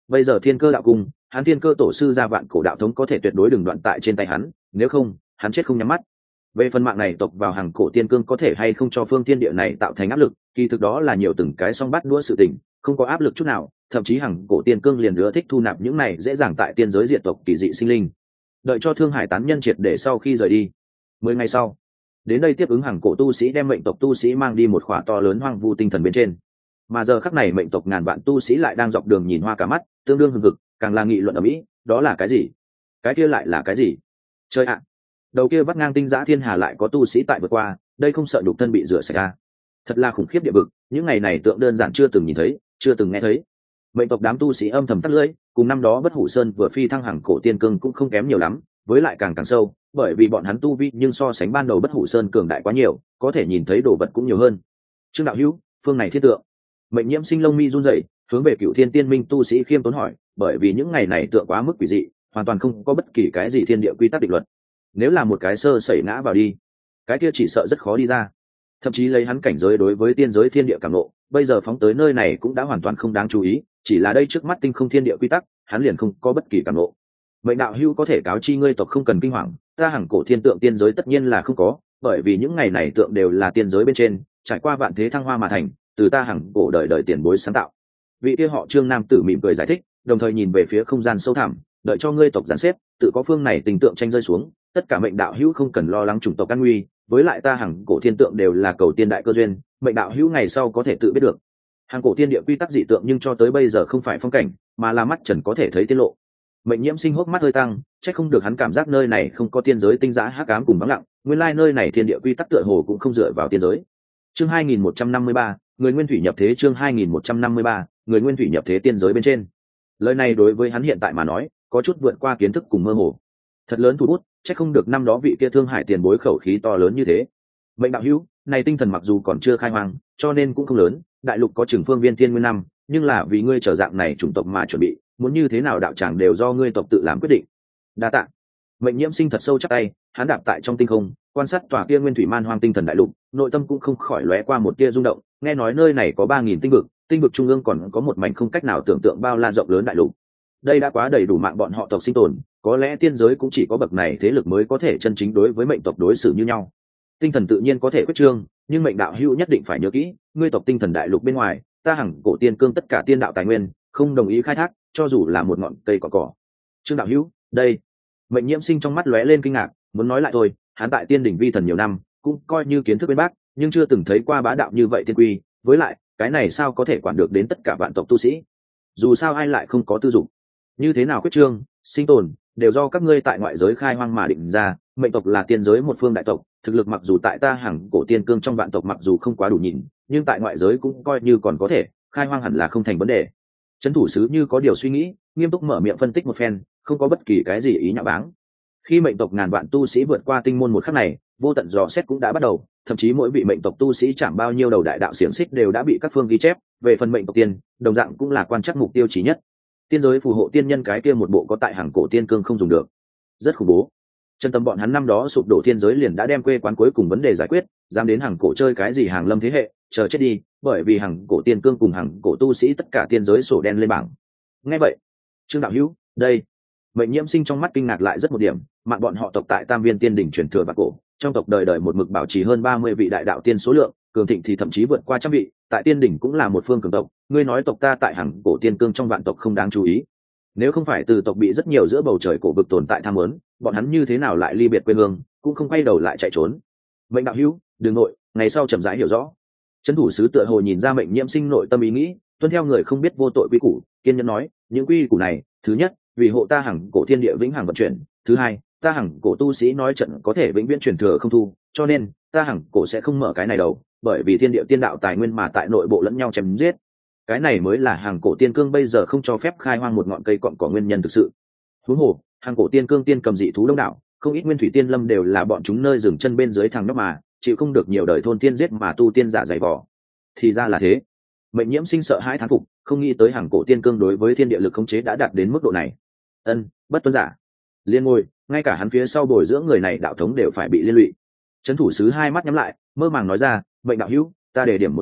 Speaker 1: Bây giờ thiên cơ đạo cung, hắn thiên cơ tổ sư ra vạn cổ đạo thống có thể tuyệt đối đừng đoạn tại trên tay hắn, nếu không hắn chết không nhắm mắt. Về phần mạng này tộc vào hàng cổ tiên cương có thể hay không cho phương thiên địa này tạo thành áp lực, kỳ thực đó là nhiều từng cái song bắt đũa sự tình, không có áp lực chút nào, thậm chí hàng cổ tiên cương liền ưa thích thu nạp những này dễ dàng tại tiên giới diệt tộc kỳ dị sinh linh. Đợi cho Thương Hải tán nhân triệt để sau khi rời đi, 10 ngày sau, đến đây tiếp ứng hàng cổ tu sĩ đem mệnh tộc tu sĩ mang đi một khỏa to lớn hoang vu tinh thần bên trên. Mà giờ khắc này mệnh tộc ngàn vạn tu sĩ lại đang dọc đường nhìn hoa cả mắt, tương đương hừng hực, càng là nghị luận ở mỹ, đó là cái gì? Cái kia lại là cái gì? Chơi ạ! Đầu kia vắt ngang tinh giã thiên hà lại có tu sĩ tại vượt qua, đây không sợ nhục thân bị rửa sạch ra. Thật là khủng khiếp địa vực, những ngày này tượng đơn giản chưa từng nhìn thấy, chưa từng nghe thấy. Mệnh tộc đám tu sĩ âm thầm tắt lưỡi, cùng năm đó Bất Hủ Sơn vừa phi thăng hàng cổ tiên cương cũng không kém nhiều lắm, với lại càng sâu, bởi vì bọn hắn tu vi nhưng so sánh ban đầu Bất Hủ Sơn cường đại quá nhiều, có thể nhìn thấy đồ vật cũng nhiều hơn. Trương đạo hữu, phương này thiết tượng. Mệnh Nhiễm Sinh lông mi run rẩy, hướng về Cựu Thiên Tiên Minh tu sĩ khiêm tốn hỏi, bởi vì những ngày này tượng quá mức quỷ dị, hoàn toàn không có bất kỳ cái gì thiên địa quy tắc định luật. Nếu là một cái sơ sẩy ngã vào đi, cái kia chỉ sợ rất khó đi ra. Thậm chí lấy hắn cảnh giới đối với tiên giới thiên địa cảm ngộ, bây giờ phóng tới nơi này cũng đã hoàn toàn không đáng chú ý, chỉ là đây trước mắt tinh không thiên địa quy tắc, hắn liền không có bất kỳ cảm ngộ. Mệnh đạo hữu có thể cáo chi ngươi tộc không cần kinh hoàng, ta hàng cổ thiên tượng tiên giới tất nhiên là không có, bởi vì những ngày này tượng đều là tiên giới bên trên, trải qua vạn thế thăng hoa mà thành, từ ta hàng cổ đời đời tiền bối sáng tạo. Vị kia họ Trương nam tử mỉm cười giải thích, đồng thời nhìn về phía không gian sâu thẳm, đợi cho ngươi tộc giàn xếp, tự có phương này tình tượng tranh rơi xuống, tất cả mệnh đạo hữu không cần lo lắng chủng tộc an nguy, với lại ta hàng cổ thiên tượng đều là cầu tiên đại cơ duyên, mệnh đạo hữu ngày sau có thể tự biết được. Hàng cổ thiên địa quy tắc dị tượng nhưng cho tới bây giờ không phải phong cảnh, mà là mắt trần có thể thấy tiết lộ. Mệnh Nhiễm Sinh hốc mắt hơi tăng, chắc không được hắn cảm giác nơi này không có tiên giới tinh giá hắc ám cùng vắng lặng, nguyên lai nơi này thiên địa quy tắc tựa hồ cũng không dựa vào tiên giới. Chương 2153, người nguyên thủy nhập thế. Chương 2153, người nguyên thủy nhập thế tiên giới bên trên. Lời này đối với hắn hiện tại mà nói, có chút vượt qua kiến thức cùng mơ hồ. Thật lớn thủ bút, chắc không được năm đó vị kia Thương Hải tiền bối khẩu khí to lớn như thế. Mệnh đạo hữu, này tinh thần mặc dù còn chưa khai hoang, cho nên cũng không lớn, đại lục có chừng phương viên thiên nguyên năm, nhưng là vì ngươi trở dạng này chủng tộc mà chuẩn bị, muốn như thế nào đạo tràng đều do ngươi tộc tự làm quyết định. Đa tạ. Mệnh Nhiễm Sinh thật sâu chắc tay, hắn đạp tại trong tinh không, quan sát tòa kia nguyên thủy man hoang tinh thần đại lục, nội tâm cũng không khỏi lóe qua một tia rung động, nghe nói nơi này có 3000 tinh vực trung ương còn có một mảnh không cách nào tưởng tượng bao la rộng lớn đại lục. Đây đã quá đầy đủ mạng bọn họ tộc sinh tồn, có lẽ tiên giới cũng chỉ có bậc này thế lực mới có thể chân chính đối với mệnh tộc đối xử như nhau. Tinh thần tự nhiên có thể quyết trương, nhưng mệnh đạo hữu nhất định phải nhớ kỹ, ngươi tộc tinh thần đại lục bên ngoài, ta hằng cổ tiên cương tất cả tiên đạo tài nguyên, không đồng ý khai thác, cho dù là một ngọn cây cỏ. Trương đạo hữu, đây. Mệnh Nhiễm Sinh trong mắt lóe lên kinh ngạc, muốn nói lại thôi, hắn tại tiên đỉnh vi thần nhiều năm, cũng coi như kiến thức bên bác, nhưng chưa từng thấy qua bá đạo như vậy tiên quy, với lại, cái này sao có thể quản được đến tất cả vạn tộc tu sĩ? Dù sao ai lại không có tư dục, như thế nào quyết trương, sinh tồn, đều do các ngươi tại ngoại giới khai hoang mà định ra. Mệnh tộc là tiên giới một phương đại tộc, thực lực mặc dù tại ta hằng cổ tiên cương trong vạn tộc mặc dù không quá đủ nhìn, nhưng tại ngoại giới cũng coi như còn có thể, khai hoang hẳn là không thành vấn đề. Trấn thủ sứ như có điều suy nghĩ, nghiêm túc mở miệng phân tích một phen, không có bất kỳ cái gì ý nhạo báng. Khi mệnh tộc ngàn vạn tu sĩ vượt qua tinh môn một khắc này, vô tận dò xét cũng đã bắt đầu, thậm chí mỗi vị mệnh tộc tu sĩ chạm bao nhiêu đầu đại đạo xiềng xích đều đã bị các phương ghi chép. Về phần mệnh tộc tiên, đồng dạng cũng là quan trắc mục tiêu chí nhất. Tiên giới phù hộ tiên nhân cái kia một bộ có tại hàng cổ tiên cương không dùng được, rất khủng bố. Chân tâm bọn hắn năm đó sụp đổ tiên giới liền đã đem quê quán cuối cùng vấn đề giải quyết, dám đến hàng cổ chơi cái gì hàng lâm thế hệ, chờ chết đi, bởi vì hàng cổ tiên cương cùng hàng cổ tu sĩ tất cả tiên giới sổ đen lên bảng. Nghe vậy, Trương đạo hữu, đây. Mệnh Nhiễm Sinh trong mắt kinh ngạc lại rất một điểm, mạng bọn họ tộc tại Tam Viên Tiên đỉnh truyền thừa vạn cổ, trong tộc đời đời một mực bảo trì hơn 30 vị đại đạo tiên số lượng, cường thịnh thì thậm chí vượt qua trăm vị, tại tiên đỉnh cũng là một phương cường tộc. Ngươi nói tộc ta tại hàng cổ tiên cương trong vạn tộc không đáng chú ý? Nếu không phải từ tộc bị rất nhiều giữa bầu trời cổ vực tồn tại tham muốn, bọn hắn như thế nào lại ly biệt quê hương, cũng không quay đầu lại chạy trốn. Mệnh đạo hữu, đừng nội, ngày sau chậm rãi hiểu rõ. Trấn thủ sứ tựa hồ nhìn ra Mệnh Nhiễm Sinh nội tâm ý nghĩ, tuân theo người không biết vô tội quy củ, kiên nhẫn nói, những quy củ này, thứ nhất, vì hộ ta hằng cổ thiên địa vĩnh hằng vận chuyển, thứ hai, ta hằng cổ tu sĩ nói trận có thể vĩnh viễn truyền thừa không thu, cho nên ta hằng cổ sẽ không mở cái này đầu, bởi vì thiên địa tiên đạo tài nguyên mà tại nội bộ lẫn nhau chém giết, cái này mới là hằng cổ tiên cương bây giờ không cho phép khai hoang một ngọn cây cọn cỏ nguyên nhân thực sự. Huống hồ, hằng cổ tiên cương tiên cầm dị thú đông đảo, không ít nguyên thủy tiên lâm đều là bọn chúng nơi dừng chân bên dưới thằng nhóc mà chịu không được nhiều đời thôn tiên giết mà tu tiên giả dày vò. Thì ra là thế. Mệnh Nhiễm Sinh sợ hãi thán phục, không nghĩ tới hằng cổ tiên cương đối với thiên địa lực khống chế đã đạt đến mức độ này. Bất tuân giả. Liên ngôi, ngay cả hắn phía sau bồi dưỡng người này đạo thống đều phải bị liên lụy. Trấn thủ sứ hai mắt nhắm lại, mơ màng nói ra, Mệnh đạo hữu, ta đề điểm một câu,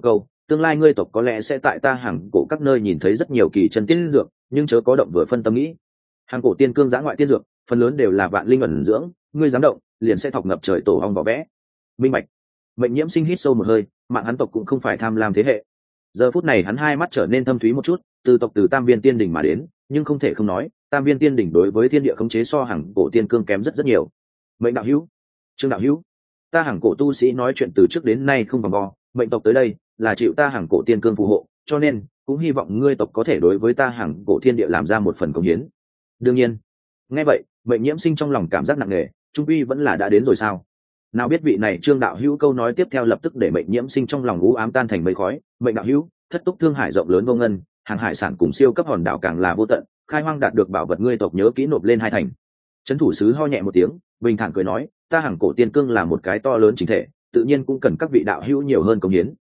Speaker 1: tương lai ngươi tộc có lẽ sẽ tại ta hàng cổ các nơi nhìn thấy rất nhiều kỳ chân tiên dược, nhưng chớ có động vừa phân tâm nghĩ. Hàng cổ tiên cương giã ngoại tiên dược phần lớn đều là vạn linh ẩn dưỡng, ngươi dám động liền sẽ thọc ngập trời tổ ong vỏ vẽ. Minh bạch. Mệnh Nhiễm Sinh hít sâu một hơi, mạng hắn tộc cũng không phải tham lam thế hệ. Giờ phút này hắn hai mắt trở nên thâm thúy một chút, từ tộc từ Tam Viên Tiên Đỉnh mà đến, nhưng không thể không nói, Tam Viên Tiên Đỉnh đối với thiên địa khống chế so hàng cổ tiên cương kém rất rất nhiều. Mệnh đạo hữu, Trương đạo hữu, ta hàng cổ tu sĩ nói chuyện từ trước đến nay không vòng vo, mệnh tộc tới đây là chịu ta hàng cổ tiên cương phù hộ, cho nên cũng hy vọng ngươi tộc có thể đối với ta hàng cổ thiên địa làm ra một phần công hiến. Đương nhiên. Nghe vậy, Mệnh Nhiễm Sinh trong lòng cảm giác nặng nề, trung quy vẫn là đã đến rồi sao? Nào biết vị này Trương đạo hữu câu nói tiếp theo lập tức để Mệnh Nhiễm Sinh trong lòng u ám tan thành mây khói. Mệnh đạo hữu, thất túc thương hải rộng lớn vô ngân, hàng hải sản cùng siêu cấp hòn đảo càng là vô tận, khai hoang đạt được bảo vật ngươi tộc nhớ kỹ nộp lên hai thành. Trấn thủ sứ ho nhẹ một tiếng, bình thản cười nói, ta hàng cổ tiên cương là một cái to lớn chính thể, tự nhiên cũng cần các vị đạo hữu nhiều hơn công hiến.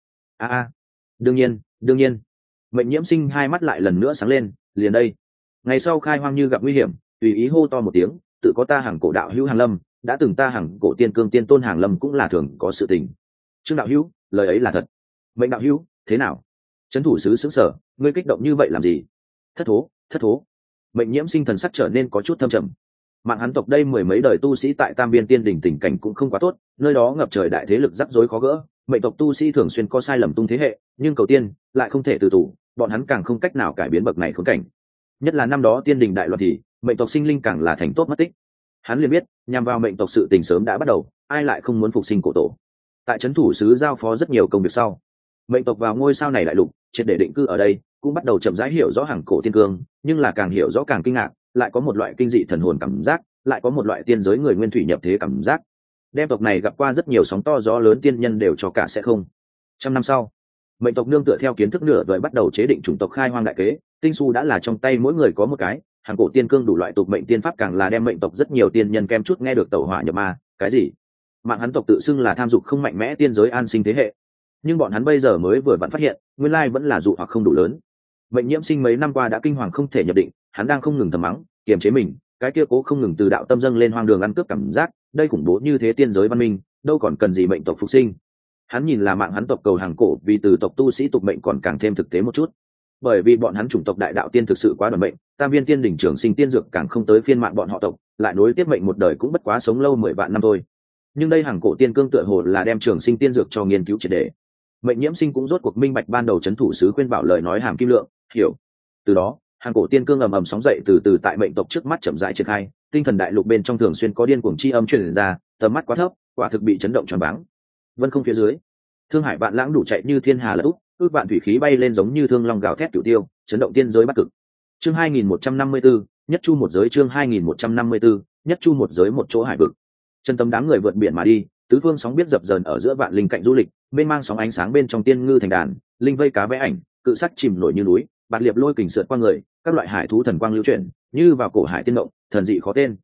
Speaker 1: Đương nhiên, đương nhiên. Mệnh Nhiễm Sinh hai mắt lại lần nữa sáng lên, liền đây. Ngày sau khai hoang như gặp nguy hiểm, tùy ý hô to một tiếng, tự có ta hàng cổ đạo hữu hàng lâm, đã từng ta hàng cổ tiên cương tiên tôn hàng lâm cũng là thường có sự tình. Trương đạo hữu, lời ấy là thật. Mệnh đạo hữu, thế nào? Trấn thủ sứ sững sờ, ngươi kích động như vậy làm gì? Thất thố. Mệnh Nhiễm Sinh thần sắc trở nên có chút thâm trầm. Mạng hắn tộc đây mười mấy đời tu sĩ tại Tam Viên Tiên Đỉnh tình cảnh cũng không quá tốt, nơi đó ngập trời đại thế lực rắc rối khó gỡ, mệnh tộc tu sĩ thường xuyên có sai lầm tung thế hệ, nhưng cầu tiên lại không thể từ tù, bọn hắn càng không cách nào cải biến bậc này khốn cảnh. Nhất là năm đó Tiên Đình đại loạn thì mệnh tộc sinh linh càng là thành tốt mất tích. Hắn liền biết, nhằm vào mệnh tộc sự tình sớm đã bắt đầu, ai lại không muốn phục sinh cổ tổ. Tại trấn thủ sứ giao phó rất nhiều công việc sau, mệnh tộc vào ngôi sao này đại lục, triệt để định cư ở đây, cũng bắt đầu chậm rãi hiểu rõ hàng cổ tiên cương, nhưng là càng hiểu rõ càng kinh ngạc, lại có một loại kinh dị thần hồn cảm giác, lại có một loại tiên giới người nguyên thủy nhập thế cảm giác. Đem tộc này gặp qua rất nhiều sóng to gió lớn tiên nhân đều cho cả sẽ không. Trăm năm sau, mệnh tộc nương tựa theo kiến thức nửa đời bắt đầu chế định chủng tộc khai hoang đại kế, tinh su đã là trong tay mỗi người có một cái, hàng cổ tiên cương đủ loại tục mệnh tiên pháp càng là đem mệnh tộc rất nhiều tiên nhân kem chút nghe được tẩu hỏa nhập ma. Cái gì? Mạng hắn tộc tự xưng là tham dục không mạnh mẽ tiên giới an sinh thế hệ, nhưng bọn hắn bây giờ mới vừa vặn phát hiện, nguyên lai vẫn là dụ hoặc không đủ lớn. Mệnh Nhiễm Sinh mấy năm qua đã kinh hoàng không thể nhập định, hắn đang không ngừng thầm mắng, kiềm chế mình, cái kia cố không ngừng từ đạo tâm dâng lên hoang đường ăn cướp cảm giác, đây khủng bố như thế tiên giới văn minh, đâu còn cần gì mệnh tộc phục sinh. Hắn nhìn là mạng hắn tộc cầu hàng cổ vì từ tộc tu sĩ tục mệnh còn càng thêm thực tế một chút, bởi vì bọn hắn chủng tộc đại đạo tiên thực sự quá đoàn mệnh, Tam Viên Tiên Đỉnh trường sinh tiên dược càng không tới phiên mạng bọn họ tộc, lại nối tiếp mệnh một đời cũng bất quá sống lâu 10 vạn năm thôi. Nhưng đây hàng cổ tiên cương tựa hồ là đem trường sinh tiên dược cho nghiên cứu triệt để. Mệnh Nhiễm Sinh cũng rốt cuộc minh bạch ban đầu trấn thủ sứ khuyên bảo lời nói hàm kim lượng, hiểu. Từ đó, hàng cổ tiên cương ầm ầm sóng dậy từ từ tại mệnh tộc trước mắt chậm rãi triển khai, tinh thần đại lục bên trong thường xuyên có điên cuồng chi âm truyền ra, tầm mắt quá thấp, quả thực bị chấn động choáng váng. Vân không phía dưới, thương hải vạn lãng đủ chạy như thiên hà lật úp, ước vạn thủy khí bay lên giống như thương long gào thét cửu tiêu, chấn động tiên giới bắc cực. Chương 2154, nhất chu một giới. Chương 2154, nhất chu một giới. Một chỗ hải vực, chân tâm đám người vượt biển mà đi, tứ phương sóng biết dập dờn ở giữa vạn linh cạnh du lịch, bên mang sóng ánh sáng bên trong tiên ngư thành đàn, linh vây cá vẽ ảnh, cự sắc chìm nổi như núi, bạt liệp lôi kình sượt qua người, các loại hải thú thần quang lưu chuyển, như vào cổ hải tiên động, thần dị khó tên.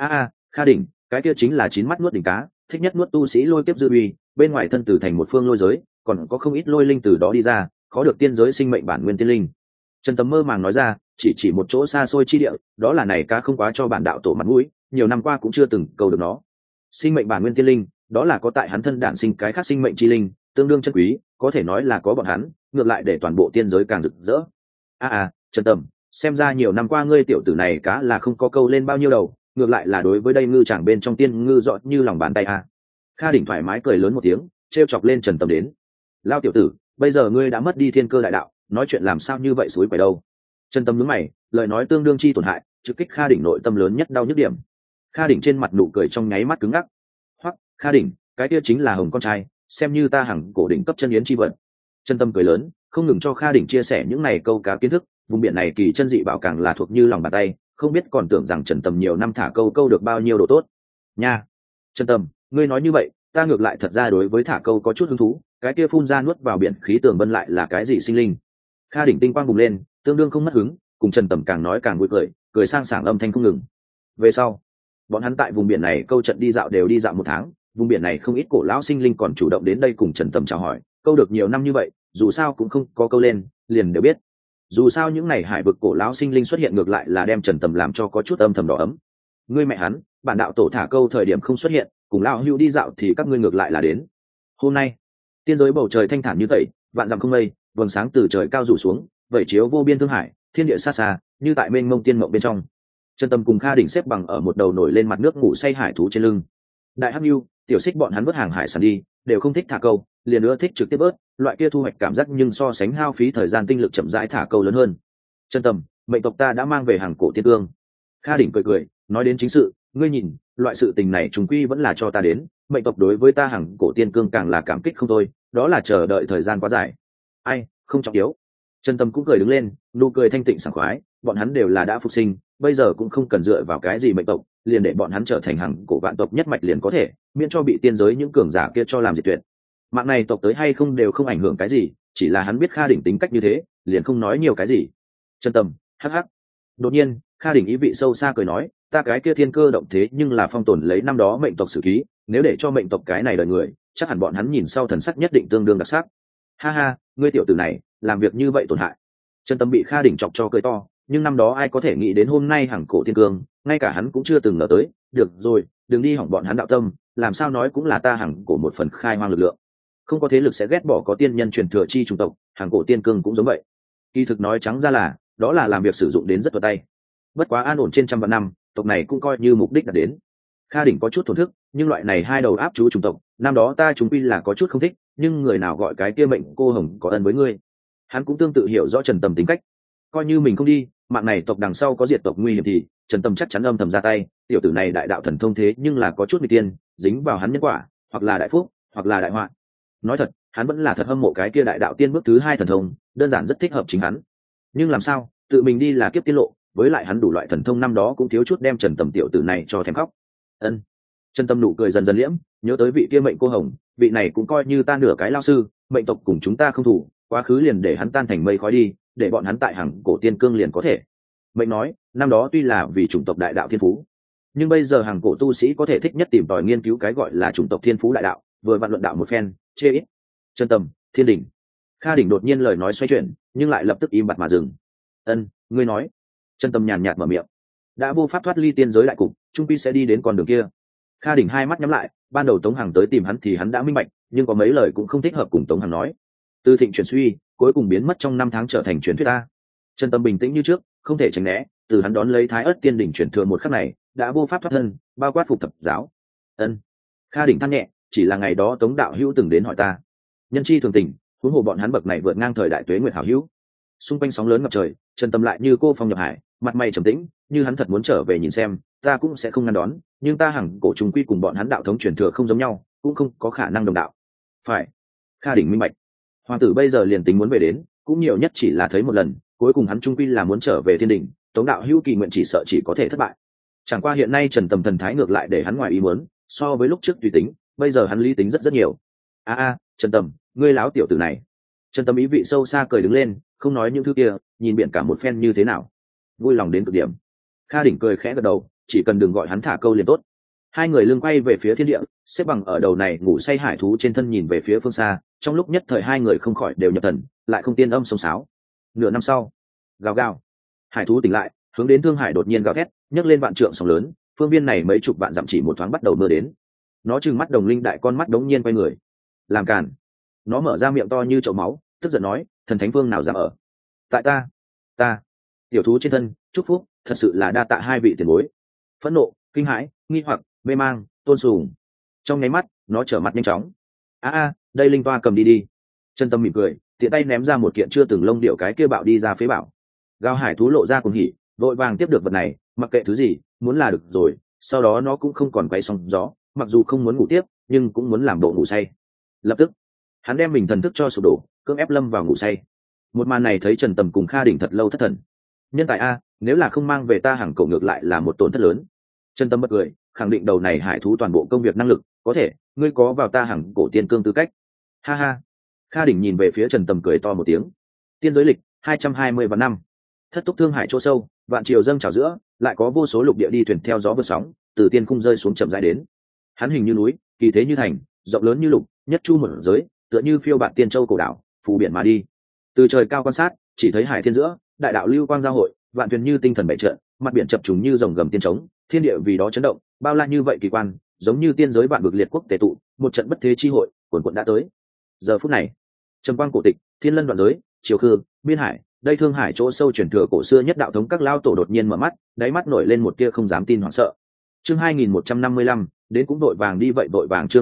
Speaker 1: Kha đỉnh, cái kia chính là chín mắt nuốt đỉnh cá, thích nhất nuốt tu sĩ lôi kiếp dư uy, bên ngoài thân từ thành một phương lôi giới, còn có không ít lôi linh từ đó đi ra, khó được tiên giới sinh mệnh bản nguyên tiên linh. Trần Tấm mơ màng nói ra, chỉ một chỗ xa xôi chi địa, đó là này cá không quá cho bản đạo tổ mặt mũi, nhiều năm qua cũng chưa từng cầu được nó. Sinh mệnh bản nguyên tiên linh, đó là có tại hắn thân đản sinh cái khác sinh mệnh chi linh, tương đương chân quý, có thể nói là có bọn hắn, ngược lại để toàn bộ tiên giới càng rực rỡ. Trần Tầm, xem ra nhiều năm qua ngươi tiểu tử này cá là không có câu lên bao nhiêu đầu, ngược lại là đối với đây ngư chẳng bên trong tiên ngư rõ như lòng bàn tay a. Kha Đỉnh thoải mái cười lớn một tiếng, trêu chọc lên Trần Tầm đến. Lao tiểu tử, bây giờ ngươi đã mất đi thiên cơ đại đạo, nói chuyện làm sao như vậy suối quẩy đâu. Trần Tầm nhướng mày, lời nói tương đương chi tổn hại, trực kích Kha Đỉnh nội tâm lớn nhất đau nhức điểm. Kha Đỉnh trên mặt nụ cười trong nháy mắt cứng ngắc. Hoắc, Kha Đỉnh, cái kia chính là Hồng con trai, xem như ta hằng cổ đỉnh cấp chân yến chi vật. Trần Tâm cười lớn, không ngừng cho Kha Đỉnh chia sẻ những này câu cá kiến thức, vùng biển này kỳ chân dị bảo càng là thuộc như lòng bàn tay, không biết còn tưởng rằng Trần Tâm nhiều năm thả câu được bao nhiêu đồ tốt. Nha, Trần Tâm, ngươi nói như vậy, ta ngược lại thật ra đối với thả câu có chút hứng thú, cái kia phun ra nuốt vào biển khí tường vân lại là cái gì sinh linh? Kha Đỉnh tinh quang bùng lên, tương đương không mất hứng, cùng Trần Tâm càng nói càng vui cười sang sảng âm thanh không ngừng. Về sau, bọn hắn tại vùng biển này câu trận đi dạo đều đi dạo 1 tháng, vùng biển này không ít cổ lão sinh linh còn chủ động đến đây cùng Trần Tâm chào hỏi, câu được nhiều năm như vậy, dù sao cũng không có câu lên, liền đều biết. Dù sao những này hải vực cổ lão sinh linh xuất hiện ngược lại là đem Trần Tâm làm cho có chút âm thầm đỏ ấm. Ngươi mẹ hắn, bản đạo tổ thả câu thời điểm không xuất hiện, cùng lão hưu đi dạo thì các ngươi ngược lại là đến. Hôm nay, tiên giới bầu trời thanh thản như tẩy, vạn dặm không mây, vầng sáng từ trời cao rủ xuống, vẩy chiếu vô biên thương hải, thiên địa xa xa, như tại mênh mông tiên mộng bên trong. Trần Tâm cùng Kha Đỉnh xếp bằng ở một đầu nổi lên mặt nước ngủ say hải thú trên lưng. Đại Hắc Nưu, tiểu Xích bọn hắn vớt hàng hải sản đi, đều không thích thả câu, liền nữa thích trực tiếp vớt, loại kia thu hoạch cảm giác nhưng so sánh hao phí thời gian tinh lực chậm rãi thả câu lớn hơn. Trần Tâm, mệnh tộc ta đã mang về hàng cổ tiên cương. Kha Đỉnh cười cười, nói đến chính sự, ngươi nhìn, loại sự tình này trùng quy vẫn là cho ta đến, mệnh tộc đối với ta hàng cổ tiên cương càng là cảm kích không thôi, đó là chờ đợi thời gian quá dài. Ai, không trọng yếu. Trần Tâm cũng cười đứng lên, nụ cười thanh tịnh sảng khoái, bọn hắn đều là đã phục sinh, bây giờ cũng không cần dựa vào cái gì mệnh tộc, liền để bọn hắn trở thành hàng cổ vạn tộc nhất mạch liền có thể, miễn cho bị tiên giới những cường giả kia cho làm diệt tuyệt. Mạng này tộc tới hay không đều không ảnh hưởng cái gì, chỉ là hắn biết Kha Đỉnh tính cách như thế, liền không nói nhiều cái gì. Trần Tâm, hắc hắc. Đột nhiên, Kha Đỉnh ý vị sâu xa cười nói, ta cái kia thiên cơ động thế nhưng là phong tồn lấy năm đó mệnh tộc sử ký, nếu để cho mệnh tộc cái này đời người, chắc hẳn bọn hắn nhìn sau thần sắc nhất định tương đương đặc sắc. Ha ha, ngươi tiểu tử này, làm việc như vậy tổn hại. Trần Tâm bị Kha Đỉnh chọc cho cười to, nhưng năm đó ai có thể nghĩ đến hôm nay hàng cổ tiên cương, ngay cả hắn cũng chưa từng ngờ tới. Được rồi, đừng đi hỏng bọn hắn đạo tâm, làm sao nói cũng là ta hàng cổ một phần khai hoang lực lượng. Không có thế lực sẽ ghét bỏ có tiên nhân truyền thừa chi chủng tộc, hàng cổ tiên cương cũng giống vậy. Kỳ thực nói trắng ra là, đó là làm việc sử dụng đến rất thuận tay. Bất quá an ổn trên trăm vạn năm, tộc này cũng coi như mục đích đạt đến. Kha Đỉnh có chút thổn thức, nhưng loại này hai đầu áp chú chủng tộc, năm đó ta chúng quy là có chút không thích, nhưng người nào gọi cái kia mệnh cô hồng có ân với ngươi. Hắn cũng tương tự hiểu rõ Trần Tâm tính cách, coi như mình không đi, mạng này tộc đằng sau có diệt tộc nguy hiểm thì Trần Tâm chắc chắn âm thầm ra tay. Tiểu tử này đại đạo thần thông thế nhưng là có chút nguy tiên, dính vào hắn nhân quả, hoặc là đại phúc, hoặc là đại họa. Nói thật, hắn vẫn là thật hâm mộ cái kia đại đạo tiên bước thứ hai thần thông, đơn giản rất thích hợp chính hắn. Nhưng làm sao, tự mình đi là kiếp tiết lộ, với lại hắn đủ loại thần thông năm đó cũng thiếu chút đem Trần Tâm tiểu tử này cho thèm khóc. Ân. Trần Tâm nụ cười dần dần liễm, nhớ tới vị kia mệnh cô hồng, vị này cũng coi như ta nửa cái lao sư, mệnh tộc cùng chúng ta không thủ, quá khứ liền để hắn tan thành mây khói đi, để bọn hắn tại hàng cổ tiên cương liền có thể. Mệnh nói, năm đó tuy là vì chủng tộc đại đạo thiên phú, nhưng bây giờ hàng cổ tu sĩ có thể thích nhất tìm tòi nghiên cứu cái gọi là chủng tộc thiên phú đại đạo, vừa vặn luận đạo một phen, chê ít. Trần Tâm, Thiên Đỉnh. Kha Đỉnh đột nhiên lời nói xoay chuyển, nhưng lại lập tức im bặt mà dừng. Ân, ngươi nói. Trần Tâm nhàn nhạt mở miệng. Đã vô pháp thoát ly tiên giới đại cục, trung quy sẽ đi đến con đường kia. Kha Đỉnh hai mắt nhắm lại, ban đầu Tống Hằng tới tìm hắn thì hắn đã minh bạch, nhưng có mấy lời cũng không thích hợp cùng Tống Hằng nói. Từ thịnh chuyển suy, cuối cùng biến mất trong năm tháng trở thành truyền thuyết ta. Trần Tâm bình tĩnh như trước, không thể tránh né, từ hắn đón lấy Thái Ức Tiên Đỉnh chuyển thừa một khắc này, đã vô pháp thoát thân, bao quát phục thập giáo. Ân. Kha Đỉnh than nhẹ, chỉ là ngày đó Tống đạo hữu từng đến hỏi ta. Nhân chi thường tình, huống hồ bọn hắn bậc này vượt ngang thời đại tuế nguyệt hảo hữu. Xung quanh sóng lớn ngập trời, Trần Tâm lại như cô phong nhập hải, mặt mày trầm tĩnh, như hắn thật muốn trở về nhìn xem, ta cũng sẽ không ngăn đón, nhưng ta hằng cổ trùng quy cùng bọn hắn đạo thống truyền thừa không giống nhau, cũng không có khả năng đồng đạo. Phải. Kha Đỉnh minh bạch. Hoàng tử bây giờ liền tính muốn về đến, cũng nhiều nhất chỉ là thấy một lần, cuối cùng hắn trung quy là muốn trở về thiên đình, Tống đạo hữu kỳ nguyện chỉ sợ chỉ có thể thất bại. Chẳng qua hiện nay Trần Tâm thần thái ngược lại để hắn ngoài ý muốn, so với lúc trước tùy tính, bây giờ hắn lý tính rất nhiều. Trần Tâm, ngươi láo tiểu tử này. Trần Tâm ý vị sâu xa cười đứng lên, không nói những thứ kia, nhìn biển cả một phen như thế nào, vui lòng đến cực điểm. Kha Đỉnh cười khẽ gật đầu, chỉ cần đừng gọi hắn thả câu liền tốt. Hai người lưng quay về phía thiên địa, xếp bằng ở đầu này ngủ say hải thú trên thân nhìn về phía phương xa, trong lúc nhất thời hai người không khỏi đều nhập thần, lại không tiên âm sông sáo. Nửa năm sau, gào gào, hải thú tỉnh lại, hướng đến Thương Hải đột nhiên gào thét, nhấc lên vạn trượng sóng lớn, phương viên này mấy chục vạn dặm chỉ một thoáng bắt đầu mưa đến. Nó trừng mắt đồng linh đại con mắt đống nhiên quay người, làm cản. Nó mở ra miệng to như chậu máu, tức giận nói, thần thánh phương nào dám ở tại ta tiểu thú trên thân chúc phúc, thật sự là đa tạ hai vị tiền bối. Phẫn nộ, kinh hãi, nghi hoặc, mê mang, tôn sùng, trong nháy mắt nó trở mặt nhanh chóng. Đây linh toa cầm đi đi. Trần Tâm mỉm cười, tiện tay ném ra một kiện chưa từng lông điệu cái kia bạo đi ra phế bảo. Gao hải thú lộ ra cùng hỉ, vội vàng tiếp được vật này, mặc kệ thứ gì, muốn là được rồi. Sau đó nó cũng không còn quay sóng gió, mặc dù không muốn ngủ tiếp, nhưng cũng muốn làm bộ ngủ say. Lập tức hắn đem mình thần thức cho sụp đổ, cưỡng ép lâm vào ngủ say. Một màn này thấy Trần Tâm cùng Kha Đỉnh thật lâu thất thần. Nhân tài nếu là không mang về ta hàng cổ ngược lại là một tổn thất lớn. Trần Tâm bật cười, khẳng định đầu này hải thú toàn bộ công việc năng lực, có thể, ngươi có vào ta hàng cổ tiên cương tư cách. Ha ha. Kha Đỉnh nhìn về phía Trần Tâm cười to một tiếng. Tiên giới lịch 220 vạn năm. Thất túc Thương Hải chỗ sâu, vạn triều dâng trào giữa, lại có vô số lục địa đi thuyền theo gió vượt sóng, từ tiên cung rơi xuống chậm rãi đến. Hắn hình như núi, kỳ thế như thành, rộng lớn như lục, nhất chu một giới, tựa như phiêu bạt tiên châu cổ đảo, phù biển mà đi. Từ trời cao quan sát, chỉ thấy hải thiên giữa, đại đạo lưu quang giao hội, vạn thuyền như tinh thần bảy trận, mặt biển chập trùng như rồng gầm tiên trống, thiên địa vì đó chấn động, bao la như vậy kỳ quan, giống như tiên giới vạn vực liệt quốc tề tụ, một trận bất thế chi hội, cuồn cuộn đã tới. Giờ phút này, Trầm quang cổ tịch, thiên lân đoạn giới, triều khư, biên hải, đây Thương Hải chỗ sâu truyền thừa cổ xưa nhất đạo thống các lao tổ đột nhiên mở mắt, đáy mắt nổi lên một tia không dám tin hoảng sợ. Chương 2155, đến cũng vội vàng đi vậy vội vàng. Chương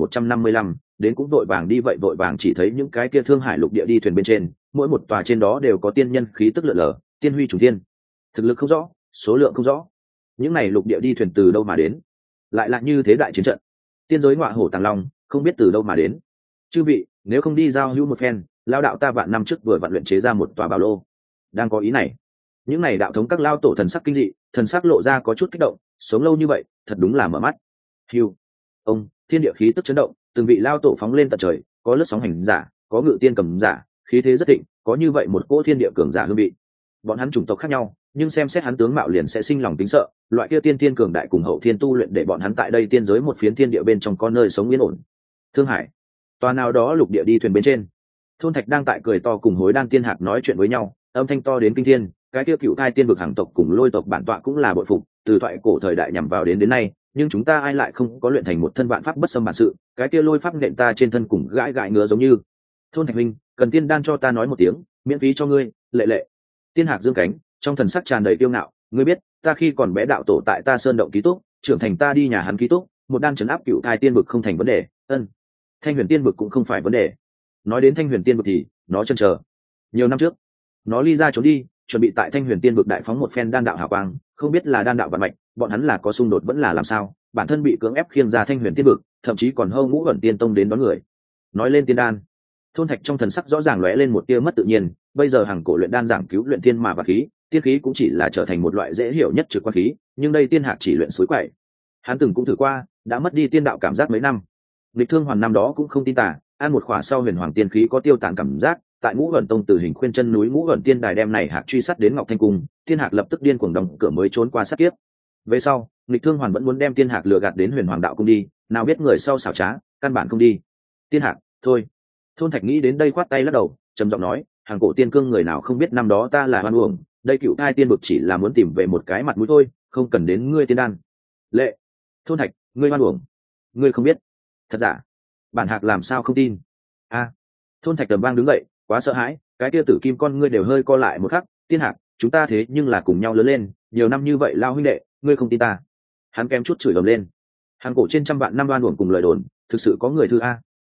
Speaker 1: 2155, đến cũng vội vàng đi vậy vội vàng. Chỉ thấy những cái kia Thương Hải lục địa đi thuyền bên trên, mỗi một tòa trên đó đều có tiên nhân khí tức lượn lờ, tiên huy trùng thiên. Thực lực không rõ, số lượng không rõ. Những này lục địa đi thuyền từ đâu mà đến? Lại là như thế đại chiến trận. Tiên giới ngọa hổ tàng long, không biết từ đâu mà đến. Chư vị, nếu không đi giao hữu một phen, lao đạo ta vạn năm trước vừa vặn luyện chế ra một tòa bảo lô. Đang có ý này, những này đạo thống các lao tổ thần sắc kinh dị, thần sắc lộ ra có chút kích động. Sống lâu như vậy, thật đúng là mở mắt. Hiu, ông, thiên địa khí tức chấn động, từng vị lao tổ phóng lên tận trời, có lướt sóng hành giả, có ngự tiên cầm giả, khí thế rất thịnh, có như vậy một cỗ thiên địa cường giả hương vị. Bọn hắn chủng tộc khác nhau, nhưng xem xét hắn tướng mạo liền sẽ sinh lòng kính sợ. Loại kia tiên thiên cường đại cùng hậu thiên tu luyện để bọn hắn tại đây tiên giới một phiến thiên địa bên trong con nơi sống yên ổn. Thương Hải, tòa nào đó lục địa đi thuyền bên trên, Thôn Thạch đang tại cười to cùng Hối Đan Tiên Hạc nói chuyện với nhau, âm thanh to đến kinh thiên. Cái kia cựu thai tiên vực hàng tộc cùng Lôi tộc bản tọa cũng là bội phục, từ thoại cổ thời đại nhằm vào đến nay, nhưng chúng ta ai lại không có luyện thành một thân vạn pháp bất xâm bản sự. Cái kia lôi pháp nện ta trên thân cùng gãi gãi ngứa giống như. Thôn Thạch huynh, cần tiên đan cho ta nói một tiếng, miễn phí cho ngươi. Lệ lệ. Tiên Hạc dương cánh, trong thần sắc tràn đầy kiêu ngạo. Ngươi biết, ta khi còn bé đạo tổ tại ta sơn động ký túc, trưởng thành ta đi nhà hắn ký túc, một đan trấn áp cựu thai tiên vực không thành vấn đề. Thanh huyền tiên vực cũng không phải vấn đề. Nói đến thanh huyền tiên vực thì nó chân chờ. Nhiều năm trước, nó ly ra trốn đi, chuẩn bị tại thanh huyền tiên vực đại phóng một phen đan đạo hào quang, không biết là đan đạo vận mạch, bọn hắn là có xung đột vẫn là làm sao, bản thân bị cưỡng ép khiêng ra thanh huyền tiên vực, thậm chí còn hâu ngũ ẩn tiên tông đến đón người. Nói lên tiên đan, Thôn Thạch trong thần sắc rõ ràng lóe lên một tia mất tự nhiên. Bây giờ hàng cổ luyện đan giảng cứu luyện tiên mà và khí, tiên khí cũng chỉ là trở thành một loại dễ hiểu nhất trực quan khí, nhưng đây tiên hạc chỉ luyện suối quậy. Hắn từng cũng thử qua, đã mất đi tiên đạo cảm giác mấy năm. Lịch Thương Hoàn năm đó cũng không tin tả, ăn một khỏa sau huyền hoàng tiên khí có tiêu tán cảm giác. Tại Ngũ Ẩn Tông từ hình khuyên chân núi Ngũ Ẩn Tiên Đài đem này hạc truy sát đến Ngọc Thanh Cung, tiên hạc lập tức điên cuồng đóng cửa mới trốn qua sát kiếp. Về sau, Lịch Thương Hoàn vẫn muốn đem tiên hạc lừa gạt đến Huyền Hoàng Đạo Cung đi, nào biết người sau xảo trá, căn bản không đi. Tiên hạc, thôi. Thôn Thạch nghĩ đến đây khoát tay lắc đầu, trầm giọng nói, hàng cổ tiên cương người nào không biết năm đó ta là oan uổng, đây cựu thai tiên vực chỉ là muốn tìm về một cái mặt mũi thôi, không cần đến ngươi tiên đan. Lệ. Thôn Thạch, ngươi oan uổng. Ngươi không biết. Thật giả. Bản hạc làm sao không tin. A. Thôn Thạch tầm vang đứng dậy, quá sợ hãi, cái kia tử kim con ngươi đều hơi co lại một khắc. Tiên hạc, chúng ta thế nhưng là cùng nhau lớn lên, nhiều năm như vậy lao huynh đệ, ngươi không tin ta. Hắn kém chút chửi ầm lên. Hàng cổ trên trăm vạn năm oan uổng cùng lời đồn, thực sự có người thư a.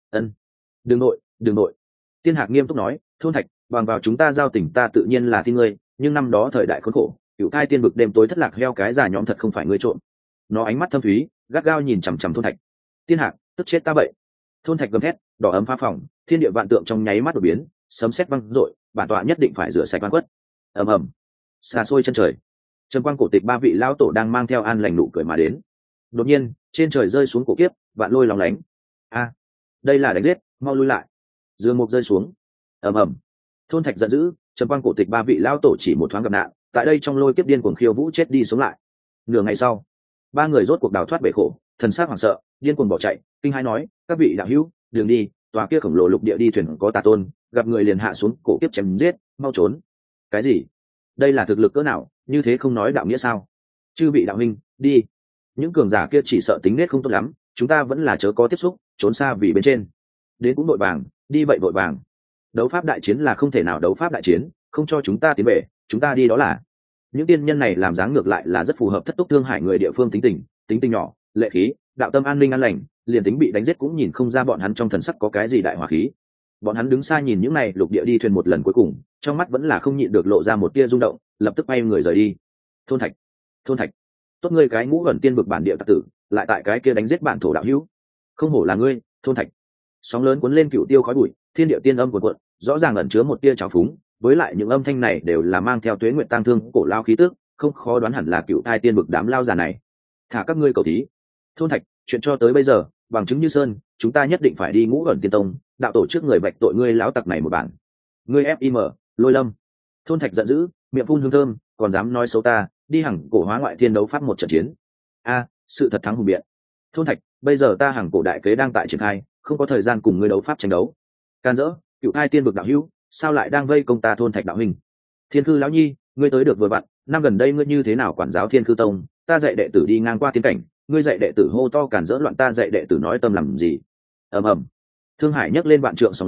Speaker 1: Đừng nội. Tiên hạc nghiêm túc nói, Thôn Thạch, bằng vào chúng ta giao tình ta tự nhiên là tin ngươi, nhưng năm đó thời đại khốn khổ, cựu thai tiên vực đêm tối thất lạc heo cái già nhóm thật không phải ngươi trộm. Nó ánh mắt thâm thúy, gắt gao nhìn chằm chằm Thôn Thạch. Tiên hạc, tức chết ta vậy. Thôn Thạch gầm thét, đỏ ấm phá phòng, thiên địa vạn tượng trong nháy mắt đột biến, sấm sét vang dội, bản tọa nhất định phải rửa sạch oan khuất. Ầm. Xa xôi chân trời, trầm quang cổ tịch ba vị lão tổ đang mang theo an lành nụ cười mà đến. Đột nhiên, trên trời rơi xuống cổ kiếp, vạn lôi lóng lánh. A, đây là đánh giết, mau lui lại. Dương mục rơi xuống. Ầm. Thôn Thạch giận dữ, trầm quang cổ tịch ba vị lão tổ chỉ một thoáng gặp nạn, tại đây trong lôi kiếp điên cuồng khiêu vũ chết đi sống lại. Nửa ngày sau, ba người rốt cuộc đào thoát bể khổ, thần sắc hoảng sợ, điên cuồng bỏ chạy, kinh hãi nói, các vị đạo hữu, đường đi, tòa kia khổng lồ lục địa đi thuyền có tà tôn, gặp người liền hạ xuống cổ kiếp chém giết, mau trốn. Cái gì? Đây là thực lực cỡ nào, như thế không nói đạo nghĩa sao? Chư vị đạo huynh, đi. Những cường giả kia chỉ sợ tính nết không tốt lắm, chúng ta vẫn là chớ có tiếp xúc, trốn xa vì bên trên. Đến cũng vội vàng, đi vậy vội vàng. Đấu pháp đại chiến là không thể nào đấu pháp đại chiến, không cho chúng ta tiến về, chúng ta đi đó là. Những tiên nhân này làm dáng ngược lại là rất phù hợp thất túc Thương Hải người địa phương tính tình nhỏ, lệ khí, đạo tâm an ninh an lành, liền tính bị đánh giết cũng nhìn không ra bọn hắn trong thần sắc có cái gì đại hỏa khí. Bọn hắn đứng xa nhìn những này lục địa đi thuyền một lần cuối cùng, trong mắt vẫn là không nhịn được lộ ra một tia rung động, lập tức bay người rời đi. Thôn Thạch, tốt ngươi cái Ngũ Ẩn Tiên vực bản địa tặc tử, lại tại cái kia đánh giết bản thổ đạo hữu, không hổ là ngươi. Thôn Thạch. Sóng lớn cuốn lên cựu tiêu khói bụi, thiên địa tiên âm cuộn cuộn, rõ ràng ẩn chứa một tia trào phúng, với lại những âm thanh này đều là mang theo tuế nguyện tang thương cổ lao khí tức, không khó đoán hẳn là cựu thai tiên vực đám lao già này. Thả các ngươi cầu thí. Thôn Thạch, chuyện cho tới bây giờ, bằng chứng như sơn, chúng ta nhất định phải đi Ngũ Ẩn Tiên tông, đạo tổ trước người vạch tội ngươi lão tặc này một bản. Ngươi FIM, Lôi Lâm. Thôn Thạch giận dữ, miệng phun hương thơm, còn dám nói xấu ta, đi hằng cổ hóa ngoại thiên đấu pháp một trận chiến. A, sự thật thắng hùng biện. Thôn Thạch, bây giờ ta hằng cổ đại kế đang tại triển khai, không có thời gian cùng ngươi đấu pháp tranh đấu. Can dỡ, cựu thai tiên vực đạo hữu, sao lại đang vây công ta Thôn Thạch đạo huynh? Thiên Khư lão nhi, ngươi tới được vừa vặn, năm gần đây ngươi như thế nào quản giáo Thiên Khư tông, ta dạy đệ tử đi ngang qua tiên cảnh, ngươi dạy đệ tử hô to cản rỡ loạn, ta dạy đệ tử nói tâm làm gì? Ầm. Thương Hải nhấc lên vạn trượng sóng lớn,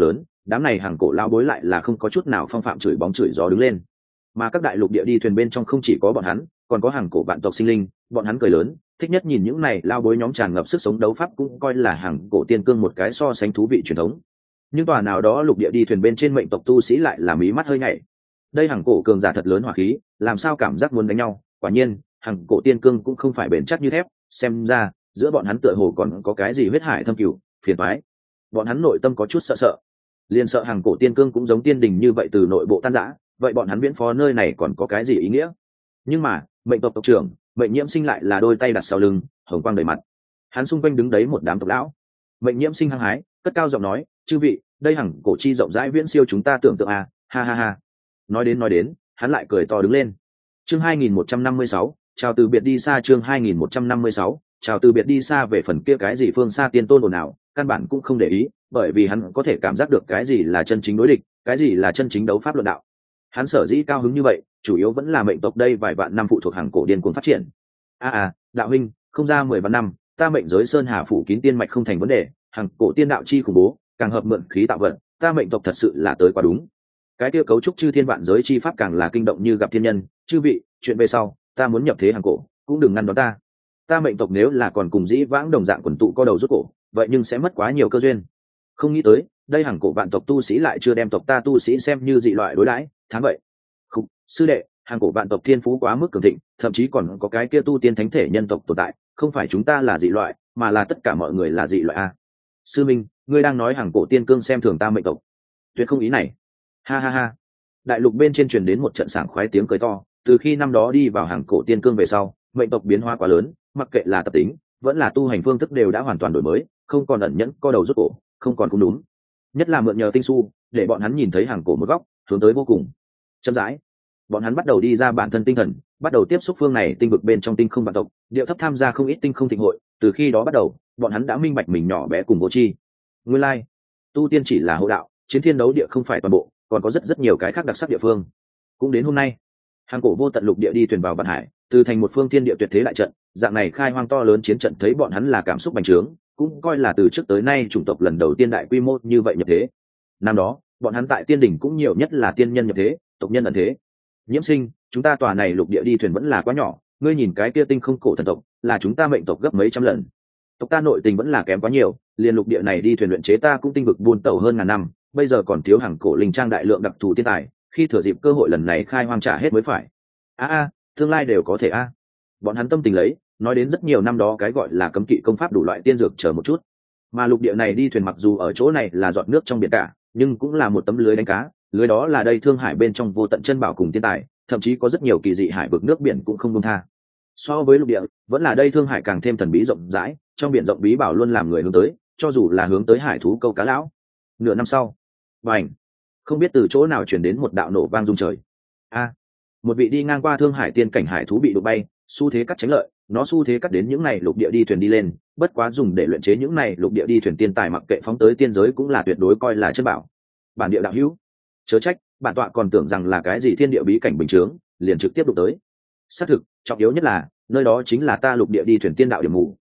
Speaker 1: đám này hàng cổ lao bối lại là không có chút nào phong phạm chửi bóng chửi gió đứng lên. Mà các đại lục địa đi thuyền bên trong không chỉ có bọn hắn, còn có hàng cổ vạn tộc sinh linh, bọn hắn cười lớn, thích nhất nhìn những này lao bối nhóm tràn ngập sức sống đấu pháp, cũng coi là hàng cổ tiên cương một cái so sánh thú vị truyền thống. Nhưng tòa nào đó lục địa đi thuyền bên trên mệnh tộc tu sĩ lại là mí mắt hơi nhảy. Đây hàng cổ cường giả thật lớn hỏa khí, làm sao cảm giác muốn đánh nhau. Quả nhiên hàng cổ tiên cương cũng không phải bền chắc như thép, xem ra giữa bọn hắn tựa hồ còn có cái gì huyết hải thâm cửu, phiền toái. Bọn hắn nội tâm có chút sợ sợ, liền sợ hàng cổ tiên cương cũng giống tiên đình như vậy từ nội bộ tan rã, vậy bọn hắn viễn phó nơi này còn có cái gì ý nghĩa. Nhưng mà mệnh tộc tộc trưởng mệnh nhiễm sinh lại là đôi tay đặt sau lưng, hồng quang đầy mặt. Hắn xung quanh đứng đấy một đám tộc lão. Mệnh nhiễm sinh hăng hái cất cao giọng nói, chư vị, đây hàng cổ chi rộng rãi viễn siêu chúng ta tưởng tượng à, ha ha ha. Nói đến hắn lại cười to đứng lên. Chương 2156, chào từ biệt đi xa. Chương 2156, chào từ biệt đi xa. Về phần kia cái gì phương xa tiên tôn ồn ào, căn bản cũng không để ý, bởi vì hắn có thể cảm giác được cái gì là chân chính đối địch, cái gì là chân chính đấu pháp luận đạo. Hắn sở dĩ cao hứng như vậy, chủ yếu vẫn là mệnh tộc đây vài vạn năm phụ thuộc hàng cổ điên cuồng phát triển. Đạo huynh, không ra 10 vạn năm, ta mệnh giới sơn hà phủ kín tiên mạch không thành vấn đề, hàng cổ tiên đạo chi khủng bố, càng hợp mượn khí tạo vận, ta mệnh tộc thật sự là tới quá đúng. Cái kia cấu trúc chư thiên vạn giới chi pháp càng là kinh động như gặp thiên nhân. Chư vị, chuyện về sau ta muốn nhập thế hàng cổ, cũng đừng ngăn đón ta. Ta mệnh tộc nếu là còn cùng dĩ vãng đồng dạng quần tụ co đầu rút cổ, vậy nhưng sẽ mất quá nhiều cơ duyên. Không nghĩ tới đây hàng cổ vạn tộc tu sĩ lại chưa đem tộc ta tu sĩ xem như dị loại đối đãi. Thắng vậy không, sư đệ, hàng cổ vạn tộc thiên phú quá mức cường thịnh, thậm chí còn có cái kia tu tiên thánh thể nhân tộc tồn tại, không phải chúng ta là dị loại, mà là tất cả mọi người là dị loại a. Sư minh, ngươi đang nói hàng cổ tiên cương xem thường ta mệnh tộc? Tuyệt không ý này. Ha ha ha. Đại lục bên trên truyền đến một trận sảng khoái tiếng cười to. Từ khi năm đó đi vào hàng cổ tiên cương về sau, mệnh tộc biến hóa quá lớn, mặc kệ là tập tính vẫn là tu hành phương thức đều đã hoàn toàn đổi mới, không còn ẩn nhẫn co đầu rút cổ, không còn cũng đúng. Nhất là mượn nhờ tinh su để bọn hắn nhìn thấy hàng cổ một góc, hướng tới vô cùng. Chậm rãi bọn hắn bắt đầu đi ra bản thân tinh thần, bắt đầu tiếp xúc phương này tinh vực bên trong tinh không vạn tộc, điệu thấp tham gia không ít tinh không thịnh hội. Từ khi đó bắt đầu, bọn hắn đã minh bạch mình nhỏ bé cùng vô tri. Nguyên lai tu tiên chỉ là hộ đạo, chiến thiên đấu địa không phải toàn bộ, còn có rất nhiều cái khác đặc sắc địa phương. Cũng đến hôm nay, hàng cổ vô tận lục địa đi thuyền vào vạn hải, từ thành một phương thiên địa tuyệt thế đại trận, dạng này khai hoang to lớn chiến trận thấy bọn hắn là cảm xúc bành trướng, cũng coi là từ trước tới nay chủng tộc lần đầu tiên đại quy mô như vậy nhập thế. Năm đó bọn hắn tại tiên đỉnh cũng nhiều nhất là tiên nhân nhập thế, tộc nhân ẩn thế. Nhiễm sinh, chúng ta tòa này lục địa đi thuyền vẫn là quá nhỏ, ngươi nhìn cái kia tinh không cổ thần tộc, là chúng ta mệnh tộc gấp mấy trăm lần. Tộc ta nội tình vẫn là kém quá nhiều, liền lục địa này đi thuyền luyện chế ta cũng tinh vực buôn tàu hơn ngàn năm, bây giờ còn thiếu hàng cổ linh trang đại lượng đặc thù tiên tài, khi thừa dịp cơ hội lần này khai hoang trả hết mới phải. Tương lai đều có thể a. Bọn hắn tâm tình lấy, nói đến rất nhiều năm đó cái gọi là cấm kỵ công pháp đủ loại tiên dược chờ một chút. Mà lục địa này đi thuyền mặc dù ở chỗ này là giọt nước trong biển cả, nhưng cũng là một tấm lưới đánh cá, lưới đó là đây thương hải bên trong vô tận chân bảo cùng tiên tài, thậm chí có rất nhiều kỳ dị hải vực nước biển cũng không buông tha. So với lục địa, vẫn là đây thương hải càng thêm thần bí rộng rãi, trong biển rộng bí bảo luôn làm người hướng tới, cho dù là hướng tới hải thú câu cá lão. Nửa năm sau, bành, không biết từ chỗ nào truyền đến một đạo nổ vang rung trời. Một vị đi ngang qua thương hải tiên cảnh hải thú bị đụng bay, xu thế cắt tránh lợi, nó xu thế cắt đến những này lục địa đi thuyền đi lên, bất quá dùng để luyện chế những này lục địa đi thuyền tiên tài mặc kệ phóng tới tiên giới cũng là tuyệt đối coi là chân bảo. Bản địa đạo hữu, chớ trách, bản tọa còn tưởng rằng là cái gì thiên địa bí cảnh bình chướng, liền trực tiếp đụng tới. Xác thực, trọng yếu nhất là nơi đó chính là ta lục địa đi thuyền tiên đạo điểm mù.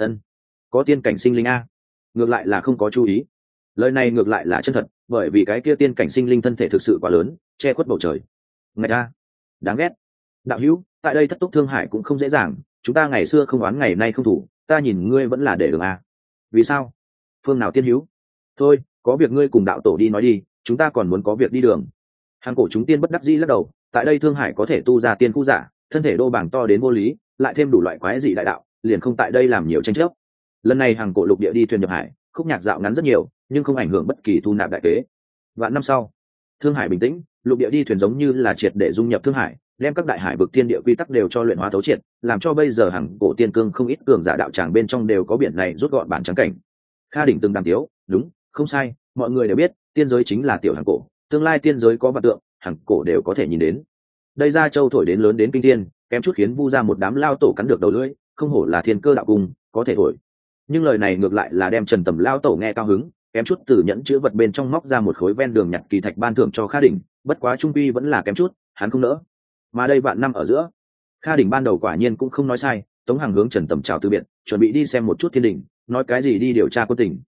Speaker 1: Có tiên cảnh sinh linh a. Ngược lại là không có chú ý. Lời này ngược lại là chân thật, bởi vì cái kia tiên cảnh sinh linh thân thể thực sự quá lớn, che khuất bầu trời. Ngạch a, đáng ghét. Đạo hữu, tại đây thất túc thương hải cũng không dễ dàng, chúng ta ngày xưa không oán ngày nay không thủ, ta nhìn ngươi vẫn là để đường a. Vì sao? Phương nào tiên hữu? Thôi, có việc ngươi cùng đạo tổ đi nói đi, chúng ta còn muốn có việc đi đường. Hàng cổ chúng tiên bất đắc dĩ lắc đầu, tại đây thương hải có thể tu ra tiên khu giả, thân thể đô bảng to đến vô lý, lại thêm đủ loại quái dị đại đạo, liền không tại đây làm nhiều tranh chấp. Lần này hàng cổ lục địa đi thuyền nhập hải, khúc nhạc dạo ngắn rất nhiều, nhưng không ảnh hưởng bất kỳ thu nạp đại kế. Vạn năm sau, thương hải bình tĩnh, lục địa đi thuyền giống như là triệt để dung nhập thương hải, đem các đại hải vực thiên địa quy tắc đều cho luyện hóa thấu triệt, làm cho bây giờ hàng cổ tiên cương không ít cường giả đạo tràng bên trong đều có biển này rút gọn bản trắng cảnh. Kha đỉnh từng đàm tiếu, đúng, không sai, mọi người đều biết, tiên giới chính là tiểu hàng cổ, tương lai tiên giới có vạn tượng, hàng cổ đều có thể nhìn đến. Đây ra châu thổi đến lớn đến kinh thiên, kém chút khiến vu ra một đám lao tổ cắn được đầu lưỡi, không hổ là thiên cơ đạo cung, có thể thổi. Nhưng lời này ngược lại là đem Trần Tầm lao tổ nghe cao hứng, kém chút từ nhẫn chứa vật bên trong móc ra một khối ven đường nhặt kỳ thạch ban thưởng cho Kha đỉnh, bất quá trung quy vẫn là kém chút, hắn không nỡ. Mà đây vạn năm ở giữa, Kha đỉnh ban đầu quả nhiên cũng không nói sai, Tống Hằng hướng Trần Tầm chào từ biệt, chuẩn bị đi xem một chút thiên đình, nói cái gì đi điều tra quân tình,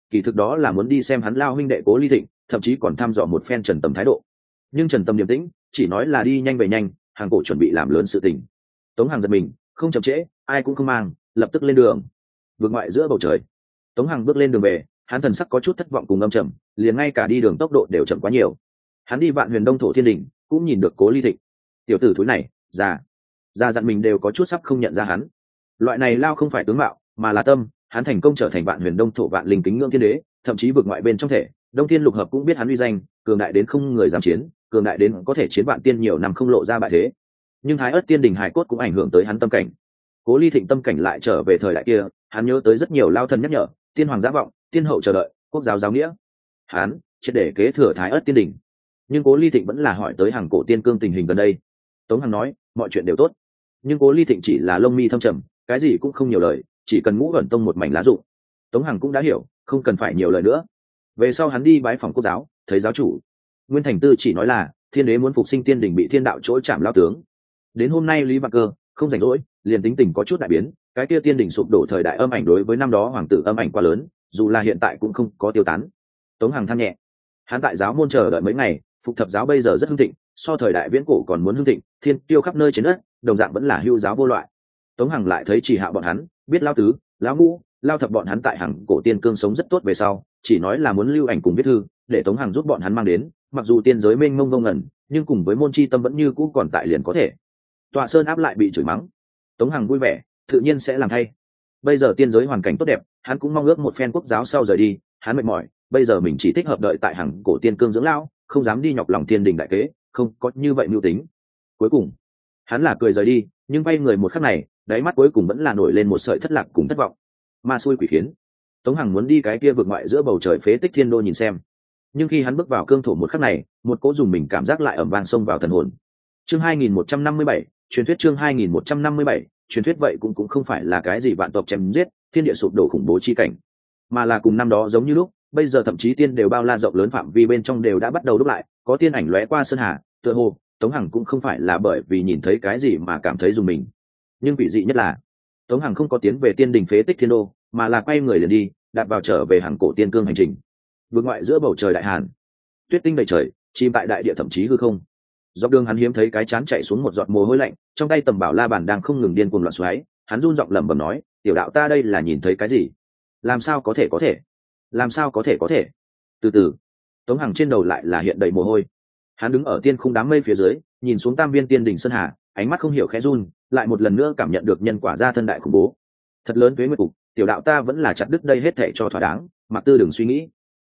Speaker 1: kỳ thực đó là muốn đi xem hắn lao huynh đệ Cố Ly Thịnh, thậm chí còn thăm dò một phen Trần Tầm thái độ. Nhưng Trần Tầm điềm tĩnh, chỉ nói là đi nhanh về nhanh, hàng cổ chuẩn bị làm lớn sự tình. Tống Hằng giật mình, không chậm trễ, ai cũng không mang, lập tức lên đường. Vượt ngoại giữa bầu trời, Tống Hằng bước lên đường về, hắn thần sắc có chút thất vọng cùng âm trầm, liền ngay cả đi đường tốc độ đều chậm quá nhiều. Hắn đi Vạn Huyền Đông Thổ Thiên Đỉnh, cũng nhìn được Cố Ly Thịnh. Tiểu tử thúi này, già dặn mình đều có chút sắp không nhận ra hắn. Loại này lao không phải tướng mạo, mà là tâm, hắn thành công trở thành Vạn Huyền Đông Thổ Vạn Linh Kính Ngưỡng Thiên Đế, thậm chí vượt ngoại bên trong thể, Đông Thiên Lục Hợp cũng biết hắn uy danh, cường đại đến không người dám chiến, cường đại đến có thể chiến vạn tiên nhiều năm không lộ ra bại thế. Nhưng Thái Ức Tiên Đình hài cốt cũng ảnh hưởng tới hắn tâm cảnh. Cố Ly Thịnh tâm cảnh lại trở về thời đại kia, hắn nhớ tới rất nhiều lao thần nhắc nhở, tiên hoàng giá vọng, tiên hậu chờ đợi, quốc giáo giáo nghĩa. Hắn triệt để kế thừa Thái Ức Tiên Đình. Nhưng Cố Ly Thịnh vẫn là hỏi tới hàng cổ tiên cương tình hình gần đây. Tống Hằng nói, mọi chuyện đều tốt. Nhưng Cố Ly Thịnh chỉ là lông mi thâm trầm, cái gì cũng không nhiều lời, chỉ cần Ngũ Ẩn Tông một mảnh lá rụng. Tống Hằng cũng đã hiểu, không cần phải nhiều lời nữa. Về sau hắn đi bái phòng quốc giáo, thấy giáo chủ Nguyên Thành Tư chỉ nói là thiên đế muốn phục sinh tiên đình bị thiên đạo chỗ chạm lao tướng. Đến hôm nay Lý Vạn Cơ không rảnh rỗi, liền tính tình có chút đại biến, cái kia tiên đình sụp đổ thời đại âm ảnh đối với năm đó hoàng tử âm ảnh quá lớn, dù là hiện tại cũng không có tiêu tán. Tống Hằng than nhẹ, hắn tại giáo môn chờ đợi mấy ngày, phục thập giáo bây giờ rất hưng thịnh, so thời đại viễn cổ còn muốn hưng thịnh, thiên tiêu khắp nơi trên đất, đồng dạng vẫn là hưu giáo vô loại. Tống Hằng lại thấy chỉ hạ bọn hắn, biết lao tứ, lão ngũ, lao thập bọn hắn tại Hằng cổ tiên cương sống rất tốt về sau, chỉ nói là muốn lưu ảnh cùng viết thư, để Tống Hằng giúp bọn hắn mang đến, mặc dù tiên giới mênh mông ngông ngẩn, nhưng cùng với môn chi tâm vẫn như cũ còn tại liền có thể. Tọa Sơn áp lại bị chửi mắng, Tống Hằng vui vẻ, tự nhiên sẽ làm thay. Bây giờ tiên giới hoàn cảnh tốt đẹp, hắn cũng mong ước một phen quốc giáo sau rời đi, hắn mệt mỏi, bây giờ mình chỉ thích hợp đợi tại Hằng cổ tiên cương dưỡng lão, không dám đi nhọc lòng thiên đình đại kế, không có như vậy mưu tính. Cuối cùng, hắn là cười rời đi, nhưng bay người một khắc này, đáy mắt cuối cùng vẫn là nổi lên một sợi thất lạc cùng thất vọng. Ma xui quỷ khiến, Tống Hằng muốn đi cái kia vượt ngoại giữa bầu trời phế tích thiên đô nhìn xem. Nhưng khi hắn bước vào cương thổ một khắc này, một cỗ dùng mình cảm giác lại ầm vang xông vào thần hồn. Chương 2157, truyền thuyết chương 2157, truyền thuyết vậy cũng không phải là cái gì vạn tộc chém giết, thiên địa sụp đổ khủng bố chi cảnh, mà là cùng năm đó giống như lúc, bây giờ thậm chí tiên đều bao la rộng lớn phạm vi bên trong đều đã bắt đầu đúc lại, có tiên ảnh lóe qua sơn hà, tựa hồ Tống Hằng cũng không phải là bởi vì nhìn thấy cái gì mà cảm thấy dùng mình. Nhưng quỷ dị nhất là, Tống Hằng không có tiến về tiên đình phế tích thiên đô, mà là quay người liền đi, đạp vào trở về Hằng cổ tiên cương hành trình. Vượt ngoại giữa bầu trời đại hàn, tuyết tinh đầy trời, chìm tại đại địa thậm chí hư không. Dọc đường hắn hiếm thấy cái chán chạy xuống một giọt mồ hôi lạnh, trong tay tầm bảo la bàn đang không ngừng điên cuồng loạn xoáy, hắn run giọng lẩm bẩm nói, tiểu đạo ta đây là nhìn thấy cái gì? Làm sao có thể làm sao có thể? Từ từ, Tống Hằng trên đầu lại là hiện đầy mồ hôi. Hắn đứng ở tiên khung đám mây phía dưới, nhìn xuống tam viên tiên đỉnh sơn hà, ánh mắt không hiểu khẽ run, lại một lần nữa cảm nhận được nhân quả gia thân đại khủng bố. Thật lớn tuế nguyệt cục, tiểu đạo ta vẫn là chặt đứt đây hết thảy cho thỏa đáng, Mạc Tư đừng suy nghĩ.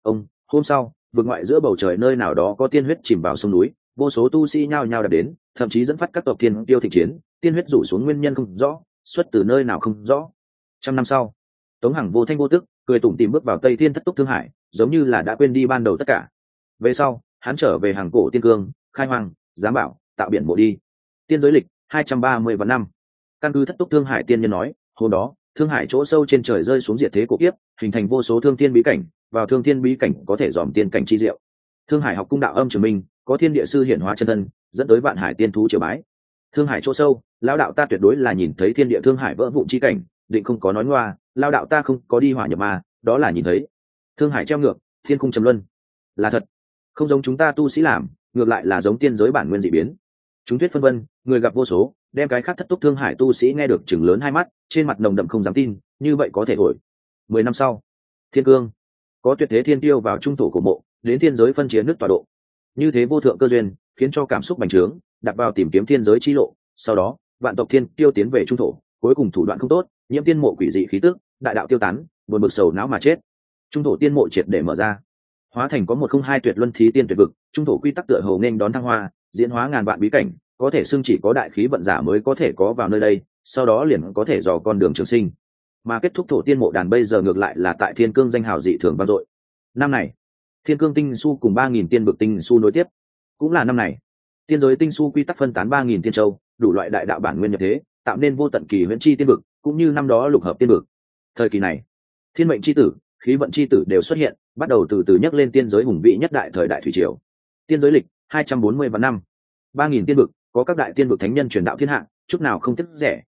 Speaker 1: Hôm sau, vượt ngoại giữa bầu trời nơi nào đó có tiên huyết chìm vào sông núi, vô số tu sĩ nhao nhao đạp đến, thậm chí dẫn phát các tộc tiên tiêu thịnh chiến, tiên huyết rủ xuống nguyên nhân không rõ, xuất từ nơi nào không rõ. Trăm năm sau, Tống Hằng vô thanh vô tức, cười tủm tỉm bước vào Tây Thiên Thất Túc Thương Hải, giống như là đã quên đi ban đầu tất cả. Về sau, hắn trở về Hằng cổ tiên cương, khai hoang, giám bảo, tạo biển mộ đi. Tiên giới lịch 230 vạn năm. Căn cứ Thất Túc Thương Hải tiên nhân nói, hôm đó, Thương Hải chỗ sâu trên trời rơi xuống diệt thế cổ kiếp, hình thành vô số thương thiên bí cảnh, vào thương thiên bí cảnh có thể dòm tiên cảnh chi diệu. Thương Hải học cung đạo âm trường minh, có thiên địa sư hiển hóa chân thân, dẫn tới vạn hải tiên thú triều bái. Thương Hải chỗ sâu, lão đạo ta tuyệt đối là nhìn thấy thiên địa thương hải vỡ vụn chi cảnh, định không có nói ngoa, lão đạo ta không có đi hỏa nhập ma, đó là nhìn thấy. Thương Hải treo ngược, thiên cung trầm luân, là thật, không giống chúng ta tu sĩ làm, ngược lại là giống tiên giới bản nguyên dị biến. Chúng thuyết phân vân, người gặp vô số, đem cái khác Thất Túc Thương Hải tu sĩ nghe được chừng lớn hai mắt, trên mặt nồng đậm không dám tin, như vậy có thể thổi. 10 năm sau, Thiên Cương, có tuyệt thế thiên tiêu vào trung thổ cổ mộ, đến thiên giới phân chia nước tọa độ. Như thế vô thượng cơ duyên, khiến cho cảm xúc bành trướng, đặt vào tìm kiếm thiên giới chi lộ. Sau đó, vạn tộc thiên tiêu tiến về trung thổ, cuối cùng thủ đoạn không tốt, nhiễm tiên mộ quỷ dị khí tức, đại đạo tiêu tán, buồn bực sầu não mà chết. Trung thổ tiên mộ triệt để mở ra, hóa thành có 102 tuyệt luân thí tiên tuyệt vực. Trung thổ quy tắc tựa hồ nên đón thăng hoa, diễn hóa ngàn vạn bí cảnh, có thể xưng chỉ có đại khí vận giả mới có thể có vào nơi đây, sau đó liền có thể dò con đường trường sinh. Mà kết thúc thổ tiên mộ đàn bây giờ ngược lại là tại Thiên Cương danh hào dị thường vang dội. Năm này, Thiên Cương tinh su cùng 3000 tiên vực tinh su nối tiếp. Cũng là năm này, tiên giới tinh su quy tắc phân tán 3000 tiên châu, đủ loại đại đạo bản nguyên nhập thế, tạo nên vô tận kỳ huyễn chi tiên vực, cũng như năm đó lục hợp tiên vực. Thời kỳ này, thiên mệnh chi tử, khí vận chi tử đều xuất hiện, bắt đầu từ từ nhắc lên tiên giới hùng vĩ nhất đại thời đại thủy triều. Tiên giới lịch 240 vạn năm, 3000 tiên vực, có các đại tiên vực thánh nhân truyền đạo thiên hạ, chút nào không tiếc rẻ,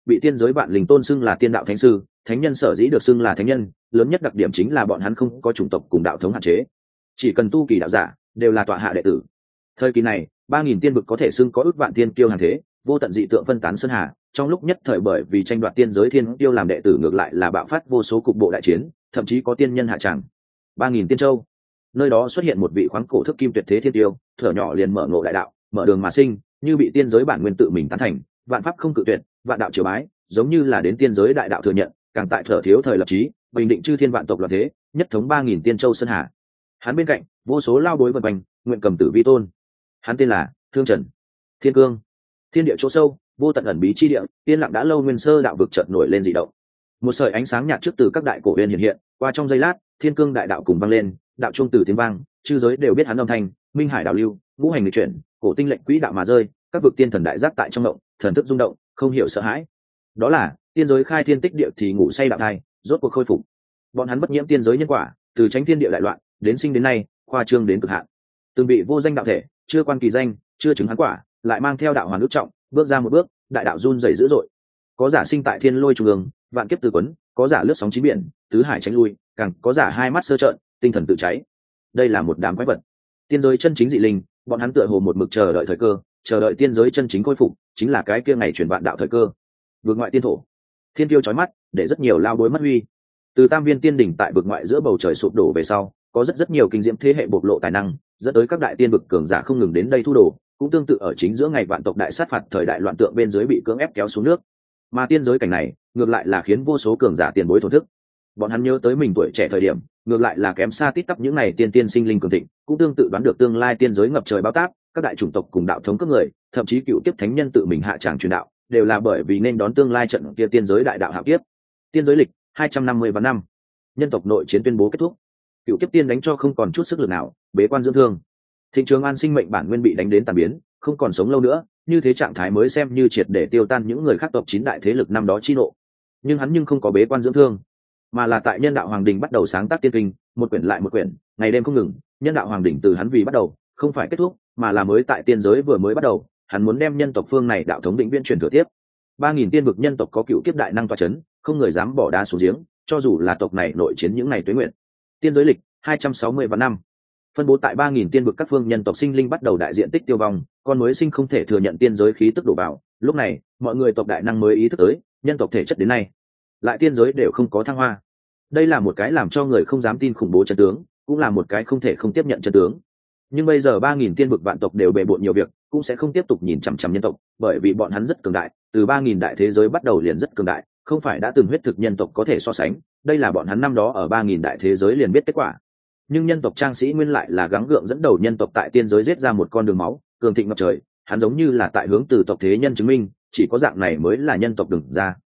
Speaker 1: bị tiên giới vạn linh tôn xưng là tiên đạo thánh sư. Thánh nhân sở dĩ được xưng là thánh nhân, lớn nhất đặc điểm chính là bọn hắn không có chủng tộc cùng đạo thống hạn chế, chỉ cần tu kỳ đạo giả đều là tọa hạ đệ tử. Thời kỳ này 3.000 tiên vực có thể xưng có ước vạn tiên kiêu hàng thế, vô tận dị tượng phân tán sơn hà. Trong lúc nhất thời bởi vì tranh đoạt tiên giới thiên tiêu làm đệ tử ngược lại là bạo phát vô số cục bộ đại chiến, thậm chí có tiên nhân hạ tràng. 3.000 tiên châu, nơi đó xuất hiện một vị khoáng cổ thức kim tuyệt thế thiên tiêu, thở nhỏ liền mở ngộ đại đạo, mở đường mà sinh, như bị tiên giới bản nguyên tự mình tán thành, vạn pháp không cự tuyệt, vạn đạo triều bái, giống như là đến tiên giới đại đạo thừa nhận, càng tại thở thiếu thời lập chí, bình định chư thiên vạn tộc loạn thế, nhất thống 3.000 tiên châu sơn hà. Hắn bên cạnh vô số lao bối vần quanh, nguyện cầm tử vi tôn. Hắn tên là Thương Trần. Thiên cương, thiên địa chỗ sâu, vô tận ẩn bí chi địa, tiên lặng đã lâu, nguyên sơ đạo vực chợt nổi lên dị động. Một sợi ánh sáng nhạt trước từ các đại cổ huyền hiện hiện, qua trong giây lát, thiên cương đại đạo cùng vang lên, đạo trung từ tiếng vang, chư giới đều biết hắn âm thanh, minh hải đạo lưu, ngũ hành nghịch chuyển, cổ tinh lệnh quỹ đạo mà rơi, các vực tiên thần đại giác tại trong động, thần thức rung động, không hiểu sợ hãi. Đó là tiên giới khai thiên tích địa thì ngủ say đạo thai, rốt cuộc khôi phục. Bọn hắn bất nhiễm tiên giới nhân quả, từ tránh thiên địa đại loạn, đến sinh đến nay, khoa trương đến cực hạn. Từng bị vô danh đạo thể, chưa quan kỳ danh, chưa chứng hắn quả, lại mang theo đạo hoàn ước trọng, bước ra một bước, đại đạo run rẩy dữ dội. Có giả sinh tại thiên lôi trung ương, vạn kiếp từ quấn, có giả lướt sóng chín biển, tứ hải tránh lui, càng có giả hai mắt sơ trợn, tinh thần tự cháy. Đây là một đám quái vật. Tiên giới chân chính dị linh, bọn hắn tựa hồ một mực chờ đợi thời cơ, chờ đợi tiên giới chân chính khôi phục, chính là cái kia ngày chuyển vạn đạo thời cơ. Vượt ngoại tiên thổ, thiên tiêu chói mắt, để rất nhiều lao bối mất huy. Từ tam viên tiên đỉnh tại vực ngoại giữa bầu trời sụp đổ về sau, có rất nhiều kinh diễm thế hệ bộc lộ tài năng, dẫn tới các đại tiên vực cường giả không ngừng đến đây thu đồ, cũng tương tự ở chính giữa ngày vạn tộc đại sát phạt thời đại loạn tượng bên dưới bị cưỡng ép kéo xuống nước. Mà tiên giới cảnh này, ngược lại là khiến vô số cường giả tiền bối thổ thức. Bọn hắn nhớ tới mình tuổi trẻ thời điểm, ngược lại là kém xa tít tắp những ngày tiên tiên sinh linh cường thịnh, cũng tương tự đoán được tương lai tiên giới ngập trời báo táp, các đại chủng tộc cùng đạo thống các người, thậm chí cựu kiếp thánh nhân tự mình hạ tràng truyền đạo, đều là bởi vì nên đón tương lai trận kia tiên giới đại đạo hạo kiếp. Tiên giới lịch 250 năm, nhân tộc nội chiến tuyên bố kết thúc. Cựu kiếp tiên đánh cho không còn chút sức lực nào, bế quan dưỡng thương. Thịnh Trường An sinh mệnh bản nguyên bị đánh đến tàn biến, không còn sống lâu nữa, như thế trạng thái mới xem như triệt để tiêu tan những người khác tộc chín đại thế lực năm đó chi nộ. Nhưng hắn không có bế quan dưỡng thương, mà là tại Nhân Đạo Hoàng Đình bắt đầu sáng tác tiên kinh, một quyển lại một quyển, ngày đêm không ngừng. Nhân Đạo Hoàng Đình từ hắn vì bắt đầu, không phải kết thúc, mà là mới tại tiên giới vừa mới bắt đầu, hắn muốn đem nhân tộc phương này đạo thống định viên truyền thừa tiếp. 3.000 tiên vực nhân tộc có cựu kiếp đại năng tọa chấn, không người dám bỏ đá xuống giếng, cho dù là tộc này nội chiến những ngày tuế nguyện. Tiên giới lịch 260 năm, phân bố tại 3.000 tiên vực các phương nhân tộc sinh linh bắt đầu đại diện tích tiêu vong, con mới sinh không thể thừa nhận tiên giới khí tức đổ vào. Lúc này mọi người tộc đại năng mới ý thức tới, nhân tộc thể chất đến nay lại tiên giới đều không có thăng hoa. Đây là một cái làm cho người không dám tin khủng bố chân tướng, cũng là một cái không thể không tiếp nhận chân tướng. Nhưng bây giờ 3.000 tiên vực vạn tộc đều bề bộn nhiều việc, cũng sẽ không tiếp tục nhìn chằm chằm nhân tộc, bởi vì bọn hắn rất cường đại, từ 3.000 đại thế giới bắt đầu liền rất cường đại, không phải đã từng huyết thực nhân tộc có thể so sánh. Đây là bọn hắn năm đó ở 3.000 đại thế giới liền biết kết quả. Nhưng nhân tộc Trang Sĩ nguyên lại là gắng gượng dẫn đầu nhân tộc tại tiên giới giết ra một con đường máu, cường thịnh ngập trời. Hắn giống như là tại hướng từ tộc thế nhân chứng minh, chỉ có dạng này mới là nhân tộc đừng ra.